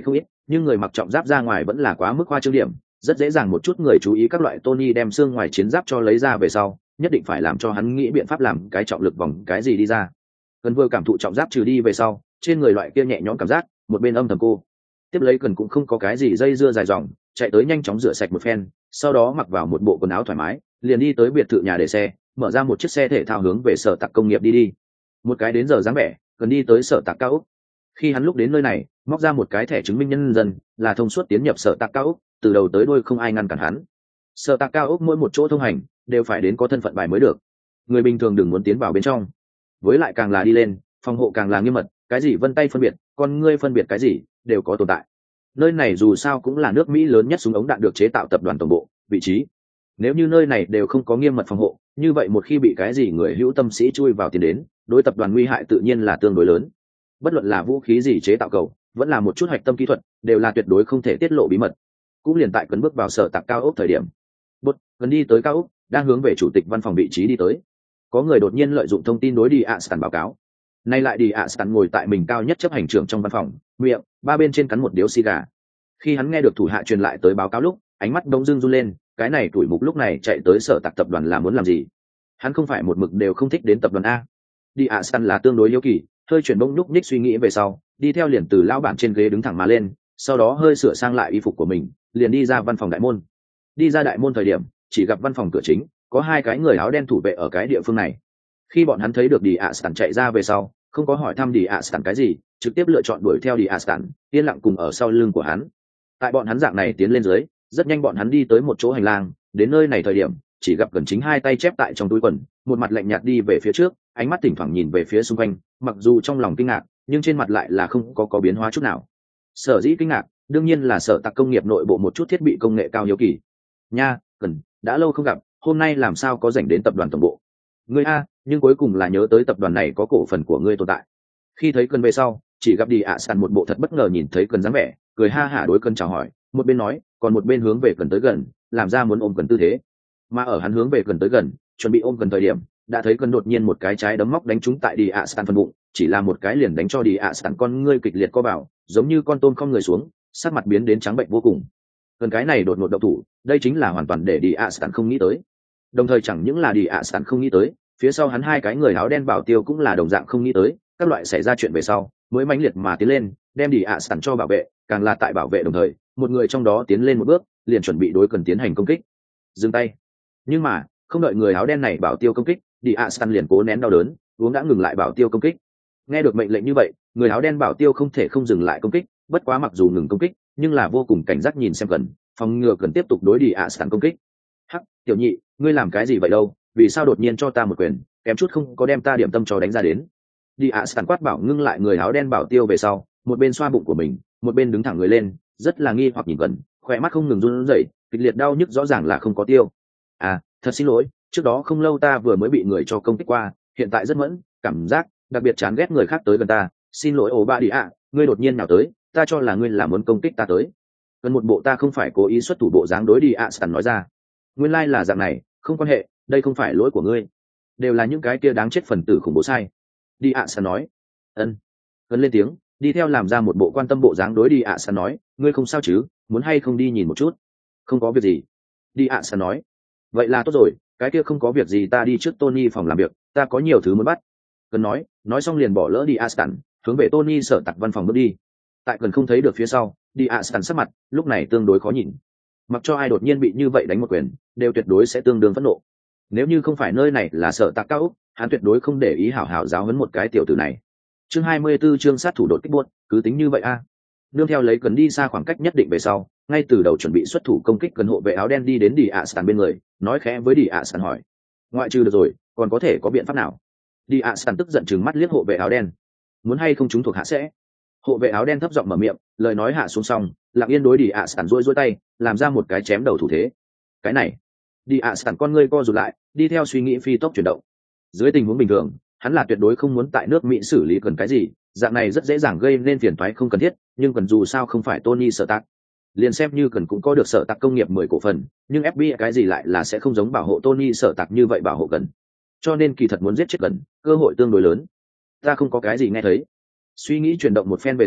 A: nhưng người mặc trọng giáp ra ngoài vẫn là quá mức khoa trương điểm, rất dễ dàng một chút người chú ý các loại Tony đem xương ngoài chiến giáp cho lấy ra về sau, nhất định phải làm cho hắn nghĩ biện pháp làm cái trọng lực vòng cái gì đi ra. Cần vừa cảm thụ trọng giáp trừ đi về sau, trên người loại kia nhẹ nhõm cảm giác, một bên âm thầm cô. Tiếp lấy Cần cũng không có cái gì dây dưa dài dòng, chạy tới nhanh chóng rửa sạch một phen, sau đó mặc vào một bộ quần áo thoải mái, liền đi tới biệt thự nhà để xe, mở ra một chiếc xe thể thao hướng về sở tạc công nghiệp đi. Một cái đến giờ dáng vẻ, Cần đi tới sở tạc cao ốc. Khi hắn lúc đến nơi này, móc ra một cái thẻ chứng minh nhân dân, là thông suốt tiến nhập sở tạc cao ốc, từ đầu tới đuôi không ai ngăn cản hắn. Sở tạc cao ốc mỗi một chỗ thông hành đều phải đến có thân phận bài mới được, người bình thường đừng muốn tiến vào bên trong. Với lại càng là đi lên, phòng hộ càng là nghiêm mật, cái gì vân tay phân biệt, con ngươi phân biệt cái gì đều có tồn tại. Nơi này dù sao cũng là nước Mỹ lớn nhất súng ống đạn được chế tạo tập đoàn tổng bộ, vị trí. Nếu như nơi này đều không có nghiêm mật phòng hộ, như vậy một khi bị cái gì người hữu tâm sĩ chui vào tiền đến, đối tập đoàn nguy hại tự nhiên là tương đối lớn. Bất luận là vũ khí gì chế tạo cầu, vẫn là một chút hoạch tâm kỹ thuật, đều là tuyệt đối không thể tiết lộ bí mật. Cũng liền tại Cần bước vào sở tạc cao ốc thời điểm, Cần đi tới cao ốc, đang hướng về chủ tịch văn phòng vị trí đi tới. Có người đột nhiên lợi dụng thông tin đối đi ạ Stan báo cáo. Nay lại đi ạ Stan ngồi tại mình cao nhất chấp hành trưởng trong văn phòng, miệng ba bên trên cắn một điếu xì gà. Khi hắn nghe được thủ hạ truyền lại tới báo cáo lúc, ánh mắt đông dưng run lên, cái này tuổi mục lúc này chạy tới sở tạc tập đoàn là muốn làm gì? Hắn không phải một mực đều không thích đến tập đoàn a. Đi ạ Stan là tương đối yếu kỳ, hơi chuyển bỗng nhúc nhích suy nghĩ về sau, đi theo liền từ lão bản trên ghế đứng thẳng mà lên, sau đó hơi sửa sang lại y phục của mình, liền đi ra văn phòng đại môn. Đi ra đại môn thời điểm, chỉ gặp văn phòng cửa chính có hai cái người áo đen thủ vệ ở cái địa phương này. Khi bọn hắn thấy được đi ạ Stan chạy ra về sau, không có hỏi thăm đi ạ Stan cái gì, trực tiếp lựa chọn đuổi theo đi ạ Stan, yên lặng cùng ở sau lưng của hắn. Tại bọn hắn dạng này tiến lên dưới, rất nhanh bọn hắn đi tới một chỗ hành lang, đến nơi này thời điểm, chỉ gặp Cần chính hai tay chép tại trong túi quần, một mặt lạnh nhạt đi về phía trước, ánh mắt thỉnh thoảng nhìn về phía xung quanh, mặc dù trong lòng kinh ngạc, nhưng trên mặt lại là không có biến hóa chút nào. Sở dĩ kinh ngạc, đương nhiên là sở tạc công nghiệp nội bộ một chút thiết bị công nghệ cao hiếu kỳ. Nha, Cần, đã lâu không gặp, hôm nay làm sao có rảnh đến tập đoàn tổng bộ? Ngươi a, nhưng cuối cùng là nhớ tới tập đoàn này có cổ phần của ngươi tồn tại. Khi thấy Cần về sau, chỉ gặp đi ạ Stan một bộ thật bất ngờ nhìn thấy Cần dáng vẻ, cười ha hả đối Cần chào hỏi, một bên nói, còn một bên hướng về Cần tới gần, làm ra muốn ôm Cần tư thế. Mà ở hắn hướng về Cần tới gần, chuẩn bị ôm Cần thời điểm, đã thấy Cần đột nhiên một cái trái đấm móc đánh trúng tại đi ạ Stan phần bụng, chỉ là một cái liền đánh cho đi ạ Stan con ngươi kịch liệt co vào, giống như con tôm không người xuống, sắc mặt biến đến trắng bệnh vô cùng. Cần cái này đột ngột động thủ, đây chính là hoàn toàn để đi ạ Stan không nghĩ tới. Đồng thời chẳng những là đi ạ Stan không nghĩ tới, phía sau hắn hai cái người áo đen bảo tiêu cũng là đồng dạng không nghĩ tới, các loại xảy ra chuyện về sau, mới mãnh liệt mà tiến lên, đem đi ạ Stan cho bảo vệ, càng là tại bảo vệ đồng thời, một người trong đó tiến lên một bước, liền chuẩn bị đối Cần tiến hành công kích. Dừng tay. Nhưng mà, không đợi người áo đen này bảo tiêu công kích, đi ạ Stan liền cố nén đau đớn, uống đã ngừng lại bảo tiêu công kích. Nghe được mệnh lệnh như vậy, người áo đen bảo tiêu không thể không dừng lại công kích, bất quá mặc dù ngừng công kích, nhưng là vô cùng cảnh giác nhìn xem Cần, phòng ngừa Cần tiếp tục đối đi ạ Stan công kích. Hắc, tiểu nhị, ngươi làm cái gì vậy đâu? Vì sao đột nhiên cho ta một quyền, kém chút không có đem ta điểm tâm cho đánh ra đến. Đi ạ Stan quát bảo ngưng lại người áo đen bảo tiêu về sau, một bên xoa bụng của mình, một bên đứng thẳng người lên, rất là nghi hoặc nhìn Cần, khỏe mắt không ngừng run rẩy, kịch liệt đau nhức rõ ràng là không có tiêu. À, thật xin lỗi, trước đó không lâu ta vừa mới bị người cho công kích qua, hiện tại rất mẫn, cảm giác đặc biệt chán ghét người khác tới gần ta, xin lỗi ổ ba đi ạ, ngươi đột nhiên nào tới, ta cho là ngươi là muốn công kích ta tới. Cần một bộ ta không phải cố ý xuất thủ bộ dáng đối đi ạ Stan nói ra. Nguyên lai là dạng này, không quan hệ, đây không phải lỗi của ngươi, đều là những cái kia đáng chết phần tử khủng bố sai. Đi ạ Stan nói. Ân. Cần lên tiếng, đi theo làm ra một bộ quan tâm bộ dáng đối đi ạ Stan nói, ngươi không sao chứ, muốn hay không đi nhìn một chút? Không có việc gì. Đi ạ Stan nói. Vậy là tốt rồi, cái kia không có việc gì, ta đi trước Tony phòng làm việc, ta có nhiều thứ muốn bắt. Cần nói xong liền bỏ lỡ đi ạ Stan, hướng về Tony sở tặc văn phòng bước đi. Tại Cần không thấy được phía sau, đi ạ Stan sắc mặt lúc này tương đối khó nhìn. Mặc cho ai đột nhiên bị như vậy đánh một quyền, đều tuyệt đối sẽ tương đương phẫn nộ. Nếu như không phải nơi này là sở tặc cao ốc, hắn tuyệt đối không để ý hảo hảo giáo huấn một cái tiểu tử này. Chương 24 chương sát thủ đột kích buốt, cứ tính như vậy a. Nương theo lấy Cần đi xa khoảng cách nhất định về sau, ngay từ đầu chuẩn bị xuất thủ công kích Cần hộ vệ áo đen đi đến đi ạ Stan bên người, nói khẽ với đi ạ Stan hỏi: ngoại trừ được rồi, còn có thể có biện pháp nào? Đi ạ Stan tức giận chừng mắt liếc hộ vệ áo đen, muốn hay không chúng thuộc hạ sẽ. Hộ vệ áo đen thấp giọng mở miệng, lời nói hạ xuống xong, lặng yên đối đi ạ Stan duỗi tay, làm ra một cái chém đầu thủ thế. Cái này, đi ạ Stan con ngươi co rụt lại, đi theo suy nghĩ phi tốc chuyển động. Dưới tình huống bình thường, hắn là tuyệt đối không muốn tại nước Mỹ xử lý Cần cái gì, dạng này rất dễ dàng gây nên phiền toái không cần thiết, nhưng Cần dù sao không phải Tony sở tạc, liền xem như Cần cũng có được sở tạc công nghiệp 10 cổ phần, nhưng FBI cái gì lại là sẽ không giống bảo hộ Tony sở tạc như vậy bảo hộ Cần. Cho nên kỳ thật muốn giết chết Cần, cơ hội tương đối lớn. Ta không có cái gì nghe thấy. Suy nghĩ chuyển động một phen về sau,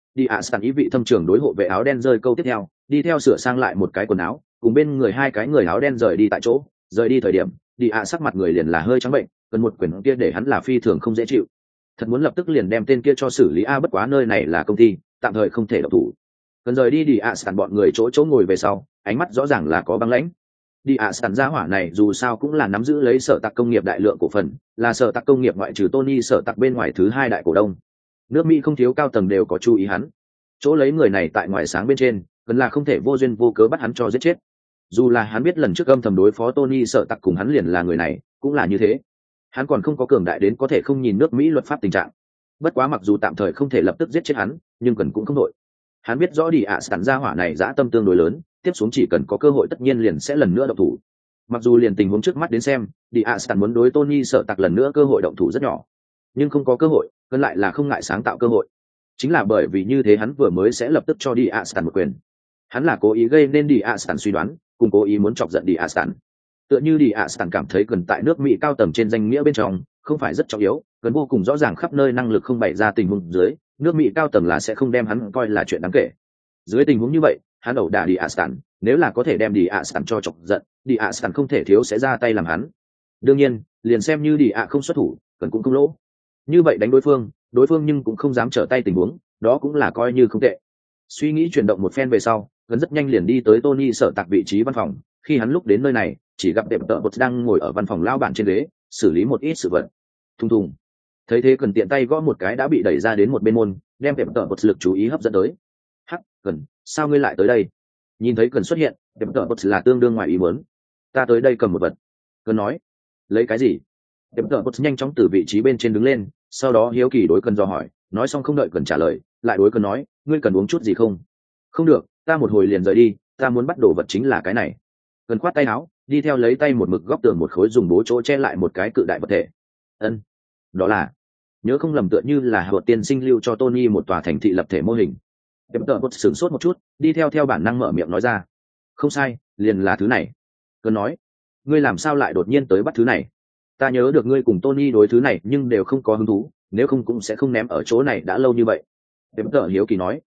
A: đi ạ sàn ý vị thâm trường đối hộ vệ áo đen rơi câu tiếp theo, đi theo sửa sang lại một cái quần áo, cùng bên người hai cái người áo đen rời đi tại chỗ. Rời đi thời điểm đi ạ sắc mặt người liền là hơi trắng bệnh, cần một quyển kia để hắn là phi thường không dễ chịu, thật muốn lập tức liền đem tên kia cho xử lý. Bất quá nơi này là công ty, tạm thời không thể độc thủ. Cần rời đi ạ sàn bọn người chỗ ngồi về sau, ánh mắt rõ ràng là có băng lãnh. đi ạ sàn gia hỏa này dù sao cũng là nắm giữ lấy sở tạc công nghiệp đại lượng cổ phần, là sở tạc công nghiệp ngoại trừ Tony sở tạc bên ngoài thứ hai đại cổ đông. Nước Mỹ không thiếu cao tầng đều có chú ý hắn, chỗ lấy người này tại ngoài sáng bên trên, cần là không thể vô duyên vô cớ bắt hắn cho giết chết. Dù là hắn biết lần trước âm thầm đối phó Tony sợ tặc cùng hắn liền là người này, cũng là như thế. Hắn còn không có cường đại đến có thể không nhìn nước Mỹ luật pháp tình trạng. Bất quá mặc dù tạm thời không thể lập tức giết chết hắn, nhưng cần cũng không đội. Hắn biết rõ đi ạ sẵn gia hỏa này dã tâm tương đối lớn, tiếp xuống chỉ cần có cơ hội tất nhiên liền sẽ lần nữa động thủ. Mặc dù liền tình huống trước mắt đến xem, đi ạ sẵn muốn đối Tony sợ tặc lần nữa cơ hội động thủ rất nhỏ, nhưng không có cơ hội, cần lại là không ngại sáng tạo cơ hội. Chính là bởi vì như thế hắn vừa mới sẽ lập tức cho đi ạ sẵn một quyền. Hắn là cố ý gây nên đi ạ sẵn suy đoán, cùng cố ý muốn chọc giận đi ạ sẵn. Tựa như đi ạ sẵn cảm thấy gần tại nước Mỹ cao tầng trên danh nghĩa bên trong không phải rất trọng yếu, gần vô cùng rõ ràng khắp nơi năng lực không bày ra tình huống dưới, nước Mỹ cao tầng là sẽ không đem hắn coi là chuyện đáng kể. Dưới tình huống như vậy, hắn ẩu đả đi ạ sẵn, nếu là có thể đem đi ạ sẵn cho chọc giận, đi ạ sẵn không thể thiếu sẽ ra tay làm hắn. Đương nhiên, liền xem như đi ạ không xuất thủ, cần cũng không lỗ. Như vậy đánh đối phương nhưng cũng không dám trở tay tình huống, đó cũng là coi như không tệ. Suy nghĩ chuyển động một phen về sau, gần rất nhanh liền đi tới Tony sở tạc vị trí văn phòng. Khi hắn lúc đến nơi này, chỉ gặp đẹp tợ bột đang ngồi ở văn phòng lao bản trên ghế, xử lý một ít sự vật. Thùng thùng. Thấy thế cần tiện tay gõ một cái đã bị đẩy ra đến một bên môn, đem đẹp tợ bột lực chú ý hấp dẫn tới. Hắc, cần, sao ngươi lại tới đây? Nhìn thấy cần xuất hiện, đẹp tợ bột là tương đương ngoài ý muốn. Ta tới đây cầm một vật. Cần nói, lấy cái gì? Đẹp tợ bột nhanh chóng từ vị trí bên trên đứng lên, sau đó hiếu kỳ đối cần do hỏi, nói xong không đợi cần trả lời, lại đối cần nói, ngươi cần uống chút gì không? Không được, ta một hồi liền rời đi, ta muốn bắt đồ vật chính là cái này. Cần khoát tay áo, đi theo lấy tay một mực góc tường một khối dùng bố chỗ che lại một cái cự đại vật thể. Ân, đó là, nhớ không lầm tựa như là Howard tiên sinh lưu cho Tony một tòa thành thị lập thể mô hình. Đẹp tợ bột sửng sốt một chút, đi theo bản năng mở miệng nói ra, không sai, liền là thứ này. Cần nói, ngươi làm sao lại đột nhiên tới bắt thứ này? Ta nhớ được ngươi cùng Tony đối thứ này nhưng đều không có hứng thú, nếu không cũng sẽ không ném ở chỗ này đã lâu như vậy. Đẹp tợ hiếu kỳ nói,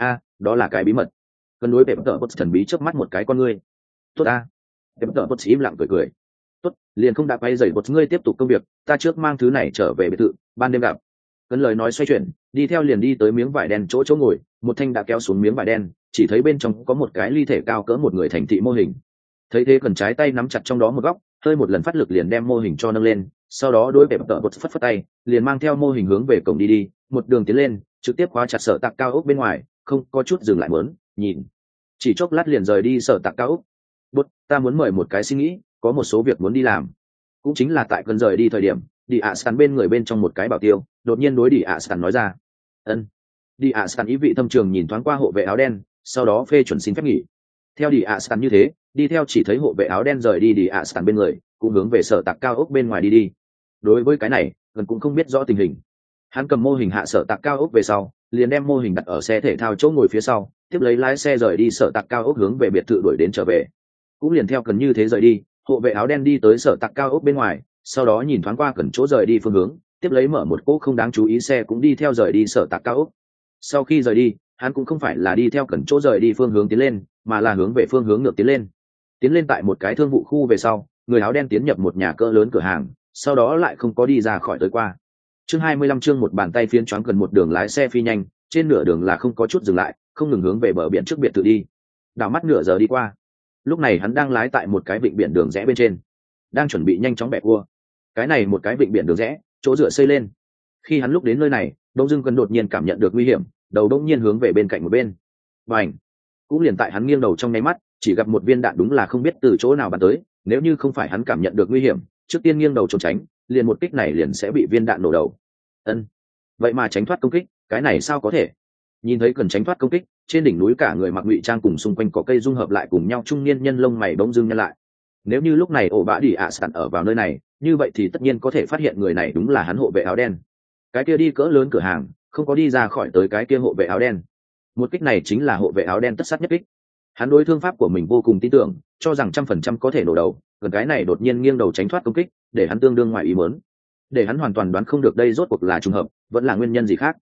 A: đó là cái bí mật. Cần đối đẹp tợ bột thần bí chớp mắt một cái con ngươi. Tốt a. Đẹp tợ bột im lặng cười. Tốt, liền không đã quay dậy bột ngươi tiếp tục công việc, ta trước mang thứ này trở về biệt thự, ban đêm gặp. Cần lời nói xoay chuyển, đi theo liền đi tới miếng vải đen chỗ ngồi, một thanh đã kéo xuống miếng vải đen, chỉ thấy bên trong có một cái ly thể cao cỡ một người thành thị mô hình. Thấy thế cần trái tay nắm chặt trong đó một góc, hơi một lần phát lực liền đem mô hình cho nâng lên, sau đó đối đẹp tợ bột phất tay, liền mang theo mô hình hướng về cổng đi, một đường tiến lên, trực tiếp khóa chặt sở tạc cao ốc bên ngoài, không có chút dừng lại muốn nhìn. Chỉ chốc lát liền rời đi sở tạc cao ốc. Bút, ta muốn mời một cái suy nghĩ, có một số việc muốn đi làm. Cũng chính là tại gần rời đi thời điểm, đi ạ sàn bên người bên trong một cái bảo tiêu, đột nhiên đối đi ạ sàn nói ra. Ân. Đi ạ sàn ý vị thâm trường nhìn thoáng qua hộ vệ áo đen, sau đó phê chuẩn xin phép nghỉ. Theo đi ạ sàn như thế, đi theo chỉ thấy hộ vệ áo đen rời đi ạ sàn bên người, cũng hướng về sở tạc cao ốc bên ngoài đi. Đối với cái này, gần cũng không biết rõ tình hình. Hắn cầm mô hình hạ sở tạc cao ốc về sau, liền đem mô hình đặt ở xe thể thao chỗ ngồi phía sau, tiếp lấy lái xe rời đi sở tạc cao ốc hướng về biệt thự đuổi đến trở về. Cũng liền theo cần như thế rời đi, hộ vệ áo đen đi tới sở tạc cao ốc bên ngoài, sau đó nhìn thoáng qua cần chỗ rời đi phương hướng, tiếp lấy mở một cỗ không đáng chú ý xe cũng đi theo rời đi sở tạc cao ốc. Sau khi rời đi, hắn cũng không phải là đi theo cần chỗ rời đi phương hướng tiến lên, mà là hướng về phương hướng ngược tiến lên. Tiến lên tại một cái thương vụ khu về sau, người áo đen tiến nhập một nhà cỡ lớn cửa hàng, sau đó lại không có đi ra khỏi tới qua. Chương 25 chương một bàn tay phiến choáng gần một đường lái xe phi nhanh, trên nửa đường là không có chút dừng lại, không ngừng hướng về bờ biển trước biệt thự đi. Đảo mắt nửa giờ đi qua. Lúc này hắn đang lái tại một cái vịnh biển đường rẽ bên trên, đang chuẩn bị nhanh chóng bẻ cua. Cái này một cái vịnh biển đường rẽ, chỗ dựa xây lên. Khi hắn lúc đến nơi này, Đông Dương Cần đột nhiên cảm nhận được nguy hiểm, đầu đột nhiên hướng về bên cạnh một bên. Bành! Cũng liền tại hắn nghiêng đầu trong nháy mắt, chỉ gặp một viên đạn đúng là không biết từ chỗ nào bắn tới, nếu như không phải hắn cảm nhận được nguy hiểm, trước tiên nghiêng đầu trốn tránh, liền một kích này liền sẽ bị viên đạn nổ đầu. Ân, vậy mà tránh thoát công kích, cái này sao có thể? Nhìn thấy cần tránh thoát công kích, trên đỉnh núi cả người mặc ngụy trang cùng xung quanh có cây dung hợp lại cùng nhau trung niên nhân lông mày bỗng dưng nhăn lại. Nếu như lúc này ổ bã đi ạ sẵn ở vào nơi này, như vậy thì tất nhiên có thể phát hiện người này đúng là hắn hộ vệ áo đen. Cái kia đi cỡ lớn cửa hàng, không có đi ra khỏi tới cái kia hộ vệ áo đen. Một kích này chính là hộ vệ áo đen tất sát nhất kích. Hắn đối thương pháp của mình vô cùng tin tưởng, cho rằng 100% có thể nổ đầu, gần cái này đột nhiên nghiêng đầu tránh thoát công kích, để hắn tương đương ngoài ý muốn. Để hắn hoàn toàn đoán không được đây rốt cuộc là trùng hợp, vẫn là nguyên nhân gì khác.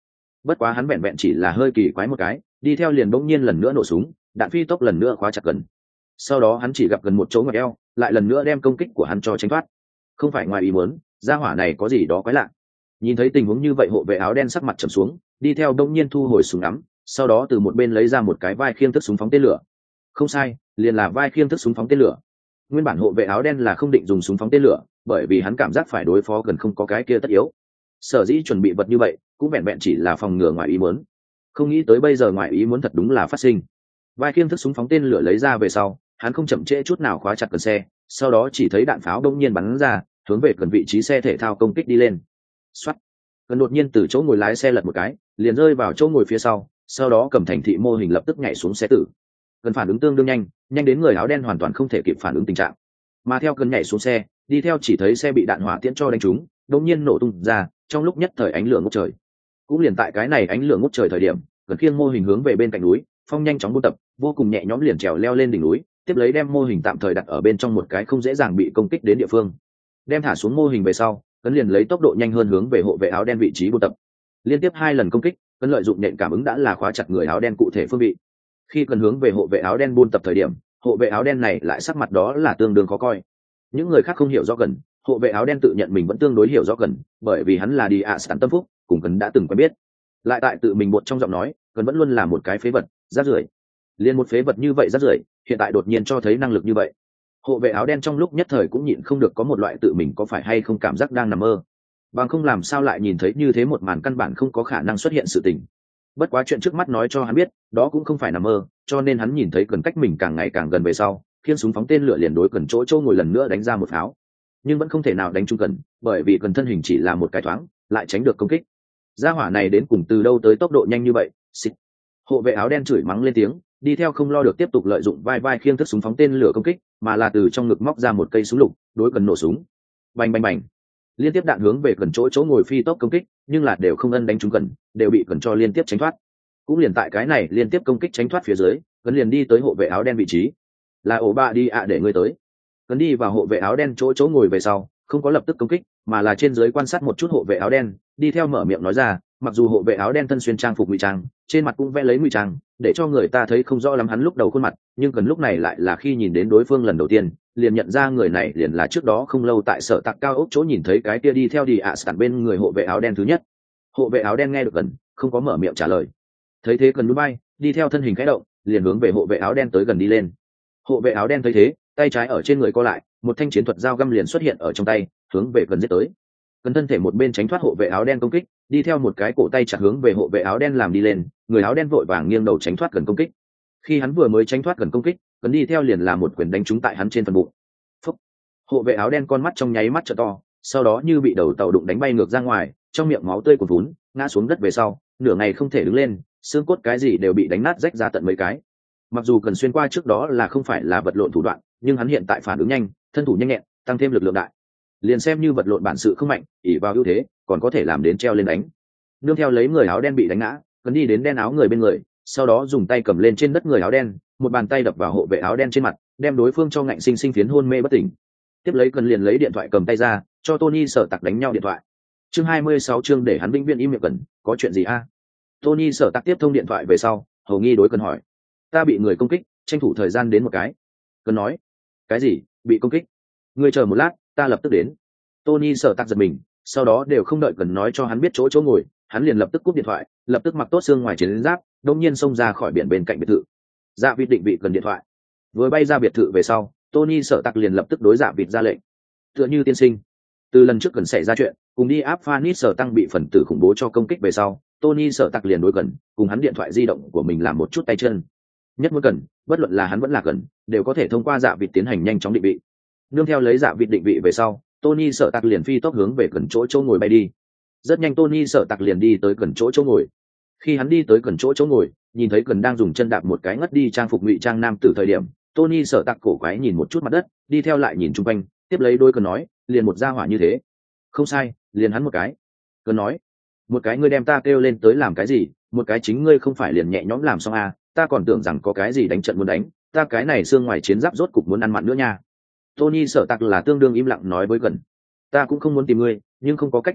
A: Bất quá hắn vẹn vẹn chỉ là hơi kỳ quái một cái, đi theo liền bỗng nhiên lần nữa nổ súng, đạn phi tốc lần nữa khóa chặt gần. Sau đó hắn chỉ gặp gần một chỗ ngoặt eo, lại lần nữa đem công kích của hắn cho tránh thoát. Không phải ngoài ý muốn, gia hỏa này có gì đó quái lạ. Nhìn thấy tình huống như vậy, hộ vệ áo đen sắc mặt trầm xuống, đi theo bỗng nhiên thu hồi súng ngắm, sau đó từ một bên lấy ra một cái vai khiêng thức súng phóng tên lửa. Không sai, liền là vai khiêng thức súng phóng tên lửa. Nguyên bản hộ vệ áo đen là không định dùng súng phóng tên lửa, bởi vì hắn cảm giác phải đối phó gần không có cái kia tất yếu. Sở dĩ chuẩn bị vật như vậy, cũng vẹn vẹn chỉ là phòng ngừa ngoài ý muốn. Không nghĩ tới bây giờ ngoài ý muốn thật đúng là phát sinh. Vai khiêng thức súng phóng tên lửa lấy ra về sau, hắn không chậm trễ chút nào khóa chặt cần xe, sau đó chỉ thấy đạn pháo đông nhiên bắn ra, hướng về gần vị trí xe thể thao công kích đi lên. Xoát. Cần đột nhiên từ chỗ ngồi lái xe lật một cái, liền rơi vào chỗ ngồi phía sau đó cầm thành thị mô hình lập tức nhảy xuống xe tử. Cần phản ứng tương đương nhanh, nhanh đến người áo đen hoàn toàn không thể kịp phản ứng tình trạng. Mà theo cần nhảy xuống xe, đi theo chỉ thấy xe bị đạn hỏa tiễn cho đánh trúng, đột nhiên nổ tung ra, trong lúc nhất thời ánh lửa ngút trời. Cũng liền tại cái này ánh lửa ngút trời thời điểm, cần khiêng mô hình hướng về bên cạnh núi, phong nhanh chóng buôn tập, vô cùng nhẹ nhõm liền trèo leo lên đỉnh núi, tiếp lấy đem mô hình tạm thời đặt ở bên trong một cái không dễ dàng bị công kích đến địa phương. Đem thả xuống mô hình về sau, cấn liền lấy tốc độ nhanh hơn hướng về hộ vệ áo đen vị trí buôn tập. Liên tiếp 2 lần công kích, cấn lợi dụng nhện cảm ứng đã là khóa chặt người áo đen cụ thể phương vị. Khi cần hướng về hộ vệ áo đen buôn tập thời điểm, hộ vệ áo đen này lại sắc mặt đó là tương đương khó coi. Những người khác không hiểu rõ gần, hộ vệ áo đen tự nhận mình vẫn tương đối hiểu rõ gần, bởi vì hắn là đi ạ sẵn tâm phúc, cùng cần đã từng quen biết. Lại tại tự mình buột trong giọng nói, cần vẫn luôn là một cái phế vật, rác rưởi. Liên một phế vật như vậy rác rưởi, hiện tại đột nhiên cho thấy năng lực như vậy. Hộ vệ áo đen trong lúc nhất thời cũng nhịn không được có một loại tự mình có phải hay không cảm giác đang nằm mơ. Bằng không làm sao lại nhìn thấy như thế một màn căn bản không có khả năng xuất hiện sự tình. Bất quá chuyện trước mắt nói cho hắn biết, đó cũng không phải nằm mơ, cho nên hắn nhìn thấy cần cách mình càng ngày càng gần về sau, khiêng súng phóng tên lửa liền đối cần chỗ ngồi lần nữa đánh ra một pháo. Nhưng vẫn không thể nào đánh trúng cần, bởi vì cần thân hình chỉ là một cái thoáng, lại tránh được công kích. Gia hỏa này đến cùng từ đâu tới tốc độ nhanh như vậy? Xịt. Hộ vệ áo đen chửi mắng lên tiếng, đi theo không lo được tiếp tục lợi dụng vai khiêng thức súng phóng tên lửa công kích, mà là từ trong ngực móc ra một cây súng lục, đối cần nổ súng. Bành bành bành. Liên tiếp đạn hướng về cần chỗ ngồi phi tốc công kích, nhưng là đều không ân đánh trúng cần, đều bị cần cho liên tiếp tránh thoát. Cũng liền tại cái này liên tiếp công kích tránh thoát phía dưới, cần liền đi tới hộ vệ áo đen vị trí. Là ổ bạ đi ạ để ngươi tới. Cần đi vào hộ vệ áo đen chỗ ngồi về sau, không có lập tức công kích, mà là trên dưới quan sát một chút hộ vệ áo đen, đi theo mở miệng nói ra, mặc dù hộ vệ áo đen thân xuyên trang phục ngụy trang, trên mặt cũng vẽ lấy ngụy trang, để cho người ta thấy không rõ lắm hắn lúc đầu khuôn mặt, nhưng cần lúc này lại là khi nhìn đến đối phương lần đầu tiên, liền nhận ra người này liền là trước đó không lâu tại sở tạc cao ốc chỗ nhìn thấy cái kia đi theo đi ạ sẵn bên người hộ vệ áo đen thứ nhất. Hộ vệ áo đen nghe được cần, không có mở miệng trả lời. Thấy thế cần núi bay, đi theo thân hình khẽ động, liền hướng về hộ vệ áo đen tới gần đi lên. Hộ vệ áo đen thấy thế, tay trái ở trên người co lại, một thanh chiến thuật dao găm liền xuất hiện ở trong tay, hướng về cần giết tới. Cần thân thể một bên tránh thoát hộ vệ áo đen công kích, đi theo một cái cổ tay chặt hướng về hộ vệ áo đen làm đi lên, người áo đen vội vàng nghiêng đầu tránh thoát gần công kích. Khi hắn vừa mới tránh thoát gần công kích, cần đi theo liền là một quyền đánh trúng tại hắn trên phần bụng. Phúc. Hộ vệ áo đen con mắt trong nháy mắt trợ to, sau đó như bị đầu tàu đụng đánh bay ngược ra ngoài, trong miệng máu tươi cuồn vún, ngã xuống đất về sau, nửa ngày không thể đứng lên, xương cốt cái gì đều bị đánh nát rách ra tận mấy cái. Mặc dù cần xuyên qua trước đó là không phải là vật lộn thủ đoạn, nhưng hắn hiện tại phản ứng nhanh, thân thủ nhanh nhẹn, tăng thêm lực lượng đại, liền xem như vật lộn bản sự không mạnh, ỷ vào ưu thế, còn có thể làm đến treo lên đánh. Nương theo lấy người áo đen bị đánh ngã, cần đi đến đen áo người bên người, sau đó dùng tay cầm lên trên đất người áo đen, một bàn tay đập vào hộ vệ áo đen trên mặt, đem đối phương cho ngạnh sinh sinh phiến hôn mê bất tỉnh. Tiếp lấy cần liền lấy điện thoại cầm tay ra, cho Tony Sở Tạc đánh nhau điện thoại. Chương 26 chương để hắn vĩnh viễn im miệng. Cần, có chuyện gì a? Tony Sở Tạc tiếp thông điện thoại về sau, hầu nghi đối cần hỏi. Ta bị người công kích, tranh thủ thời gian đến một cái. Cần nói. Cái gì? Bị công kích? Ngươi chờ một lát, ta lập tức đến. Tony Sở Tạc giật mình, sau đó đều không đợi cần nói cho hắn biết chỗ ngồi, hắn liền lập tức cúp điện thoại, lập tức mặc tốt xương ngoài chiến giáp, đột nhiên xông ra khỏi biển bên cạnh biệt thự. Dạ Vịt định vị cần điện thoại. Vừa bay ra biệt thự về sau, Tony Sở Tạc liền lập tức đối Dạ Vịt ra lệnh. Tựa như tiên sinh, từ lần trước cần xảy ra chuyện, cùng đi áp Phanis Sở Tăng bị phần tử khủng bố cho công kích về sau, Tony Sở Tạc liền đối cần, cùng hắn điện thoại di động của mình làm một chút tay chân. Nhất muốn cần, bất luận là hắn vẫn là cần, đều có thể thông qua Dạ Vịt tiến hành nhanh chóng định vị. Nương theo lấy Dạ Vịt định vị về sau, Tony Sở Tạc liền phi tốc hướng về cần chỗ ngồi bay đi. Rất nhanh Tony Sở Tạc liền đi tới cần chỗ ngồi. Khi hắn đi tới cần chỗ ngồi, nhìn thấy cần đang dùng chân đạp một cái ngất đi trang phục ngụy trang nam tử thời điểm, Tony Sở Tạc cổ quái nhìn một chút mặt đất, đi theo lại nhìn chung quanh, tiếp lấy đôi cần nói, liền một gia hỏa như thế. Không sai, liền hắn một cái. Cần nói, một cái ngươi đem ta kêu lên tới làm cái gì, một cái chính ngươi không phải liền nhẹ nhõm làm xong à, ta còn tưởng rằng có cái gì đánh trận muốn đánh, ta cái này xương ngoài chiến giáp rốt cục muốn ăn mặn nữa nha. Tony Sở Tạc là tương đương im lặng nói với gần, ta cũng không muốn tìm ngươi, nhưng không có cách nào à,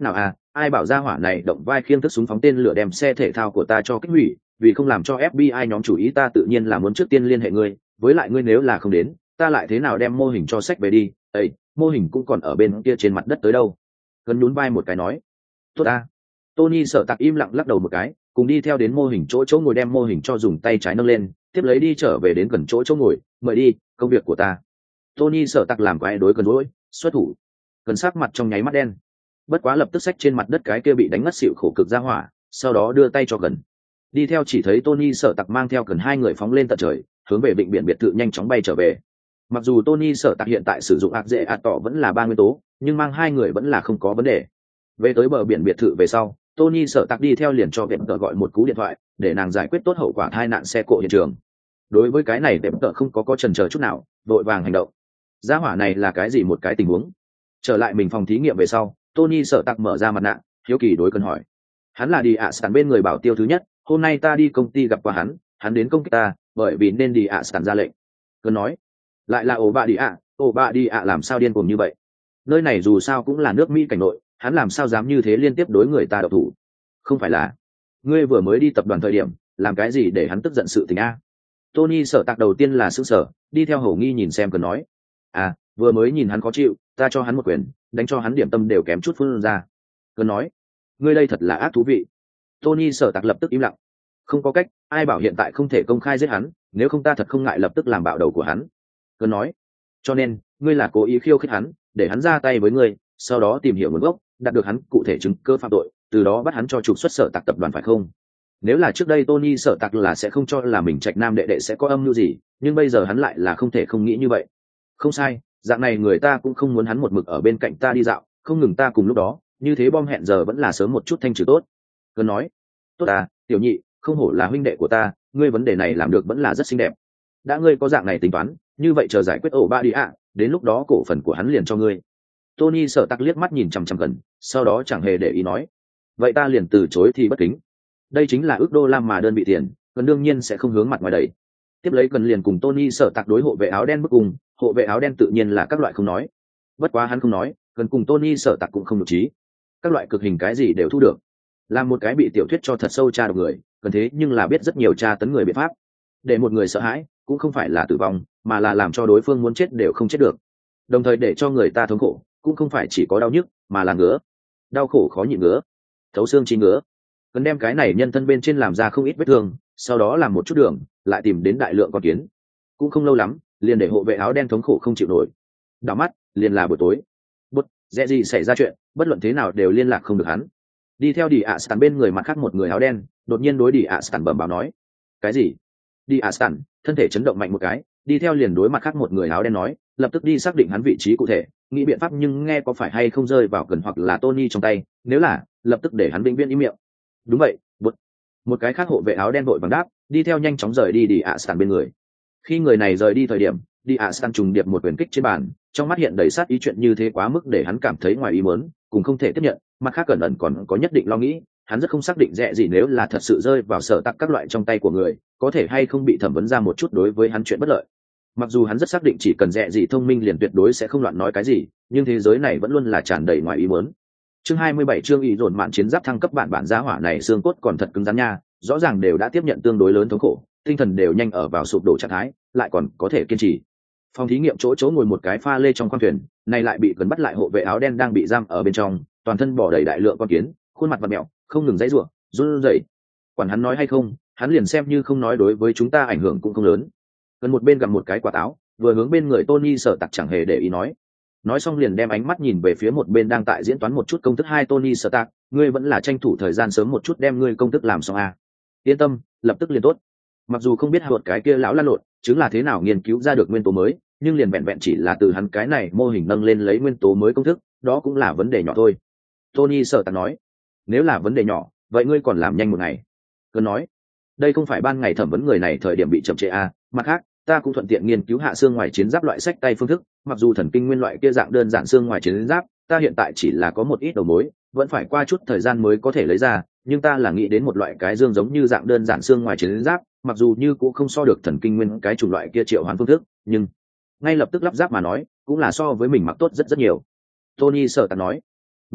A: ai bảo ra hỏa này động vai khiêng thức súng phóng tên lửa đem xe thể thao của ta cho kích hủy, vì không làm cho FBI nhóm chủ ý ta tự nhiên là muốn trước tiên liên hệ ngươi, với lại ngươi nếu là không đến ta lại thế nào đem mô hình cho sách về đi. Ây, mô hình cũng còn ở bên kia trên mặt đất tới đâu. Cần nhún vai một cái nói, tốt ta. Tony sợ tặc im lặng lắc đầu một cái, cùng đi theo đến mô hình chỗ ngồi, đem mô hình cho dùng tay trái nâng lên, tiếp lấy đi trở về đến gần chỗ ngồi, mời đi, công việc của ta. Tony sợ tặc làm quái đối Cần đối xuất thủ. Cần sắc mặt trong nháy mắt đen, bất quá lập tức xách trên mặt đất cái kia bị đánh ngất xỉu khổ cực ra hỏa, sau đó đưa tay cho Cần. Đi theo chỉ thấy Tony sợ tặc mang theo Cần hai người phóng lên tận trời, hướng về vịnh biển biệt thự nhanh chóng bay trở về. Mặc dù Tony sợ tặc hiện tại sử dụng ác dễ tỏ vẫn là 3 nguyên tố, nhưng mang hai người vẫn là không có vấn đề. Về tới bờ biển biệt thự về sau, Tony sợ tặc đi theo liền cho Vẹn Tợ gọi một cú điện thoại, để nàng giải quyết tốt hậu quả tai nạn xe cộ hiện trường. Đối với cái này Vẹn Tợ không có chần chờ chút nào, vội vàng hành động. Gia hỏa này là cái gì một cái tình huống? Trở lại mình phòng thí nghiệm về sau, Tony sợ tặc mở ra mặt nạ, hiếu kỳ đối Cần hỏi. Hắn là đi ạ sàn bên người bảo tiêu thứ nhất, hôm nay ta đi công ty gặp qua hắn đến công kích ta, bởi vì nên đi ạ sàn ra lệnh. Cần nói, lại là ổ bạ đi ạ làm sao điên cuồng như vậy? Nơi này dù sao cũng là nước Mỹ cảnh nội, hắn làm sao dám như thế liên tiếp đối người ta độc thủ? Không phải là ngươi vừa mới đi tập đoàn thời điểm làm cái gì để hắn tức giận sự tình a? Tony sợ tặc đầu tiên là sững sờ, đi theo hổ nghi nhìn xem Cần nói, vừa mới nhìn hắn khó chịu, ta cho hắn một quyền, đánh cho hắn điểm tâm đều kém chút phun ra. Cần nói, ngươi đây thật là ác thú vị. Tony sợ tặc lập tức im lặng. Không có cách, ai bảo hiện tại không thể công khai giết hắn, nếu không ta thật không ngại lập tức làm bạo đầu của hắn. Cần nói, cho nên ngươi là cố ý khiêu khích hắn, để hắn ra tay với ngươi, sau đó tìm hiểu nguồn gốc, đạt được hắn cụ thể chứng cứ phạm tội, từ đó bắt hắn cho trục xuất sở tặc tập đoàn phải không? Nếu là trước đây Tony sợ tặc là sẽ không cho là mình trạch nam đệ đệ sẽ có âm mưu gì, nhưng bây giờ hắn lại là không thể không nghĩ như vậy. Không sai, dạng này người ta cũng không muốn hắn một mực ở bên cạnh ta đi dạo, không ngừng ta cùng lúc đó, như thế bom hẹn giờ vẫn là sớm một chút thanh trừ tốt. Cần nói, tốt à, tiểu nhị, không hổ là huynh đệ của ta, ngươi vấn đề này làm được vẫn là rất xinh đẹp. Đã ngươi có dạng này tính toán, như vậy chờ giải quyết ổ ba đi ạ, đến lúc đó cổ phần của hắn liền cho ngươi. Tony sợ tặc liếc mắt nhìn chằm chằm Cần, sau đó chẳng hề để ý nói, vậy ta liền từ chối thì bất kính. Đây chính là ước đô la mà đơn vị tiền, Cần đương nhiên sẽ không hướng mặt ngoài đẩy. Tiếp lấy Cần liền cùng Tony sợ tặc đối hộ vệ áo đen bức cùng, hộ vệ áo đen tự nhiên là các loại không nói. Bất quá hắn không nói, Cần cùng Tony sợ tặc cũng không được trí. Các loại cực hình cái gì đều thu được. Làm một cái bị tiểu thuyết cho thật sâu tra độc người, Cần thế nhưng là biết rất nhiều tra tấn người biện pháp. Để một người sợ hãi, cũng không phải là tử vong, mà là làm cho đối phương muốn chết đều không chết được. Đồng thời để cho người ta thống khổ, cũng không phải chỉ có đau nhức, mà là ngứa. Đau khổ khó nhịn ngứa, thấu xương chi ngứa. Cần đem cái này nhân thân bên trên làm ra không ít vết thương, sau đó làm một chút đường, lại tìm đến đại lượng con kiến. Cũng không lâu lắm, liền để hộ vệ áo đen thống khổ không chịu nổi. Đảo mắt, liền là buổi tối. Dễ gì xảy ra chuyện, bất luận thế nào đều liên lạc không được hắn. Đi theo đi ạ stan bên người mặt khác một người áo đen, đột nhiên đối đi ạ stan bẩm báo nói, cái gì? Đi ạ stan thân thể chấn động mạnh một cái, đi theo liền đối mặt khác một người áo đen nói, lập tức đi xác định hắn vị trí cụ thể, nghĩ biện pháp nhưng nghe có phải hay không rơi vào Cần hoặc là Tony trong tay, nếu là, lập tức để hắn vĩnh viễn im miệng. Đúng vậy. Một cái khác hộ vệ áo đen vội vàng đáp, đi theo nhanh chóng rời đi ạ stan bên người. Khi người này rời đi thời điểm, đi ạ stan trùng điệp một quyền kích trên bàn, trong mắt hiện đầy sát ý, chuyện như thế quá mức để hắn cảm thấy ngoài ý muốn, cùng không thể tiếp nhận. Mặt khác cẩn ẩn còn có nhất định lo nghĩ, hắn rất không xác định dễ gì nếu là thật sự rơi vào sở tặc các loại trong tay của người, có thể hay không bị thẩm vấn ra một chút đối với hắn chuyện bất lợi. Mặc dù hắn rất xác định chỉ cần dễ gì thông minh liền tuyệt đối sẽ không loạn nói cái gì, nhưng thế giới này vẫn luôn là tràn đầy ngoài ý muốn. Chương 27 chương ý dồn mạn chiến giáp thăng cấp bản giá hỏa này xương cốt còn thật cứng rắn nha, rõ ràng đều đã tiếp nhận tương đối lớn thống khổ, tinh thần đều nhanh ở vào sụp đổ trạng thái, lại còn có thể kiên trì. Phòng thí nghiệm chỗ ngồi một cái pha lê trong khoang thuyền, này lại bị Cần bắt lại, hộ vệ áo đen đang bị giam ở bên trong, toàn thân bỏ đầy đại lượng con kiến, khuôn mặt vặn mèo, không ngừng giãy giụa, run rẩy. Quản hắn nói hay không, hắn liền xem như không nói đối với chúng ta ảnh hưởng cũng không lớn. Gần một bên gặm một cái quả táo, vừa hướng bên người Tony sợ tặc chẳng hề để ý nói xong liền đem ánh mắt nhìn về phía một bên đang tại diễn toán một chút công thức hai Tony sợ tặc, ngươi vẫn là tranh thủ thời gian sớm một chút đem ngươi công thức làm xong a. Yên tâm, lập tức liền tốt. Mặc dù không biết hột cái kia lão lăn lộn chứng là thế nào nghiên cứu ra được nguyên tố mới, nhưng liền vẹn vẹn chỉ là từ hắn cái này mô hình nâng lên lấy nguyên tố mới công thức, đó cũng là vấn đề nhỏ thôi. Tony sợ tặc nói, nếu là vấn đề nhỏ, vậy ngươi còn làm nhanh một ngày. Cứ nói, đây không phải ban ngày thẩm vấn người này thời điểm bị chậm trễ à, mặt khác, ta cũng thuận tiện nghiên cứu hạ xương ngoài chiến giáp loại sách tay phương thức, mặc dù thần kinh nguyên loại kia dạng đơn giản xương ngoài chiến giáp, ta hiện tại chỉ là có một ít đầu mối, vẫn phải qua chút thời gian mới có thể lấy ra, nhưng ta là nghĩ đến một loại cái dương giống như dạng đơn giản xương ngoài chiến giáp, mặc dù như cũng không so được thần kinh nguyên cái chủng loại kia triệu hoán phương thức, nhưng ngay lập tức lắp ráp mà nói, cũng là so với mình mặc tốt rất rất nhiều. Tony sợ tặc nói, vậy được,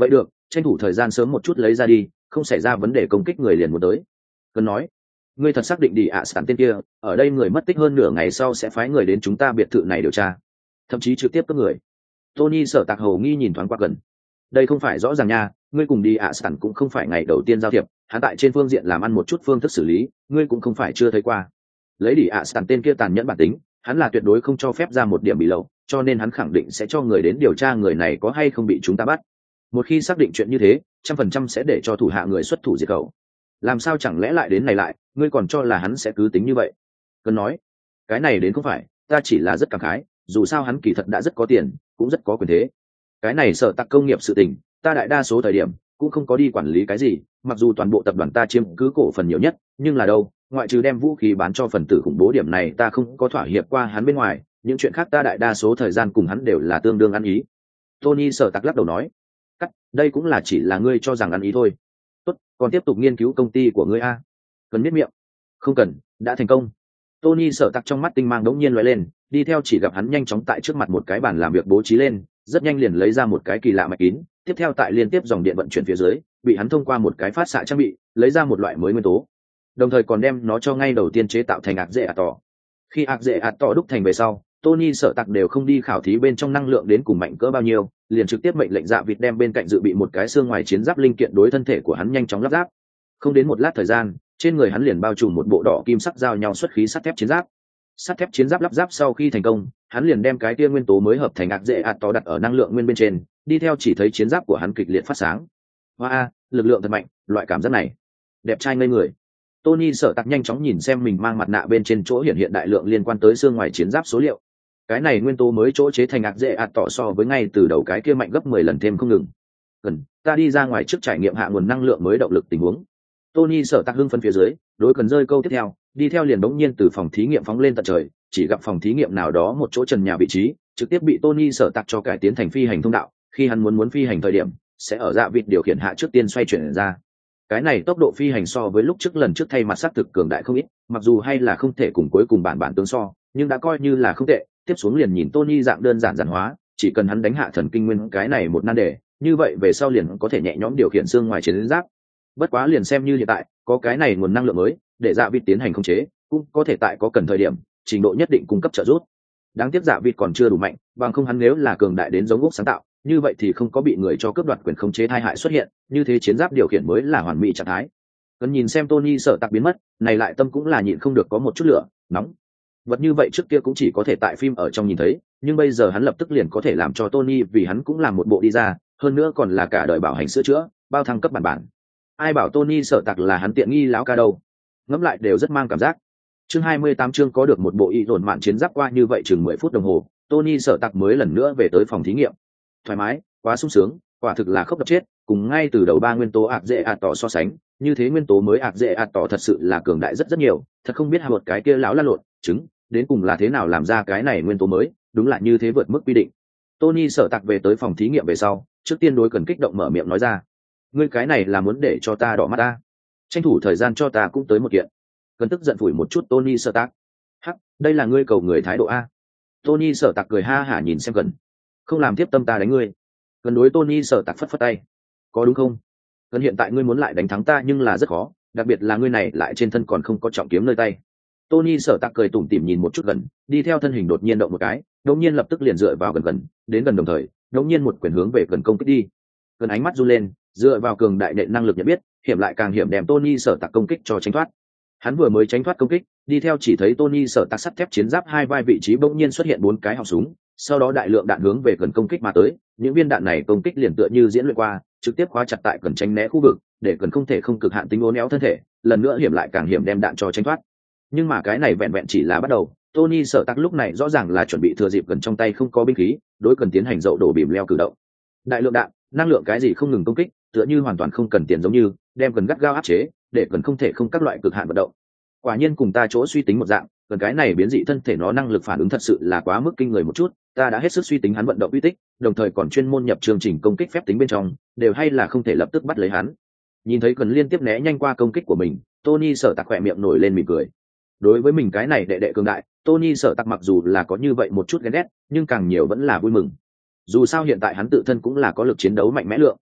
A: tranh thủ thời gian sớm một chút lấy ra đi, không xảy ra vấn đề công kích người liền muốn tới. Cần nói, ngươi thật xác định đi ạ sẵn tên kia ở đây người mất tích hơn nửa ngày sau sẽ phái người đến chúng ta biệt thự này điều tra, thậm chí trực tiếp cướp người? Tony sở tạc hầu nghi nhìn thoáng qua Cần. Đây không phải rõ ràng nha, ngươi cùng đi ạ sẵn cũng không phải ngày đầu tiên giao thiệp, hắn tại trên phương diện làm ăn một chút phương thức xử lý ngươi cũng không phải chưa thấy qua. Lấy đi ạ sẵn tên kia tàn nhẫn bản tính, hắn là tuyệt đối không cho phép ra một điểm bị lậu, cho nên hắn khẳng định sẽ cho người đến điều tra người này có hay không bị chúng ta bắt. Một khi xác định chuyện như thế, 100% sẽ để cho thủ hạ người xuất thủ diệt khẩu. Làm sao chẳng lẽ lại đến này lại, ngươi còn cho là hắn sẽ cứ tính như vậy? Cần nói, cái này đến không phải, ta chỉ là rất cảm khái, dù sao hắn kỳ thật đã rất có tiền, cũng rất có quyền thế. Cái này sở tạc công nghiệp sự tình, ta đại đa số thời điểm cũng không có đi quản lý cái gì, mặc dù toàn bộ tập đoàn ta chiếm cứ cổ phần nhiều nhất, nhưng là đâu, ngoại trừ đem vũ khí bán cho phần tử khủng bố điểm này ta không có thỏa hiệp qua hắn bên ngoài, những chuyện khác ta đại đa số thời gian cùng hắn đều là tương đương ăn ý. Tony sở tạc lắc đầu nói, đây cũng là chỉ là ngươi cho rằng ăn ý thôi. Tốt, còn tiếp tục nghiên cứu công ty của ngươi a. Cần biết miệng. Không cần, đã thành công. Tony sở tạc trong mắt tinh mang đống nhiên lóe lên, đi theo chỉ gặp hắn nhanh chóng tại trước mặt một cái bàn làm việc bố trí lên, rất nhanh liền lấy ra một cái kỳ lạ mạch kín, tiếp theo tại liên tiếp dòng điện vận chuyển phía dưới, bị hắn thông qua một cái phát xạ trang bị, lấy ra một loại mới nguyên tố. Đồng thời còn đem nó cho ngay đầu tiên chế tạo thành ạc dễ ạt tỏ. Khi ạc dễ ạt tỏ đúc thành về sau, Tony sở tạc đều không đi khảo thí bên trong năng lượng đến cùng mạnh cỡ bao nhiêu, liền trực tiếp mệnh lệnh Dạ Vịt đem bên cạnh dự bị một cái xương ngoài chiến giáp linh kiện đối thân thể của hắn nhanh chóng lắp ráp. Không đến một lát thời gian, trên người hắn liền bao trùm một bộ đỏ kim sắc giao nhau xuất khí sắt thép chiến giáp. Sắt thép chiến giáp lắp ráp sau khi thành công, hắn liền đem cái tia nguyên tố mới hợp thành ạc dễ ạt tỏ đặt ở năng lượng nguyên bên trên, đi theo chỉ thấy chiến giáp của hắn kịch liệt phát sáng. Wow, lực lượng thật mạnh, loại cảm giác này, đẹp trai ngây người. Tony sở tạc nhanh chóng nhìn xem mình mang mặt nạ bên trên chỗ hiện đại lượng liên quan tới xương ngoài chiến giáp số liệu. Cái này nguyên tố mới chỗ chế thành ạc dễ ạt tỏ so với ngay từ đầu cái kia mạnh gấp 10 lần thêm không ngừng. Cần ta đi ra ngoài trước trải nghiệm hạ nguồn năng lượng mới động lực tình huống. Tony sở tạc hưng phấn phía dưới, đối cần rơi câu tiếp theo, đi theo liền bỗng nhiên từ phòng thí nghiệm phóng lên tận trời, chỉ gặp phòng thí nghiệm nào đó một chỗ trần nhà vị trí, trực tiếp bị Tony sở tạc cho cải tiến thành phi hành thông đạo, khi hắn muốn phi hành thời điểm, sẽ ở Dạ Vịt điều khiển hạ trước tiên xoay chuyển ra. Cái này tốc độ phi hành so với lúc trước lần trước thay mặt sắc thực cường đại không ít, mặc dù hay là không thể cùng cuối cùng bản tương so, nhưng đã coi như là không tệ. Tiếp xuống liền nhìn Tony dạng đơn giản giản hóa, chỉ cần hắn đánh hạ thần kinh nguyên cái này một nan đề, như vậy về sau liền có thể nhẹ nhõm điều khiển xương ngoài chiến giáp. Bất quá liền xem như hiện tại, có cái này nguồn năng lượng mới, để Dạ Vịt tiến hành khống chế, cũng có thể tại có cần thời điểm, trình độ nhất định cung cấp trợ giúp. Đáng tiếc Dạ Vịt còn chưa đủ mạnh, bằng không hắn nếu là cường đại đến giống ốc sáng tạo, như vậy thì không có bị người cho cướp đoạt quyền khống chế tai hại xuất hiện, như thế chiến giáp điều khiển mới là hoàn mỹ trạng thái. Cần nhìn xem Tony sợ tạc biến mất, này lại tâm cũng là nhịn không được có một chút lửa nóng. Vật như vậy trước kia cũng chỉ có thể tại phim ở trong nhìn thấy, nhưng bây giờ hắn lập tức liền có thể làm cho Tony vì hắn cũng làm một bộ đi ra, hơn nữa còn là cả đời bảo hành sửa chữa, bao thăng cấp bản bản. Ai bảo Tony sợ tạc là hắn tiện nghi láo ca đâu. Ngẫm lại đều rất mang cảm giác. Chương 28 chương có được một bộ y dồn mạn chiến giáp qua như vậy chừng 10 phút đồng hồ, Tony sợ tạc mới lần nữa về tới phòng thí nghiệm. Thoải mái, quá sung sướng, quả thực là khốc đập chết, cùng ngay từ đầu ba nguyên tố ạc dễ ạt tỏ so sánh, như thế nguyên tố mới ạc dễ ạt tỏ thật sự là cường đại rất nhiều, thật không biết hạ một cái kia lão la lộn trứng đến cùng là thế nào làm ra cái này nguyên tố mới, đúng là như thế vượt mức quy định. Tony sở tạc về tới phòng thí nghiệm về sau, trước tiên đối cần kích động mở miệng nói ra, ngươi cái này là muốn để cho ta đỏ mắt ta, tranh thủ thời gian cho ta cũng tới một kiện. Cần tức giận phủi một chút Tony sở tạc, hắc, đây là ngươi cầu người thái độ a. Tony sở tạc cười ha hả nhìn xem Cần, không làm tiếp tâm ta đánh ngươi. Cần đối Tony sở tạc phất phất tay, có đúng không? Cần hiện tại ngươi muốn lại đánh thắng ta nhưng là rất khó, đặc biệt là ngươi này lại trên thân còn không có trọng kiếm nơi tay. Tony sở tạc cười tủm tỉm nhìn một chút Gần, đi theo thân hình đột nhiên động một cái, đột nhiên lập tức liền dựa vào gần, đến gần đồng thời, đột nhiên một quyền hướng về Gần công kích đi. Gần ánh mắt run lên, dựa vào cường đại nện năng lực nhận biết, hiểm lại càng hiểm đem Tony sở tạc công kích cho tránh thoát. Hắn vừa mới tránh thoát công kích, đi theo chỉ thấy Tony sở tạc sắt thép chiến giáp hai vai vị trí bỗng nhiên xuất hiện 4 cái họng súng, sau đó đại lượng đạn hướng về Gần công kích mà tới, những viên đạn này công kích liền tựa như diễn luyện qua, trực tiếp khóa chặt tại Cần tránh né khu vực, để Cần không thể không cực hạn tính uốn éo thân thể, lần nữa hiểm lại càng hiểm đem đạn cho tránh thoát. Nhưng mà cái này vẹn vẹn chỉ là bắt đầu, Tony sở tạc lúc này rõ ràng là chuẩn bị thừa dịp Cần trong tay không có binh khí, đối Cần tiến hành dậu đổ bìm leo cử động. Đại lượng đạn, năng lượng cái gì không ngừng công kích, tựa như hoàn toàn không cần tiền giống như, đem Cần gắt gao áp chế, để Cần không thể không các loại cực hạn vận động. Quả nhiên cùng ta chỗ suy tính một dạng, Cần cái này biến dị thân thể nó năng lực phản ứng thật sự là quá mức kinh người một chút, ta đã hết sức suy tính hắn vận động uy tích, đồng thời còn chuyên môn nhập chương trình công kích phép tính bên trong, đều hay là không thể lập tức bắt lấy hắn. Nhìn thấy Cần liên tiếp né nhanh qua công kích của mình, Tony sở tạc khỏe miệng nổi lên mỉm cười. Đối với mình cái này đệ đệ cường đại, Tony sở tạc mặc dù là có như vậy một chút ghen ghét, nhưng càng nhiều vẫn là vui mừng. Dù sao hiện tại hắn tự thân cũng là có lực chiến đấu mạnh mẽ lượng.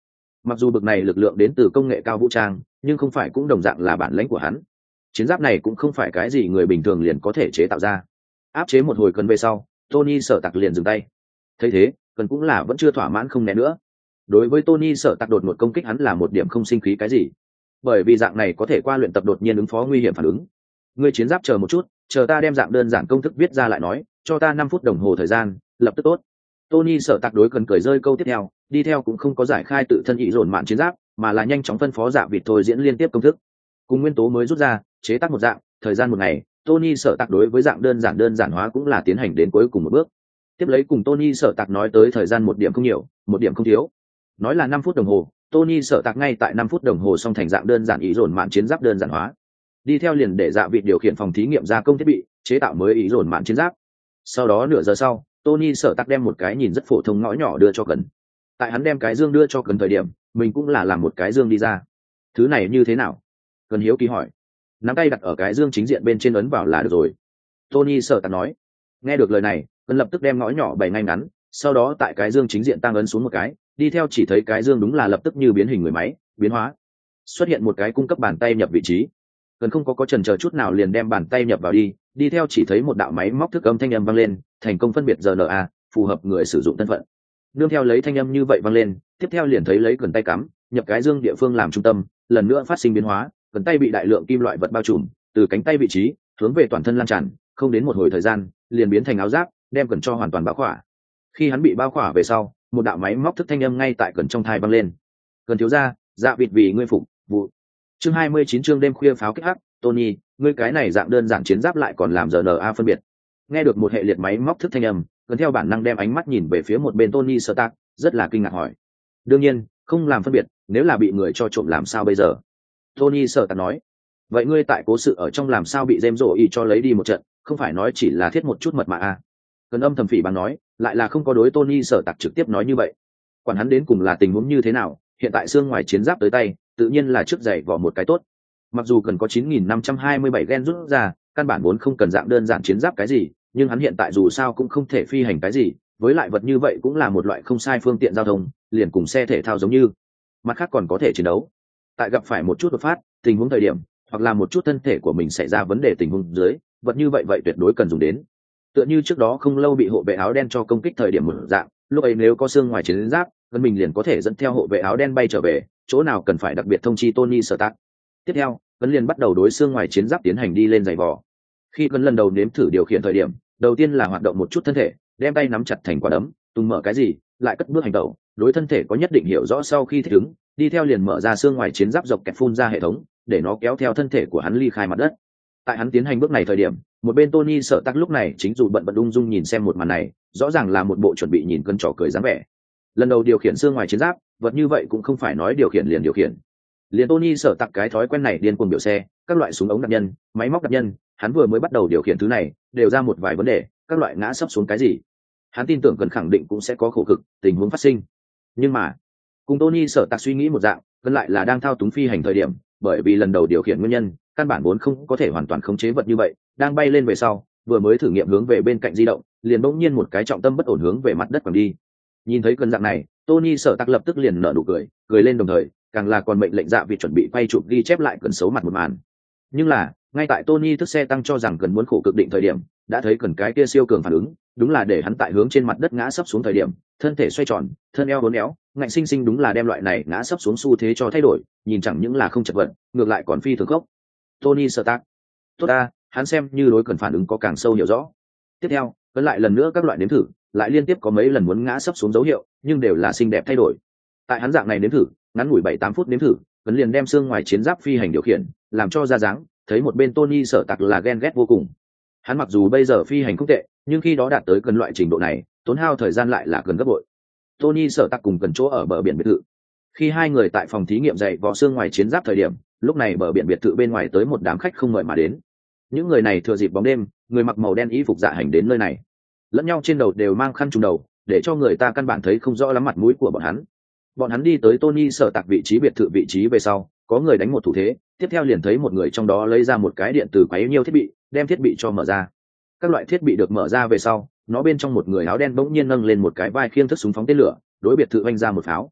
A: Mặc dù bực này lực lượng đến từ công nghệ cao vũ trang, nhưng không phải cũng đồng dạng là bản lãnh của hắn. Chiến giáp này cũng không phải cái gì người bình thường liền có thể chế tạo ra. Áp chế một hồi cần về sau, Tony Sở Tạc liền dừng tay. Thấy thế, cần cũng là vẫn chưa thỏa mãn không né nữa. Đối với Tony Sở Tạc đột ngột công kích hắn là một điểm không sinh khí cái gì, bởi vì dạng này có thể qua luyện tập đột nhiên ứng phó nguy hiểm phản ứng. Ngươi chiến giáp chờ một chút, chờ ta đem dạng đơn giản công thức viết ra lại nói, cho ta 5 phút đồng hồ thời gian, lập tức tốt. Tony Sở Tạc đối cần cười rơi câu tiếp theo, đi theo cũng không có giải khai tự thân ý dồn mạn chiến giáp, mà là nhanh chóng phân phó Dạ Vịt thôi diễn liên tiếp công thức. Cùng nguyên tố mới rút ra, chế tác một dạng, thời gian một ngày, Tony Sở Tạc đối với dạng đơn giản hóa cũng là tiến hành đến cuối cùng một bước. Tiếp lấy cùng Tony Sở Tạc nói tới thời gian một điểm không nhiều, một điểm không thiếu. Nói là 5 phút đồng hồ, Tony Sở Tạc ngay tại 5 phút đồng hồ xong thành dạng đơn giản ý dồn mạn chiến giáp đơn giản hóa. Đi theo liền để Dạ Vịt điều khiển phòng thí nghiệm gia công thiết bị, chế tạo mới ý dồn mạn chiến giáp. Sau đó nửa giờ sau, Tony Sở Tạc đem một cái nhìn rất phổ thông ngõ nhỏ đưa cho Cần. Tại hắn đem cái dương đưa cho Cần thời điểm, mình cũng là làm một cái dương đi ra. Thứ này như thế nào? Cần hiếu kỳ hỏi. Nắm tay đặt ở cái dương chính diện bên trên ấn vào là được rồi. Tony Sở Tạc nói. Nghe được lời này, Cần lập tức đem ngõ nhỏ bày ngay ngắn, sau đó tại cái dương chính diện tăng ấn xuống một cái, đi theo chỉ thấy cái dương đúng là lập tức như biến hình người máy, biến hóa. Xuất hiện một cái cung cấp bàn tay nhập vị trí. Cần không có chần chờ chút nào liền đem bàn tay nhập vào đi theo chỉ thấy một đạo máy móc thức âm thanh âm vang lên, thành công phân biệt RNA, phù hợp người sử dụng thân phận. Nương theo lấy thanh âm như vậy vang lên, tiếp theo liền thấy lấy cần tay cắm, nhập cái dương địa phương làm trung tâm, lần nữa phát sinh biến hóa, cần tay bị đại lượng kim loại vật bao trùm, từ cánh tay vị trí hướng về toàn thân lan tràn, không đến một hồi thời gian, liền biến thành áo giáp, đem cần cho hoàn toàn bao khỏa. Khi hắn bị bao khỏa về sau, một đạo máy móc thức thanh âm ngay tại cần trong thai vang lên. Cần thiếu gia, Dạ Vịt vì ngươi phục vụ. Chương 29 chương đêm khuya pháo kích hắc, Tony, ngươi cái này dạng đơn giản chiến giáp lại còn làm RNA phân biệt. Nghe được một hệ liệt máy móc thức thanh âm, cần theo bản năng đem ánh mắt nhìn về phía một bên Tony Stark, rất là kinh ngạc hỏi. Đương nhiên, không làm phân biệt, nếu là bị người cho trộm làm sao bây giờ? Tony Stark nói. Vậy ngươi tại cố sự ở trong làm sao bị James Roy cho lấy đi một trận, không phải nói chỉ là thiết một chút mật mà à? Cần âm thầm phỉ báng nói, lại là không có đối Tony Stark trực tiếp nói như vậy. Quản hắn đến cùng là tình huống như thế nào, hiện tại xương ngoài chiến giáp tới tay, tự nhiên là trước giày vỏ một cái tốt. Mặc dù cần có 9.527 gen rút ra, căn bản vốn không cần dạng đơn giản chiến giáp cái gì, nhưng hắn hiện tại dù sao cũng không thể phi hành cái gì, với lại vật như vậy cũng là một loại không sai phương tiện giao thông, liền cùng xe thể thao giống như. Mặt khác còn có thể chiến đấu. Tại gặp phải một chút đột phát, tình huống thời điểm, hoặc là một chút thân thể của mình xảy ra vấn đề tình huống dưới, vật như vậy tuyệt đối cần dùng đến. Tựa như trước đó không lâu bị hộ vệ áo đen cho công kích thời điểm một dạng, lúc ấy nếu có xương ngoài chiến giáp, gần mình liền có thể dẫn theo hộ vệ áo đen bay trở về, chỗ nào cần phải đặc biệt thông chi Tony Stark. Tiếp theo, Cấn liền bắt đầu đối xương ngoài chiến giáp tiến hành đi lên giày vò. Khi Cấn lần đầu nếm thử điều khiển thời điểm, đầu tiên là hoạt động một chút thân thể, đem tay nắm chặt thành quả đấm, tung mở cái gì, lại cất bước hành động, đối thân thể có nhất định hiểu rõ sau khi thích ứng, đi theo liền mở ra xương ngoài chiến giáp dọc kẹt phun ra hệ thống, để nó kéo theo thân thể của hắn ly khai mặt đất. Tại hắn tiến hành bước này thời điểm, một bên Tony sợ tắc lúc này chính dù bận ung dung nhìn xem một màn này, rõ ràng là một bộ chuẩn bị nhìn cân trò cười dáng vẻ. Lần đầu điều khiển xương ngoài chiến giáp, vật như vậy cũng không phải nói điều khiển liền điều khiển. Liền Tony sợ tặc cái thói quen này điên cuồng biểu xe, các loại súng ống đạn nhân, máy móc đạn nhân, hắn vừa mới bắt đầu điều khiển thứ này, đều ra một vài vấn đề, các loại ngã sấp xuống cái gì. Hắn tin tưởng cần khẳng định cũng sẽ có khổ cực, tình huống phát sinh. Nhưng mà, cùng Tony sợ tặc suy nghĩ một dạng, gần lại là đang thao túng phi hành thời điểm, bởi vì lần đầu điều khiển nguyên nhân, căn bản vốn không có thể hoàn toàn khống chế vật như vậy, đang bay lên về sau, vừa mới thử nghiệm hướng về bên cạnh di động, liền bỗng nhiên một cái trọng tâm bất ổn hướng về mặt đất quẳng đi. Nhìn thấy cơn dạng này, Tony sợ tặc lập tức liền nở nụ cười, cười lên đồng thời, càng là còn mệnh lệnh Dạ Vịt chuẩn bị quay chụp ghi chép lại cơn xấu mặt một màn. Nhưng là, ngay tại Tony thức xe tăng cho rằng cần muốn khổ cực định thời điểm, đã thấy cần cái kia siêu cường phản ứng, đúng là để hắn tại hướng trên mặt đất ngã sấp xuống thời điểm, thân thể xoay tròn, thân eo uốn éo, ngạnh sinh sinh đúng là đem loại này ngã sấp xuống xu thế cho thay đổi, nhìn chẳng những là không chật vật, ngược lại còn phi thường gốc. Tony Stark, tốt ta, hắn xem như đối cần phản ứng có càng sâu hiểu rõ. Tiếp theo, vẫn lại lần nữa các loại nếm thử, lại liên tiếp có mấy lần muốn ngã sấp xuống dấu hiệu, nhưng đều là xinh đẹp thay đổi. Tại hắn dạng này nếm thử, ngắn ngủi 7-8 phút nếm thử, vẫn liền đem xương ngoài chiến giáp phi hành điều khiển, làm cho ra dáng, thấy một bên Tony sợ tặc là ghen ghét vô cùng. Hắn mặc dù bây giờ phi hành không tệ, nhưng khi đó đạt tới cần loại trình độ này, tốn hao thời gian lại là gần gấp bội. Tony sợ tặc cùng cần chỗ ở bờ biển biệt thự. Khi hai người tại phòng thí nghiệm dày vò xương ngoài chiến giáp thời điểm, lúc này bờ biển biệt thự bên ngoài tới một đám khách không mời mà đến. Những người này thừa dịp bóng đêm, người mặc màu đen y phục dạ hành đến nơi này, lẫn nhau trên đầu đều mang khăn trùm đầu, để cho người ta căn bản thấy không rõ lắm mặt mũi của bọn hắn. Bọn hắn đi tới Tony sở tạc vị trí biệt thự vị trí về sau, có người đánh một thủ thế, tiếp theo liền thấy một người trong đó lấy ra một cái điện tử quấy nhiêu thiết bị, đem thiết bị cho mở ra. Các loại thiết bị được mở ra về sau, nó bên trong một người áo đen bỗng nhiên nâng lên một cái vai khiêng thức súng phóng tên lửa, đối biệt thự vanh ra một pháo.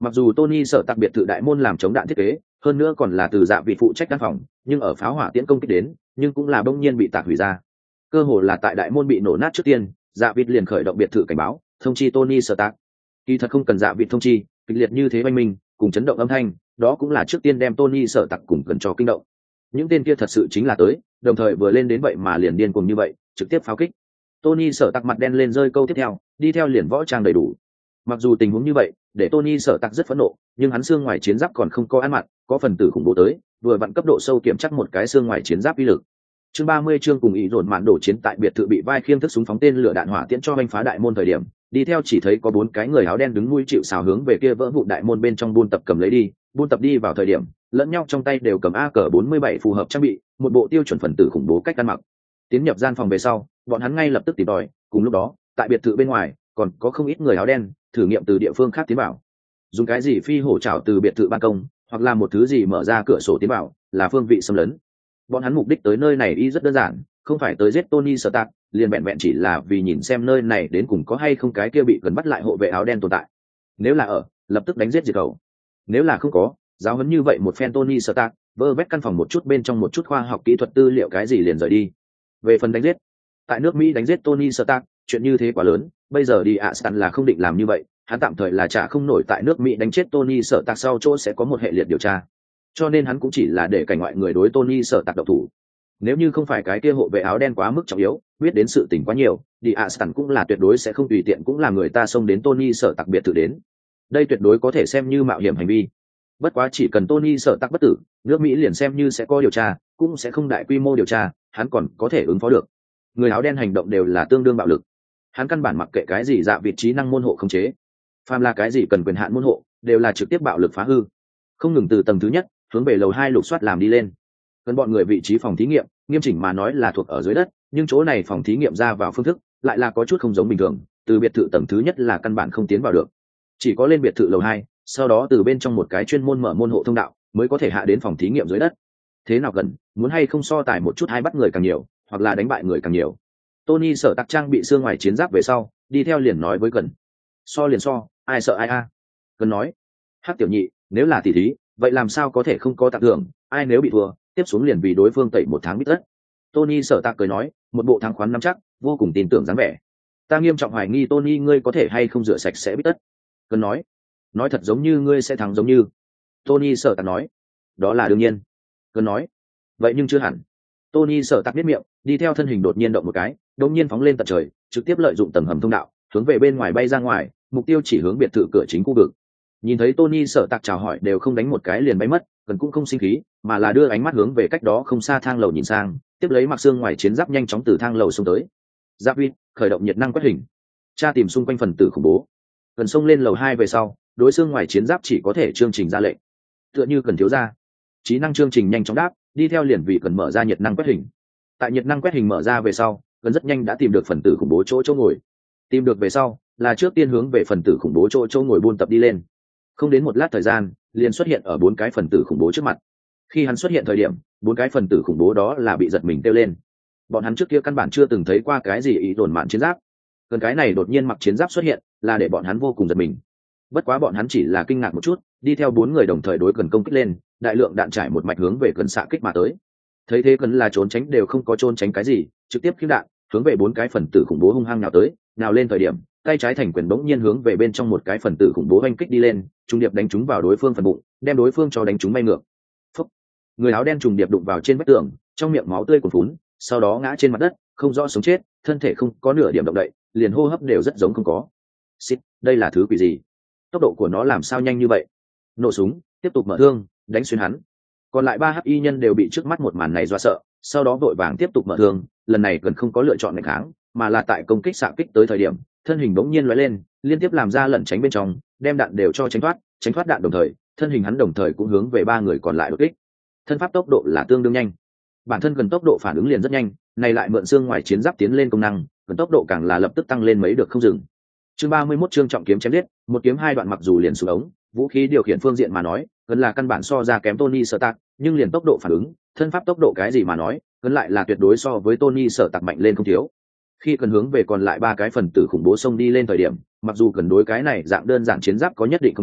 A: Mặc dù Tony sở tặc biệt thự đại môn làm chống đạn thiết kế, hơn nữa còn là từ Dạ Vịt phụ trách căn phòng, nhưng ở pháo hỏa tiễn công kích đến, nhưng cũng là bỗng nhiên bị tạc hủy ra. Cơ hồ là tại đại môn bị nổ nát trước tiên, Dạ Vịt liền khởi động biệt thự cảnh báo, thông chi Tony sở tặc. Kỳ thật không cần Dạ Vịt thông chi, kịch liệt như thế oanh minh, cùng chấn động âm thanh, đó cũng là trước tiên đem Tony sở tặc cùng cần cho kinh động. Những tên kia thật sự chính là tới, đồng thời vừa lên đến vậy mà liền điên cuồng như vậy, trực tiếp pháo kích. Tony sở tặc mặt đen lên rơi câu tiếp theo, đi theo liền võ trang đầy đủ. Mặc dù tình huống như vậy để Tony sở tặc rất phẫn nộ, nhưng hắn xương ngoài chiến giáp còn không có ăn mặn, có phần tử khủng bố tới, vừa vặn cấp độ sâu kiểm chắc một cái xương ngoài chiến giáp uy lực. Chương 30 chương cùng ý dồn mạn đổ chiến tại biệt thự bị vai khiêng thức súng phóng tên lửa đạn hỏa tiễn cho anh phá đại môn thời điểm, đi theo chỉ thấy có 4 cái người áo đen đứng nuôi chịu sào hướng về kia vỡ vụn đại môn bên trong buôn tập cầm lấy đi, buôn tập đi vào thời điểm, lẫn nhau trong tay đều cầm AK-47 phù hợp trang bị, một bộ tiêu chuẩn phần tử khủng bố cách ăn mặc. Tiến nhập gian phòng về sau, bọn hắn ngay lập tức tìm tòi, cùng lúc đó, tại biệt thự bên ngoài còn có không ít người áo đen thử nghiệm từ địa phương khác tiến vào, dùng cái gì phi hổ trảo từ biệt thự ban công hoặc là một thứ gì mở ra cửa sổ tiến vào, là phương vị xâm lấn. Bọn hắn mục đích tới nơi này y rất đơn giản, không phải tới giết Tony Stark, liền vẹn vẹn chỉ là vì nhìn xem nơi này đến cùng có hay không cái kia bị gần bắt lại hộ vệ áo đen tồn tại. Nếu là ở, lập tức đánh giết diệt khẩu. Nếu là không có, giáo huấn như vậy một phen Tony Stark, vơ vét căn phòng một chút bên trong một chút khoa học kỹ thuật tư liệu cái gì liền rời đi. Về phần đánh giết, tại nước Mỹ đánh giết Tony Stark, chuyện như thế quá lớn, bây giờ đi Aston là không định làm như vậy, hắn tạm thời là trả không nổi tại nước Mỹ đánh chết Tony Stark sau chỗ sẽ có một hệ liệt điều tra. Cho nên hắn cũng chỉ là để cảnh ngoại người đối Tony Stark độc thủ. Nếu như không phải cái kia hộ vệ áo đen quá mức trọng yếu, biết đến sự tình quá nhiều, đi Aston cũng là tuyệt đối sẽ không tùy tiện cũng là người ta xông đến Tony Stark đặc biệt tự đến. Đây tuyệt đối có thể xem như mạo hiểm hành vi. Bất quá chỉ cần Tony Stark bất tử, nước Mỹ liền xem như sẽ có điều tra, cũng sẽ không đại quy mô điều tra, hắn còn có thể ứng phó được. Người áo đen hành động đều là tương đương bạo lực, hắn căn bản mặc kệ cái gì dạ vị trí năng môn hộ không chế, phàm là cái gì cần quyền hạn môn hộ đều là trực tiếp bạo lực phá hư, không ngừng từ tầng thứ nhất hướng về lầu 2 lục soát làm đi lên. Gần bọn người vị trí phòng thí nghiệm nghiêm chỉnh mà nói là thuộc ở dưới đất, nhưng chỗ này phòng thí nghiệm ra vào phương thức lại là có chút không giống bình thường, từ biệt thự tầng thứ nhất là căn bản không tiến vào được, chỉ có lên biệt thự lầu 2, sau đó từ bên trong một cái chuyên môn mở môn hộ thông đạo mới có thể hạ đến phòng thí nghiệm dưới đất. Thế nào gần, muốn hay không so tài một chút, hay bắt người càng nhiều hoặc là đánh bại người càng nhiều. Tony sở tặc trang bị xương ngoài chiến giáp về sau, đi theo liền nói với Cần. So liền so, ai sợ ai a. Cần nói, Hắc tiểu nhị, nếu là tỷ thí, vậy làm sao có thể không có tặng thưởng, ai nếu bị thua, tiếp xuống liền vì đối phương tẩy 1 tháng bít tất. Tony sở tặc cười nói, một bộ thắng khoán nắm chắc, vô cùng tin tưởng dáng vẻ. Ta nghiêm trọng hoài nghi Tony ngươi có thể hay không rửa sạch sẽ bít tất. Cần nói thật giống như ngươi sẽ thắng giống như. Tony sở tặc nói, đó là đương nhiên. Cần nói, vậy nhưng chưa hẳn. Tony sở tặc biết miệng, đi theo thân hình đột nhiên động một cái, đột nhiên phóng lên tận trời, trực tiếp lợi dụng tầng hầm thông đạo, hướng về bên ngoài bay ra ngoài, mục tiêu chỉ hướng biệt thự cửa chính khu vực. Nhìn thấy Tony sở tặc chào hỏi đều không đánh một cái liền bay mất, Cần cũng không sinh khí, mà là đưa ánh mắt hướng về cách đó không xa thang lầu nhìn sang, tiếp lấy mặc xương ngoài chiến giáp nhanh chóng từ thang lầu xuống tới. Giáp uy, khởi động nhiệt năng quét hình. Tra tìm xung quanh phần tử khủng bố. Cần xông lên lầu 2 về sau, đối xương ngoài chiến giáp chỉ có thể chương trình ra lệnh. Tựa như Cần thiếu ra. Trí năng chương trình nhanh chóng đáp, đi theo liền vì Cần mở ra nhiệt năng quét hình. Tại nhiệt năng quét hình mở ra về sau, Cần rất nhanh đã tìm được phần tử khủng bố chỗ ngồi. Tìm được về sau, là trước tiên hướng về phần tử khủng bố chỗ ngồi buôn tập đi lên. Không đến một lát thời gian, liền xuất hiện ở 4 cái phần tử khủng bố trước mặt. Khi hắn xuất hiện thời điểm, 4 cái phần tử khủng bố đó là bị giật mình kêu lên. Bọn hắn trước kia căn bản chưa từng thấy qua cái gì ý dồn mạn chiến giáp. Cần cái này đột nhiên mặc chiến giáp xuất hiện, là để bọn hắn vô cùng giật mình. Bất quá bọn hắn chỉ là kinh ngạc một chút, đi theo 4 người đồng thời đối Cần công kích lên, đại lượng đạn trải một mạch hướng về Cần xạ kích mà tới. Thấy thế Cần là trốn tránh đều không có trốn tránh cái gì, trực tiếp khiếp đạn hướng về 4 cái phần tử khủng bố hung hăng nào tới, nào lên thời điểm, tay trái thành quyền bỗng nhiên hướng về bên trong một cái phần tử khủng bố oanh kích đi lên, trùng điệp đánh trúng vào đối phương phần bụng, đem đối phương cho đánh trúng bay ngược. Phúc. Người áo đen trùng điệp đụng vào trên vách tường, trong miệng máu tươi cuồn phún, sau đó ngã trên mặt đất, không rõ sống chết, thân thể không có nửa điểm động đậy, liền hô hấp đều rất giống không có. Xít, đây là thứ quỷ gì? Tốc độ của nó làm sao nhanh như vậy? Nổ súng, tiếp tục mở thương, đánh xuyên hắn. Còn lại 3 hắc y nhân đều bị trước mắt một màn này dọa sợ, sau đó vội vàng tiếp tục mở thương, lần này gần không có lựa chọn nghịch kháng, mà là tại công kích xạ kích tới thời điểm, thân hình bỗng nhiên lóe lên, liên tiếp làm ra lẩn tránh bên trong, đem đạn đều cho tránh thoát đạn đồng thời, thân hình hắn đồng thời cũng hướng về 3 người còn lại đột kích. Thân pháp tốc độ là tương đương nhanh, bản thân Cần tốc độ phản ứng liền rất nhanh, này lại mượn xương ngoài chiến giáp tiến lên công năng, Cần tốc độ càng là lập tức tăng lên mấy được không dừng. Chương 31 chương trọng kiếm chém giết, một kiếm 2 đoạn mặc dù liền xuống ống, vũ khí điều khiển phương diện mà nói, Cần là căn bản so ra kém Tony Stark, nhưng liền tốc độ phản ứng, thân pháp tốc độ cái gì mà nói, Cần lại là tuyệt đối so với Tony Stark mạnh lên không thiếu. Khi Cần hướng về còn lại 3 cái phần tử khủng bố xông đi lên thời điểm, mặc dù Cần đối cái này dạng đơn giản chiến giáp có nhất định khống chế,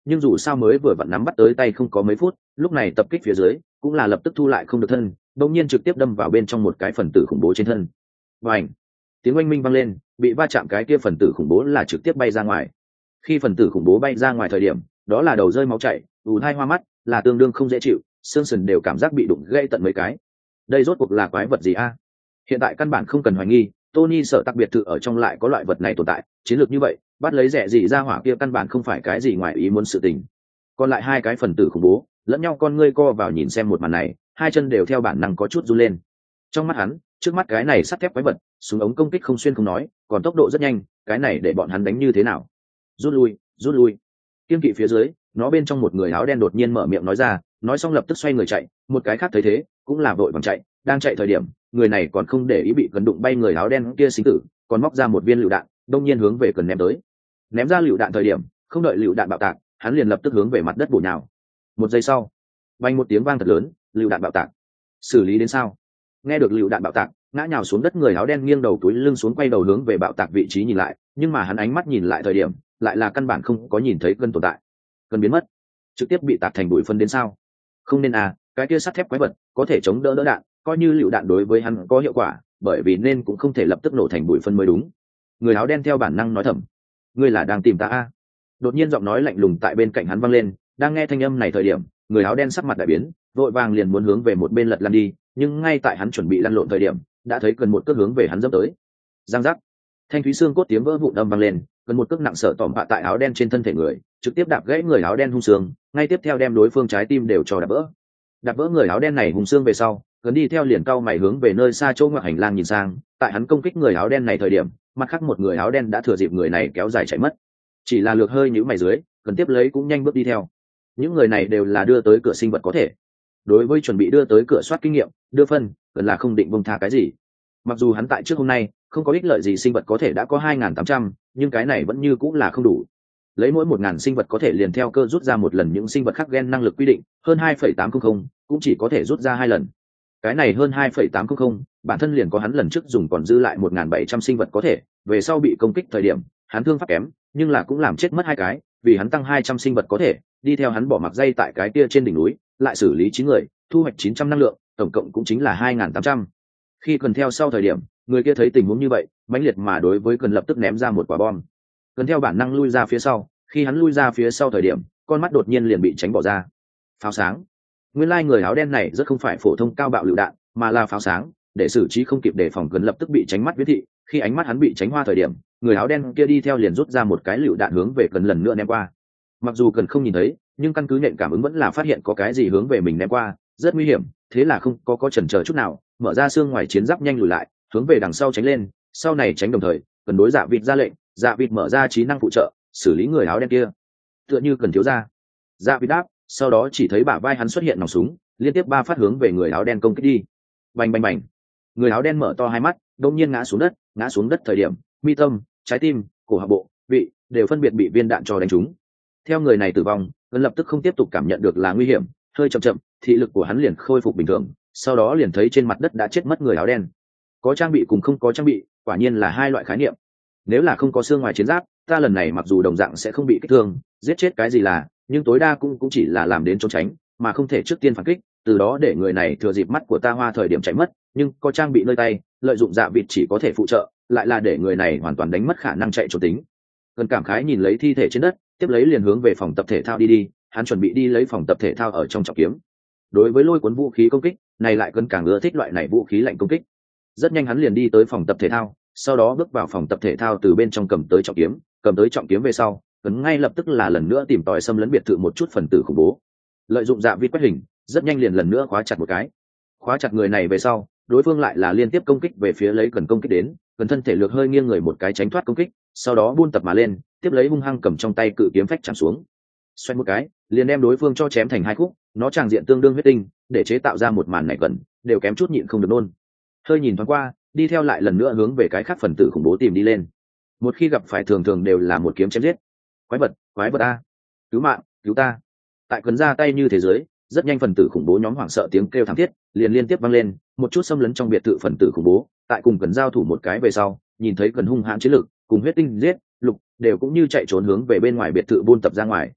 A: nhưng dù sao mới vừa vặn nắm bắt tới tay không có mấy phút, lúc này tập kích phía dưới cũng là lập tức thu lại không được thân, đột nhiên trực tiếp đâm vào bên trong một cái phần tử khủng bố trên thân. Và tiếng oanh minh vang lên, bị va chạm cái kia phần tử khủng bố là trực tiếp bay ra ngoài. Khi phần tử khủng bố bay ra ngoài thời điểm, đó là đầu rơi máu chảy, ù tai hoa mắt, là tương đương không dễ chịu, xương sườn đều cảm giác bị đụng gãy tận mấy cái. Đây rốt cuộc là quái vật gì a? Hiện tại căn bản không cần hoài nghi, Tony sợ đặc biệt thự ở trong lại có loại vật này tồn tại, chiến lược như vậy, bắt lấy rẻ gì ra hỏa kia căn bản không phải cái gì ngoài ý muốn sự tình. Còn lại hai cái phần tử khủng bố, lẫn nhau con ngươi co vào nhìn xem một màn này, hai chân đều theo bản năng có chút run lên. Trong mắt hắn, trước mắt cái này sắt thép quái vật, súng ống công kích không xuyên không nói, còn tốc độ rất nhanh, cái này để bọn hắn đánh như thế nào? Rút lui, rút lui. Kiên kỵ phía dưới, nó bên trong một người áo đen đột nhiên mở miệng nói ra, nói xong lập tức xoay người chạy, một cái khác thấy thế, cũng là vội vàng chạy, đang chạy thời điểm, người này còn không để ý bị gần đụng bay người áo đen kia sinh tử, còn móc ra một viên lựu đạn, đông nhiên hướng về cần ném tới. Ném ra lựu đạn thời điểm, không đợi lựu đạn bạo tạc, hắn liền lập tức hướng về mặt đất bổ nhào. Một giây sau, vang một tiếng vang thật lớn, lựu đạn bạo tạc. Xử lý đến sao? Nghe được lựu đạn bạo tạc, ngã nhào xuống đất người áo đen nghiêng đầu túi lưng xuống quay đầu hướng về bạo tạc vị trí nhìn lại, nhưng mà hắn ánh mắt nhìn lại thời điểm, lại là căn bản không có nhìn thấy cân tồn tại. Cân biến mất, trực tiếp bị tạc thành bụi phân đến sao? Không nên à, cái kia sắt thép quái vật có thể chống đỡ đạn, coi như lựu đạn đối với hắn có hiệu quả, bởi vì nên cũng không thể lập tức nổ thành bụi phân mới đúng. Người áo đen theo bản năng nói thầm, ngươi là đang tìm ta à? Đột nhiên giọng nói lạnh lùng tại bên cạnh hắn vang lên, đang nghe thanh âm này thời điểm, người áo đen sắc mặt đại biến, vội vàng liền muốn hướng về một bên lật lăn đi, nhưng ngay tại hắn chuẩn bị lăn lộn thời điểm, đã thấy cần một cước hướng về hắn dẫm tới. Giang giác, thanh thúy xương cốt tiếng vỡ vụn âm vang lên, cần một cước nặng sở tỏm bạ tại áo đen trên thân thể người, trực tiếp đạp gãy người áo đen hung xương, ngay tiếp theo đem đối phương trái tim đều cho đạp vỡ. Đạp vỡ người áo đen này hung xương về sau, cần đi theo liền cau mày hướng về nơi xa chỗ ngoặc hành lang nhìn sang, tại hắn công kích người áo đen này thời điểm, mặt khác một người áo đen đã thừa dịp người này kéo dài chạy mất. Chỉ là lược hơi nhíu mày dưới, cần tiếp lấy cũng nhanh bước đi theo. Những người này đều là đưa tới cửa sinh vật có thể. Đối với chuẩn bị đưa tới cửa soát kinh nghiệm, đưa phân, cần là không định bông tha cái gì. Mặc dù hắn tại trước hôm nay không có ích lợi gì sinh vật có thể đã có 2.800, nhưng cái này vẫn như cũng là không đủ. Lấy mỗi 1.000 sinh vật có thể liền theo cơ rút ra một lần những sinh vật khác gen năng lực quy định, hơn 2,800 cũng chỉ có thể rút ra 2 lần. Cái này hơn 2,800, bản thân liền có hắn lần trước dùng còn dư lại 1.700 sinh vật có thể, về sau bị công kích thời điểm, hắn thương pháp kém, nhưng là cũng làm chết mất 2 cái, vì hắn tăng 200 sinh vật có thể, đi theo hắn bỏ mặc dây tại cái kia trên đỉnh núi, lại xử lý 9 người, thu hoạch 900 năng lượng, tổng cộng cũng chính là 2.800. Khi cần theo sau thời điểm, người kia thấy tình huống như vậy, mãnh liệt mà đối với cần lập tức ném ra một quả bom. Cần theo bản năng lui ra phía sau, khi hắn lui ra phía sau thời điểm, con mắt đột nhiên liền bị tránh bỏ ra. Pháo sáng. Nguyên lai người áo đen này rất không phải phổ thông cao bạo lựu đạn, mà là pháo sáng, để xử trí không kịp đề phòng cần lập tức bị tránh mắt viết thị. Khi ánh mắt hắn bị tránh hoa thời điểm, người áo đen kia đi theo liền rút ra một cái lựu đạn hướng về cần lần nữa ném qua. Mặc dù cần không nhìn thấy, nhưng căn cứ nện cảm ứng vẫn là phát hiện có cái gì hướng về mình ném qua, rất nguy hiểm, thế là không có chần chờ chút nào, mở ra xương ngoài chiến giáp nhanh lùi lại, hướng về đằng sau tránh lên, sau này tránh đồng thời, cần đối Dạ Vịt ra lệnh, Dạ Vịt mở ra trí năng phụ trợ, xử lý người áo đen kia. Tựa như cần thiếu ra. Dạ Vịt đáp, sau đó chỉ thấy bả vai hắn xuất hiện nòng súng, liên tiếp 3 phát hướng về người áo đen công kích đi. Bành bành bành. Người áo đen mở to hai mắt, đột nhiên ngã xuống đất thời điểm, mi tâm, trái tim, cổ họng bộ, vị đều phân biệt bị viên đạn cho đánh trúng. Theo người này tử vong, cần lập tức không tiếp tục cảm nhận được là nguy hiểm, hơi chậm, thị lực của hắn liền khôi phục bình thường, sau đó liền thấy trên mặt đất đã chết mất người áo đen. Có trang bị cùng không có trang bị, quả nhiên là hai loại khái niệm. Nếu là không có xương ngoài chiến giáp, ta lần này mặc dù đồng dạng sẽ không bị kích thương, giết chết cái gì là, nhưng tối đa cũng chỉ là làm đến trốn tránh, mà không thể trước tiên phản kích, từ đó để người này thừa dịp mắt của ta hoa thời điểm chạy mất, nhưng có trang bị nơi tay, lợi dụng Dạ Vịt chỉ có thể phụ trợ, lại là để người này hoàn toàn đánh mất khả năng chạy trốn tính. Cần cảm khái nhìn lấy thi thể trên đất, tiếp lấy liền hướng về phòng tập thể thao đi, hắn chuẩn bị đi lấy phòng tập thể thao ở trong trọng kiếm. Đối với lôi cuốn vũ khí công kích, này lại Cần càng ưa thích loại này vũ khí lạnh công kích. Rất nhanh hắn liền đi tới phòng tập thể thao, sau đó bước vào phòng tập thể thao từ bên trong cầm tới trọng kiếm về sau, Cần ngay lập tức là lần nữa tìm tòi xâm lấn biệt thự một chút phần tử khủng bố. Lợi dụng Dạ Vịt quét hình, rất nhanh liền lần nữa khóa chặt một cái. Khóa chặt người này về sau, đối phương lại là liên tiếp công kích về phía lấy Cần công kích đến, Cần thân thể lược hơi nghiêng người một cái tránh thoát công kích, sau đó buôn tập mà lên, tiếp lấy hung hăng cầm trong tay cự kiếm phách chạm xuống. Xoay một cái, liền đem đối phương cho chém thành 2 khúc, nó tràng diện tương đương huyết tinh, để chế tạo ra một màn này Cần đều kém chút nhịn không được nôn. Hơi nhìn thoáng qua, đi theo lại lần nữa hướng về cái khác phần tử khủng bố tìm đi lên. Một khi gặp phải thường đều là một kiếm chém giết. Quái vật a, cứu mạng, cứu ta. Tại Cần ra tay như thế giới, rất nhanh phần tử khủng bố nhóm hoảng sợ tiếng kêu thảm thiết liền liên tiếp vang lên, một chút xâm lấn trong biệt thự phần tử khủng bố, tại cùng Cần giao thủ một cái về sau, nhìn thấy Cần hung hãn chiến lực, cùng huyết tinh giết, lục đều cũng như chạy trốn hướng về bên ngoài biệt thự buôn tập ra ngoài.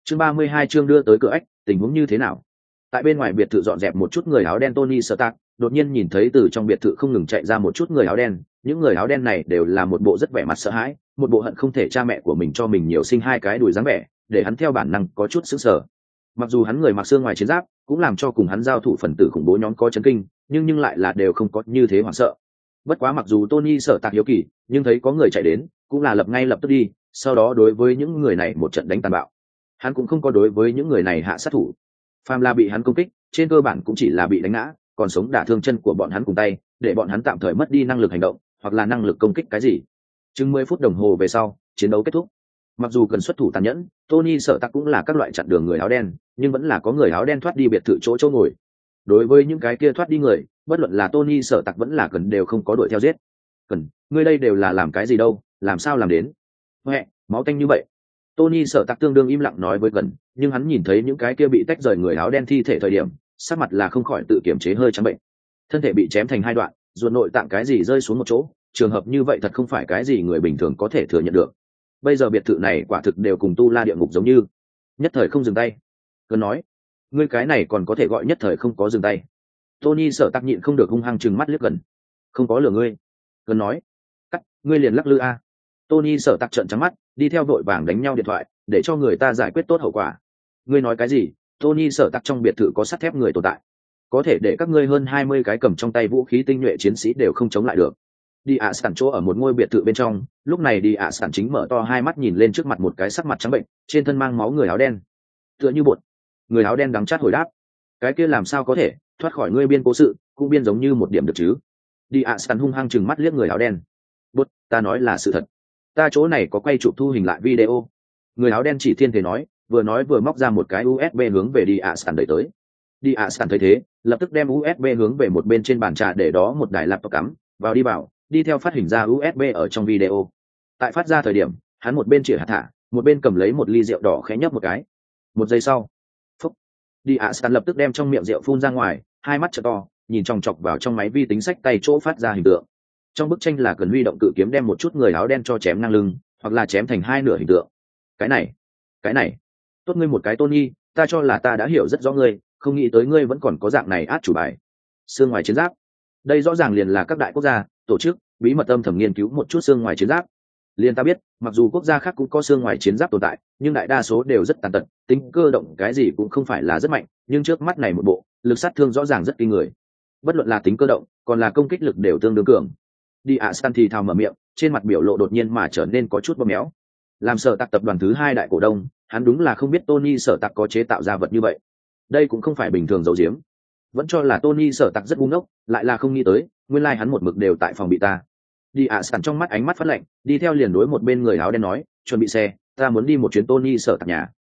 A: Chương 32 chương đưa tới cửa ách, tình huống như thế nào? Tại bên ngoài biệt thự dọn dẹp một chút người áo đen Tony Stark, đột nhiên nhìn thấy từ trong biệt thự không ngừng chạy ra một chút người áo đen, những người áo đen này đều là một bộ rất vẻ mặt sợ hãi, một bộ hận không thể cha mẹ của mình cho mình nhiều sinh hai cái đùi dáng vẻ, để hắn theo bản năng có chút sững sờ. Mặc dù hắn người mặc xương ngoài chiến giáp, cũng làm cho cùng hắn giao thủ phần tử khủng bố nhóm có chấn kinh, nhưng lại là đều không có như thế hoảng sợ. Bất quá mặc dù Tony Stark hiếu kỳ, nhưng thấy có người chạy đến, cũng là lập ngay lập tức đi, sau đó đối với những người này một trận đánh tàn bạo. Hắn cũng không có đối với những người này hạ sát thủ. Phàm là bị hắn công kích, trên cơ bản cũng chỉ là bị đánh ngã, còn sống đả thương chân của bọn hắn cùng tay, để bọn hắn tạm thời mất đi năng lực hành động, hoặc là năng lực công kích cái gì. Chừng 10 phút đồng hồ về sau, chiến đấu kết thúc. Mặc dù cần xuất thủ tàn nhẫn, Tony sợ tắc cũng là các loại chặn đường người áo đen, nhưng vẫn là có người áo đen thoát đi biệt thự chỗ ngồi. Đối với những cái kia thoát đi người, bất luận là Tony sợ tắc vẫn là cần đều không có đuổi theo giết. Cần, ngươi đây đều là làm cái gì đâu, làm sao làm đến? Mẹ, máu tanh như vậy. Tony sợ tắc tương đương im lặng nói với Cần, nhưng hắn nhìn thấy những cái kia bị tách rời người áo đen thi thể thời điểm, sắc mặt là không khỏi tự kiểm chế hơi trắng bệnh. Thân thể bị chém thành hai đoạn, ruột nội tạng cái gì rơi xuống một chỗ, trường hợp như vậy thật không phải cái gì người bình thường có thể thừa nhận được. Bây giờ biệt thự này quả thực đều cùng tu la địa ngục giống như. Nhất thời không dừng tay. Cần nói, ngươi cái này còn có thể gọi nhất thời không có dừng tay. Tony sợ tắc nhịn không được hung hăng trừng mắt liếc Cần. Không có lừa ngươi. Cần nói, cắt, ngươi liền lắc lư a. Tony sợ tắc trợn trắng mắt, đi theo đội vàng đánh nhau điện thoại, để cho người ta giải quyết tốt hậu quả. Ngươi nói cái gì? Tony sợ tắc trong biệt thự có sắt thép người tồn tại, có thể để các ngươi hơn 20 cái cầm trong tay vũ khí tinh nhuệ chiến sĩ đều không chống lại được. Đi ạ sẵn chỗ ở một ngôi biệt thự bên trong, lúc này đi ạ sẵn chính mở to hai mắt nhìn lên trước mặt một cái sắc mặt trắng bệnh, trên thân mang máu người áo đen, tựa như bột. Người áo đen đắng chát hồi đáp, cái kia làm sao có thể thoát khỏi ngươi biên cố sự, cũng biên giống như một điểm được chứ. Đi ạ sẵn hung hăng chừng mắt liếc người áo đen. Bột, ta nói là sự thật, ta chỗ này có quay chụp thu hình lại video. Người áo đen chỉ thiên thể nói vừa móc ra một cái USB hướng về đi ạ sẵn đẩy tới. Đi ạ sẵn thấy thế, lập tức đem USB hướng về một bên trên bàn trà để đó một đài laptop cắm vào đi theo phát hình ra USB ở trong video. Tại phát ra thời điểm, hắn một bên chĩa hạt thả, một bên cầm lấy một ly rượu đỏ khẽ nhấp một cái. Một giây sau, phúc, đi ạ sẵn lập tức đem trong miệng rượu phun ra ngoài, hai mắt trợ to, nhìn chòng chọc vào trong máy vi tính sách tay chỗ phát ra hình tượng. Trong bức tranh là cần huy động cự kiếm đem một chút người áo đen cho chém ngang lưng, hoặc là chém thành hai nửa hình tượng. Cái này, tốt ngươi một cái Tony, ta cho là ta đã hiểu rất rõ ngươi, không nghĩ tới ngươi vẫn còn có dạng này át chủ bài. Xương ngoài chiến giáp, đây rõ ràng liền là các đại quốc gia tổ chức bí mật âm thầm nghiên cứu một chút xương ngoài chiến giáp. Liên ta biết, mặc dù quốc gia khác cũng có xương ngoài chiến giáp tồn tại, nhưng đại đa số đều rất tàn tật, tính cơ động cái gì cũng không phải là rất mạnh, nhưng trước mắt này một bộ, lực sát thương rõ ràng rất kinh người. Bất luận là tính cơ động, còn là công kích lực đều tương đương cường. Đi ạ Stan thì thào mở miệng, trên mặt biểu lộ đột nhiên mà trở nên có chút bóp méo. Làm sở tạc tập đoàn thứ 2 đại cổ đông, hắn đúng là không biết Tony sở tạc có chế tạo ra vật như vậy. Đây cũng không phải bình thường giấu giếm, vẫn cho là Tony sở tạc rất ngu ngốc, lại là không nghĩ tới nguyên lai hắn một mực đều tại phòng bị ta. Đi ạ Stan trong mắt ánh mắt phát lạnh, đi theo liền đối một bên người áo đen nói, chuẩn bị xe, ta muốn đi một chuyến Tony sở tạc nhà.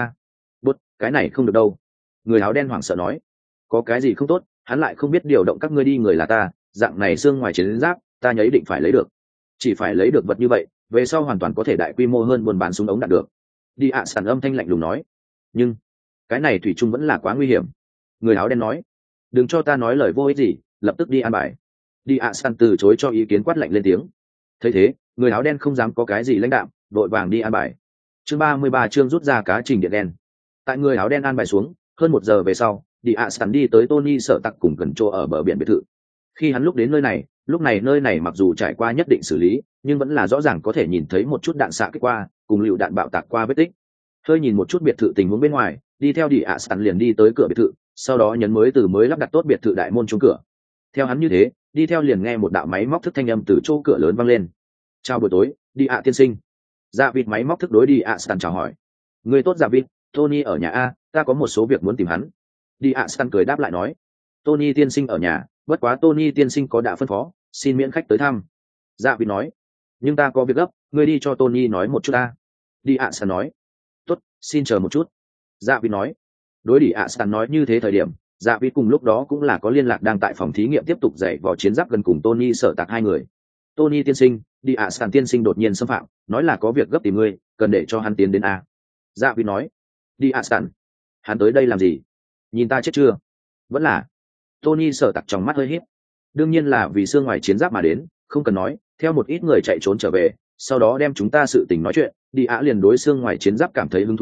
A: Bút, cái này không được đâu. Người áo đen hoảng sợ nói, có cái gì không tốt, hắn lại không biết điều động các ngươi đi người là ta, dạng này xương ngoài chiến giáp, ta nhấy định phải lấy được. Chỉ phải lấy được vật như vậy, về sau hoàn toàn có thể đại quy mô hơn buôn bán súng ống đạn được. Đi ạ Stan âm thanh lạnh lùng nói, nhưng cái này thủy chung vẫn là quá nguy hiểm. Người áo đen nói, đừng cho ta nói lời vô ích gì, lập tức đi an bài. Đi ạ Stan từ chối cho ý kiến, quát lạnh lên tiếng. Thấy thế, người áo đen không dám có cái gì lãnh đạm, vội vàng đi an bài. Chương 33 chương rút ra cá trình điện đen. Tại người áo đen an bài xuống, hơn 1 giờ về sau, đi ạ Stan đi tới Tony sở tặc cùng cần chỗ ở bờ biển biệt thự. Khi hắn lúc đến nơi này, nơi này mặc dù trải qua nhất định xử lý, nhưng vẫn là rõ ràng có thể nhìn thấy một chút đạn xạ kích qua, cùng lựu đạn bạo tạc qua vết tích. Hơi nhìn một chút biệt thự tình huống bên ngoài, đi theo đi ạ Stan liền đi tới cửa biệt thự, sau đó nhấn mới lắp đặt tốt biệt thự đại môn chống cửa. Theo hắn như thế, đi theo liền nghe một đạo máy móc thức thanh âm từ chỗ cửa lớn vang lên. Chào buổi tối, đi ạ tiên sinh. Dạ vịt máy móc thức đối đi ạ Stan chào hỏi. Người tốt dạ vịt, Tony ở nhà a, ta có một số việc muốn tìm hắn. Đi ạ Stan cười đáp lại nói, Tony tiên sinh ở nhà, bất quá Tony tiên sinh có đã phân phó, xin miễn khách tới thăm. Dạ vịt nói, nhưng ta có việc gấp, ngươi đi cho Tony nói một chút ta. Đi ạ Stan nói, tốt, xin chờ một chút. Dạ vịt nói, đối đi ạ Stan nói như thế thời điểm, dạ vịt cùng lúc đó cũng là có liên lạc đang tại phòng thí nghiệm tiếp tục dạy vò chiến giáp gần cùng Tony sở tạc hai người. Tony tiên sinh, đi ạ Stan tiên sinh đột nhiên xâm phạm, nói là có việc gấp tìm ngươi, cần để cho hắn tiến đến a. Dạ vịt nói, đi ạ Stan, hắn tới đây làm gì? Nhìn ta chết chưa? Vẫn là. Tony sở tạc trong mắt hơi híp. Đương nhiên là vì xương ngoài chiến giáp mà đến, không cần nói, theo một ít người chạy trốn trở về, sau đó đem chúng ta sự tình nói chuyện, đi ạ liền đối xương ngoài chiến giáp cảm thấy hứng thú thôi,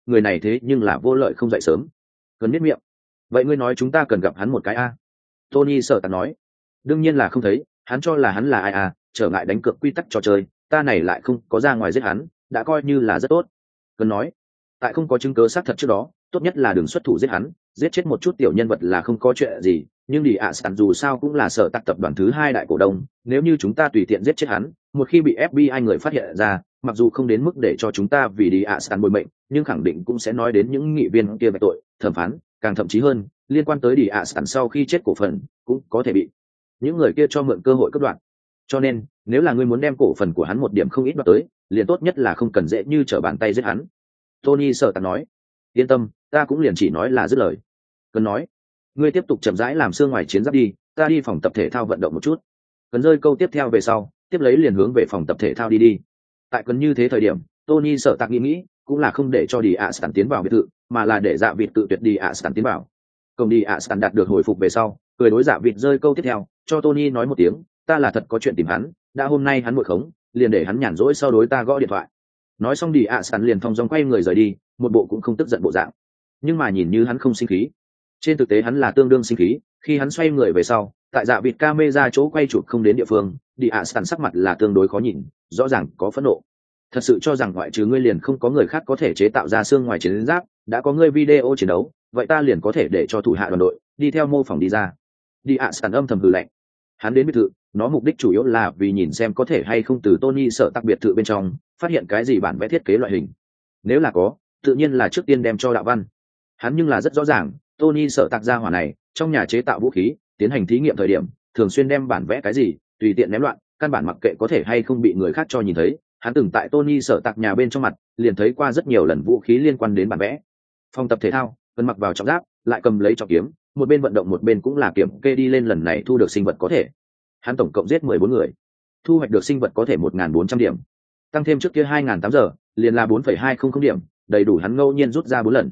A: người này thế nhưng là vô lợi không dậy sớm. Cần biết miệng. Vậy ngươi nói chúng ta cần gặp hắn một cái a? Tony sợ tặc nói. Đương nhiên là không thấy, hắn cho là hắn là ai à, trở ngại đánh cược quy tắc trò chơi, ta này lại không có ra ngoài giết hắn, đã coi như là rất tốt. Cần nói, tại không có chứng cứ xác thật trước đó, tốt nhất là đừng xuất thủ giết hắn, giết chết một chút tiểu nhân vật là không có chuyện gì, nhưng đi ạ sàn dù sao cũng là sở tặc tập đoàn thứ 2 đại cổ đông, nếu như chúng ta tùy tiện giết chết hắn, một khi bị FBI người phát hiện ra, mặc dù không đến mức để cho chúng ta vì đi ạ sàn bồi mệnh, nhưng khẳng định cũng sẽ nói đến những nghị viên kia về tội, thẩm phán, càng thậm chí hơn, liên quan tới đi ạ sàn sau khi chết cổ phần, cũng có thể bị những người kia cho mượn cơ hội cướp đoạt. Cho nên, nếu là ngươi muốn đem cổ phần của hắn một điểm không ít đoạt tới, liền tốt nhất là không cần dễ như trở bàn tay giết hắn. Tony sợ tặc nói. Yên tâm, ta cũng liền chỉ nói là dứt lời. Cần nói, ngươi tiếp tục chậm rãi làm xương ngoài chiến giáp đi, ta đi phòng tập thể thao vận động một chút. Cần rơi câu tiếp theo về sau, tiếp lấy liền hướng về phòng tập thể thao đi. Tại cần như thế thời điểm, Tony sợ tặc nghĩ cũng là không để cho đi ạ sàn tiến vào biệt thự, mà là để Dạ Vịt tự tuyệt đi ạ sàn tiến vào. Công đi ạ sàn đạt được hồi phục về sau, cười đối Dạ Vịt rơi câu tiếp theo, cho Tony nói một tiếng, ta là thật có chuyện tìm hắn, đã hôm nay hắn muội khống, liền để hắn nhàn rỗi sau đối ta gõ điện thoại. Nói xong đi ạ sàn liền thong dong quay người rời đi, một bộ cũng không tức giận bộ dạng. Nhưng mà nhìn như hắn không sinh khí, trên thực tế hắn là tương đương sinh khí. Khi hắn xoay người về sau, tại Dạ Vịt camera chỗ quay chụp không đến địa phương, đi ạ sàn sắc mặt là tương đối khó nhìn, rõ ràng có phẫn nộ. Thật sự cho rằng ngoại trừ ngươi liền không có người khác có thể chế tạo ra xương ngoài chiến giáp, đã có ngươi video chiến đấu, vậy ta liền có thể để cho thủ hạ đoàn đội đi theo mô phỏng đi ra. Đi ạ sàn âm thầm hừ lạnh. Hắn đến biệt thự, nó mục đích chủ yếu là vì nhìn xem có thể hay không từ Tony sợ tặc biệt thự bên trong phát hiện cái gì bản vẽ thiết kế loại hình. Nếu là có, tự nhiên là trước tiên đem cho Đạo Văn. Hắn nhưng là rất rõ ràng, Tony sợ tặc gia hỏa này trong nhà chế tạo vũ khí, tiến hành thí nghiệm thời điểm, thường xuyên đem bản vẽ cái gì tùy tiện ném loạn, căn bản mặc kệ có thể hay không bị người khác cho nhìn thấy. Hắn từng tại Tony sợ tặc nhà bên trong mặt, liền thấy qua rất nhiều lần vũ khí liên quan đến bản vẽ. Phòng tập thể thao, Vân mặc vào trọng giáp, lại cầm lấy trọng kiếm, một bên vận động một bên cũng là kiểm kê đi lên lần này thu được sinh vật có thể. Hắn tổng cộng giết 14 người, thu hoạch được sinh vật có thể 1.400 điểm, tăng thêm trước kia 2.800 giờ, liền là 4,200 điểm, đầy đủ hắn ngẫu nhiên rút ra 4 lần.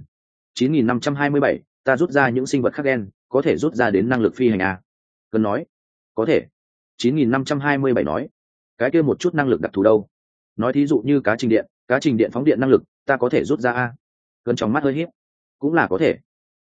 A: 9.527, ta rút ra những sinh vật khác đen, có thể rút ra đến năng lực phi hành a. Cần nói, có thể. 9.527 nói, cái kia một chút năng lực đặc thù đâu? Nói thí dụ như cá trình điện phóng điện năng lực, ta có thể rút ra a. Cần trong mắt hơi híp, cũng là có thể.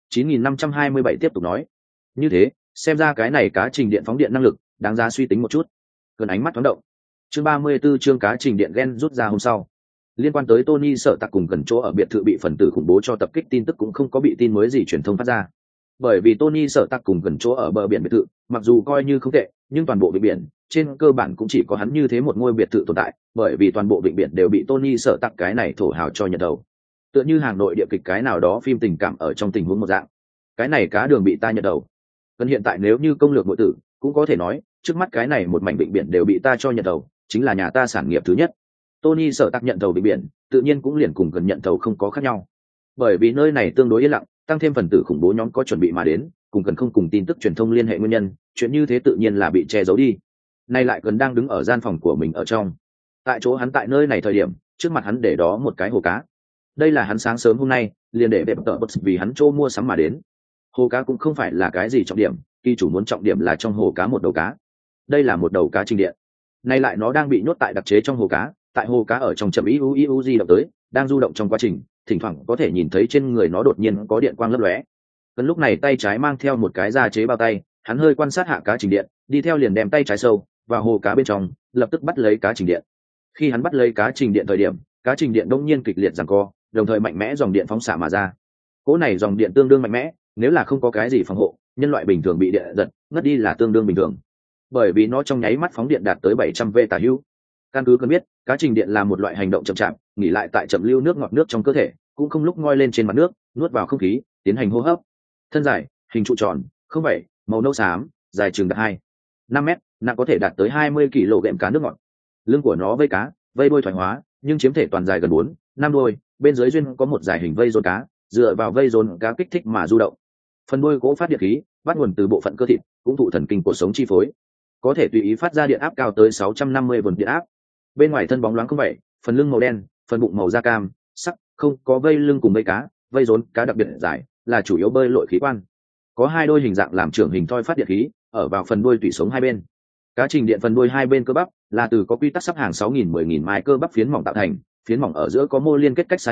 A: 9.527 tiếp tục nói, như thế, xem ra cái này cá trình điện phóng điện năng lực đáng giá suy tính một chút. Cần ánh mắt thoáng động. Chương 34 chương cá trình điện gen rút ra hôm sau. Liên quan tới Tony sợ tặc cùng gần chỗ ở biệt thự bị phần tử khủng bố cho tập kích tin tức cũng không có bị tin mới gì truyền thông phát ra. Bởi vì Tony sợ tặc cùng gần chỗ ở bờ biển biệt thự, mặc dù coi như không tệ, nhưng toàn bộ vịnh biển trên cơ bản cũng chỉ có hắn như thế một ngôi biệt thự tồn tại, bởi vì toàn bộ vịnh biển đều bị Tony sợ tặc cái này thổ hào cho nhận đầu. Tựa như hàng nội địa kịch cái nào đó phim tình cảm ở trong tình huống một dạng. Cái này cá đường bị ta nhận đầu. Cần hiện tại nếu như công lược nội tử, cũng có thể nói, trước mắt cái này một mảnh vịnh biển đều bị ta cho nhận đầu, chính là nhà ta sản nghiệp thứ nhất. Tony sợ tặc nhận thầu vịnh biển, tự nhiên cũng liền cùng cần nhận thầu không có khác nhau. Bởi vì nơi này tương đối yên lặng, tăng thêm phần tử khủng bố nhóm có chuẩn bị mà đến, cùng cần không cùng tin tức truyền thông liên hệ nguyên nhân, chuyện như thế tự nhiên là bị che giấu đi. Nay lại cần đang đứng ở gian phòng của mình ở trong. Tại chỗ hắn tại nơi này thời điểm, trước mặt hắn để đó một cái hồ cá. Đây là hắn sáng sớm hôm nay liền để bẹp tợ bật vì hắn chỗ mua sắm mà đến. Hồ cá cũng không phải là cái gì trọng điểm, kỳ chủ muốn trọng điểm là trong hồ cá một đầu cá. Đây là một đầu cá trình điện. Nay lại nó đang bị nhốt tại đặc chế trong hồ cá, tại hồ cá ở trong chậm iu di động tới, đang du động trong quá trình, thỉnh thoảng có thể nhìn thấy trên người nó đột nhiên có điện quang lấp lóe. Cần lúc này tay trái mang theo một cái da chế bao tay, hắn hơi quan sát hạ cá trình điện, đi theo liền đem tay trái sâu vào hồ cá bên trong, lập tức bắt lấy cá trình điện. Khi hắn bắt lấy cá trình điện thời điểm, cá trình điện đông nhiên kịch liệt giằng co, đồng thời mạnh mẽ dòng điện phóng xạ mà ra. Cỗ này dòng điện tương đương mạnh mẽ, nếu là không có cái gì phòng hộ, nhân loại bình thường bị điện giật ngất đi là tương đương bình thường, bởi vì nó trong nháy mắt phóng điện đạt tới 700 v tả hữu. Căn cứ cần biết, cá trình điện là một loại hành động chậm chạp, nghỉ lại tại chậm lưu nước ngọt nước trong cơ thể, cũng không lúc ngoi lên trên mặt nước, nuốt vào không khí, tiến hành hô hấp. Thân dài, hình trụ tròn, không bảy, màu nâu xám, dài chừng đạt 5 mét, nặng có thể đạt tới 20 kg cá nước ngọt. Lưng của nó vây cá, vây đuôi thoái hóa, nhưng chiếm thể toàn dài gần 4-5 đuôi, bên dưới duyên có một dài hình vây rốn cá, dựa vào vây rốn cá kích thích mà du động. Phần đuôi gỗ phát điện khí, bắt nguồn từ bộ phận cơ thịt, cũng thụ thần kinh cuộc sống chi phối, có thể tùy ý phát ra điện áp cao tới 650 vồn điện áp. Bên ngoài thân bóng loáng không vậy, phần lưng màu đen, phần bụng màu da cam sắc, không có vây lưng cùng vây cá, vây rốn cá đặc biệt dài, là chủ yếu bơi lội khí quan. Có hai đôi hình dạng làm trưởng hình thoi phát điện khí ở vào phần đuôi tủy sống hai bên. Cá trình điện phần đuôi hai bên cơ bắp là từ có quy tắc sắp hàng 6.000 10.000 mai cơ bắp phiến mỏng tạo thành, phiến mỏng ở giữa có mô liên kết cách xa nhau,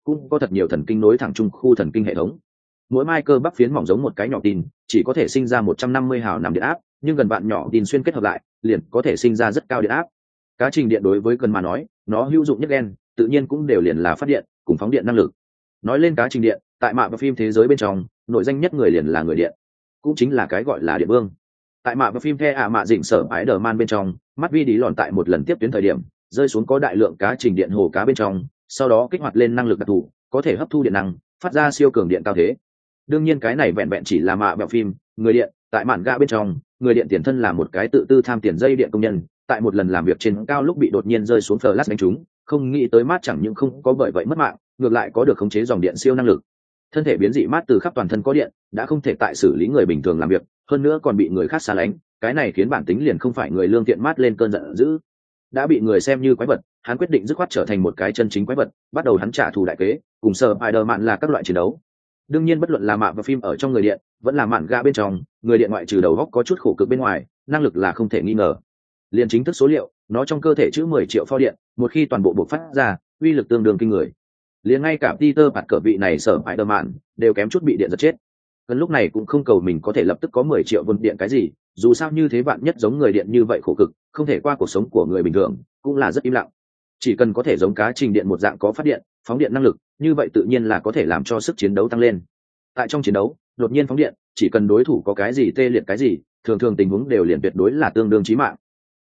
A: cũng có thật nhiều thần kinh nối thẳng trung khu thần kinh hệ thống. Mỗi mai cơ bắp phiến mỏng giống một cái nhỏ tin, chỉ có thể sinh ra 150 hào nằm điện áp, nhưng gần bạn nhỏ tin xuyên kết hợp lại liền có thể sinh ra rất cao điện áp. Cá trình điện đối với cần mà nói, nó hữu dụng nhất gen tự nhiên cũng đều liền là phát điện cùng phóng điện năng lực. Nói lên cá trình điện, tại mạ và phim thế giới bên trong, nội danh nhất người liền là người điện, cũng chính là cái gọi là điện vương. Tại mạ và phim The mạ dịnh sở Spider-Man bên trong, mắt vi đi lòn tại một lần tiếp tuyến thời điểm rơi xuống có đại lượng cá trình điện hồ cá bên trong, sau đó kích hoạt lên năng lực đặc thù, có thể hấp thu điện năng, phát ra siêu cường điện cao thế. Đương nhiên cái này vẹn vẹn chỉ là mạ bẹo phim người điện. Tại mạn gạ bên trong, người điện tiền thân là một cái tự tư tham tiền dây điện công nhân, tại một lần làm việc trên cao lúc bị đột nhiên rơi xuống flash đánh trúng, không nghĩ tới mát chẳng những không có bởi vậy mất mạng, ngược lại có được khống chế dòng điện siêu năng lực. Thân thể biến dị mát từ khắp toàn thân có điện, đã không thể tại xử lý người bình thường làm việc, hơn nữa còn bị người khác xa lánh, cái này khiến bản tính liền không phải người lương thiện mát lên cơn giận dữ. Đã bị người xem như quái vật, hắn quyết định dứt khoát trở thành một cái chân chính quái vật, bắt đầu hắn trả thù đại kế, cùng Spider-Man là các loại chiến đấu. Đương nhiên bất luận là mạ và phim ở trong người điện, vẫn là mạn gạ bên trong, người điện ngoại trừ đầu góc có chút khổ cực bên ngoài, năng lực là không thể nghi ngờ. Liên chính thức số liệu, nó trong cơ thể chứa 10 triệu pho điện, một khi toàn bộ bộc phát ra, uy lực tương đương kinh người. Liền ngay cả Peter Parker vị này sở Spider-Man đều kém chút bị điện giật chết. Gần lúc này cũng không cầu mình có thể lập tức có 10 triệu vôn điện cái gì, dù sao như thế bạn nhất giống người điện như vậy khổ cực, không thể qua cuộc sống của người bình thường, cũng là rất im lặng. Chỉ cần có thể giống cá trình điện một dạng có phát điện, phóng điện năng lực, như vậy tự nhiên là có thể làm cho sức chiến đấu tăng lên. Tại trong chiến đấu, đột nhiên phóng điện, chỉ cần đối thủ có cái gì tê liệt cái gì, thường thường tình huống đều liền tuyệt đối là tương đương chí mạng.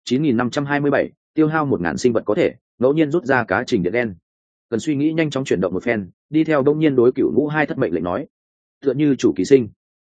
A: 9527, tiêu hao 1000 sinh vật có thể, ngẫu nhiên rút ra cá trình điện đen. Cần suy nghĩ nhanh chóng chuyển động một phen, đi theo đông nhiên đối cửu ngũ hai thất mệnh lệnh nói. Tựa như chủ ký sinh.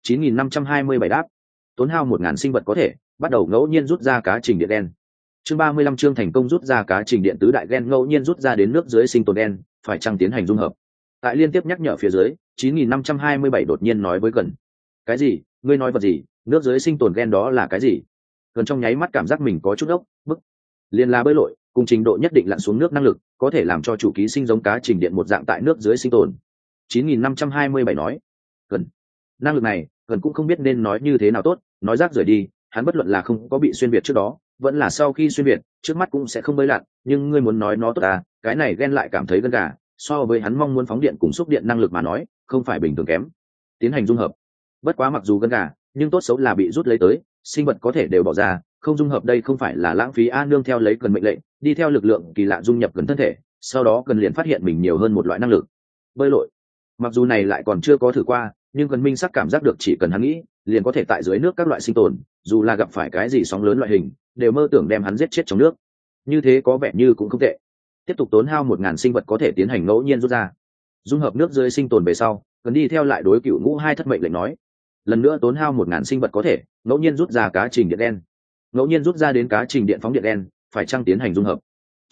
A: 9527 đáp. Tốn hao 1000 sinh vật có thể, bắt đầu ngẫu nhiên rút ra cá trình điện đen. Chương 35 chương thành công rút ra cá trình điện tứ đại gen ngẫu nhiên rút ra đến nước dưới sinh tồn đen, phải chăng tiến hành dung hợp. Tại liên tiếp nhắc nhở phía dưới, 9527 đột nhiên nói với Cần. Cái gì? Ngươi nói vật gì? Nước dưới sinh tồn gen đó là cái gì? Cần trong nháy mắt cảm giác mình có chút ốc, bức. Liên là bơi lội, cùng trình độ nhất định lặn xuống nước năng lực, có thể làm cho chủ ký sinh giống cá trình điện một dạng tại nước dưới sinh tồn. 9527 nói. Cần. Năng lực này, Cần cũng không biết nên nói như thế nào tốt, nói rác rời đi, hắn bất luận là không có bị xuyên việt trước đó, vẫn là sau khi xuyên việt, trước mắt cũng sẽ không bơi lặn, nhưng ngươi muốn nói nó tốt à, cái này ghen lại cảm thấy gân gà, so với hắn mong muốn phóng điện cùng xúc điện năng lực mà nói, không phải bình thường kém. Tiến hành dung hợp. Bất quá mặc dù gân gà, nhưng tốt xấu là bị rút lấy tới, sinh vật có thể đều bỏ ra, không dung hợp đây không phải là lãng phí a nương theo lấy Cần mệnh lệnh, đi theo lực lượng kỳ lạ dung nhập gần thân thể, sau đó Cần liền phát hiện mình nhiều hơn một loại năng lực. Bơi lội. Mặc dù này lại còn chưa có thử qua, nhưng Cần minh sắc cảm giác được chỉ cần hắn nghĩ, liền có thể tại dưới nước các loại sinh tồn, dù là gặp phải cái gì sóng lớn loại hình, đều mơ tưởng đem hắn giết chết trong nước. Như thế có vẻ như cũng không tệ. Tiếp tục tốn hao 1000 sinh vật có thể tiến hành ngẫu nhiên rút ra. Dung hợp nước dưới sinh tồn về sau, Cần đi theo lại đối cửu ngũ hai thất mệnh lệnh nói. Lần nữa tốn hao 1000 sinh vật có thể, ngẫu nhiên rút ra cá trình điện đen. Ngẫu nhiên rút ra đến cá trình điện phóng điện đen, phải chăng tiến hành dung hợp.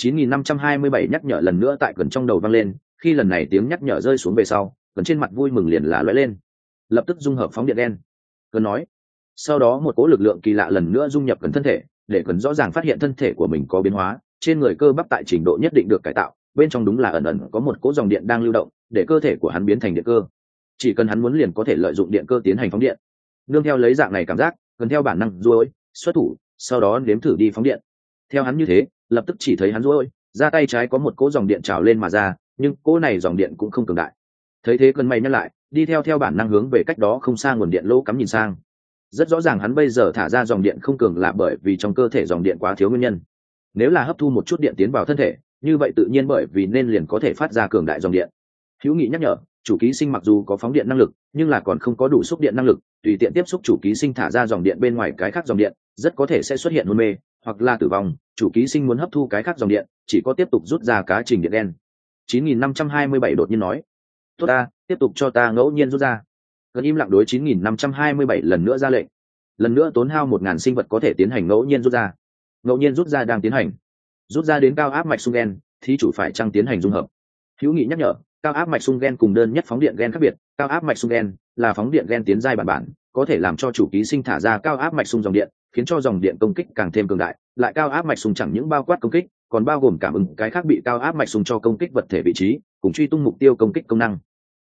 A: 9527 nhắc nhở lần nữa tại Cần trong đầu vang lên, khi lần này tiếng nhắc nhở rơi xuống về sau, Cần trên mặt vui mừng liền là lóe lên. Lập tức dung hợp phóng điện đen. Cần nói. Sau đó một cỗ lực lượng kỳ lạ lần nữa dung nhập Cần thân thể, để Cần rõ ràng phát hiện thân thể của mình có biến hóa, trên người cơ bắp tại trình độ nhất định được cải tạo, bên trong đúng là ẩn ẩn có một cỗ dòng điện đang lưu động, để cơ thể của hắn biến thành điện cơ. Chỉ cần hắn muốn liền có thể lợi dụng điện cơ tiến hành phóng điện. Nương theo lấy dạng này cảm giác, Cần theo bản năng duỗi xuất thủ, sau đó nếm thử đi phóng điện. Theo hắn như thế, lập tức chỉ thấy hắn duỗi ra tay trái có một cỗ dòng điện trào lên mà ra, nhưng cỗ này dòng điện cũng không cường đại. Thấy thế Cần mày nhắc lại, đi theo bản năng hướng về cách đó không xa nguồn điện lỗ cắm nhìn sang. Rất rõ ràng hắn bây giờ thả ra dòng điện không cường là bởi vì trong cơ thể dòng điện quá thiếu nguyên nhân. Nếu là hấp thu một chút điện tiến vào thân thể, như vậy tự nhiên bởi vì nên liền có thể phát ra cường đại dòng điện. Hữu Nghị nhắc nhở, chủ ký sinh mặc dù có phóng điện năng lực, nhưng là còn không có đủ xúc điện năng lực, tùy tiện tiếp xúc chủ ký sinh thả ra dòng điện bên ngoài cái khác dòng điện, rất có thể sẽ xuất hiện hôn mê hoặc là tử vong. Chủ ký sinh muốn hấp thu cái khác dòng điện, chỉ có tiếp tục rút ra cá trình điện đen. 9527 đột nhiên nói. Tốt ta, tiếp tục cho ta ngẫu nhiên rút ra. Gần im lặng đối 9527 lần nữa ra lệnh. Lần nữa tốn hao 1000 sinh vật có thể tiến hành ngẫu nhiên rút ra. Ngẫu nhiên rút ra đang tiến hành. Rút ra đến cao áp mạch xung gen, thí chủ phải chăng tiến hành dung hợp. Hữu Nghị nhắc nhở, cao áp mạch xung gen cùng đơn nhất phóng điện gen khác biệt, cao áp mạch xung gen là phóng điện gen tiến giai bản, có thể làm cho chủ ký sinh thả ra cao áp mạch xung dòng điện, khiến cho dòng điện công kích càng thêm cường đại, lại cao áp mạch xung chẳng những bao quát công kích, còn bao gồm cảm ứng cái khác bị cao áp mạch xung cho công kích vật thể vị trí, cùng truy tung mục tiêu công kích công năng.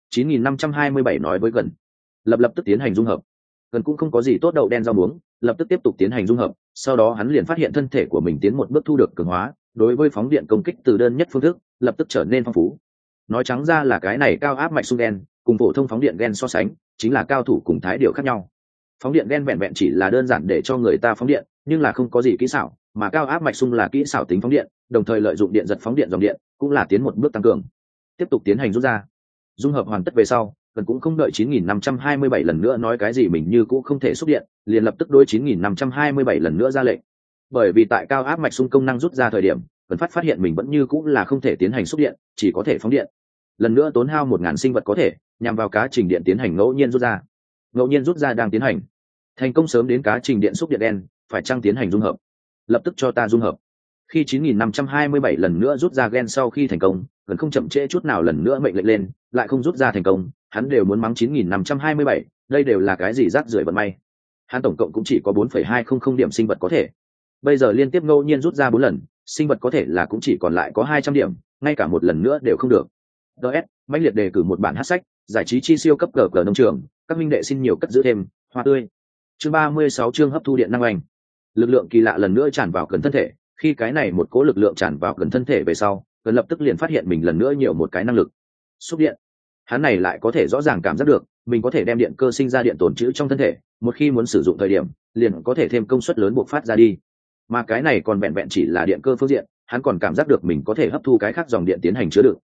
A: 9527 nói với Gần. Lập tức tiến hành dung hợp. Gần cũng không có gì tốt đậu đen rau muống, lập tức tiếp tục tiến hành dung hợp, sau đó hắn liền phát hiện thân thể của mình tiến một bước thu được cường hóa, đối với phóng điện công kích từ đơn nhất phương thức, lập tức trở nên phong phú. Nói trắng ra là cái này cao áp mạch sung đen cùng phổ thông phóng điện gen so sánh chính là cao thủ cùng thái điều khác nhau. Phóng điện gen vẹn vẹn chỉ là đơn giản để cho người ta phóng điện, nhưng là không có gì kỹ xảo, mà cao áp mạch sung là kỹ xảo tính phóng điện, đồng thời lợi dụng điện giật phóng điện dòng điện, cũng là tiến một bước tăng cường. Tiếp tục tiến hành rút ra. Dung hợp hoàn tất về sau, cần cũng không đợi 9527 lần nữa nói cái gì mình như cũng không thể xúc điện, liền lập tức đối 9527 lần nữa ra lệnh. Bởi vì tại cao áp mạch sung công năng rút ra thời điểm, cần phát hiện mình vẫn như cũng là không thể tiến hành xúc điện, chỉ có thể phóng điện. Lần nữa tốn hao 1000 sinh vật có thể nhằm vào cá trình điện tiến hành ngẫu nhiên rút ra. Ngẫu nhiên rút ra đang tiến hành. Thành công sớm đến cá trình điện xúc điện đen, phải chăng tiến hành dung hợp? Lập tức cho ta dung hợp. Khi 9527 lần nữa rút ra gen sau khi thành công, cần không chậm trễ chút nào lần nữa mệnh lệnh lên, lại không rút ra thành công, hắn đều muốn mắng 9527, đây đều là cái gì rác rưởi vận may. Hắn tổng cộng cũng chỉ có 4,200 điểm sinh vật có thể. Bây giờ liên tiếp ngẫu nhiên rút ra 4 lần, sinh vật có thể là cũng chỉ còn lại có 200 điểm, ngay cả một lần nữa đều không được. DS, mãnh liệt đề cử một bản hát sách, giải trí chi siêu cấp cờ nông trường, các minh đệ xin nhiều cất giữ thêm, hoa tươi. Chương 36 chương hấp thu điện năng anh. Lực lượng kỳ lạ lần nữa tràn vào cần thân thể, khi cái này một cỗ lực lượng tràn vào cần thân thể về sau, cần lập tức liền phát hiện mình lần nữa nhiều một cái năng lực. Xúc điện. Hắn này lại có thể rõ ràng cảm giác được, mình có thể đem điện cơ sinh ra điện tồn trữ trong thân thể, một khi muốn sử dụng thời điểm, liền có thể thêm công suất lớn buộc phát ra đi. Mà cái này còn vẹn vẹn chỉ là điện cơ phương diện, hắn còn cảm giác được mình có thể hấp thu cái khác dòng điện tiến hành chứa đựng.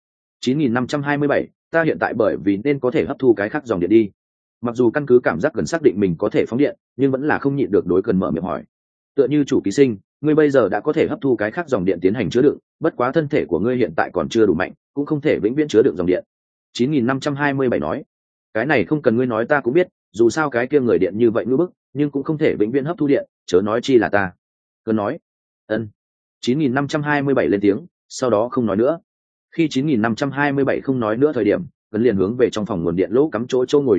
A: 9527, ta hiện tại bởi vì nên có thể hấp thu cái khác dòng điện đi. Mặc dù căn cứ cảm giác cần xác định mình có thể phóng điện, nhưng vẫn là không nhịn được đối cần mở miệng hỏi. Tựa như chủ ký sinh, ngươi bây giờ đã có thể hấp thu cái khác dòng điện tiến hành chứa đựng, bất quá thân thể của ngươi hiện tại còn chưa đủ mạnh, cũng không thể vĩnh viễn chứa đựng dòng điện. 9527 nói, cái này không cần ngươi nói ta cũng biết, dù sao cái kia người điện như vậy ngữ bức, nhưng cũng không thể vĩnh viễn hấp thu điện, chớ nói chi là ta. Cần nói, ân. 9527 lên tiếng, sau đó không nói nữa. Khi 9527 không nói nữa thời điểm, cần liền hướng về trong phòng nguồn điện lỗ cắm chỗ ngồi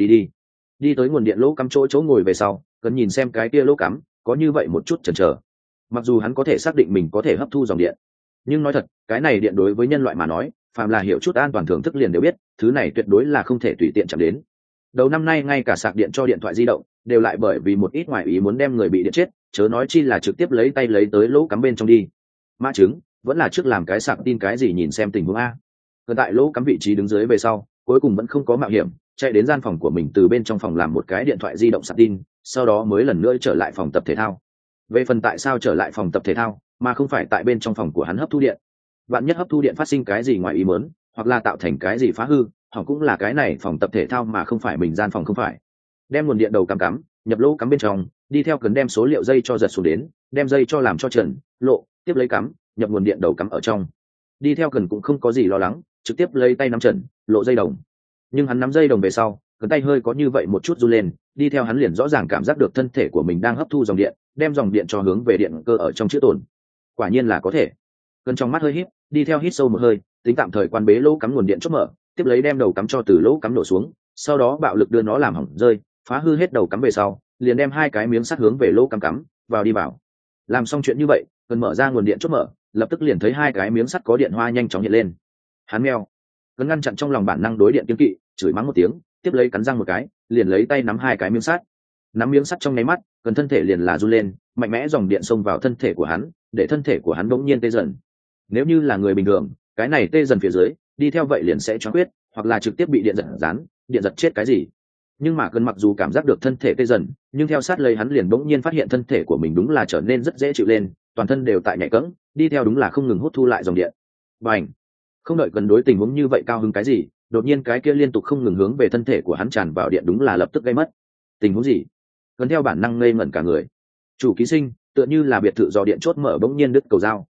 A: đi tới nguồn điện lỗ cắm chỗ ngồi về sau, cần nhìn xem cái kia lỗ cắm có như vậy một chút chần chờ. Mặc dù hắn có thể xác định mình có thể hấp thu dòng điện, nhưng nói thật, cái này điện đối với nhân loại mà nói, phàm là hiểu chút an toàn thưởng thức liền đều biết, thứ này tuyệt đối là không thể tùy tiện chạm đến. Đầu năm nay ngay cả sạc điện cho điện thoại di động đều lại bởi vì một ít ngoại ý muốn đem người bị điện chết, chớ nói chi là trực tiếp lấy tay lấy tới lỗ cắm bên trong đi. Mã chứng, vẫn là trước làm cái sạc tin cái gì nhìn xem tình huống a. Còn tại lỗ cắm vị trí đứng dưới về sau, cuối cùng vẫn không có mạo hiểm, chạy đến gian phòng của mình từ bên trong phòng làm một cái điện thoại di động sạc tin, sau đó mới lần nữa trở lại phòng tập thể thao. Về phần tại sao trở lại phòng tập thể thao mà không phải tại bên trong phòng của hắn hấp thu điện, vạn nhất hấp thu điện phát sinh cái gì ngoài ý muốn, hoặc là tạo thành cái gì phá hư, họ cũng là cái này phòng tập thể thao mà không phải mình gian phòng không phải. Đem nguồn điện đầu cắm nhập lỗ cắm bên trong, đi theo cần đem số liệu dây cho giật xuống đến, đem dây cho làm cho trần lộ, tiếp lấy cắm nhập nguồn điện đầu cắm ở trong. Đi theo cần cũng không có gì lo lắng, trực tiếp lấy tay nắm trần lộ dây đồng. Nhưng hắn nắm dây đồng về sau, cần tay hơi có như vậy một chút run lên, đi theo hắn liền rõ ràng cảm giác được thân thể của mình đang hấp thu dòng điện, đem dòng điện cho hướng về điện cơ ở trong chữ tồn. Quả nhiên là có thể. Cần trong mắt hơi híp, đi theo hít sâu một hơi, tính tạm thời quan bế lỗ cắm nguồn điện chốt mở, tiếp lấy đem đầu cắm cho từ lỗ cắm đổ xuống, sau đó bạo lực đưa nó làm hỏng rơi, phá hư hết đầu cắm về sau, liền đem hai cái miếng sắt hướng về lỗ cắm vào đi vào. Làm xong chuyện như vậy, cần mở ra nguồn điện chốt mở, lập tức liền thấy hai cái miếng sắt có điện hoa nhanh chóng hiện lên. Hắn meo, cần ngăn chặn trong lòng bản năng đối điện kiêng kỵ, chửi mắng một tiếng, tiếp lấy cắn răng một cái, liền lấy tay nắm hai cái miếng sắt. Nắm miếng sắt trong nháy mắt, cần thân thể liền là run lên, mạnh mẽ dòng điện xông vào thân thể của hắn, để thân thể của hắn bỗng nhiên tê dần. Nếu như là người bình thường, cái này tê dần phía dưới, đi theo vậy liền sẽ choáng huyết, hoặc là trực tiếp bị điện giật gián, điện giật chết cái gì. Nhưng mà cần mặc dù cảm giác được thân thể tê dần, nhưng theo sát lấy hắn liền bỗng nhiên phát hiện thân thể của mình đúng là trở nên rất dễ chịu lên, toàn thân đều tại nhạy cẫng, đi theo đúng là không ngừng hút thu lại dòng điện. Bành! Không đợi cần đối tình huống như vậy cao hứng cái gì, đột nhiên cái kia liên tục không ngừng hướng về thân thể của hắn tràn vào điện đúng là lập tức gây mất. Tình huống gì? Cần theo bản năng ngây ngẩn cả người. Chủ ký sinh, tựa như là biệt thự do điện chốt mở bỗng nhiên đứt cầu dao.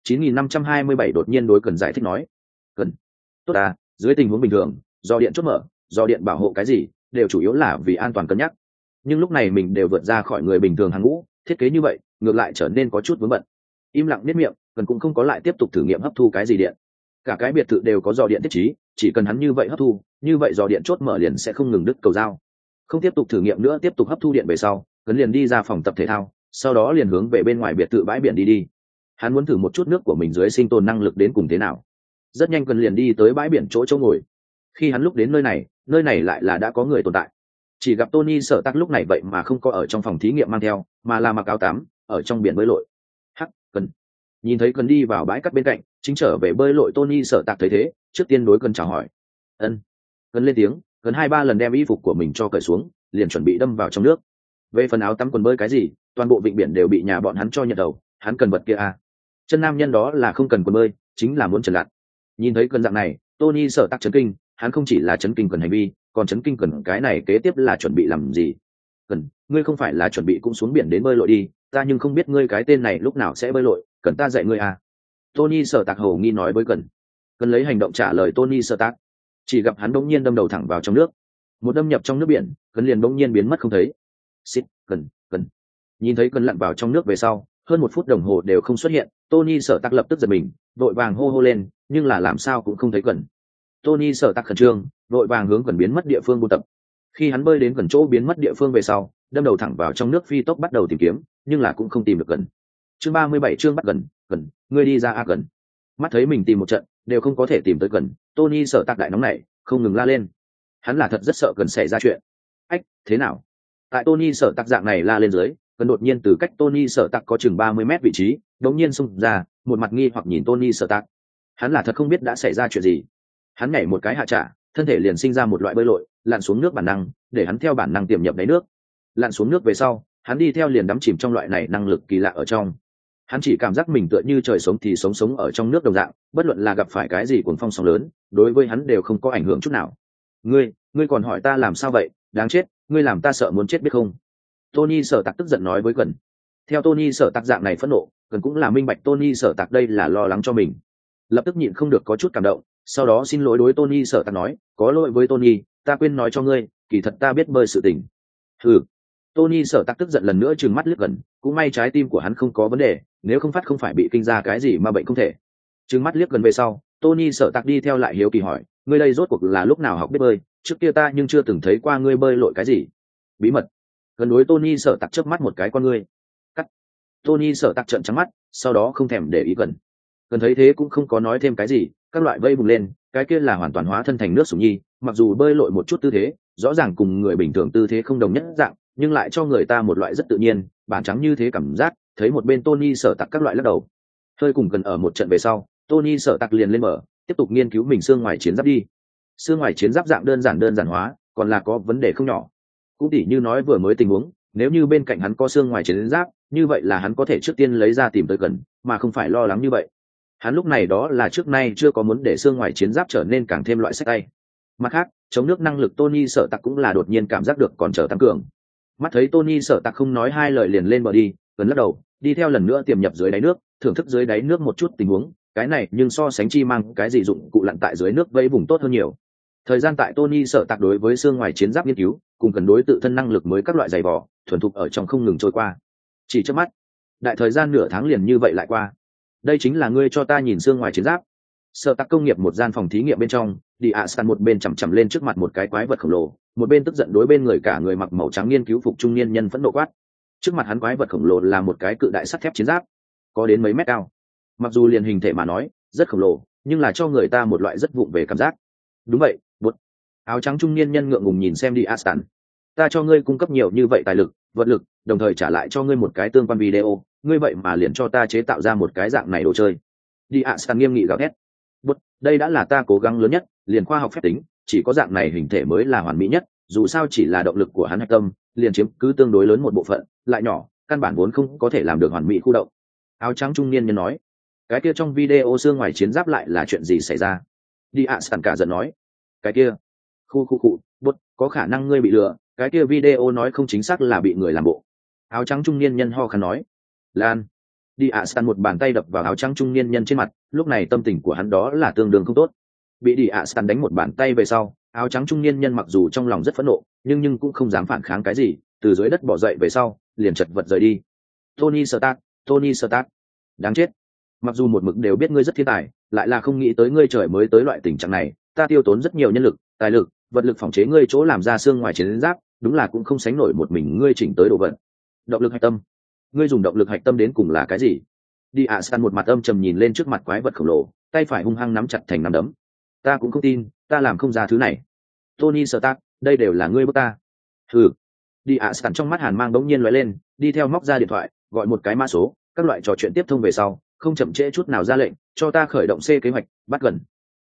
A: 9527 đột nhiên đối cần giải thích nói. Cần. Tốt à, dưới tình huống bình thường, do điện chốt mở, do điện bảo hộ cái gì, đều chủ yếu là vì an toàn cân nhắc. Nhưng lúc này mình đều vượt ra khỏi người bình thường hàng ngũ, thiết kế như vậy, ngược lại trở nên có chút vướng bận. Im lặng niết miệng, cần cũng không có lại tiếp tục thử nghiệm hấp thu cái gì điện. Cả cái biệt thự đều có dò điện thiết trí, chỉ cần hắn như vậy hấp thu, như vậy dò điện chốt mở liền sẽ không ngừng đứt cầu dao. Không tiếp tục thử nghiệm nữa, tiếp tục hấp thu điện về sau, cần liền đi ra phòng tập thể thao, sau đó liền hướng về bên ngoài biệt thự bãi biển đi. Hắn muốn thử một chút nước của mình dưới sinh tồn năng lực đến cùng thế nào. Rất nhanh cần liền đi tới bãi biển chỗ ngồi. Khi hắn lúc đến nơi này lại là đã có người tồn tại. Chỉ gặp Tony Sở Tắc lúc này vậy mà không có ở trong phòng thí nghiệm mang theo, mà là mặc áo tắm ở trong biển bơi lội. Hắc, cần nhìn thấy cần đi vào bãi cát bên cạnh, chính trở về bơi lội Tony Sở Tạc thấy thế, trước tiên đối Cần chào hỏi. Ân. Cần lên tiếng, gần 2-3 lần đem y phục của mình cho cởi xuống, liền chuẩn bị đâm vào trong nước. Về phần áo tắm quần bơi cái gì, toàn bộ vịnh biển đều bị nhà bọn hắn cho nhận đầu, hắn cần vật kia à. Chân nam nhân đó là không cần quần bơi, chính là muốn trần lặn. Nhìn thấy Cần dạng này, Tony sợ tắc chấn kinh, hắn không chỉ là chấn kinh Cần hành vi, còn chấn kinh Cần cái này kế tiếp là chuẩn bị làm gì. Cần, ngươi không phải là chuẩn bị cũng xuống biển đến bơi lội đi, ta nhưng không biết ngươi cái tên này lúc nào sẽ bơi lội, cần ta dạy ngươi à. Tony sợ tắc hầu nghi nói với Cần. Cần lấy hành động trả lời Tony sợ tắc. Chỉ gặp hắn bỗng nhiên đâm đầu thẳng vào trong nước, một đâm nhập trong nước biển, Cần liền bỗng nhiên biến mất không thấy. Xít, Cần. Nhìn thấy Cần lặn vào trong nước về sau, hơn 1 phút đồng hồ đều không xuất hiện, Tony sợ tắc lập tức giật mình, vội vàng hô lên, nhưng là làm sao cũng không thấy Cần. Tony sợ tắc khẩn trương, vội vàng hướng Cần biến mất địa phương buôn tập. Khi hắn bơi đến gần chỗ biến mất địa phương về sau, đâm đầu thẳng vào trong nước phi tốc bắt đầu tìm kiếm, nhưng là cũng không tìm được Cần. Chương 37 chương bắt Cần, ngươi đi ra a Cần. Mắt thấy mình tìm một trận đều không có thể tìm tới Cần, Tony sợ tắc đại nóng nảy, không ngừng la lên. Hắn là thật rất sợ Cần xảy ra chuyện. Ách, thế nào? Tại Tony sợ tắc dạng này la lên dưới, Cần đột nhiên từ cách Tony sợ tắc có chừng 30 mét vị trí, đột nhiên xông ra, một mặt nghi hoặc nhìn Tony sợ tắc. Hắn là thật không biết đã xảy ra chuyện gì. Hắn nhảy một cái hạ trả, thân thể liền sinh ra một loại bơi lội, lặn xuống nước bản năng, để hắn theo bản năng tiềm nhập đáy nước. Lặn xuống nước về sau, hắn đi theo liền đắm chìm trong loại này năng lực kỳ lạ ở trong. Hắn chỉ cảm giác mình tựa như trời sống thì sống ở trong nước đồng dạng, bất luận là gặp phải cái gì cuồng phong sóng lớn, đối với hắn đều không có ảnh hưởng chút nào. Ngươi còn hỏi ta làm sao vậy, đáng chết, ngươi làm ta sợ muốn chết biết không? Tony sợ tặc tức giận nói với Cần. Theo Tony sợ tặc dạng này phẫn nộ, Cần cũng là minh bạch Tony sợ tặc đây là lo lắng cho mình. Lập tức nhịn không được có chút cảm động, sau đó xin lỗi đối Tony sợ tặc nói, có lỗi với Tony, ta quên nói cho ngươi, kỳ thật ta biết bơi sự tình. Tony sợ tặc tức giận lần nữa trừng mắt liếc Cần, cũng may trái tim của hắn không có vấn đề, nếu không phát không phải bị kinh ra cái gì mà bệnh không thể. Trừng mắt liếc Cần về sau, Tony sợ tặc đi theo lại hiếu kỳ hỏi, ngươi đây rốt cuộc là lúc nào học biết bơi, trước kia ta nhưng chưa từng thấy qua ngươi bơi lội cái gì. Bí mật. Cần đối Tony sợ tặc chớp mắt một cái con ngươi. Cắt. Tony sợ tặc trợn trắng mắt, sau đó không thèm để ý Cần. Cần thấy thế cũng không có nói thêm cái gì, các loại vây bùng lên, cái kia là hoàn toàn hóa thân thành nước sủng nhi, mặc dù bơi lội một chút tư thế, rõ ràng cùng người bình thường tư thế không đồng nhất dạng, nhưng lại cho người ta một loại rất tự nhiên, bản trắng như thế cảm giác. Thấy một bên Tony sợ tặc các loại lắc đầu. Hơi cùng Cần ở một trận về sau, Tony sợ tặc liền lên mở, tiếp tục nghiên cứu mình xương ngoài chiến giáp đi. Xương ngoài chiến giáp dạng đơn giản hóa, còn là có vấn đề không nhỏ. Cũng tỉ như nói vừa mới tình huống, nếu như bên cạnh hắn có xương ngoài chiến giáp, như vậy là hắn có thể trước tiên lấy ra tìm tới Cần, mà không phải lo lắng như vậy. Hắn lúc này đó là trước nay chưa có muốn để xương ngoài chiến giáp trở nên càng thêm loại sách tay. Mặt khác, chống nước năng lực Tony sợ tặc cũng là đột nhiên cảm giác được còn trở tăng cường. Mắt thấy Tony sợ tặc không nói hai lời liền lên bờ đi, Cần lắc đầu, đi theo lần nữa tiềm nhập dưới đáy nước, thưởng thức dưới đáy nước một chút tình huống, cái này nhưng so sánh chi mang cái gì dụng cụ lặn tại dưới nước vây vùng tốt hơn nhiều. Thời gian tại Tony sợ tặc đối với xương ngoài chiến giáp nghiên cứu, cùng cần đối tự thân năng lực mới các loại giày vỏ, thuần thục ở trong không ngừng trôi qua. Chỉ trước mắt, đại thời gian nửa tháng liền như vậy lại qua. Đây chính là ngươi cho ta nhìn xương ngoài chiến giáp. Sợ tặc công nghiệp một gian phòng thí nghiệm bên trong, đi ạ sàn một bên chằm chằm lên trước mặt một cái quái vật khổng lồ, một bên tức giận đối bên người cả người mặc màu trắng nghiên cứu phục trung niên nhân phẫn nộ quát. Trước mặt hắn quái vật khổng lồ là một cái cự đại sắt thép chiến giáp, có đến mấy mét cao. Mặc dù liền hình thể mà nói rất khổng lồ, nhưng là cho người ta một loại rất vụng về cảm giác. Đúng vậy, bút. Áo trắng trung niên nhân ngượng ngùng nhìn xem đi Aston. Ta cho ngươi cung cấp nhiều như vậy tài lực, vật lực, đồng thời trả lại cho ngươi một cái tương quan video, ngươi vậy mà liền cho ta chế tạo ra một cái dạng này đồ chơi. Đi Aston nghiêm nghị gào thét. Bút, đây đã là ta cố gắng lớn nhất, liền khoa học phép tính, chỉ có dạng này hình thể mới là hoàn mỹ nhất, dù sao chỉ là động lực của hắn hạch tâm, liền chiếm cứ tương đối lớn một bộ phận, lại nhỏ, căn bản vốn không có thể làm được hoàn mỹ khu động. Áo trắng trung niên nhân nói. Cái kia trong video xương ngoài chiến giáp lại là chuyện gì xảy ra? Đi Aston cả giận nói. Cái kia, khu, bút, có khả năng ngươi bị lừa, cái kia video nói không chính xác là bị người làm bộ. Áo trắng trung niên nhân ho khăn nói. Lan. Đi Aston một bàn tay đập vào áo trắng trung niên nhân trên mặt, lúc này tâm tình của hắn đó là tương đương không tốt. Bị đi Aston đánh một bàn tay về sau, áo trắng trung niên nhân mặc dù trong lòng rất phẫn nộ, nhưng cũng không dám phản kháng cái gì, từ dưới đất bỏ dậy về sau, liền chật vật rời đi. Tony Stark, đáng chết. Mặc dù một mực đều biết ngươi rất thiên tài, lại là không nghĩ tới ngươi trời mới tới loại tình trạng này, ta tiêu tốn rất nhiều nhân lực, tài lực, vật lực phòng chế ngươi chỗ làm ra xương ngoài chiến giáp, đúng là cũng không sánh nổi một mình ngươi chỉnh tới đồ vật. Động lực hạch tâm, ngươi dùng động lực hạch tâm đến cùng là cái gì? Đi Aston một mặt âm trầm nhìn lên trước mặt quái vật khổng lồ, tay phải hung hăng nắm chặt thành nắm đấm. Ta cũng không tin, ta làm không ra thứ này. Tony Stark, đây đều là ngươi bức ta. Hừ. Đi Aston trong mắt hàn mang bỗng nhiên lóe lên, đi theo móc ra điện thoại, gọi một cái mã số, các loại trò chuyện tiếp thông về sau, không chậm trễ chút nào ra lệnh, cho ta khởi động C kế hoạch, bắt gần.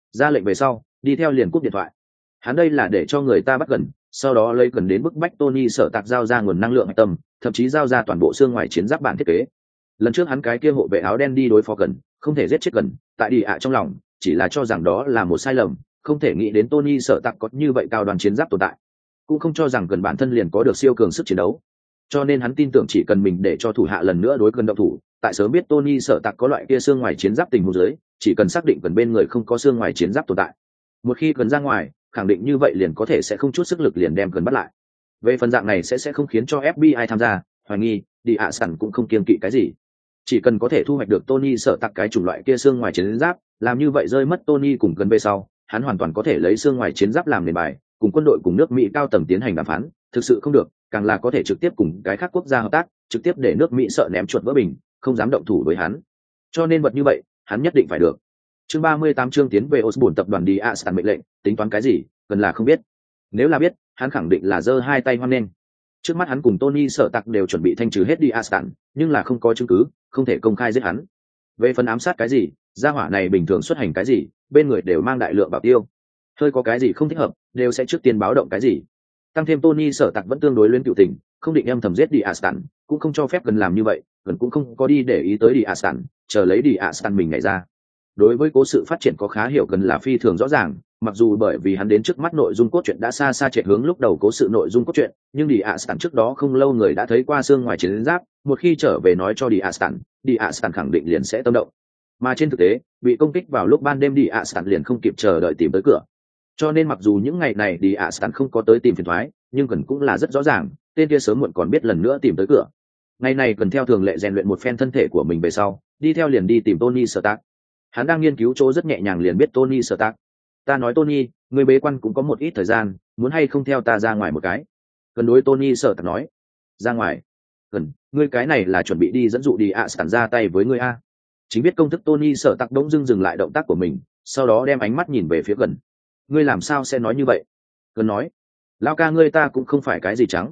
A: Ra lệnh về sau, đi theo liền cúp điện thoại. Hắn đây là để cho người ta bắt gần, sau đó lấy gần đến bức bách Tony Sở Tạc giao ra nguồn năng lượng hạch tâm, thậm chí giao ra toàn bộ xương ngoài chiến giáp bản thiết kế. Lần trước hắn cái kia hộ vệ áo đen đi đối phó gần, không thể giết chết gần, tại đi trong lòng chỉ là cho rằng đó là một sai lầm, không thể nghĩ đến Tony Sở Tạc có như vậy cao đoàn chiến giáp tồn tại, cũng không cho rằng gần bản thân liền có được siêu cường sức chiến đấu. Cho nên hắn tin tưởng chỉ cần mình để cho thủ hạ lần nữa đối gần động thủ, tại sớm biết Tony Sở Tạc có loại kia xương ngoài chiến giáp tình huống dưới, chỉ cần xác định gần bên người không có xương ngoài chiến giáp tồn tại, một khi gần ra ngoài, khẳng định như vậy liền có thể sẽ không chút sức lực liền đem gần bắt lại. Về phần dạng này sẽ không khiến cho FBI tham gia hoài nghi, đi sẵn cũng không kiêng kỵ cái gì. Chỉ cần có thể thu hoạch được Tony Sở Tạc cái chủng loại kia xương ngoài chiến giáp, làm như vậy rơi mất Tony cùng gần về sau, hắn hoàn toàn có thể lấy xương ngoài chiến giáp làm nền bài, cùng quân đội cùng nước Mỹ cao tầng tiến hành đàm phán. Thực sự không được, càng là có thể trực tiếp cùng cái khác quốc gia hợp tác, trực tiếp để nước Mỹ sợ ném chuột vỡ bình, không dám động thủ với hắn. Cho nên vật như vậy, hắn nhất định phải được. Chương 38 chương tiến về Osborne tập đoàn đi sẵn mệnh lệnh, tính toán cái gì, cần là không biết. Nếu là biết, hắn khẳng định là giơ hai tay hoan nghênh. Trước mắt hắn cùng Tony Sở Tạc đều chuẩn bị thanh trừ hết đi sẵn, nhưng là không có chứng cứ, không thể công khai giết hắn. Về phần ám sát cái gì, gia hỏa này bình thường xuất hành cái gì, bên người đều mang đại lượng bảo tiêu. Hơi có cái gì không thích hợp, đều sẽ trước tiên báo động cái gì. Tăng thêm Tony Sở Tạc vẫn tương đối luyến cựu tình, không định em thầm giết đi sẵn, cũng không cho phép gần làm như vậy, gần cũng không có đi để ý tới đi sẵn, chờ lấy đi sẵn mình nhảy ra. Đối với cố sự phát triển có khá hiểu gần là phi thường rõ ràng, mặc dù bởi vì hắn đến trước mắt nội dung cốt truyện đã xa xa chạy hướng lúc đầu cố sự nội dung cốt truyện, nhưng đi sẵn trước đó không lâu người đã thấy qua xương ngoài chiến giáp, một khi trở về nói cho đi sẵn khẳng định liền sẽ tâm động. Mà trên thực tế, bị công kích vào lúc ban đêm đi sẵn liền không kịp chờ đợi tìm tới cửa. Cho nên mặc dù những ngày này đi sẵn không có tới tìm phiền toái, nhưng cần cũng là rất rõ ràng, tên kia sớm muộn còn biết lần nữa tìm tới cửa. Ngày này cần theo thường lệ rèn luyện một phen thân thể của mình về sau, đi theo liền đi tìm Tony Stark. Hắn đang nghiên cứu chỗ rất nhẹ nhàng liền biết Tony Stark. Ta nói Tony, người bế quan cũng có một ít thời gian, muốn hay không theo ta ra ngoài một cái? Cần đối Tony Stark nói. Ra ngoài? Cần, ngươi cái này là chuẩn bị đi dẫn dụ đi sẵn ra tay với ngươi a? Chính biết công thức Tony Stark đống dừng lại động tác của mình, sau đó đem ánh mắt nhìn về phía gần. Ngươi làm sao sẽ nói như vậy? Cần nói, lao ca ngươi ta cũng không phải cái gì trắng,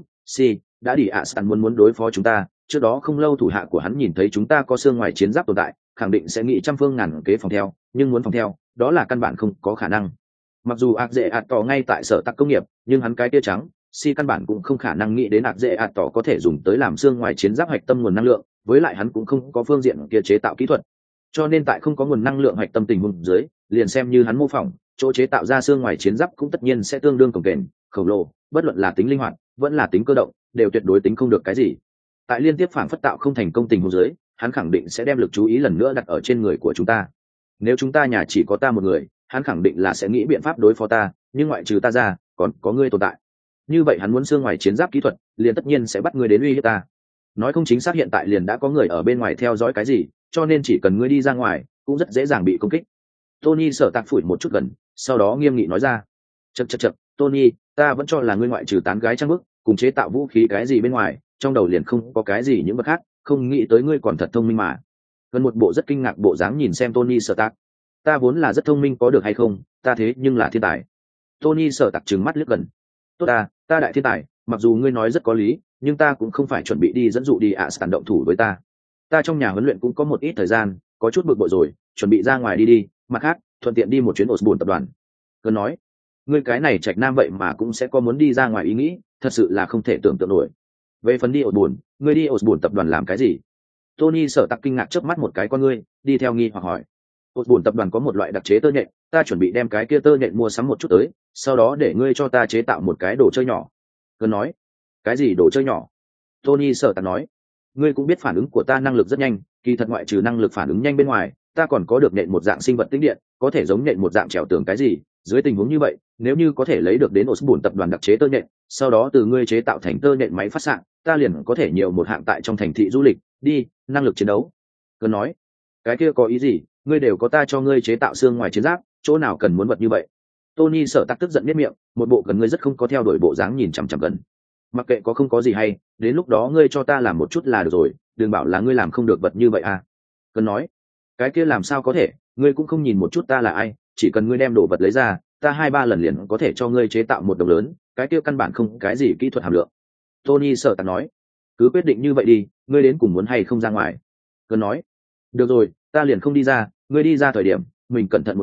A: đã đi sẵn muốn đối phó chúng ta, trước đó không lâu thủ hạ của hắn nhìn thấy chúng ta có xương ngoài chiến giáp tồn tại, khẳng định sẽ nghĩ trăm phương ngàn kế phòng theo, nhưng muốn phòng theo, đó là căn bản không có khả năng. Mặc dù ạc dễ ạt tỏ ngay tại sở tạc công nghiệp, nhưng hắn cái tia trắng, căn bản cũng không khả năng nghĩ đến ạc dễ ạt tỏ có thể dùng tới làm xương ngoài chiến giáp hạch tâm nguồn năng lượng, với lại hắn cũng không có phương diện kia chế tạo kỹ thuật. Cho nên tại không có nguồn năng lượng hạch tâm tình huống dưới, liền xem như hắn mô phỏng, chỗ chế tạo ra xương ngoài chiến giáp cũng tất nhiên sẽ tương đương cồng kềnh, khổng lồ, bất luận là tính linh hoạt, vẫn là tính cơ động, đều tuyệt đối tính không được cái gì. Tại liên tiếp phản phất tạo không thành công tình huống dưới, hắn khẳng định sẽ đem lực chú ý lần nữa đặt ở trên người của chúng ta. Nếu chúng ta nhà chỉ có ta một người, hắn khẳng định là sẽ nghĩ biện pháp đối phó ta, nhưng ngoại trừ ta ra, còn có ngươi tồn tại. Như vậy hắn muốn xương ngoài chiến giáp kỹ thuật, liền tất nhiên sẽ bắt ngươi đến uy hiếp ta. Nói không chính xác hiện tại liền đã có người ở bên ngoài theo dõi cái gì, cho nên chỉ cần ngươi đi ra ngoài, cũng rất dễ dàng bị công kích. Tony Sở Tạc phủi một chút gần, sau đó nghiêm nghị nói ra. Chậc, Tony, ta vẫn cho là ngươi ngoại trừ tán gái trang bức, cùng chế tạo vũ khí cái gì bên ngoài, trong đầu liền không có cái gì những vật khác, không nghĩ tới ngươi còn thật thông minh mà. Gần một bộ rất kinh ngạc bộ dáng nhìn xem Tony Sở Tạc. Ta vốn là rất thông minh có được hay không, ta thế nhưng là thiên tài. Tony Sở Tạc trừng mắt liếc gần. Tốt ta đại thiên tài, mặc dù ngươi nói rất có lý, nhưng ta cũng không phải chuẩn bị đi dẫn dụ đi sẵn động thủ với ta. Ta trong nhà huấn luyện cũng có một ít thời gian, có chút bực bội rồi, chuẩn bị ra ngoài đi, mặt khác, thuận tiện đi một chuyến Osborne tập đoàn. Gần nói, ngươi cái này trạch nam vậy mà cũng sẽ có muốn đi ra ngoài ý nghĩ, thật sự là không thể tưởng tượng nổi. Về phần đi Osborne, ngươi đi Osborne tập đoàn làm cái gì? Tony Sở Tạc kinh ngạc chớp mắt một cái con ngươi, đi theo nghi hoặc hỏi. Osborne tập đoàn có một loại đặc chế tơ nhện, ta chuẩn bị đem cái kia tơ nhện mua sắm một chút tới, sau đó để ngươi cho ta chế tạo một cái đồ chơi nhỏ. Gần nói, cái gì đồ chơi nhỏ? Tony Sở Tạc nói, ngươi cũng biết phản ứng của ta năng lực rất nhanh, kỳ thật ngoại trừ năng lực phản ứng nhanh bên ngoài, ta còn có được nhện một dạng sinh vật tĩnh điện, có thể giống nhện một dạng trèo tường cái gì. Dưới tình huống như vậy, nếu như có thể lấy được đến Osborne tập đoàn đặc chế tơ nhện, sau đó từ ngươi chế tạo thành tơ nhện máy phát xạ, ta liền có thể nhiều một hạng tại trong thành thị du lịch, đi, năng lực chiến đấu. Cần nói, cái kia có ý gì, ngươi đều có ta cho ngươi chế tạo xương ngoài chiến giáp, chỗ nào cần muốn vật như vậy? Tony Sở Tạc tức giận biết miệng, một bộ gần ngươi rất không có theo đuổi bộ dáng nhìn chằm chằm gần. Mặc kệ có không có gì hay, đến lúc đó ngươi cho ta làm một chút là được rồi, đừng bảo là ngươi làm không được vật như vậy à. Cần nói, cái kia làm sao có thể, ngươi cũng không nhìn một chút ta là ai, chỉ cần ngươi đem đồ vật lấy ra, ta 2-3 lần liền có thể cho ngươi chế tạo một đồng lớn, cái kia căn bản không cái gì kỹ thuật hàm lượng. Tony Sở Tạc nói, cứ quyết định như vậy đi, ngươi đến cùng muốn hay không ra ngoài? Cần nói, được rồi, ta liền không đi ra, ngươi đi ra thời điểm mình cẩn thận một chút,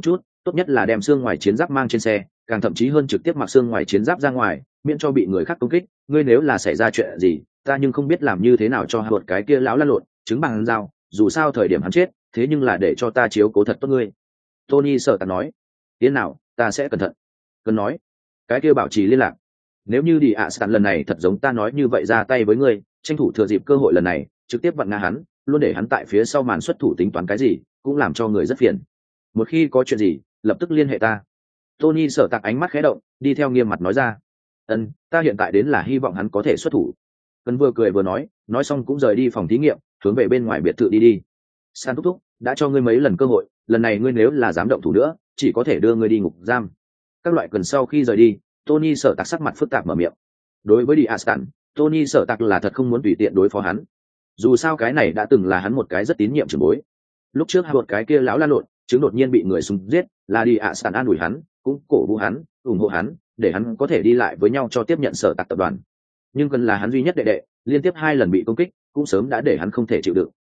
A: tốt nhất là đem xương ngoài chiến giáp mang trên xe, càng thậm chí hơn trực tiếp mặc xương ngoài chiến giáp ra ngoài, miễn cho bị người khác công kích. Ngươi nếu là xảy ra chuyện gì, ta nhưng không biết làm như thế nào cho hạ một cái kia lão lăn lộn trứng bằng dao, dù sao thời điểm hắn chết, thế nhưng là để cho ta chiếu cố thật tốt ngươi. Tony sợ tạc nói. Tiến nào, ta sẽ cẩn thận. Cần nói, cái kia bảo trì liên lạc. Nếu như đi ạ sàn lần này thật giống ta nói như vậy ra tay với ngươi, tranh thủ thừa dịp cơ hội lần này, trực tiếp vặn ngã hắn, luôn để hắn tại phía sau màn xuất thủ tính toán cái gì, cũng làm cho người rất phiền. Một khi có chuyện gì, lập tức liên hệ ta. Tony sợ tạc ánh mắt khẽ động, đi theo nghiêm mặt nói ra. Ta hiện tại đến là hy vọng hắn có thể xuất thủ. Cần vừa cười vừa nói xong cũng rời đi phòng thí nghiệm, hướng về bên ngoài biệt thự đi. San thúc thúc, đã cho ngươi mấy lần cơ hội, lần này ngươi nếu là dám động thủ nữa, chỉ có thể đưa ngươi đi ngục giam. Các loại cần sau khi rời đi, Tony sợ tạc sắc mặt phức tạp mở miệng. Đối với Đi Aston, Tony sợ tạc là thật không muốn tùy tiện đối phó hắn. Dù sao cái này đã từng là hắn một cái rất tín nhiệm trưởng bối. Lúc trước một cái kia lão la lộn, chứng đột nhiên bị người súng giết, là Đi Aston an ủi hắn, cũng cổ vũ hắn, ủng hộ hắn, để hắn có thể đi lại với nhau cho tiếp nhận sở tạc tập đoàn. Nhưng cần là hắn duy nhất đệ đệ, liên tiếp 2 lần bị công kích, cũng sớm đã để hắn không thể chịu đựng.